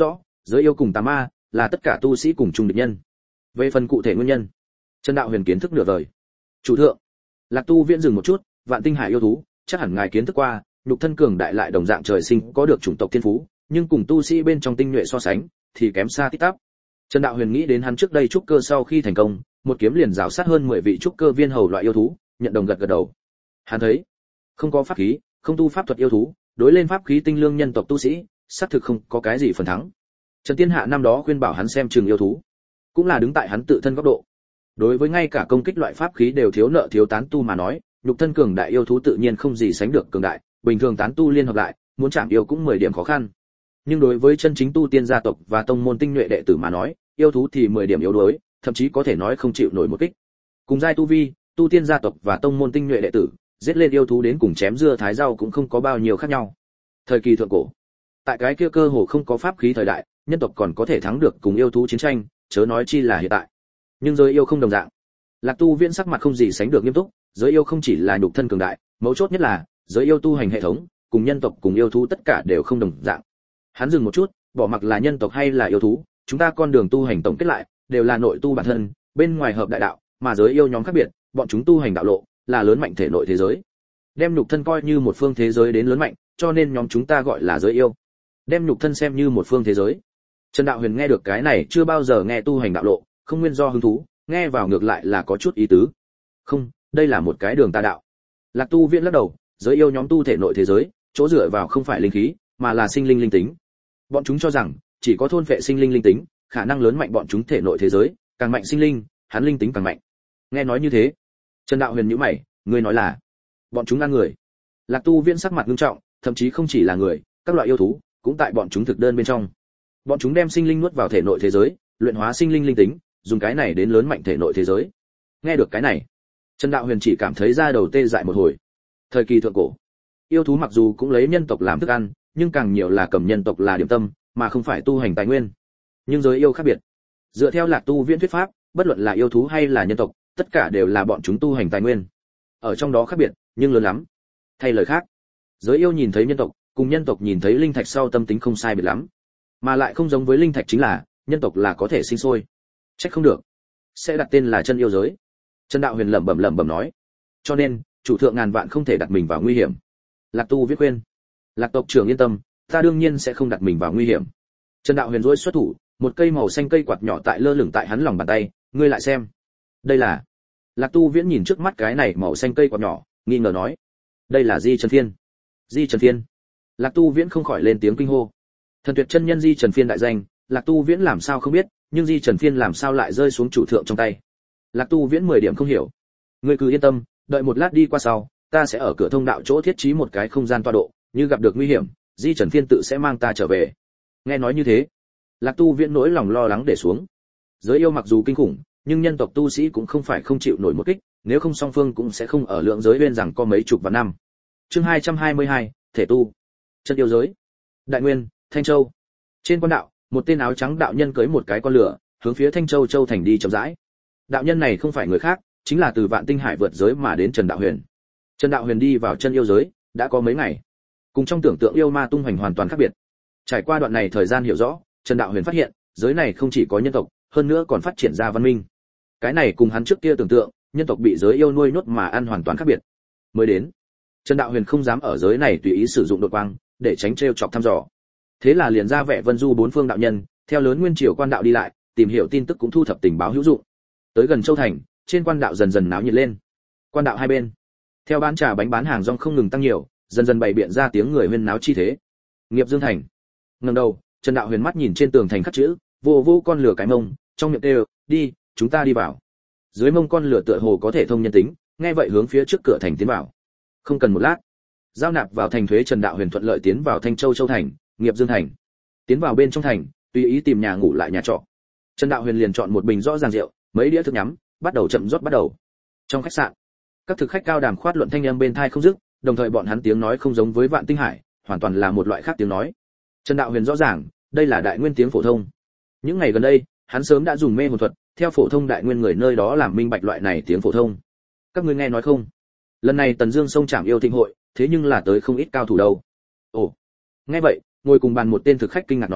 Giới yêu cùng tà ma là tất cả tu sĩ cùng chung địch nhân. Về phần cụ thể nguyên nhân, Trần Đạo Huyền kiến thức nửa vời. Chủ thượng, Lạc Tu Viễn dừng một chút, Vạn Tinh Hải yêu thú, chắc hẳn ngài kiến thức qua, nhục thân cường đại lại đồng dạng trời sinh có được chủng tộc thiên phú, nhưng cùng tu sĩ bên trong tinh nhuệ so sánh, thì kém xa tít tắp. Trần Đạo Huyền nghĩ đến hắn trước đây trúc cơ sau khi thành công, một kiếm liền rào sát hơn mười vị trúc cơ viên hầu loại yêu thú, nhận đồng gật gật đầu. Hắn thấy, không có pháp khí, không tu pháp thuật yêu thú, đối lên pháp khí tinh lương nhân tộc tu sĩ, xác thực không có cái gì phần thắng. Trần Tiên Hạ năm đó khuyên bảo hắn xem chừng yêu thú, cũng là đứng tại hắn tự thân góc độ. Đối với ngay cả công kích loại pháp khí đều thiếu nợ thiếu tán tu mà nói, nhục thân cường đại yêu thú tự nhiên không gì sánh được cường đại, bình thường tán tu liên hợp lại, muốn chạm yêu cũng mười điểm khó khăn. Nhưng đối với chân chính tu tiên gia tộc và tông môn tinh nhuệ đệ tử mà nói, yêu thú thì mười điểm yếu đuối, thậm chí có thể nói không chịu nổi một kích. Cùng giai tu vi, tu tiên gia tộc và tông môn tinh nhuệ đệ tử, giết lên yêu thú đến cùng chém dưa thái rau cũng không có bao nhiêu khác nhau. Thời kỳ thượng cổ, tại cái kia cơ hồ không có pháp khí thời đại, nhân tộc còn có thể thắng được cùng yêu thú chiến tranh, chớ nói chi là hiện tại. Nhưng giới yêu không đồng dạng. Lạc Tu Viễn sắc mặt không gì sánh được nghiêm túc, giới yêu không chỉ là nhục thân cường đại, mấu chốt nhất là giới yêu tu hành hệ thống, cùng nhân tộc cùng yêu thú tất cả đều không đồng dạng. Hắn dừng một chút, bỏ mặc là nhân tộc hay là yêu thú, chúng ta con đường tu hành tổng kết lại, đều là nội tu bản thân, bên ngoài hợp đại đạo, mà giới yêu nhóm khác biệt, bọn chúng tu hành đạo lộ, là lớn mạnh thể nội thế giới. Đem nhục thân coi như một phương thế giới đến lớn mạnh, cho nên nhóm chúng ta gọi là giới yêu. Đem nhục thân xem như một phương thế giới. Trần Đạo Huyền nghe được cái này chưa bao giờ nghe tu hành đạo lộ, không nguyên do hứng thú, nghe vào ngược lại là có chút ý tứ. Không, đây là một cái đường tà đạo. Lạc Tu Viễn lắc đầu, giới yêu nhóm tu thể nội thế giới, chỗ dựa vào không phải linh khí, mà là sinh linh linh tính. Bọn chúng cho rằng, chỉ có thôn phệ sinh linh linh tính, khả năng lớn mạnh bọn chúng thể nội thế giới, càng mạnh sinh linh, hắn linh tính càng mạnh. Nghe nói như thế, Trần Đạo Huyền nhíu mày, ngươi nói là bọn chúng ăn người? Lạc Tu Viễn sắc mặt nghiêm trọng, thậm chí không chỉ là người, các loại yêu thú cũng tại bọn chúng thực đơn bên trong. Bọn chúng đem sinh linh nuốt vào thể nội thế giới, luyện hóa sinh linh linh tính, dùng cái này đến lớn mạnh thể nội thế giới. Nghe được cái này, Trần Đạo Huyền chỉ cảm thấy da đầu tê dại một hồi. Thời kỳ thượng cổ, yêu thú mặc dù cũng lấy nhân tộc làm thức ăn, nhưng càng nhiều là cầm nhân tộc là điểm tâm, mà không phải tu hành tài nguyên. Nhưng giới yêu khác biệt. Dựa theo Lạc Tu Viễn thuyết pháp, bất luận là yêu thú hay là nhân tộc, tất cả đều là bọn chúng tu hành tài nguyên. Ở trong đó khác biệt, nhưng lớn lắm. Thay lời khác, giới yêu nhìn thấy nhân tộc, cùng nhân tộc nhìn thấy linh thạch sau tâm tính không sai biệt lắm. Mà lại không giống với linh thạch chính là, nhân tộc là có thể sinh sôi. Trách không được, sẽ đặt tên là chân yêu giới. Trần Đạo Huyền lẩm bẩm lẩm bẩm nói, cho nên chủ thượng ngàn vạn không thể đặt mình vào nguy hiểm. Lạc Tu Viễn khuyên, Lạc tộc trưởng yên tâm, ta đương nhiên sẽ không đặt mình vào nguy hiểm. Trần Đạo Huyền duỗi xuất thủ, một cây màu xanh cây quạt nhỏ tại lơ lửng tại hắn lòng bàn tay, ngươi lại xem. Đây là. Lạc Tu Viễn nhìn trước mắt cái này màu xanh cây quạt nhỏ, nghi ngờ nói, đây là Di Trần Phiên. Di Trần Phiên. Lạc Tu Viễn không khỏi lên tiếng kinh hô. Thần tuyệt chân nhân Di Trần Phiên đại danh, Lạc Tu Viễn làm sao không biết, nhưng Di Trần Phiên làm sao lại rơi xuống chủ thượng trong tay. Lạc Tu Viễn mười điểm không hiểu. Ngươi cứ yên tâm, đợi một lát đi qua sau, ta sẽ ở cửa thông đạo chỗ thiết trí một cái không gian tọa độ, như gặp được nguy hiểm, Di Trần Phiên tự sẽ mang ta trở về. Nghe nói như thế, Lạc Tu Viễn nỗi lòng lo lắng để xuống. Giới yêu mặc dù kinh khủng, nhưng nhân tộc tu sĩ cũng không phải không chịu nổi một kích, nếu không song phương cũng sẽ không ở lượng giới bên rằng có mấy chục vạn năm. Chương hai trăm hai mươi hai, thể tu. Chân yêu giới. Đại Nguyên, Thanh Châu. Trên quan đạo, một tên áo trắng đạo nhân cưỡi một cái con lửa, hướng phía Thanh Châu Châu thành đi chậm rãi. Đạo nhân này không phải người khác, chính là từ Vạn Tinh Hải vượt giới mà đến Trần Đạo Huyền. Trần Đạo Huyền đi vào chân yêu giới, đã có mấy ngày. Cùng trong tưởng tượng yêu ma tung hoành hoàn toàn khác biệt. Trải qua đoạn này thời gian hiểu rõ, Trần Đạo Huyền phát hiện, giới này không chỉ có nhân tộc, hơn nữa còn phát triển ra văn minh. Cái này cùng hắn trước kia tưởng tượng, nhân tộc bị giới yêu nuôi nhốt mà ăn hoàn toàn khác biệt. Mới đến, Trần Đạo Huyền không dám ở giới này tùy ý sử dụng đột quang, để tránh trêu chọc thăm dò. Thế là liền ra vẻ vân du bốn phương đạo nhân, theo lớn nguyên triều quan đạo đi lại, tìm hiểu tin tức cũng thu thập tình báo hữu dụng. Tới gần Châu thành, trên quan đạo dần dần náo nhiệt lên. Quan đạo hai bên, theo bán trà bánh bán hàng rong không ngừng tăng nhiều, dần dần bày biện ra tiếng người huyên náo chi thế. Nghiệp Dương thành. Ngẩng đầu, Trần Đạo Huyền mắt nhìn trên tường thành khắc chữ, vô vô con lửa cái mông, trong miệng kêu, đi, chúng ta đi vào. Dưới mông con lửa tựa hồ có thể thông nhân tính, nghe vậy hướng phía trước cửa thành tiến vào. Không cần một lát, giao nạp vào thành thuế Trần Đạo Huyền thuận lợi tiến vào Thanh Châu Châu thành, Nghiệp Dương thành. Tiến vào bên trong thành, tùy ý tìm nhà ngủ lại nhà trọ. Trần Đạo Huyền liền chọn một bình rõ ràng rượu, mấy đĩa thức nhắm, bắt đầu chậm rót bắt đầu. Trong khách sạn, các thực khách cao đàm khoát luận thanh âm bên tai không dứt, đồng thời bọn hắn tiếng nói không giống với Vạn Tinh Hải, hoàn toàn là một loại khác tiếng nói. Trần Đạo Huyền rõ ràng, đây là đại nguyên tiếng phổ thông. Những ngày gần đây, hắn sớm đã dùng mê hồn thuật, theo phổ thông đại nguyên người nơi đó làm minh bạch loại này tiếng phổ thông. Các ngươi nghe nói không? Lần này Tần Dương sông Trảm yêu thịnh hội, thế nhưng là tới không ít cao thủ đâu. Ồ. Nghe vậy, ngồi cùng bàn một tên thực khách kinh ngạc nói,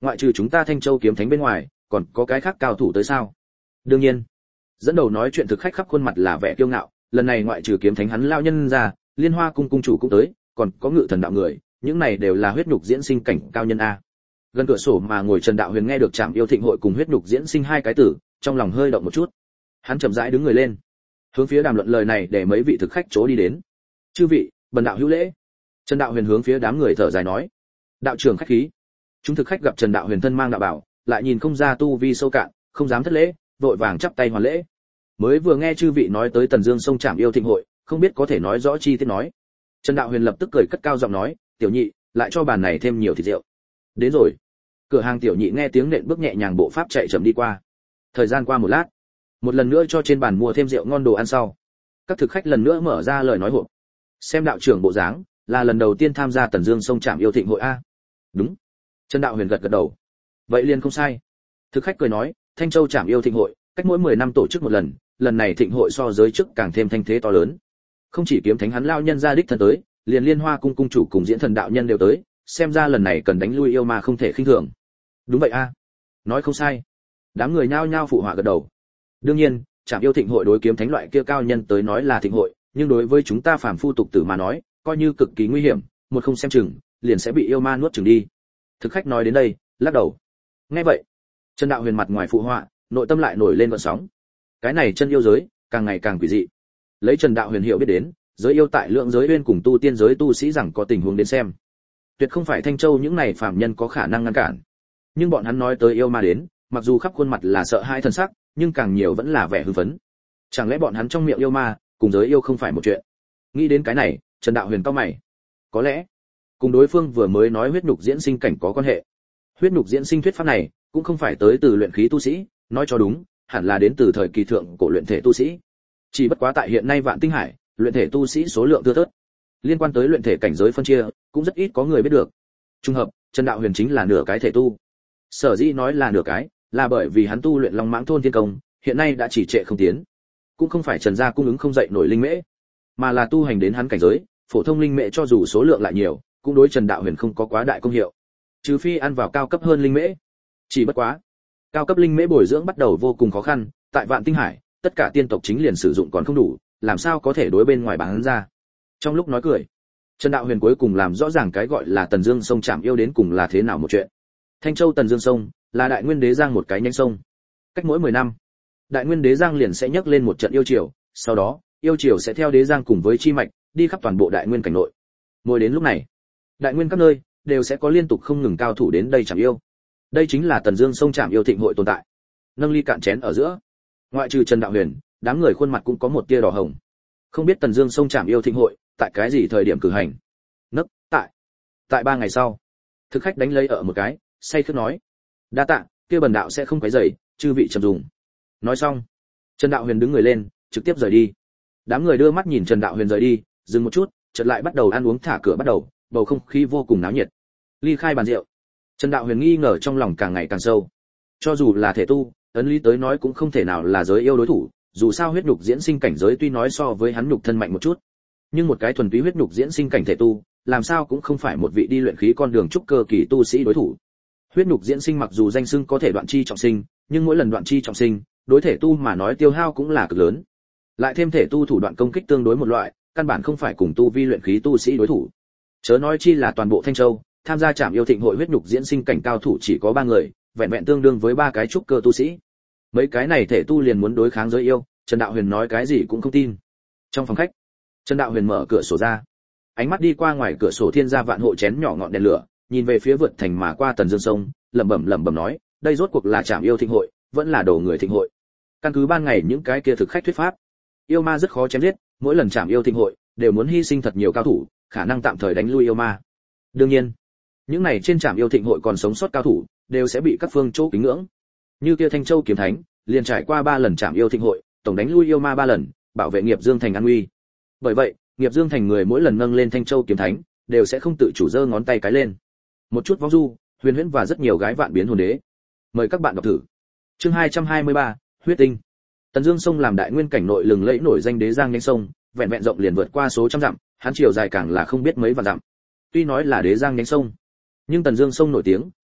ngoại trừ chúng ta Thanh Châu kiếm thánh bên ngoài, còn có cái khác cao thủ tới sao? Đương nhiên. Dẫn đầu nói chuyện thực khách khắp khuôn mặt là vẻ kiêu ngạo, lần này ngoại trừ kiếm thánh hắn lao nhân ra, Liên Hoa cung cung chủ cũng tới, còn có Ngự Thần đạo người, những này đều là huyết nhục diễn sinh cảnh cao nhân a. Gần cửa sổ mà ngồi Trần Đạo Huyền nghe được Trảm Yêu Thịnh hội cùng huyết nhục diễn sinh hai cái tử, trong lòng hơi động một chút. Hắn chậm rãi đứng người lên, hướng phía đàm luận lời này để mấy vị thực khách chố đi đến. Chư vị, bần đạo hữu lễ. Trần Đạo Huyền hướng phía đám người thở dài nói, đạo trưởng khách khí. Chúng thực khách gặp Trần Đạo Huyền thân mang đạo bảo, lại nhìn không ra tu vi sâu cạn, không dám thất lễ, vội vàng chắp tay hoàn lễ. Mới vừa nghe chư vị nói tới Tần Dương sông Trảm Yêu Thịnh hội, không biết có thể nói rõ chi tiết nói. Trần Đạo Huyền lập tức cười cất cao giọng nói, tiểu nhị, lại cho bàn này thêm nhiều thịt rượu. Đến rồi. Cửa hàng tiểu nhị nghe tiếng nện bước nhẹ nhàng bộ pháp chạy chậm đi qua. Thời gian qua một lát, một lần nữa cho trên bàn mua thêm rượu ngon đồ ăn sau, các thực khách lần nữa mở ra lời nói hộp. Xem đạo trưởng bộ dáng, là lần đầu tiên tham gia Tần Dương sông Trảm Yêu Thịnh hội a. Đúng. Trần Đạo Huyền gật gật đầu. Vậy liền không sai. Thực khách cười nói, Thanh Châu Trảm Yêu Thịnh hội, cách mỗi mười năm tổ chức một lần, lần này thịnh hội so giới trước càng thêm thanh thế to lớn. Không chỉ kiếm thánh hắn lao nhân ra đích thân tới, liền Liên Hoa cung cung chủ cùng Diễn Thần đạo nhân đều tới, xem ra lần này cần đánh lui yêu ma không thể khinh thường. Đúng vậy a. Nói không sai. Đám người nhao nhao phụ họa gật đầu. Đương nhiên, Trảm Yêu Thịnh hội đối kiếm thánh loại kia cao nhân tới nói là thịnh hội, nhưng đối với chúng ta phàm phu tục tử mà nói, coi như cực kỳ nguy hiểm, một không xem chừng, liền sẽ bị yêu ma nuốt chửng đi. Thực khách nói đến đây, lắc đầu. Nghe vậy, Trần Đạo Huyền mặt ngoài phụ họa, nội tâm lại nổi lên gợn sóng. Cái này chân yêu giới, càng ngày càng quỷ dị. Lấy Trần Đạo Huyền hiểu biết đến, giới yêu tại lượng giới uyên cùng tu tiên giới tu sĩ rằng có tình huống đến xem. Tuyệt không phải Thanh Châu những này phàm nhân có khả năng ngăn cản. Nhưng bọn hắn nói tới yêu ma đến, mặc dù khắp khuôn mặt là sợ hãi thân sắc, nhưng càng nhiều vẫn là vẻ hưng phấn. Chẳng lẽ bọn hắn trong miệng yêu ma, cùng giới yêu không phải một chuyện? Nghĩ đến cái này, Trần Đạo Huyền cau mày. Có lẽ, cùng đối phương vừa mới nói huyết nhục diễn sinh cảnh có quan hệ. Huyết nhục diễn sinh thuyết pháp này, cũng không phải tới từ luyện khí tu sĩ, nói cho đúng, hẳn là đến từ thời kỳ thượng cổ luyện thể tu sĩ. Chỉ bất quá tại hiện nay Vạn Tinh Hải, luyện thể tu sĩ số lượng thưa thớt. Liên quan tới luyện thể cảnh giới phân chia, cũng rất ít có người biết được. Trùng hợp, Trần Đạo Huyền chính là nửa cái thể tu. Sở dĩ nói là nửa cái, là bởi vì hắn tu luyện Long Mãng Thôn Thiên Công, hiện nay đã chỉ trệ không tiến. Cũng không phải Trần gia cung ứng không dậy nổi linh mễ, mà là tu hành đến hắn cảnh giới, phổ thông linh mễ cho dù số lượng lại nhiều, cũng đối Trần Đạo Huyền không có quá đại công hiệu. Trừ phi ăn vào cao cấp hơn linh mễ. Chỉ bất quá, cao cấp linh mễ bồi dưỡng bắt đầu vô cùng khó khăn, tại Vạn Tinh Hải, tất cả tiên tộc chính liền sử dụng còn không đủ, làm sao có thể đối bên ngoài bán ra. Trong lúc nói cười, Trần Đạo Huyền cuối cùng làm rõ ràng cái gọi là Tần Dương sông Trảm Yêu đến cùng là thế nào một chuyện. Thanh Châu Tần Dương sông là Đại Nguyên Đế Giang một cái nhánh sông. Cách mỗi mười năm, Đại Nguyên Đế Giang liền sẽ nhấc lên một trận yêu triều, sau đó, yêu triều sẽ theo Đế Giang cùng với chi mạch đi khắp toàn bộ Đại Nguyên cảnh nội. Mỗi đến lúc này, Đại Nguyên các nơi đều sẽ có liên tục không ngừng cao thủ đến đây chạm yêu. Đây chính là Tần Dương sông Trảm Yêu Thịnh hội tồn tại. Nâng ly cạn chén ở giữa, ngoại trừ Trần Đạo Huyền, đám người khuôn mặt cũng có một tia đỏ hồng. Không biết Tần Dương sông Trảm Yêu Thịnh hội tại cái gì thời điểm cử hành. Nấc, tại tại ba ngày sau. Thực khách đánh lấy ở một cái, say khướt nói: "Đa tạ, kia bần đạo sẽ không quấy rầy, chư vị trầm dùng." Nói xong, Trần Đạo Huyền đứng người lên, trực tiếp rời đi. Đám người đưa mắt nhìn Trần Đạo Huyền rời đi, dừng một chút, chợt lại bắt đầu ăn uống thả cửa bắt đầu, bầu không khí vô cùng náo nhiệt. Ly khai bàn rượu, Trần Đạo Huyền nghi ngờ trong lòng càng ngày càng sâu. Cho dù là thể tu, ấn lý tới nói cũng không thể nào là giới yêu đối thủ, dù sao huyết nhục diễn sinh cảnh giới tuy nói so với hắn nhục thân mạnh một chút, nhưng một cái thuần túy huyết nhục diễn sinh cảnh thể tu, làm sao cũng không phải một vị đi luyện khí con đường trúc cơ kỳ tu sĩ đối thủ. Huyết nhục diễn sinh mặc dù danh xưng có thể đoạn chi trọng sinh, nhưng mỗi lần đoạn chi trọng sinh, đối thể tu mà nói tiêu hao cũng là cực lớn. Lại thêm thể tu thủ đoạn công kích tương đối một loại, căn bản không phải cùng tu vi luyện khí tu sĩ đối thủ. Chớ nói chi là toàn bộ Thanh Châu, tham gia Trảm Yêu Thịnh hội huyết nhục diễn sinh cảnh cao thủ chỉ có ba người, vẹn vẹn tương đương với ba cái trúc cơ tu sĩ. Mấy cái này thể tu liền muốn đối kháng giới yêu, Trần Đạo Huyền nói cái gì cũng không tin. Trong phòng khách, Trần Đạo Huyền mở cửa sổ ra, ánh mắt đi qua ngoài cửa sổ thiên gia vạn hộ chén nhỏ ngọn đèn lửa, nhìn về phía vượt thành mà qua Tần Dương sông, lẩm bẩm lẩm bẩm nói, đây rốt cuộc là Trảm Yêu Thịnh hội, vẫn là đồ người thịnh hội. Căn cứ ban ngày những cái kia thực khách thuyết pháp, yêu ma rất khó chém giết, mỗi lần Trảm Yêu Thịnh hội đều muốn hy sinh thật nhiều cao thủ, khả năng tạm thời đánh lui yêu ma. Đương nhiên, những này trên Trảm Yêu Thịnh hội còn sống sót cao thủ, đều sẽ bị các phương chỗ kính ngưỡng. Như kia Thanh Châu kiếm thánh, liền trải qua ba lần Trảm Yêu Thịnh hội, tổng đánh lui yêu ma ba lần, bảo vệ Nghiệp Dương thành an nguy. Bởi vậy, Nghiệp Dương thành người mỗi lần nâng lên Thanh Châu kiếm thánh, đều sẽ không tự chủ giơ ngón tay cái lên. Một chút vong du, huyền huyễn và rất nhiều gái vạn biến hồn đế. Mời các bạn đọc thử. Chương hai trăm hai mươi ba, huyết tinh. Tần Dương sông làm Đại Nguyên cảnh nội lừng lẫy nổi danh đế giang nhánh sông, vẹn vẹn rộng liền vượt qua số trăm dặm, hắn chiều dài càng là không biết mấy vạn dặm. Tuy nói là đế giang nhánh sông, nhưng Tần Dương sông nổi tiếng,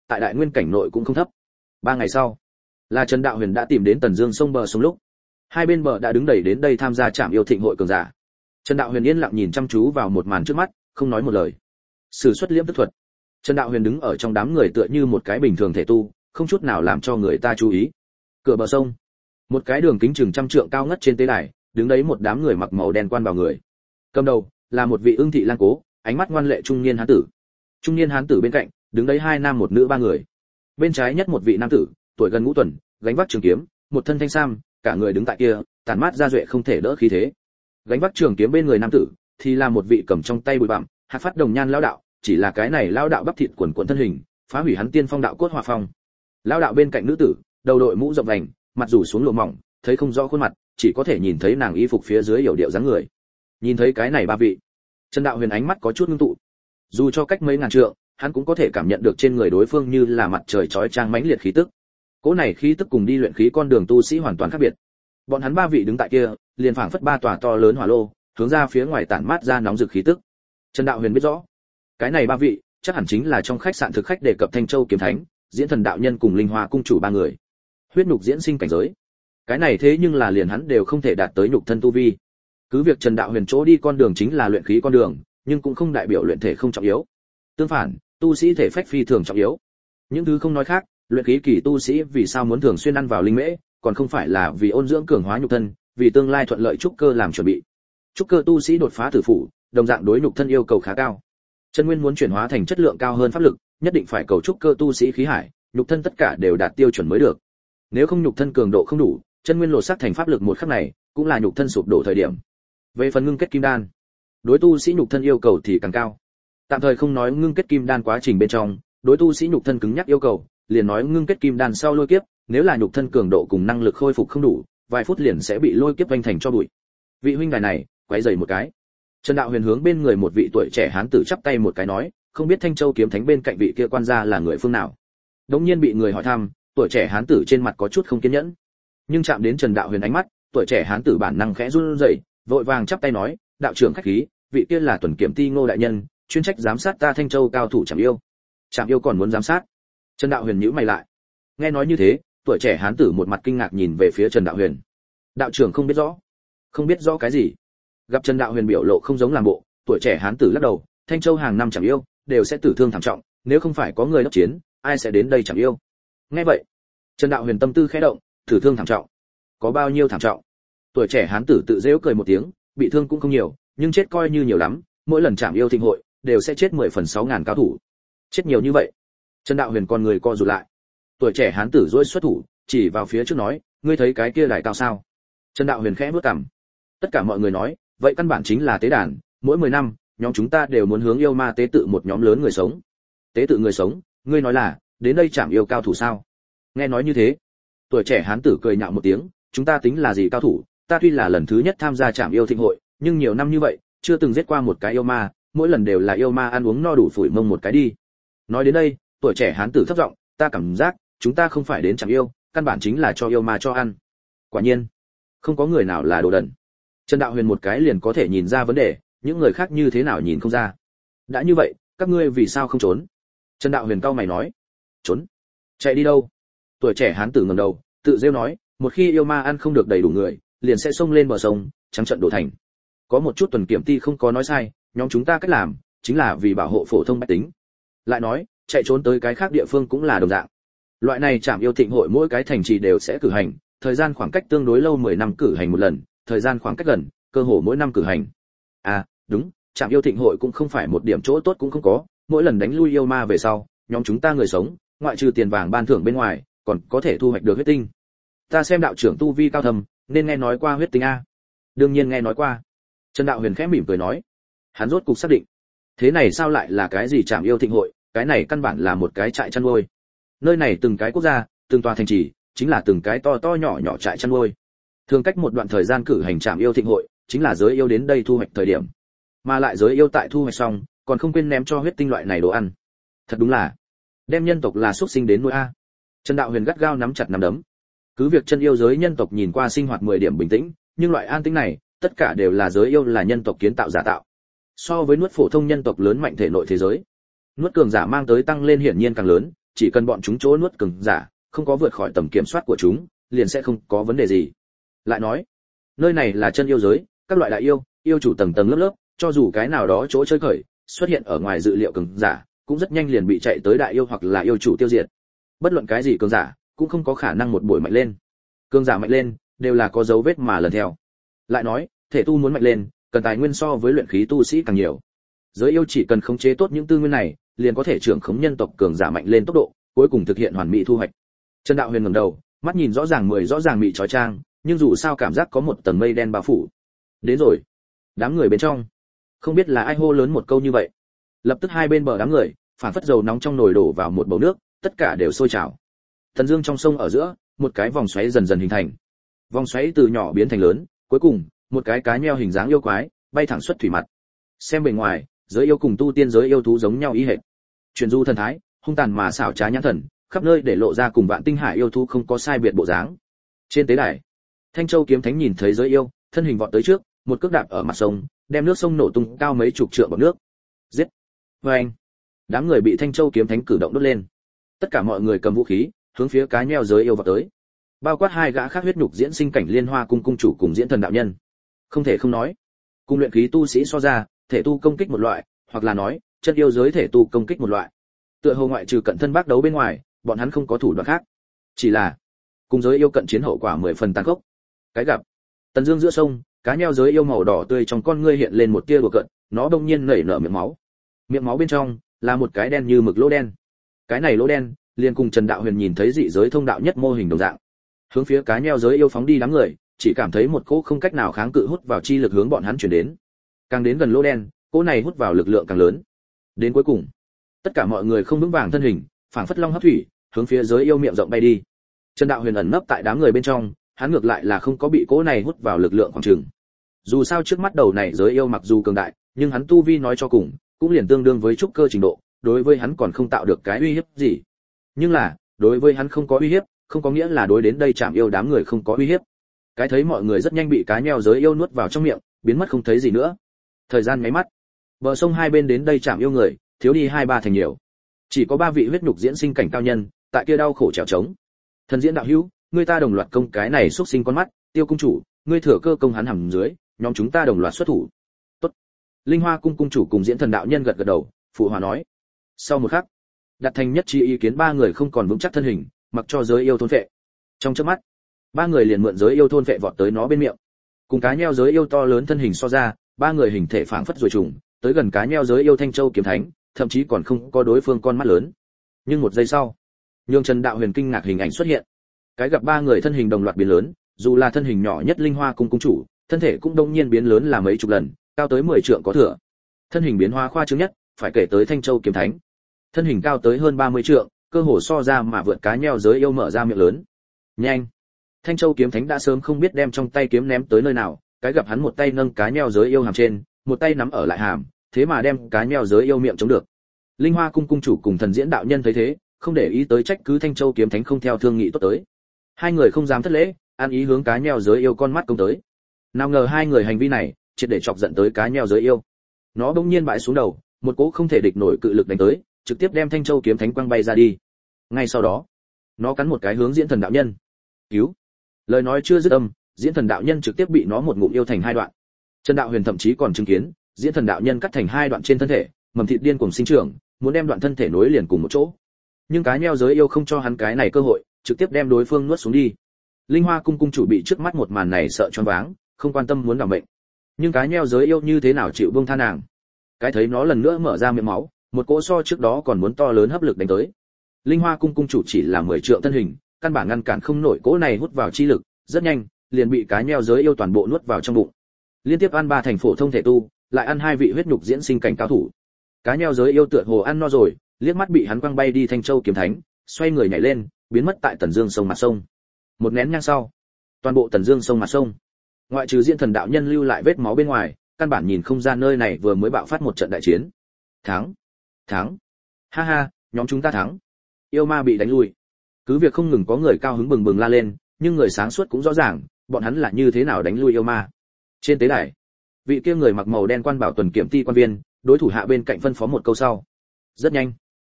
tại đại nguyên cảnh nội cũng không thấp. Ba ngày sau, là Trần Đạo Huyền đã tìm đến Tần Dương sông bờ sông lúc, hai bên bờ đã đứng đầy đến đây tham gia trạm yêu thịnh hội cường giả. Trần Đạo Huyền yên lặng nhìn chăm chú vào một màn trước mắt, không nói một lời. Sử xuất liễm tức thuật. Trần Đạo Huyền đứng ở trong đám người tựa như một cái bình thường thể tu, không chút nào làm cho người ta chú ý. Cửa bờ sông, một cái đường kính chừng trăm trượng cao ngất trên tế đài, đứng đấy một đám người mặc màu đen quan bào người. Cầm đầu là một vị ưng thị lang cố, ánh mắt ngoan lệ trung niên hán tử. Trung niên hán tử bên cạnh, đứng đấy hai nam một nữ ba người. Bên trái nhất một vị nam tử, tuổi gần ngũ tuần, gánh vác trường kiếm, một thân thanh sam, cả người đứng tại kia, tàn mát ra duệ không thể đỡ khí thế. Gánh vác trường kiếm bên người nam tử, thì là một vị cầm trong tay bụi bặm, hạt phát đồng nhan lão đạo, chỉ là cái này lão đạo bắp thịt quần quần thân hình, phá hủy hắn tiên phong đạo cốt hòa phong. Lão đạo bên cạnh nữ tử, đầu đội mũ rộng vành, mặt rủ xuống lụa mỏng, thấy không rõ khuôn mặt, chỉ có thể nhìn thấy nàng y phục phía dưới hiểu điệu dáng người. Nhìn thấy cái này ba vị, Trần Đạo Huyền ánh mắt có chút ngưng tụ. Dù cho cách mấy ngàn trượng, hắn cũng có thể cảm nhận được trên người đối phương như là mặt trời chói chang mãnh liệt khí tức. Cỗ này khí tức cùng đi luyện khí con đường tu sĩ hoàn toàn khác biệt. Bọn hắn ba vị đứng tại kia, liền phảng phất ba tòa to lớn hỏa lô, hướng ra phía ngoài tản mát ra nóng rực khí tức. Trần Đạo Huyền biết rõ, cái này ba vị, chắc hẳn chính là trong khách sạn thực khách đề cập Thanh Châu kiếm thánh, Diễn Thần đạo nhân cùng Linh Hoa cung chủ ba người. Huyết nhục diễn sinh cảnh giới. Cái này thế nhưng là liền hắn đều không thể đạt tới nhục thân tu vi. Cứ việc Trần Đạo Huyền chỗ đi con đường chính là luyện khí con đường, nhưng cũng không đại biểu luyện thể không trọng yếu. Tương phản, tu sĩ thể phách phi thường trọng yếu. Những thứ không nói khác, luyện khí kỳ tu sĩ vì sao muốn thường xuyên ăn vào linh mễ, còn không phải là vì ôn dưỡng cường hóa nhục thân, vì tương lai thuận lợi trúc cơ làm chuẩn bị. Trúc cơ tu sĩ đột phá tử phủ, đồng dạng đối nhục thân yêu cầu khá cao. Chân nguyên muốn chuyển hóa thành chất lượng cao hơn pháp lực, nhất định phải cầu trúc cơ tu sĩ khí hải, nhục thân tất cả đều đạt tiêu chuẩn mới được. Nếu không nhục thân cường độ không đủ, chân nguyên lột xác thành pháp lực một khắc này, cũng là nhục thân sụp đổ thời điểm. Về phần ngưng kết kim đan, đối tu sĩ nhục thân yêu cầu thì càng cao. Tạm thời không nói ngưng kết kim đan quá trình bên trong, đối tu sĩ nhục thân cứng nhắc yêu cầu, liền nói ngưng kết kim đan sau lôi kiếp, nếu là nhục thân cường độ cùng năng lực khôi phục không đủ, vài phút liền sẽ bị lôi kiếp vênh thành cho bụi. Vị huynh đài này, quấy rầy một cái. Trần Đạo Huyền hướng bên người một vị tuổi trẻ hán tử chắp tay một cái nói, không biết Thanh Châu kiếm thánh bên cạnh vị kia quan gia là người phương nào. Đống nhiên bị người hỏi thăm, tuổi trẻ hán tử trên mặt có chút không kiên nhẫn. Nhưng chạm đến Trần Đạo Huyền ánh mắt, tuổi trẻ hán tử bản năng khẽ run rẩy, vội vàng chắp tay nói, đạo trưởng khách khí, vị kia là Tuần Kiểm Ti Ngô đại nhân, chuyên trách giám sát ta Thanh Châu cao thủ Trảm Yêu. Trảm Yêu còn muốn giám sát? Trần Đạo Huyền nhíu mày lại. Nghe nói như thế, tuổi trẻ hán tử một mặt kinh ngạc nhìn về phía Trần Đạo Huyền. Đạo trưởng không biết rõ? Không biết rõ cái gì? Gặp Trần Đạo Huyền biểu lộ không giống làm bộ, tuổi trẻ hán tử lắc đầu, Thanh Châu hàng năm Trảm Yêu đều sẽ tử thương thảm trọng, nếu không phải có người đốc chiến, ai sẽ đến đây Trảm Yêu? Nghe vậy, Trần Đạo Huyền tâm tư khẽ động, tử thương thảm trọng. Có bao nhiêu thảm trọng? Tuổi trẻ hán tử tự giễu cười một tiếng, bị thương cũng không nhiều, nhưng chết coi như nhiều lắm, mỗi lần Trảm Yêu thịnh hội đều sẽ chết mười phần sáu ngàn cao thủ. Chết nhiều như vậy? Trần Đạo Huyền con người co rụt lại. Tuổi trẻ hán tử rũi xuất thủ, chỉ vào phía trước nói, ngươi thấy cái kia đài cao sao? Trần Đạo Huyền khẽ bước cằm. Tất cả mọi người nói, vậy căn bản chính là tế đàn, mỗi mười năm, nhóm chúng ta đều muốn hướng yêu ma tế tự một nhóm lớn người sống. Tế tự người sống, ngươi nói là, đến đây Trảm Yêu cao thủ sao? Nghe nói như thế, tuổi trẻ hán tử cười nhạo một tiếng, chúng ta tính là gì cao thủ, ta tuy là lần thứ nhất tham gia Trảm Yêu thịnh hội, nhưng nhiều năm như vậy, chưa từng giết qua một cái yêu ma, mỗi lần đều là yêu ma ăn uống no đủ phủi mông một cái đi. Nói đến đây, tuổi trẻ hán tử thấp giọng, ta cảm giác, chúng ta không phải đến Trảm Yêu, căn bản chính là cho yêu ma cho ăn. Quả nhiên, không có người nào là đồ đần. Trần Đạo Huyền một cái liền có thể nhìn ra vấn đề, những người khác như thế nào nhìn không ra. Đã như vậy, các ngươi vì sao không trốn? Trần Đạo Huyền cau mày nói. Trốn? Chạy đi đâu? Tuổi trẻ hán tử ngẩng đầu, tự rêu nói, một khi yêu ma ăn không được đầy đủ người, liền sẽ xông lên bờ sông, trắng trận đổ thành. Có một chút Tuần Kiểm Ti không có nói sai, nhóm chúng ta cách làm chính là vì bảo hộ phổ thông bách tính. Lại nói, chạy trốn tới cái khác địa phương cũng là đồng dạng. Loại này Trảm Yêu thịnh hội mỗi cái thành trì đều sẽ cử hành, thời gian khoảng cách tương đối lâu mười năm cử hành một lần, thời gian khoảng cách gần, cơ hồ mỗi năm cử hành. À, đúng, Trảm Yêu thịnh hội cũng không phải một điểm chỗ tốt cũng không có, mỗi lần đánh lui yêu ma về sau, nhóm chúng ta người sống, ngoại trừ tiền vàng ban thưởng bên ngoài, còn có thể thu hoạch được huyết tinh. Ta xem đạo trưởng tu vi cao thâm, nên nghe nói qua huyết tinh a. Đương nhiên nghe nói qua. Trần Đạo Huyền khẽ mỉm cười nói. Hắn rốt cục xác định. Thế này sao lại là cái gì Trảm Yêu thịnh hội, cái này căn bản là một cái trại chăn nuôi. Nơi này từng cái quốc gia, từng tòa thành trì, chính là từng cái to to nhỏ nhỏ trại chăn nuôi. Thường cách một đoạn thời gian cử hành Trảm Yêu thịnh hội, chính là giới yêu đến đây thu hoạch thời điểm. Mà lại giới yêu tại thu hoạch xong, còn không quên ném cho huyết tinh loại này đồ ăn. Thật đúng là đem nhân tộc là xuất sinh đến nuôi a. Trần Đạo Huyền gắt gao nắm chặt nắm đấm. Cứ việc chân yêu giới nhân tộc nhìn qua sinh hoạt mười điểm bình tĩnh, nhưng loại an tĩnh này, tất cả đều là giới yêu là nhân tộc kiến tạo giả tạo. So với nuốt phổ thông nhân tộc lớn mạnh thể nội thế giới, nuốt cường giả mang tới tăng lên hiển nhiên càng lớn, chỉ cần bọn chúng chỗ nuốt cường giả không có vượt khỏi tầm kiểm soát của chúng, liền sẽ không có vấn đề gì. Lại nói, nơi này là chân yêu giới, các loại đại yêu, yêu chủ tầng tầng lớp lớp, cho dù cái nào đó chỗ chơi khởi xuất hiện ở ngoài dự liệu cường giả, cũng rất nhanh liền bị chạy tới đại yêu hoặc là yêu chủ tiêu diệt. Bất luận cái gì cường giả, cũng không có khả năng một buổi mạnh lên. Cường giả mạnh lên, đều là có dấu vết mà lần theo. Lại nói, thể tu muốn mạnh lên, cần tài nguyên so với luyện khí tu sĩ càng nhiều. Giới yêu chỉ cần khống chế tốt những tư nguyên này, liền có thể trưởng khống nhân tộc cường giả mạnh lên tốc độ, cuối cùng thực hiện hoàn mỹ thu hoạch. Trần Đạo Huyền ngẩng đầu, mắt nhìn rõ ràng mười rõ ràng bị trói trang, nhưng dù sao cảm giác có một tầng mây đen bao phủ. Đến rồi. Đám người bên trong, không biết là ai hô lớn một câu như vậy. Lập tức hai bên bờ đám người, phản phất dầu nóng trong nồi đổ vào một bầu nước, tất cả đều sôi trào. Thần dương trong sông ở giữa, một cái vòng xoáy dần dần hình thành. Vòng xoáy từ nhỏ biến thành lớn, cuối cùng, một cái cá nheo hình dáng yêu quái, bay thẳng xuất thủy mặt. Xem bề ngoài, giới yêu cùng tu tiên giới yêu thú giống nhau ý hệt. Truyền du thần thái, hung tàn mà xảo trá nhãn thần, khắp nơi để lộ ra cùng vạn tinh hải yêu thú không có sai biệt bộ dáng. Trên tế đài, Thanh Châu kiếm thánh nhìn thấy giới yêu, thân hình vọt tới trước, một cước đạp ở mặt sông, đem nước sông nổ tung cao mấy chục trượng bọt nước. Giết! Oeng! Đám người bị Thanh Châu kiếm thánh cử động đốt lên. Tất cả mọi người cầm vũ khí, hướng phía cá nheo giới yêu vọt tới. Bao quát hai gã khác huyết nhục diễn sinh cảnh Liên Hoa cung cung chủ cùng diễn thần đạo nhân. Không thể không nói, cung luyện khí tu sĩ so ra, thể tu công kích một loại, hoặc là nói, chân yêu giới thể tu công kích một loại. Tựa hồ ngoại trừ cận thân bác đấu bên ngoài, bọn hắn không có thủ đoạn khác. Chỉ là, cùng giới yêu cận chiến hậu quả mười phần tàn khốc. Cái gặp, tần dương giữa sông, cá nheo giới yêu màu đỏ tươi trong con ngươi hiện lên một tia đùa cận, nó bỗng nhiên nảy nở miệng máu. Miệng máu bên trong là một cái đen như mực lỗ đen. Cái này lỗ đen, liền cùng Trần Đạo Huyền nhìn thấy dị giới thông đạo nhất mô hình đồng dạng. Hướng phía cá nheo giới yêu phóng đi đám người, chỉ cảm thấy một cỗ không cách nào kháng cự hút vào chi lực hướng bọn hắn chuyển đến. Càng đến gần lỗ đen, cỗ này hút vào lực lượng càng lớn. Đến cuối cùng, tất cả mọi người không vững vàng thân hình, phảng phất long hấp thủy, hướng phía giới yêu miệng rộng bay đi. Trần Đạo Huyền ẩn nấp tại đám người bên trong, hắn ngược lại là không có bị cỗ này hút vào lực lượng khoảng chừng. Dù sao trước mắt đầu này giới yêu mặc dù cường đại, nhưng hắn tu vi nói cho cùng, cũng liền tương đương với trúc cơ trình độ, đối với hắn còn không tạo được cái uy hiếp gì. Nhưng là, đối với hắn không có uy hiếp, không có nghĩa là đối đến đây chạm yêu đám người không có uy hiếp. Cái thấy mọi người rất nhanh bị cá nheo giới yêu nuốt vào trong miệng, biến mất không thấy gì nữa. Thời gian nháy mắt, bờ sông hai bên đến đây chạm yêu người, thiếu đi hai ba thành nhiều. Chỉ có ba vị huyết nhục diễn sinh cảnh cao nhân, tại kia đau khổ trèo trống. Thần diễn đạo hữu, ngươi ta đồng loạt công cái này xuất sinh con mắt, Tiêu cung chủ, ngươi thừa cơ công hắn hầm dưới, nhóm chúng ta đồng loạt xuất thủ. Tốt. Linh Hoa cung cung chủ cùng diễn thần đạo nhân gật gật đầu, phụ hòa nói. Sau một khắc, đặt thành nhất trí ý kiến ba người không còn vững chắc thân hình, mặc cho giới yêu thôn phệ. Trong chớp mắt, ba người liền mượn giới yêu thôn phệ vọt tới nó bên miệng. Cùng cá nheo giới yêu to lớn thân hình so ra, ba người hình thể phảng phất rồi trùng, tới gần cá nheo giới yêu Thanh Châu kiếm thánh, thậm chí còn không có đối phương con mắt lớn. Nhưng một giây sau, nhường Trần Đạo Huyền kinh ngạc hình ảnh xuất hiện. Cái gặp ba người thân hình đồng loạt biến lớn, dù là thân hình nhỏ nhất Linh Hoa cung cung chủ, thân thể cũng đông nhiên biến lớn là mấy chục lần, cao tới mười trượng có thừa. Thân hình biến hóa khoa trương nhất, phải kể tới Thanh Châu kiếm thánh. Thân hình cao tới hơn ba mươi trượng, cơ hồ so ra mà vượt cá nheo giới yêu mở ra miệng lớn. Nhanh! Thanh Châu kiếm thánh đã sớm không biết đem trong tay kiếm ném tới nơi nào, cái gặp hắn một tay nâng cá nheo giới yêu hàm trên, một tay nắm ở lại hàm, thế mà đem cá nheo giới yêu miệng chống được. Linh Hoa cung cung chủ cùng thần diễn đạo nhân thấy thế, không để ý tới trách cứ Thanh Châu kiếm thánh không theo thương nghị tốt tới. Hai người không dám thất lễ, ăn ý hướng cá nheo giới yêu con mắt công tới. Nào ngờ hai người hành vi này, triệt để chọc giận tới cá nheo giới yêu. Nó bỗng nhiên bãi xuống đầu, một cỗ không thể địch nổi cự lực đánh tới, trực tiếp đem Thanh Châu kiếm thánh quăng bay ra đi. Ngay sau đó, nó cắn một cái hướng diễn thần đạo nhân. Cứu! Lời nói chưa dứt âm, diễn thần đạo nhân trực tiếp bị nó một ngụm yêu thành hai đoạn. Trần Đạo Huyền thậm chí còn chứng kiến, diễn thần đạo nhân cắt thành hai đoạn trên thân thể, mầm thịt điên cuồng sinh trưởng, muốn đem đoạn thân thể nối liền cùng một chỗ. Nhưng cá nheo giới yêu không cho hắn cái này cơ hội, trực tiếp đem đối phương nuốt xuống đi. Linh Hoa cung cung chủ bị trước mắt một màn này sợ choáng váng, không quan tâm muốn đảm mệnh. Nhưng cá nheo giới yêu như thế nào chịu buông tha nàng? Cái thấy nó lần nữa mở ra miệng máu, một cỗ so trước đó còn muốn to lớn hấp lực đánh tới. Linh Hoa cung cung chủ chỉ là mười trượng thân hình, căn bản ngăn cản không nổi cỗ này hút vào chi lực, rất nhanh, liền bị cá nheo giới yêu toàn bộ nuốt vào trong bụng. Liên tiếp ăn ba thành phổ thông thể tu, lại ăn hai vị huyết nhục diễn sinh cảnh cao thủ. Cá nheo giới yêu tựa hồ ăn no rồi, liếc mắt bị hắn quăng bay đi Thanh Châu kiếm thánh, xoay người nhảy lên, biến mất tại Tần Dương sông mặt sông. Một nén nhang sau, toàn bộ Tần Dương sông mặt sông, ngoại trừ diễn thần đạo nhân lưu lại vết máu bên ngoài, căn bản nhìn không ra nơi này vừa mới bạo phát một trận đại chiến. Thắng, thắng, ha ha, nhóm chúng ta thắng. Yêu ma bị đánh lui. Cứ việc không ngừng có người cao hứng bừng bừng la lên, nhưng người sáng suốt cũng rõ ràng, bọn hắn là như thế nào đánh lui yêu ma. Trên tế đài, vị kia người mặc màu đen quan bảo tuần kiểm ti quan viên, đối thủ hạ bên cạnh phân phó một câu sau. Rất nhanh,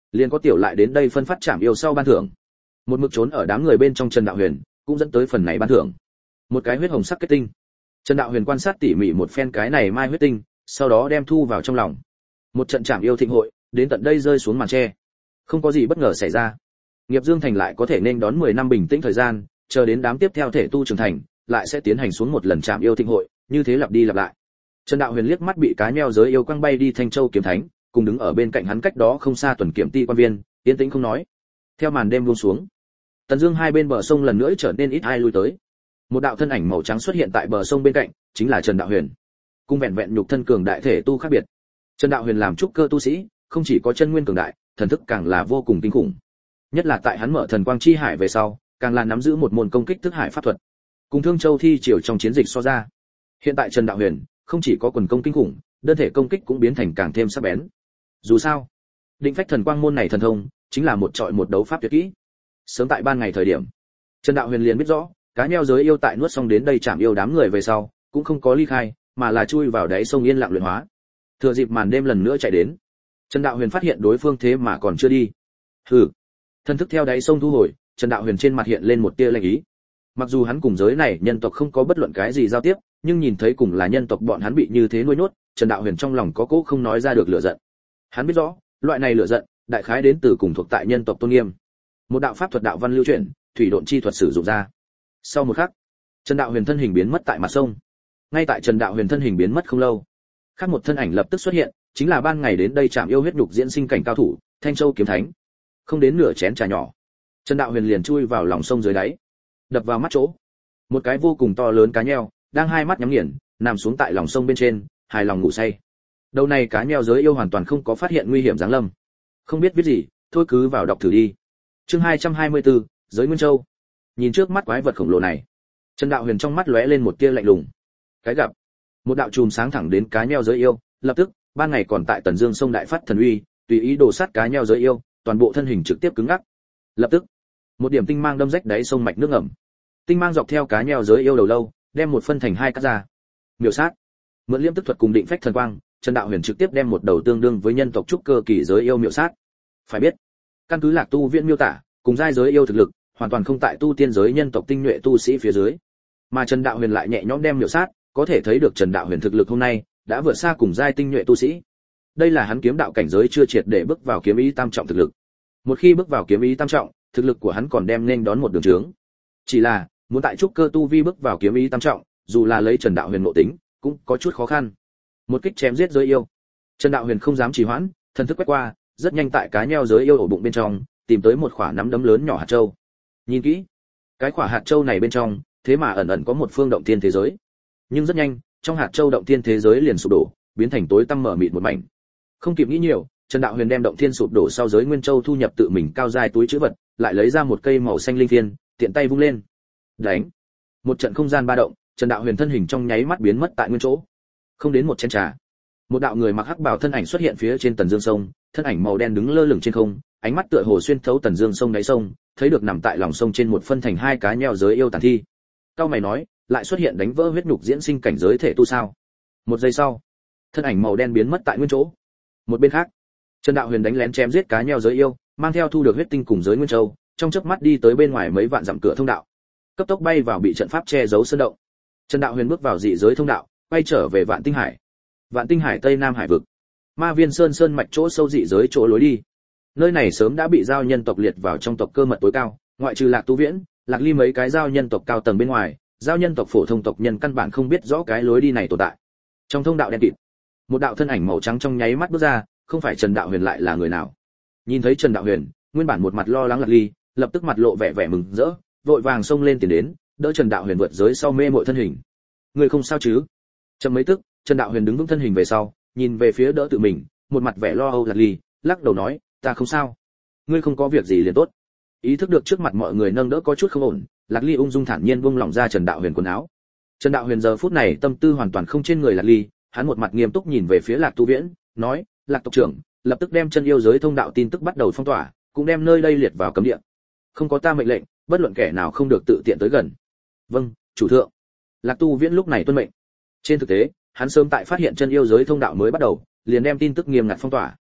liền có tiểu lại đến đây phân phát trảm yêu sau ban thưởng. Một mực trốn ở đám người bên trong Trần Đạo Huyền cũng dẫn tới phần này ban thưởng. Một cái huyết hồng sắc kết tinh. Trần Đạo Huyền quan sát tỉ mỉ một phen cái này mai huyết tinh, sau đó đem thu vào trong lòng. Một trận trảm yêu thịnh hội đến tận đây rơi xuống màn che. Không có gì bất ngờ xảy ra. Nghiệp Dương Thành lại có thể nên đón mười năm bình tĩnh thời gian, chờ đến đám tiếp theo thể tu trưởng thành, lại sẽ tiến hành xuống một lần trảm yêu thịnh hội, như thế lặp đi lặp lại. Trần Đạo Huyền liếc mắt bị cá nheo giới yêu quăng bay đi Thanh Châu kiếm thánh, cùng đứng ở bên cạnh hắn cách đó không xa tuần kiểm ti quan viên, yên tĩnh không nói. Theo màn đêm buông xuống, Tần Dương hai bên bờ sông lần nữa trở nên ít ai lui tới. Một đạo thân ảnh màu trắng xuất hiện tại bờ sông bên cạnh, chính là Trần Đạo Huyền. Cung vẹn vẹn nhục thân cường đại thể tu khác biệt. Trần Đạo Huyền làm trúc cơ tu sĩ, không chỉ có chân nguyên cường đại, thần thức càng là vô cùng kinh khủng. Nhất là tại hắn mở thần quang chi hải về sau, càng là nắm giữ một môn công kích thức hải pháp thuật. Cùng Thương Châu thi triều trong chiến dịch so ra, hiện tại Trần Đạo Huyền không chỉ có quần công kinh khủng, đơn thể công kích cũng biến thành càng thêm sắc bén. Dù sao, Định Phách thần quang môn này thần thông, chính là một trọi một đấu pháp tuyệt kỹ. Sớm tại ban ngày thời điểm, Trần Đạo Huyền liền biết rõ, cá nheo giới yêu tại nuốt xong đến đây chạm yêu đám người về sau, cũng không có ly khai, mà là chui vào đáy sông yên lặng luyện hóa. Thừa dịp màn đêm lần nữa chạy đến, Trần Đạo Huyền phát hiện đối phương thế mà còn chưa đi. Hừ. Thân thức theo đáy sông thu hồi, Trần Đạo Huyền trên mặt hiện lên một tia lạnh ý. Mặc dù hắn cùng giới này nhân tộc không có bất luận cái gì giao tiếp, nhưng nhìn thấy cùng là nhân tộc bọn hắn bị như thế nuôi nhốt, Trần Đạo Huyền trong lòng có cố không nói ra được lửa giận. Hắn biết rõ, loại này lửa giận, đại khái đến từ cùng thuộc tại nhân tộc tôn nghiêm. Một đạo pháp thuật đạo văn lưu chuyển, thủy độn chi thuật sử dụng ra. Sau một khắc, Trần Đạo Huyền thân hình biến mất tại mặt sông. Ngay tại Trần Đạo Huyền thân hình biến mất không lâu, khác một thân ảnh lập tức xuất hiện, chính là ban ngày đến đây chạm yêu huyết nhục diễn sinh cảnh cao thủ, Thanh Châu kiếm thánh. Không đến nửa chén trà nhỏ, Trần Đạo Huyền liền chui vào lòng sông dưới đáy, đập vào mắt chỗ, một cái vô cùng to lớn cá nheo, đang hai mắt nhắm nghiền, nằm xuống tại lòng sông bên trên, hài lòng ngủ say. Đầu này cá nheo giới yêu hoàn toàn không có phát hiện nguy hiểm giáng lâm. Không biết viết gì, thôi cứ vào đọc thử đi. Chương hai trăm hai mươi tư, giới Nguyên Châu. Nhìn trước mắt quái vật khổng lồ này, Trần Đạo Huyền trong mắt lóe lên một tia lạnh lùng. Cái gặp, một đạo chùm sáng thẳng đến cá nheo giới yêu, lập tức, ban ngày còn tại Tần Dương sông đại phát thần uy, tùy ý đổ sát cá nheo giới yêu, toàn bộ thân hình trực tiếp cứng ngắc. Lập tức, một điểm tinh mang đâm rách đáy sông mạch nước ngầm. Tinh mang dọc theo cá nheo giới yêu đầu lâu, đem một phân thành hai cắt ra. Miểu sát. Mượn liễm tức thuật cùng định phách thần quang, Trần Đạo Huyền trực tiếp đem một đầu tương đương với nhân tộc trúc cơ kỳ giới yêu miểu sát. Phải biết, căn cứ Lạc Tu Viễn miêu tả, cùng giai giới yêu thực lực, hoàn toàn không tại tu tiên giới nhân tộc tinh nhuệ tu sĩ phía dưới. Mà Trần Đạo Huyền lại nhẹ nhõm đem miểu sát, có thể thấy được Trần Đạo Huyền thực lực hôm nay đã vượt xa cùng giai tinh nhuệ tu sĩ. Đây là hắn kiếm đạo cảnh giới chưa triệt để bước vào kiếm ý tam trọng thực lực. Một khi bước vào kiếm ý tam trọng, thực lực của hắn còn đem nên đón một đường chướng. Chỉ là, muốn tại trúc cơ tu vi bước vào kiếm ý tam trọng, dù là lấy Trần Đạo Huyền nội tính, cũng có chút khó khăn. Một kích chém giết giới yêu, Trần Đạo Huyền không dám trì hoãn, thần thức quét qua, rất nhanh tại cá nheo giới yêu ổ bụng bên trong, tìm tới một quả nắm đấm lớn nhỏ hạt châu. Nhìn kỹ, cái quả hạt châu này bên trong, thế mà ẩn ẩn có một phương động thiên thế giới. Nhưng rất nhanh, trong hạt châu động thiên thế giới liền sụp đổ, biến thành tối tăm mở mịt một mảnh. Không kịp nghĩ nhiều, Trần Đạo Huyền đem động thiên sụp đổ sau giới Nguyên Châu thu nhập tự mình cao dài túi trữ vật, lại lấy ra một cây màu xanh linh thiên, tiện tay vung lên. Đánh. Một trận không gian ba động, Trần Đạo Huyền thân hình trong nháy mắt biến mất tại nguyên chỗ. Không đến một chén trà, một đạo người mặc hắc bào thân ảnh xuất hiện phía trên Tần Dương sông, thân ảnh màu đen đứng lơ lửng trên không, ánh mắt tựa hồ xuyên thấu Tần Dương sông đáy sông, thấy được nằm tại lòng sông trên một phân thành hai cá nheo giới yêu tàn thi. Cao mày nói, lại xuất hiện đánh vỡ huyết nhục diễn sinh cảnh giới thể tu sao? Một giây sau, thân ảnh màu đen biến mất tại nguyên chỗ. Một bên khác, Trần Đạo Huyền đánh lén chém giết cá nheo giới yêu, mang theo thu được huyết tinh cùng giới Nguyên Châu, trong chớp mắt đi tới bên ngoài mấy vạn dặm cửa thông đạo, cấp tốc bay vào bị trận pháp che giấu sơn động. Trần Đạo Huyền bước vào dị giới thông đạo, quay trở về Vạn Tinh Hải. Vạn Tinh Hải Tây Nam hải vực, Ma Viên Sơn sơn mạch chỗ sâu dị giới chỗ lối đi. Nơi này sớm đã bị giao nhân tộc liệt vào trong tộc cơ mật tối cao, ngoại trừ Lạc Tu Viễn, Lạc Ly mấy cái giao nhân tộc cao tầng bên ngoài, giao nhân tộc phổ thông tộc nhân căn bản không biết rõ cái lối đi này tồn tại. Trong thông đạo đen kịt, một đạo thân ảnh màu trắng trong nháy mắt bước ra, không phải Trần Đạo Huyền lại là người nào. Nhìn thấy Trần Đạo Huyền, nguyên bản một mặt lo lắng Lạc Ly, lập tức mặt lộ vẻ vẻ mừng rỡ, vội vàng xông lên tiền đến, đỡ Trần Đạo Huyền vượt giới sau mê mội thân hình. Người không sao chứ? Chậm mấy tức, Trần Đạo Huyền đứng vững thân hình về sau, nhìn về phía đỡ tự mình, một mặt vẻ lo âu Lạc Ly, lắc đầu nói, ta không sao. Ngươi không có việc gì liền tốt. Ý thức được trước mặt mọi người nâng đỡ có chút không ổn, Lạc Ly ung dung thản nhiên buông lỏng ra Trần Đạo Huyền quần áo. Trần Đạo Huyền giờ phút này tâm tư hoàn toàn không trên người Lạc Ly, hắn một mặt nghiêm túc nhìn về phía Lạc Tu Viễn, nói, Lạc tộc trưởng, lập tức đem chân yêu giới thông đạo tin tức bắt đầu phong tỏa, cũng đem nơi đây liệt vào cấm địa. Không có ta mệnh lệnh, bất luận kẻ nào không được tự tiện tới gần. Vâng, chủ thượng. Lạc Tu Viễn lúc này tuân mệnh. Trên thực tế, hắn sớm tại phát hiện chân yêu giới thông đạo mới bắt đầu, liền đem tin tức nghiêm ngặt phong tỏa.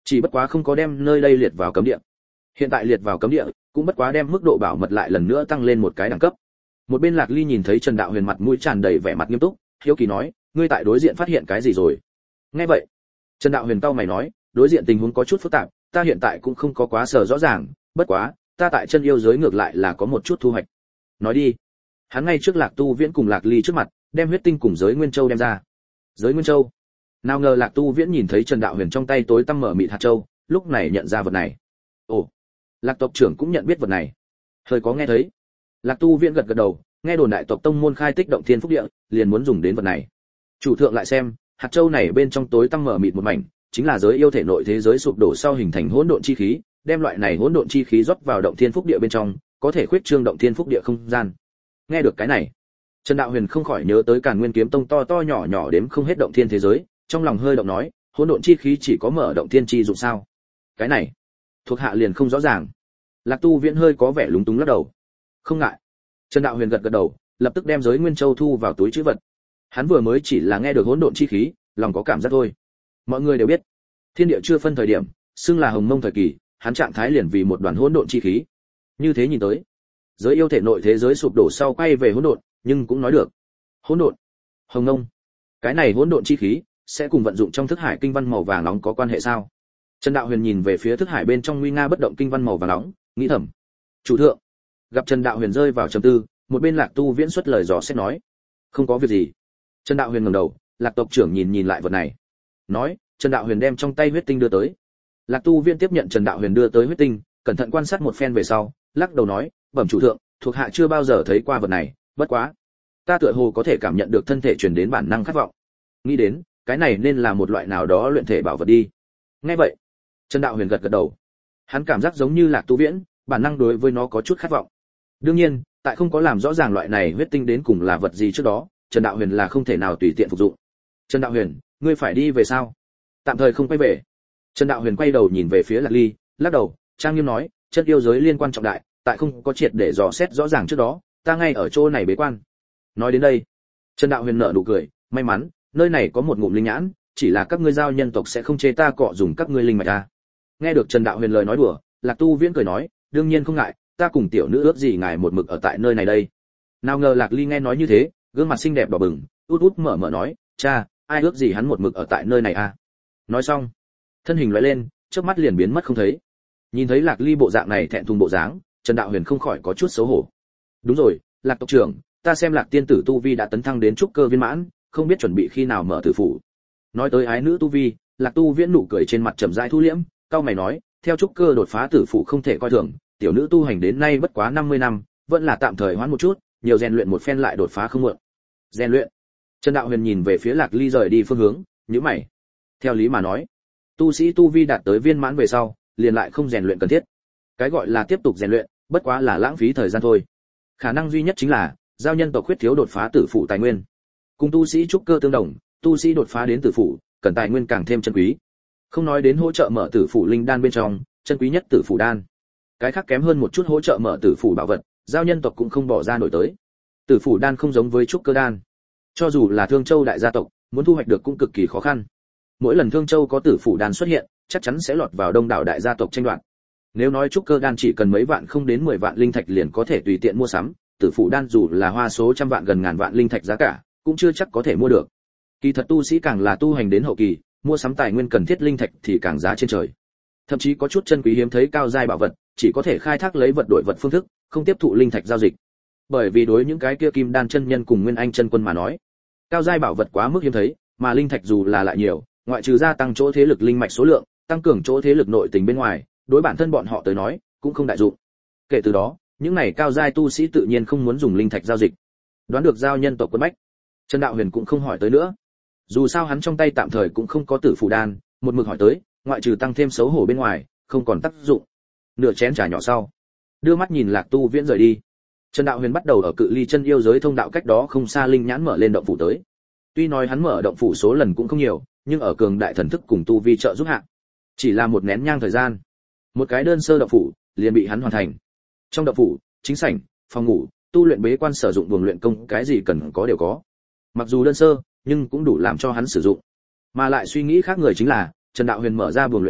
chỉ bất quá không có đem nơi đây liệt vào cấm địa. Hiện tại liệt vào cấm địa, cũng bất quá đem mức độ bảo mật lại lần nữa tăng lên một cái đẳng cấp. Một bên Lạc Ly nhìn thấy Trần Đạo Huyền mặt mũi tràn đầy vẻ mặt nghiêm túc, hiếu kỳ nói, ngươi tại đối diện phát hiện cái gì rồi? Nghe vậy, Trần Đạo Huyền cau mày nói, đối diện tình huống có chút phức tạp, ta hiện tại cũng không có quá sở rõ ràng, bất quá, ta tại chân yêu giới ngược lại là có một chút thu hoạch. Nói đi. Hắn ngay trước Lạc Tu Viễn cùng Lạc Ly trước mặt, đem huyết tinh cùng giới Nguyên Châu đem ra. Giới Nguyên Châu? Nào ngờ Lạc Tu Viễn nhìn thấy Trần Đạo Huyền trong tay tối tăm mở mịt hạt châu, lúc này nhận ra vật này. Ồ, Lạc tộc trưởng cũng nhận biết vật này. Hơi có nghe thấy. Lạc Tu Viễn gật gật đầu, nghe đồn đại tộc tông môn khai tích động thiên phúc địa, liền muốn dùng đến vật này. Chủ thượng lại xem, hạt châu này bên trong tối tăm mở mịt một mảnh, chính là giới yêu thể nội thế giới sụp đổ sau hình thành hỗn độn chi khí, đem loại này hỗn độn chi khí rót vào động thiên phúc địa bên trong, có thể khuyết trương động thiên phúc địa không gian. Nghe được cái này, Trần Đạo Huyền không khỏi nhớ tới Càn Nguyên kiếm tông to to nhỏ nhỏ đếm không hết động thiên thế giới, trong lòng hơi động nói, hỗn độn chi khí chỉ có mở động thiên chi dụng sao? Cái này, thuộc hạ liền không rõ ràng. Lạc Tu Viễn hơi có vẻ lúng túng lắc đầu. Không ngại. Trần Đạo Huyền gật gật đầu, lập tức đem giới Nguyên Châu thu vào túi trữ vật. Hắn vừa mới chỉ là nghe được hỗn độn chi khí, lòng có cảm giác thôi. Mọi người đều biết, thiên địa chưa phân thời điểm, xưng là hồng mông thời kỳ, hắn trạng thái liền vì một đoàn hỗn độn chi khí. Như thế nhìn tới, giới yêu thể nội thế giới sụp đổ sau quay về hỗn độn, nhưng cũng nói được. Hỗn độn, hồng mông, cái này hỗn độn chi khí sẽ cùng vận dụng trong thức hải kinh văn màu vàng nóng có quan hệ sao? Trần Đạo Huyền nhìn về phía thức hải bên trong nguy nga bất động kinh văn màu vàng nóng, nghĩ thầm. Chủ thượng. Gặp Trần Đạo Huyền rơi vào trầm tư, một bên Lạc Tu Viễn xuất lời dò xét nói, không có việc gì. Trần Đạo Huyền ngẩng đầu, Lạc tộc trưởng nhìn nhìn lại vật này, nói, Trần Đạo Huyền đem trong tay huyết tinh đưa tới. Lạc Tu Viễn tiếp nhận Trần Đạo Huyền đưa tới huyết tinh, cẩn thận quan sát một phen về sau, lắc đầu nói, bẩm chủ thượng, thuộc hạ chưa bao giờ thấy qua vật này, bất quá, ta tựa hồ có thể cảm nhận được thân thể truyền đến bản năng khát vọng. Nghĩ đến, cái này nên là một loại nào đó luyện thể bảo vật đi. Nghe vậy, Trần Đạo Huyền gật gật đầu. Hắn cảm giác giống như Lạc Tu Viễn, bản năng đối với nó có chút khát vọng. Đương nhiên, tại không có làm rõ ràng loại này huyết tinh đến cùng là vật gì trước đó, Trần Đạo Huyền là không thể nào tùy tiện phục dụng. Trần Đạo Huyền, ngươi phải đi về sao? Tạm thời không quay về. Trần Đạo Huyền quay đầu nhìn về phía Lạc Ly, lắc đầu, trang nghiêm nói, chân yêu giới liên quan trọng đại, tại không có triệt để dò xét rõ ràng trước đó, ta ngay ở chỗ này bế quan. Nói đến đây, Trần Đạo Huyền nở nụ cười, may mắn, nơi này có một ngụm linh nhãn, chỉ là các ngươi giao nhân tộc sẽ không chê ta cọ dùng các ngươi linh mạch a. Nghe được Trần Đạo Huyền lời nói đùa, Lạc Tu Viễn cười nói, đương nhiên không ngại, ta cùng tiểu nữ ước gì ngài một mực ở tại nơi này đây. Nào ngờ Lạc Ly nghe nói như thế, gương mặt xinh đẹp đỏ bừng, út út mở mở nói, cha, ai ước gì hắn một mực ở tại nơi này a. Nói xong, thân hình lóe lên, chớp mắt liền biến mất không thấy. Nhìn thấy Lạc Ly bộ dạng này thẹn thùng bộ dáng, Trần Đạo Huyền không khỏi có chút xấu hổ. Đúng rồi, Lạc tộc trưởng, ta xem Lạc tiên tử tu vi đã tấn thăng đến trúc cơ viên mãn, không biết chuẩn bị khi nào mở tử phủ. Nói tới ái nữ tu vi, Lạc Tu Viễn nụ cười trên mặt trầm rãi thu liễm, cao mày nói, theo trúc cơ đột phá tử phủ không thể coi thường, tiểu nữ tu hành đến nay bất quá năm mươi năm, vẫn là tạm thời hoãn một chút, nhiều rèn luyện một phen lại đột phá không muộn. Rèn luyện? Trần Đạo Huyền nhìn về phía Lạc Ly rời đi phương hướng, nhíu mày. Theo lý mà nói, tu sĩ tu vi đạt tới viên mãn về sau, liền lại không rèn luyện cần thiết. Cái gọi là tiếp tục rèn luyện, bất quá là lãng phí thời gian thôi. Khả năng duy nhất chính là giao nhân tộc khuyết thiếu đột phá tử phụ tài nguyên. Cùng tu sĩ trúc cơ tương đồng, tu sĩ đột phá đến tử phụ, cần tài nguyên càng thêm chân quý. Không nói đến hỗ trợ mở tử phụ linh đan bên trong, chân quý nhất tử phụ đan. Cái khác kém hơn một chút hỗ trợ mở tử phụ bảo vật, giao nhân tộc cũng không bỏ ra nổi tới. Tử phụ đan không giống với trúc cơ đan. Cho dù là Thương Châu đại gia tộc, muốn thu hoạch được cũng cực kỳ khó khăn. Mỗi lần Thương Châu có tử phụ đan xuất hiện, chắc chắn sẽ lọt vào đông đảo đại gia tộc tranh đoạt. Nếu nói trúc cơ đan chỉ cần mấy vạn không đến mười vạn linh thạch liền có thể tùy tiện mua sắm, tử phụ đan dù là hoa số trăm vạn gần ngàn vạn linh thạch giá cả, cũng chưa chắc có thể mua được. Kỳ thật tu sĩ càng là tu hành đến hậu kỳ, mua sắm tài nguyên cần thiết linh thạch thì càng giá trên trời. Thậm chí có chút chân quý hiếm thấy cao giai bảo vật, chỉ có thể khai thác lấy vật đổi vật phương thức, không tiếp thụ linh thạch giao dịch. Bởi vì đối những cái kia kim đan chân nhân cùng nguyên anh chân quân mà nói, cao giai bảo vật quá mức hiếm thấy, mà linh thạch dù là lại nhiều, ngoại trừ gia tăng chỗ thế lực linh mạch số lượng, tăng cường chỗ thế lực nội tình bên ngoài, đối bản thân bọn họ tới nói, cũng không đại dụng. Kể từ đó, những này cao giai tu sĩ tự nhiên không muốn dùng linh thạch giao dịch. Đoán được giao nhân tộc quân bách, Trần Đạo Huyền cũng không hỏi tới nữa. Dù sao hắn trong tay tạm thời cũng không có tử phù đan, một mực hỏi tới, ngoại trừ tăng thêm xấu hổ bên ngoài, không còn tác dụng. Nửa chén trà nhỏ sau, đưa mắt nhìn Lạc Tu Viễn rời đi. Trần Đạo Huyền bắt đầu ở cự ly chân yêu giới thông đạo cách đó không xa linh nhãn mở lên động phủ tới. Tuy nói hắn mở động phủ số lần cũng không nhiều, nhưng ở cường đại thần thức cùng tu vi trợ giúp hạ, chỉ là một nén nhang thời gian, một cái đơn sơ động phủ liền bị hắn hoàn thành. Trong động phủ, chính sảnh, phòng ngủ, tu luyện bế quan sử dụng buồng luyện công, cái gì cần có đều có. Mặc dù đơn sơ, nhưng cũng đủ làm cho hắn sử dụng. Mà lại suy nghĩ khác người chính là, Trần Đạo Huyền mở ra buồng luyện công,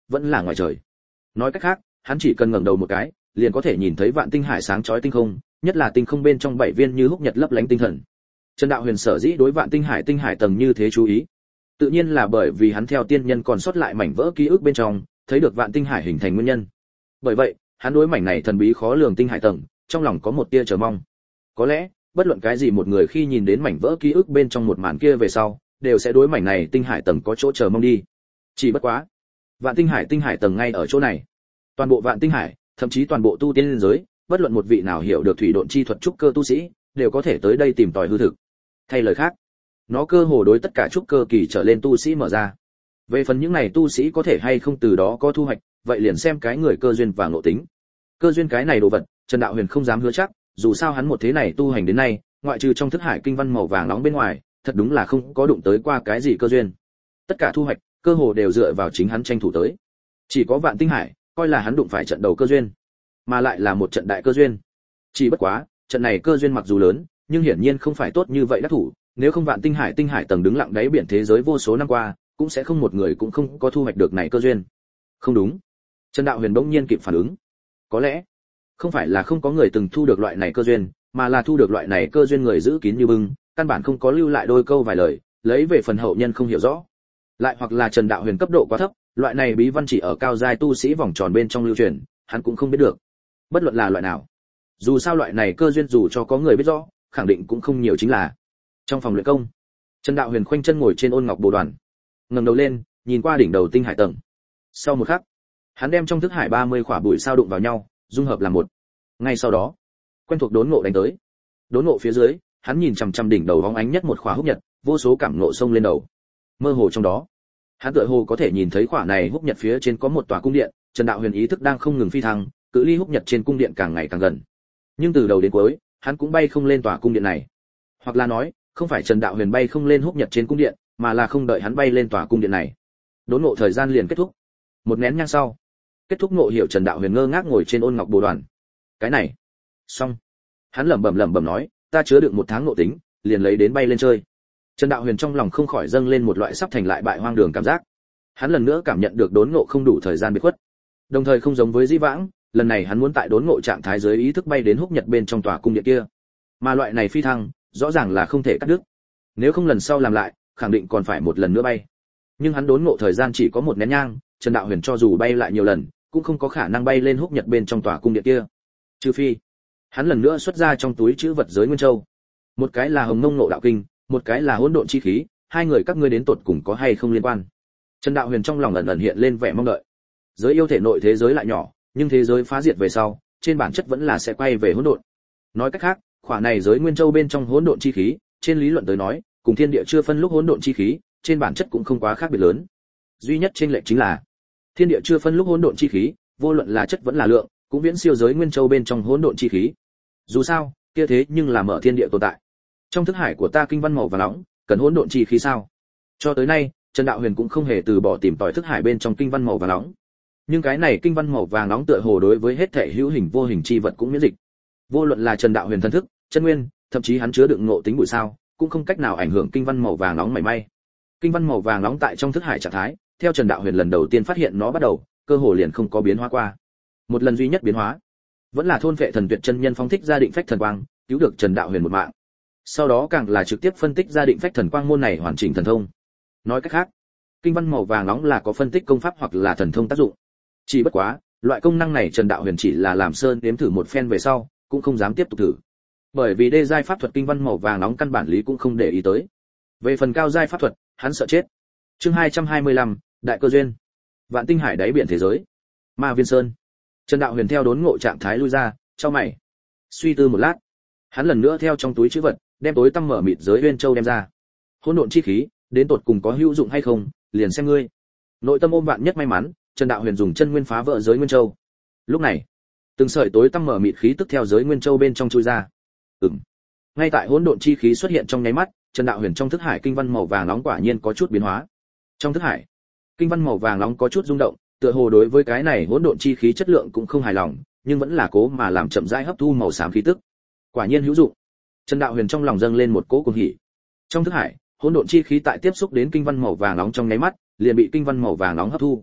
vẫn là ngoài trời. Nói cách khác, hắn chỉ cần ngẩng đầu một cái, liền có thể nhìn thấy vạn tinh hải sáng chói tinh không, nhất là tinh không bên trong bảy viên như húc nhật lấp lánh tinh thần. Trần Đạo Huyền sở dĩ đối vạn tinh hải tinh hải tầng như thế chú ý, tự nhiên là bởi vì hắn theo tiên nhân còn sót lại mảnh vỡ ký ức bên trong, thấy được vạn tinh hải hình thành nguyên nhân. Bởi vậy, hắn đối mảnh này thần bí khó lường tinh hải tầng, trong lòng có một tia chờ mong. Có lẽ, bất luận cái gì một người khi nhìn đến mảnh vỡ ký ức bên trong một màn kia về sau, đều sẽ đối mảnh này tinh hải tầng có chỗ chờ mong đi. Chỉ bất quá, vạn tinh hải tinh hải tầng ngay ở chỗ này. Toàn bộ vạn tinh hải, thậm chí toàn bộ tu tiên liên giới, bất luận một vị nào hiểu được thủy độn chi thuật trúc cơ tu sĩ, đều có thể tới đây tìm tòi hư thực. Thay lời khác, nó cơ hồ đối tất cả trúc cơ kỳ trở lên tu sĩ mở ra. Về phần những này tu sĩ có thể hay không từ đó có thu hoạch, vậy liền xem cái người cơ duyên và ngộ tính. Cơ duyên cái này đồ vật, Trần Đạo Huyền không dám hứa chắc, dù sao hắn một thế này tu hành đến nay, ngoại trừ trong thức hải kinh văn màu vàng nóng bên ngoài, thật đúng là không có đụng tới qua cái gì cơ duyên. Tất cả thu hoạch, cơ hồ đều dựa vào chính hắn tranh thủ tới. Chỉ có vạn tinh hải, coi là hắn đụng phải trận đầu cơ duyên, mà lại là một trận đại cơ duyên. Chỉ bất quá, trận này cơ duyên mặc dù lớn, nhưng hiển nhiên không phải tốt như vậy đắc thủ, nếu không vạn tinh hải tinh hải tầng đứng lặng đáy biển thế giới vô số năm qua, cũng sẽ không một người cũng không có thu hoạch được này cơ duyên. Không đúng. Trần Đạo Huyền bỗng nhiên kịp phản ứng. Có lẽ, không phải là không có người từng thu được loại này cơ duyên, mà là thu được loại này cơ duyên người giữ kín như bưng, căn bản không có lưu lại đôi câu vài lời, lấy về phần hậu nhân không hiểu rõ. Lại hoặc là Trần Đạo Huyền cấp độ quá thấp, loại này bí văn chỉ ở cao giai tu sĩ vòng tròn bên trong lưu truyền, hắn cũng không biết được. Bất luận là loại nào, dù sao loại này cơ duyên dù cho có người biết rõ, khẳng định cũng không nhiều chính là. Trong phòng luyện công, Trần Đạo Huyền khoanh chân ngồi trên ôn ngọc bồ đoàn, ngẩng đầu lên, nhìn qua đỉnh đầu tinh hải tầng. Sau một khắc, hắn đem trong thức hải ba mươi khỏa bụi sao đụng vào nhau, dung hợp làm một. Ngay sau đó, quen thuộc đốn ngộ đánh tới. Đốn ngộ phía dưới, hắn nhìn chằm chằm đỉnh đầu bóng ánh nhất một khỏa húc nhật, vô số cảm ngộ xông lên đầu. Mơ hồ trong đó, hắn tựa hồ có thể nhìn thấy khỏa này húc nhật phía trên có một tòa cung điện, Trần Đạo Huyền ý thức đang không ngừng phi thăng, cự ly húc nhật trên cung điện càng ngày càng gần. Nhưng từ đầu đến cuối, hắn cũng bay không lên tòa cung điện này. Hoặc là nói, không phải Trần Đạo Huyền bay không lên húc nhật trên cung điện, mà là không đợi hắn bay lên tòa cung điện này. Đốn ngộ thời gian liền kết thúc. Một nén nhang sau, kết thúc ngộ hiểu, Trần Đạo Huyền ngơ ngác ngồi trên ôn ngọc bồ đoàn. Cái này, xong. Hắn lẩm bẩm lẩm bẩm nói, ta chứa đựng một tháng ngộ tính, liền lấy đến bay lên chơi. Trần Đạo Huyền trong lòng không khỏi dâng lên một loại sắp thành lại bại hoang đường cảm giác. Hắn lần nữa cảm nhận được đốn ngộ không đủ thời gian biệt khuất. Đồng thời không giống với Dĩ Vãng, lần này hắn muốn tại đốn ngộ trạng thái dưới ý thức bay đến húc nhật bên trong tòa cung điện kia. Mà loại này phi thăng, rõ ràng là không thể cắt đứt. Nếu không lần sau làm lại, khẳng định còn phải một lần nữa bay. Nhưng hắn đốn ngộ thời gian chỉ có một nén nhang, Trần Đạo Huyền cho dù bay lại nhiều lần, cũng không có khả năng bay lên húc nhật bên trong tòa cung điện kia. Trừ phi, hắn lần nữa xuất ra trong túi trữ vật giới nguyên châu. Một cái là Hồng Mông Ngộ Đạo Kinh, một cái là Hỗn Độn Chi Khí, hai người các ngươi đến tột cùng có hay không liên quan? Trần Đạo Huyền trong lòng ẩn ẩn hiện lên vẻ mong đợi. Giới yêu thể nội thế giới lại nhỏ, nhưng thế giới phá diệt về sau, trên bản chất vẫn là sẽ quay về hỗn độn. Nói cách khác, khỏa này giới nguyên châu bên trong hỗn độn chi khí, trên lý luận tới nói, cùng thiên địa chưa phân lúc hỗn độn chi khí, trên bản chất cũng không quá khác biệt lớn. Duy nhất trên lệch chính là, thiên địa chưa phân lúc hỗn độn chi khí, vô luận là chất vẫn là lượng, cũng viễn siêu giới nguyên châu bên trong hỗn độn chi khí. Dù sao, kia thế nhưng là mở thiên địa tồn tại. Trong thức hải của ta kinh văn màu vàng nóng, cần hỗn độn chi khí sao? Cho tới nay, Trần Đạo Huyền cũng không hề từ bỏ tìm tòi thức hải bên trong kinh văn màu vàng nóng. Nhưng cái này kinh văn màu vàng nóng tựa hồ đối với hết thể hữu hình vô hình chi vật cũng miễn dịch. Vô luận là Trần Đạo Huyền thân thức, chân nguyên, thậm chí hắn chứa đựng ngộ tính bụi sao, cũng không cách nào ảnh hưởng kinh văn màu vàng nóng mảy may. Kinh văn màu vàng nóng tại trong thức hải trạng thái, theo Trần Đạo Huyền lần đầu tiên phát hiện nó bắt đầu, cơ hồ liền không có biến hóa qua. Một lần duy nhất biến hóa, vẫn là thôn vệ thần tuyệt chân nhân phóng thích ra định phách thần quang, cứu được Trần Đạo Huyền một mạng. Sau đó càng là trực tiếp phân tích ra định phách thần quang môn này hoàn chỉnh thần thông. Nói cách khác, kinh văn màu vàng nóng là có phân tích công pháp hoặc là thần thông tác dụng. Chỉ bất quá, loại công năng này Trần Đạo Huyền chỉ là làm sơn nếm thử một phen về sau, cũng không dám tiếp tục thử. Bởi vì đê giai pháp thuật kinh văn màu vàng nóng căn bản lý cũng không để ý tới. Về phần cao giai pháp thuật, hắn sợ chết. Chương hai trăm hai mươi lăm, đại cơ duyên. Vạn tinh hải đáy biển thế giới. Ma Viên Sơn. Trần Đạo Huyền theo đốn ngộ trạng thái lui ra, chau mày. Suy tư một lát, hắn lần nữa theo trong túi trữ vật, đem tối tăm mở mịt giới Uyên Châu đem ra. Hỗn độn chi khí, đến tột cùng có hữu dụng hay không, liền xem ngươi. Nội tâm ôm vạn nhất may mắn, Trần Đạo Huyền dùng chân nguyên phá vỡ giới Nguyên Châu. Lúc này, từng sợi tối tăm mở mịt khí tức theo giới Nguyên Châu bên trong chui ra. Ừm. Ngay tại hỗn độn chi khí xuất hiện trong nháy mắt, Trần Đạo Huyền trong thức hải kinh văn màu vàng nóng quả nhiên có chút biến hóa. Trong thức hải, kinh văn màu vàng nóng có chút rung động, tựa hồ đối với cái này hỗn độn chi khí chất lượng cũng không hài lòng, nhưng vẫn là cố mà làm chậm rãi hấp thu màu xám khí tức. Quả nhiên hữu dụng. Trần Đạo Huyền trong lòng dâng lên một cỗ cuồng hỉ. Trong thức hải, hỗn độn chi khí tại tiếp xúc đến kinh văn màu vàng nóng trong nháy mắt, liền bị kinh văn màu vàng nóng hấp thu.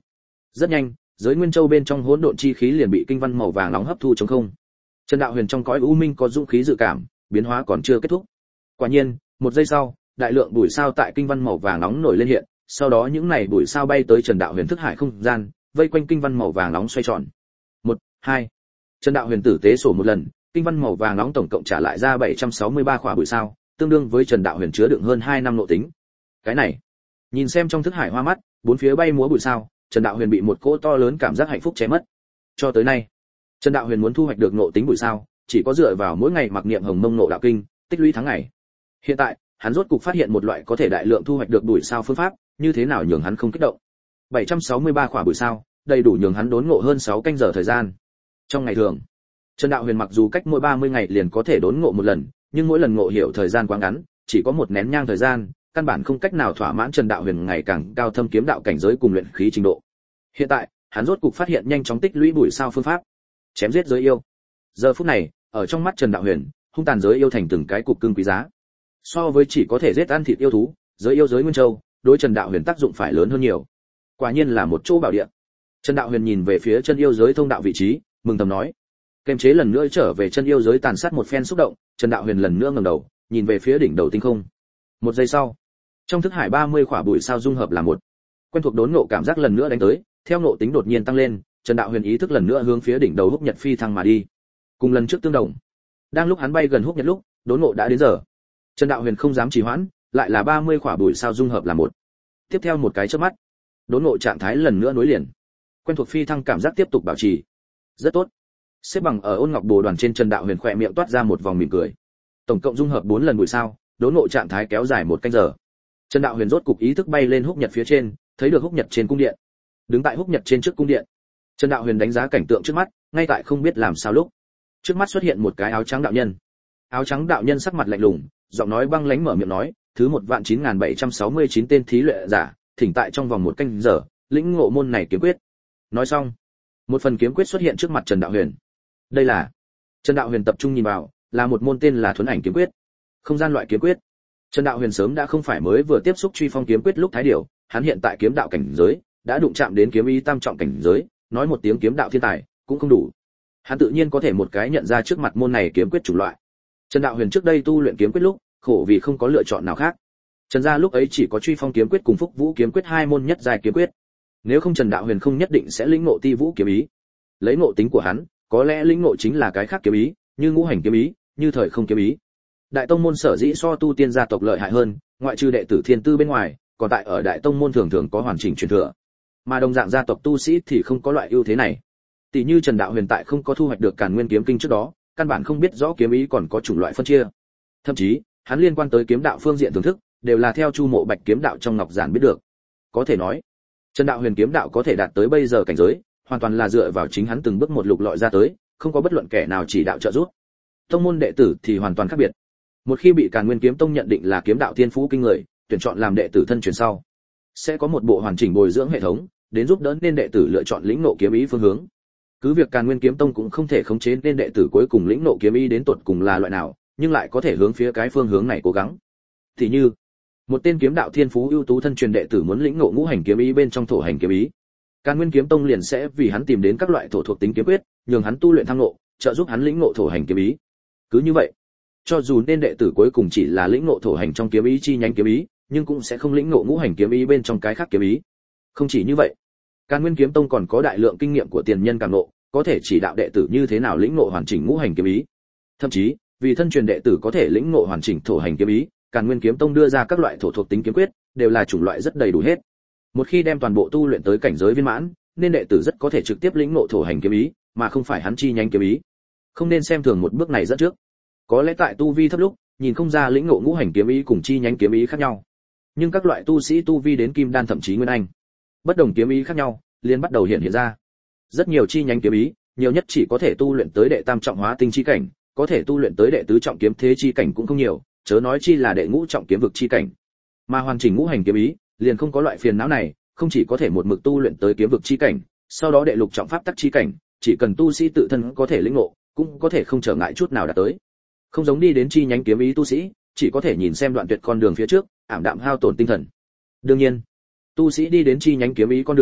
Rất nhanh, giới nguyên châu bên trong hỗn độn chi khí liền bị kinh văn màu vàng nóng hấp thu trống không. Trần Đạo Huyền trong cõi u minh có dũng khí dự cảm, biến hóa còn chưa kết thúc. Quả nhiên, một giây sau, đại lượng bụi sao tại kinh văn màu vàng nóng nổi lên hiện, sau đó những này bụi sao bay tới Trần Đạo Huyền thức hải không gian, vây quanh kinh văn màu vàng nóng xoay tròn. Một, hai. Trần Đạo Huyền tử tế sổ một lần, kinh văn màu vàng nóng tổng cộng trả lại ra bảy trăm sáu mươi ba khỏa bụi sao, tương đương với Trần Đạo Huyền chứa đựng hơn hai năm nội tính. Cái này, nhìn xem trong thức hải hoa mắt, bốn phía bay múa bụi sao, Trần Đạo Huyền bị một cỗ to lớn cảm giác hạnh phúc che mất. Cho tới nay, Trần Đạo Huyền muốn thu hoạch được nội tính bụi sao, chỉ có dựa vào mỗi ngày mặc niệm Hồng Mông Nộ Đạo Kinh, tích lũy tháng ngày. Hiện tại, hắn rốt cục phát hiện một loại có thể đại lượng thu hoạch được bụi sao phương pháp, như thế nào nhường hắn không kích động. bảy trăm sáu mươi ba khỏa bụi sao, đầy đủ nhường hắn đốn ngộ hơn sáu canh giờ thời gian. Trong ngày thường, Trần Đạo Huyền mặc dù cách mỗi ba mươi ngày liền có thể đốn ngộ một lần, nhưng mỗi lần ngộ hiểu thời gian quá ngắn, chỉ có một nén nhang thời gian, căn bản không cách nào thỏa mãn Trần Đạo Huyền ngày càng cao thâm kiếm đạo cảnh giới cùng luyện khí trình độ. Hiện tại, hắn rốt cục phát hiện nhanh chóng tích lũy bụi sao phương pháp. Chém giết giới yêu. Giờ phút này, ở trong mắt Trần Đạo Huyền, hung tàn giới yêu thành từng cái cục cưng quý giá. So với chỉ có thể giết ăn thịt yêu thú, giới yêu giới nguyên châu, đối Trần Đạo Huyền tác dụng phải lớn hơn nhiều. Quả nhiên là một chỗ bảo địa. Trần Đạo Huyền nhìn về phía chân yêu giới thông đạo vị trí, mừng thầm nói. Kềm chế lần nữa trở về chân yêu giới tàn sát một phen xúc động, Trần Đạo Huyền lần nữa ngẩng đầu, nhìn về phía đỉnh đầu tinh không. Một giây sau, trong thức hải ba mươi khỏa bụi sao dung hợp là một. Quen thuộc đốn ngộ cảm giác lần nữa đánh tới, theo ngộ tính đột nhiên tăng lên, Trần Đạo Huyền ý thức lần nữa hướng phía đỉnh đầu Húc Nhật phi thăng mà đi. Cùng lần trước tương đồng, đang lúc hắn bay gần Húc Nhật lúc, đốn ngộ đã đến giờ. Trần Đạo Huyền không dám trì hoãn, lại là ba mươi khỏa bụi sao dung hợp là một. Tiếp theo một cái chớp mắt, đốn ngộ trạng thái lần nữa nối liền. Quen thuộc phi thăng cảm giác tiếp tục bảo trì. Rất tốt. Xếp bằng ở ôn ngọc bồ đoàn trên, Trần Đạo Huyền khỏe miệng toát ra một vòng mỉm cười. Tổng cộng dung hợp bốn lần bụi sao, đốn ngộ trạng thái kéo dài một canh giờ. Trần Đạo Huyền rốt cục ý thức bay lên Húc Nhật phía trên, thấy được Húc Nhật trên cung điện. Đứng tại Húc Nhật trên trước cung điện, Trần Đạo Huyền đánh giá cảnh tượng trước mắt, ngay tại không biết làm sao lúc, trước mắt xuất hiện một cái áo trắng đạo nhân. Áo trắng đạo nhân sắc mặt lạnh lùng, giọng nói băng lãnh mở miệng nói, thứ một vạn chín nghìn bảy trăm sáu mươi chín tên thí luyện giả, thỉnh tại trong vòng một canh giờ, lĩnh ngộ môn này kiếm quyết. Nói xong, một phần kiếm quyết xuất hiện trước mặt Trần Đạo Huyền. Đây là, Trần Đạo Huyền tập trung nhìn vào, là một môn tên là Thuấn Ảnh kiếm quyết, không gian loại kiếm quyết. Trần Đạo Huyền sớm đã không phải mới vừa tiếp xúc Truy Phong kiếm quyết lúc thái điểu, hắn hiện tại kiếm đạo cảnh giới đã đụng chạm đến kiếm ý tam trọng cảnh giới, nói một tiếng kiếm đạo thiên tài cũng không đủ. Hắn tự nhiên có thể một cái nhận ra trước mặt môn này kiếm quyết chủng loại. Trần Đạo Huyền trước đây tu luyện kiếm quyết lúc, khổ vì không có lựa chọn nào khác. Trần gia lúc ấy chỉ có Truy Phong kiếm quyết cùng Phúc Vũ kiếm quyết hai môn nhất giai kiếm quyết. Nếu không Trần Đạo Huyền không nhất định sẽ lĩnh ngộ Ti Vũ kiếm ý. Lấy ngộ tính của hắn, có lẽ lĩnh ngộ chính là cái khác kiếm ý, như Ngũ Hành kiếm ý, như Thời Không kiếm ý. Đại tông môn sở dĩ so tu tiên gia tộc lợi hại hơn, ngoại trừ đệ tử thiên tư bên ngoài, còn tại ở đại tông môn thường thường có hoàn chỉnh truyền thừa. Mà đồng dạng gia tộc tu sĩ thì không có loại ưu thế này. Tỷ như Trần Đạo Huyền tại không có thu hoạch được Càn Nguyên kiếm kinh trước đó, căn bản không biết rõ kiếm ý còn có chủng loại phân chia. Thậm chí, hắn liên quan tới kiếm đạo phương diện thưởng thức, đều là theo Chu Mộ Bạch kiếm đạo trong ngọc giản biết được. Có thể nói, Trần Đạo Huyền kiếm đạo có thể đạt tới bây giờ cảnh giới, hoàn toàn là dựa vào chính hắn từng bước một lục lọi ra tới, không có bất luận kẻ nào chỉ đạo trợ giúp. Tông môn đệ tử thì hoàn toàn khác biệt. Một khi bị Càn Nguyên kiếm tông nhận định là kiếm đạo thiên phú kinh người, tuyển chọn làm đệ tử thân truyền sau, sẽ có một bộ hoàn chỉnh bồi dưỡng hệ thống, đến giúp đỡ nên đệ tử lựa chọn lĩnh ngộ kiếm ý phương hướng. Cứ việc Càn Nguyên kiếm tông cũng không thể khống chế nên đệ tử cuối cùng lĩnh ngộ kiếm ý đến tột cùng là loại nào, nhưng lại có thể hướng phía cái phương hướng này cố gắng. Thì như, một tên kiếm đạo thiên phú ưu tú thân truyền đệ tử muốn lĩnh ngộ Ngũ Hành kiếm ý bên trong Thổ Hành kiếm ý, Càn Nguyên kiếm tông liền sẽ vì hắn tìm đến các loại thổ thuộc tính kiếm quyết, nhường hắn tu luyện thăng ngộ, trợ giúp hắn lĩnh ngộ Thổ Hành kiếm ý. Cứ như vậy, cho dù nên đệ tử cuối cùng chỉ là lĩnh ngộ Thổ Hành trong kiếm ý chi nhánh kiếm ý, nhưng cũng sẽ không lĩnh ngộ Ngũ Hành kiếm ý bên trong cái khác kiếm ý. Không chỉ như vậy, Càn Nguyên kiếm tông còn có đại lượng kinh nghiệm của tiền nhân càng ngộ, có thể chỉ đạo đệ tử như thế nào lĩnh ngộ hoàn chỉnh Ngũ Hành kiếm ý. Thậm chí, vì thân truyền đệ tử có thể lĩnh ngộ hoàn chỉnh Thổ Hành kiếm ý, Càn Nguyên kiếm tông đưa ra các loại thổ thuộc tính kiếm quyết, đều là chủng loại rất đầy đủ hết. Một khi đem toàn bộ tu luyện tới cảnh giới viên mãn, nên đệ tử rất có thể trực tiếp lĩnh ngộ Thổ Hành kiếm ý, mà không phải hắn chi nhánh kiếm ý. Không nên xem thường một bước này dẫn trước. Có lẽ tại tu vi thấp lúc, nhìn không ra lĩnh ngộ Ngũ Hành kiếm ý cùng chi nhánh kiếm ý khác nhau. Nhưng các loại tu sĩ tu vi đến kim đan thậm chí nguyên anh, bất đồng kiếm ý khác nhau, liền bắt đầu hiện hiện ra. Rất nhiều chi nhánh kiếm ý, nhiều nhất chỉ có thể tu luyện tới đệ tam trọng hóa tinh chi cảnh, có thể tu luyện tới đệ tứ trọng kiếm thế chi cảnh cũng không nhiều, chớ nói chi là đệ ngũ trọng kiếm vực chi cảnh. Mà hoàn chỉnh Ngũ Hành kiếm ý, liền không có loại phiền não này, không chỉ có thể một mực tu luyện tới kiếm vực chi cảnh, sau đó đệ lục trọng pháp tắc chi cảnh, chỉ cần tu sĩ tự thân có thể lĩnh ngộ, cũng có thể không trở ngại chút nào đạt tới. Không giống đi đến chi nhánh kiếm ý tu sĩ, chỉ có thể nhìn xem đoạn tuyệt con đường phía trước, ảm đạm hao tổn tinh thần. Đương nhiên, tu sĩ đi đến chi nhánh kiếm ý con đường,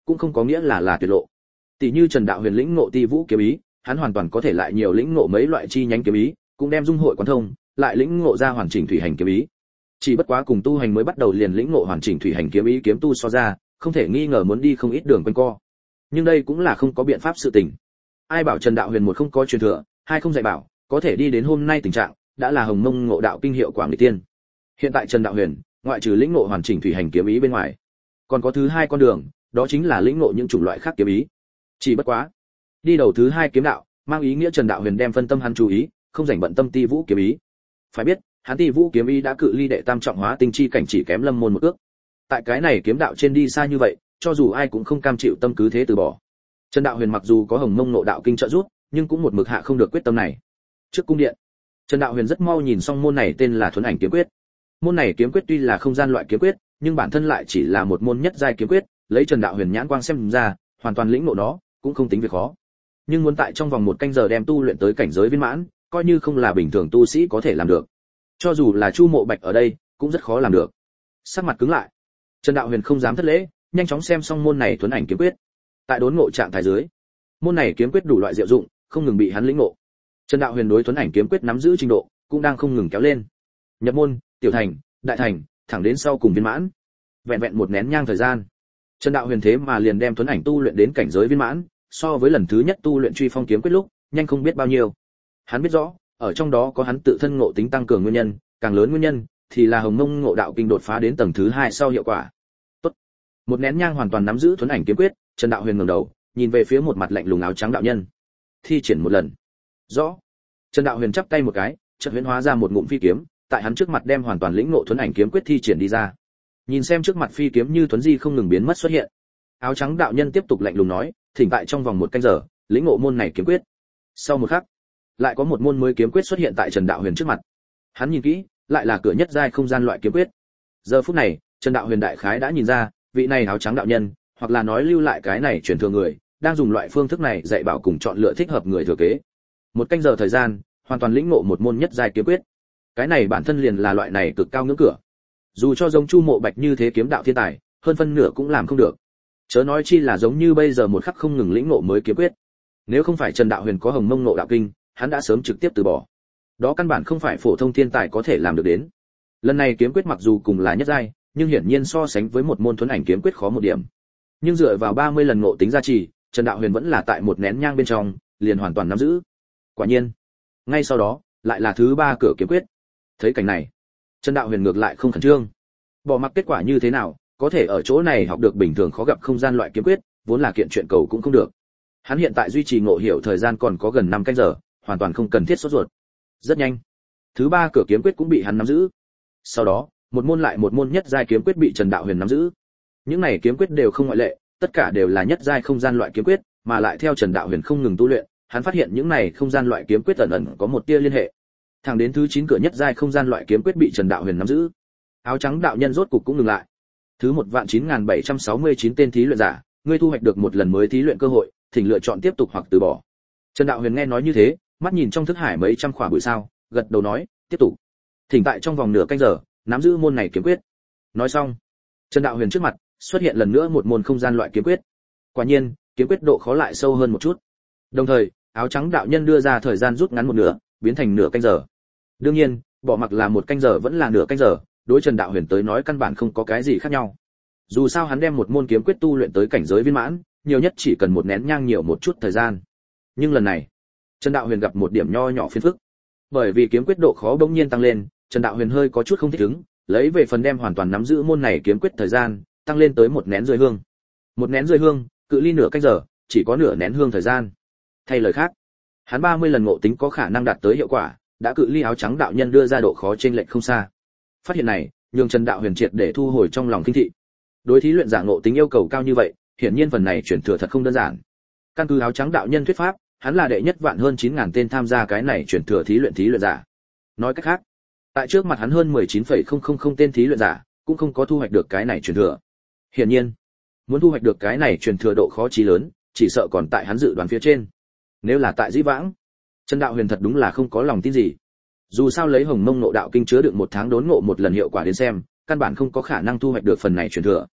cũng không có nghĩa là là tuyệt lộ. Tỷ như Trần Đạo Huyền lĩnh ngộ Ti Vũ kiếm ý, hắn hoàn toàn có thể lại nhiều lĩnh ngộ mấy loại chi nhánh kiếm ý, cũng đem dung hội quán thông, lại lĩnh ngộ ra hoàn chỉnh thủy hành kiếm ý. Chỉ bất quá cùng tu hành mới bắt đầu liền lĩnh ngộ hoàn chỉnh thủy hành kiếm ý kiếm tu so ra, không thể nghi ngờ muốn đi không ít đường quanh co. Nhưng đây cũng là không có biện pháp sự tình. Ai bảo Trần Đạo Huyền một không có truyền thừa, hai không dạy bảo, có thể đi đến hôm nay tình trạng, đã là hồng mông ngộ đạo kinh hiệu quả người tiên. Hiện tại Trần Đạo Huyền, ngoại trừ lĩnh ngộ hoàn chỉnh thủy hành kiếm ý bên ngoài, còn có thứ hai con đường, đó chính là lĩnh ngộ những chủng loại khác kiếm ý. Chỉ bất quá, đi đầu thứ hai kiếm đạo, mang ý nghĩa Trần Đạo Huyền đem phân tâm hắn chú ý, không rảnh bận tâm Ti Vũ kiếm ý. Phải biết, hắn Ti Vũ kiếm ý đã cự ly đệ tam trọng hóa tinh chi cảnh chỉ kém lâm môn một ước. Tại cái này kiếm đạo trên đi xa như vậy, cho dù ai cũng không cam chịu tâm cứ thế từ bỏ. Trần Đạo Huyền mặc dù có hồng mông ngộ đạo kinh trợ giúp, nhưng cũng một mực hạ không được quyết tâm này. Trước cung điện, Trần Đạo Huyền rất mau nhìn xong môn này tên là Thuần Ảnh kiếm quyết. Môn này kiếm quyết tuy là không gian loại kiếm quyết, nhưng bản thân lại chỉ là một môn nhất giai kiếm quyết, lấy Trần Đạo Huyền nhãn quang xem ra, hoàn toàn lĩnh ngộ nó, cũng không tính việc khó. Nhưng muốn tại trong vòng một canh giờ đem tu luyện tới cảnh giới viên mãn, coi như không là bình thường tu sĩ có thể làm được. Cho dù là Chu Mộ Bạch ở đây, cũng rất khó làm được. Sắc mặt cứng lại, Trần Đạo Huyền không dám thất lễ, nhanh chóng xem xong môn này Thuần Ảnh kiếm quyết. Tại đốn ngộ trạng thái dưới, môn này kiếm quyết đủ loại diệu dụng, không ngừng bị hắn lĩnh ngộ. Trần Đạo Huyền đối Thuần Ảnh kiếm quyết nắm giữ trình độ, cũng đang không ngừng kéo lên. Nhập môn, tiểu thành, đại thành, thẳng đến sau cùng viên mãn. Vẹn vẹn một nén nhang thời gian, Trần Đạo Huyền thế mà liền đem Thuần Ảnh tu luyện đến cảnh giới viên mãn, so với lần thứ nhất tu luyện Truy Phong kiếm quyết lúc, nhanh không biết bao nhiêu. Hắn biết rõ, ở trong đó có hắn tự thân ngộ tính tăng cường nguyên nhân, càng lớn nguyên nhân thì là hồng mông ngộ đạo kinh đột phá đến tầng thứ hai sau hiệu quả. Tốt. Một nén nhang hoàn toàn nắm giữ Thuần Ảnh kiếm quyết, Trần Đạo Huyền ngẩng đầu, nhìn về phía một mặt lạnh lùng áo trắng đạo nhân. Thi triển một lần. Rõ. Trần Đạo Huyền chắp tay một cái, chợt huyễn hóa ra một ngụm phi kiếm, tại hắn trước mặt đem hoàn toàn lĩnh ngộ Thuần Ảnh kiếm quyết thi triển đi ra. Nhìn xem trước mặt phi kiếm như thuấn di không ngừng biến mất xuất hiện. Áo trắng đạo nhân tiếp tục lạnh lùng nói, thỉnh tại trong vòng một canh giờ, lĩnh ngộ môn này kiếm quyết. Sau một khắc, lại có một môn mới kiếm quyết xuất hiện tại Trần Đạo Huyền trước mặt. Hắn nhìn kỹ, lại là cửa nhất giai không gian loại kiếm quyết. Giờ phút này, Trần Đạo Huyền đại khái đã nhìn ra, vị này áo trắng đạo nhân, hoặc là nói lưu lại cái này truyền thừa người, đang dùng loại phương thức này dạy bảo cùng chọn lựa thích hợp người thừa kế. Một canh giờ thời gian, hoàn toàn lĩnh ngộ một môn nhất giai kiếm quyết. Cái này bản thân liền là loại này cực cao ngưỡng cửa. Dù cho giống Chu Mộ Bạch như thế kiếm đạo thiên tài, hơn phân nửa cũng làm không được. Chớ nói chi là giống như bây giờ một khắc không ngừng lĩnh ngộ mới kiếm quyết. Nếu không phải Trần Đạo Huyền có hồng mông ngộ đạo kinh, hắn đã sớm trực tiếp từ bỏ. Đó căn bản không phải phổ thông thiên tài có thể làm được đến. Lần này kiếm quyết mặc dù cùng là nhất giai, nhưng hiển nhiên so sánh với một môn Thuần Ảnh kiếm quyết khó một điểm. Nhưng dựa vào ba mươi lần ngộ tính gia trì, Trần Đạo Huyền vẫn là tại một nén nhang bên trong, liền hoàn toàn nắm giữ. Quả nhiên, ngay sau đó, lại là thứ ba cửa kiếm quyết. Thấy cảnh này, Trần Đạo Huyền ngược lại không khẩn trương. Bỏ mặc kết quả như thế nào, có thể ở chỗ này học được bình thường khó gặp không gian loại kiếm quyết, vốn là kiện chuyện cầu cũng không được. Hắn hiện tại duy trì ngộ hiểu thời gian còn có gần năm canh giờ, hoàn toàn không cần thiết sốt ruột. Rất nhanh, thứ ba cửa kiếm quyết cũng bị hắn nắm giữ. Sau đó, một môn lại một môn nhất giai kiếm quyết bị Trần Đạo Huyền nắm giữ. Những này kiếm quyết đều không ngoại lệ, tất cả đều là nhất giai không gian loại kiếm quyết, mà lại theo Trần Đạo Huyền không ngừng tu luyện, hắn phát hiện những này không gian loại kiếm quyết ẩn ẩn có một tia liên hệ. Thẳng đến thứ chín cửa nhất giai không gian loại kiếm quyết bị Trần Đạo Huyền nắm giữ. Áo trắng đạo nhân rốt cục cũng ngừng lại. Thứ một vạn chín nghìn bảy trăm sáu mươi chín tên thí luyện giả, ngươi thu hoạch được một lần mới thí luyện cơ hội, thỉnh lựa chọn tiếp tục hoặc từ bỏ. Trần Đạo Huyền nghe nói như thế, mắt nhìn trong thức hải mấy trăm khỏa bụi sao, gật đầu nói, tiếp tục. Thỉnh tại trong vòng nửa canh giờ, nắm giữ môn này kiếm quyết. Nói xong, Trần Đạo Huyền trước mặt xuất hiện lần nữa một môn không gian loại kiếm quyết. Quả nhiên, kiếm quyết độ khó lại sâu hơn một chút. Đồng thời, áo trắng đạo nhân đưa ra thời gian rút ngắn một nửa, biến thành nửa canh giờ. Đương nhiên, bỏ mặc là một canh giờ vẫn là nửa canh giờ, đối Trần Đạo Huyền tới nói căn bản không có cái gì khác nhau. Dù sao hắn đem một môn kiếm quyết tu luyện tới cảnh giới viên mãn, nhiều nhất chỉ cần một nén nhang nhiều một chút thời gian. Nhưng lần này, Trần Đạo Huyền gặp một điểm nho nhỏ phiền phức. Bởi vì kiếm quyết độ khó bỗng nhiên tăng lên, Trần Đạo Huyền hơi có chút không thích ứng, lấy về phần đem hoàn toàn nắm giữ môn này kiếm quyết thời gian, tăng lên tới một nén rưỡi hương. Một nén rưỡi hương, cự ly nửa canh giờ, chỉ có nửa nén hương thời gian. Thay lời khác, hắn ba mươi lần ngộ tính có khả năng đạt tới hiệu quả, đã cự ly áo trắng đạo nhân đưa ra độ khó trên lệch không xa. Phát hiện này, nhường Trần Đạo Huyền triệt để thu hồi trong lòng kinh thị. Đối thí luyện giả ngộ tính yêu cầu cao như vậy, hiển nhiên phần này chuyển thừa thật không đơn giản. Căn cứ áo trắng đạo nhân thuyết pháp, hắn là đệ nhất vạn hơn chín nghìn tên tham gia cái này chuyển thừa thí luyện thí luyện giả. Nói cách khác, tại trước mặt hắn hơn mười chín phẩy không không không tên thí luyện giả, cũng không có thu hoạch được cái này chuyển thừa. Hiển nhiên, muốn thu hoạch được cái này chuyển thừa độ khó chí lớn, chỉ sợ còn tại hắn dự đoán phía trên. Nếu là tại Dĩ Vãng, Trần Đạo Huyền thật đúng là không có lòng tin gì. Dù sao lấy Hồng Mông Ngộ Đạo Kinh chứa đựng một tháng đốn ngộ một lần hiệu quả đến xem, căn bản không có khả năng thu hoạch được phần này truyền thừa.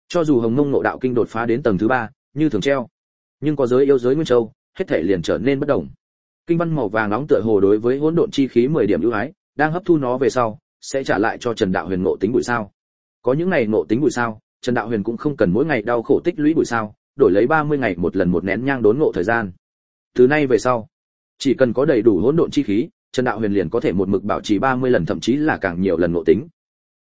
Cho dù Hồng Mông Ngộ Đạo Kinh đột phá đến tầng thứ ba, như thường treo, nhưng có giới yêu giới nguyên châu, hết thể liền trở nên bất động. Kinh văn màu vàng nóng tựa hồ đối với hỗn độn chi khí mười điểm ưu ái, đang hấp thu nó về sau, sẽ trả lại cho Trần Đạo Huyền ngộ tính bụi sao. Có những ngày ngộ tính bụi sao, Trần Đạo Huyền cũng không cần mỗi ngày đau khổ tích lũy bụi sao, đổi lấy ba mươi ngày một lần một nén nhang đốn ngộ thời gian. Từ nay về sau, chỉ cần có đầy đủ hỗn độn chi khí, Trần Đạo Huyền liền có thể một mực bảo trì ba mươi lần thậm chí là càng nhiều lần ngộ tính.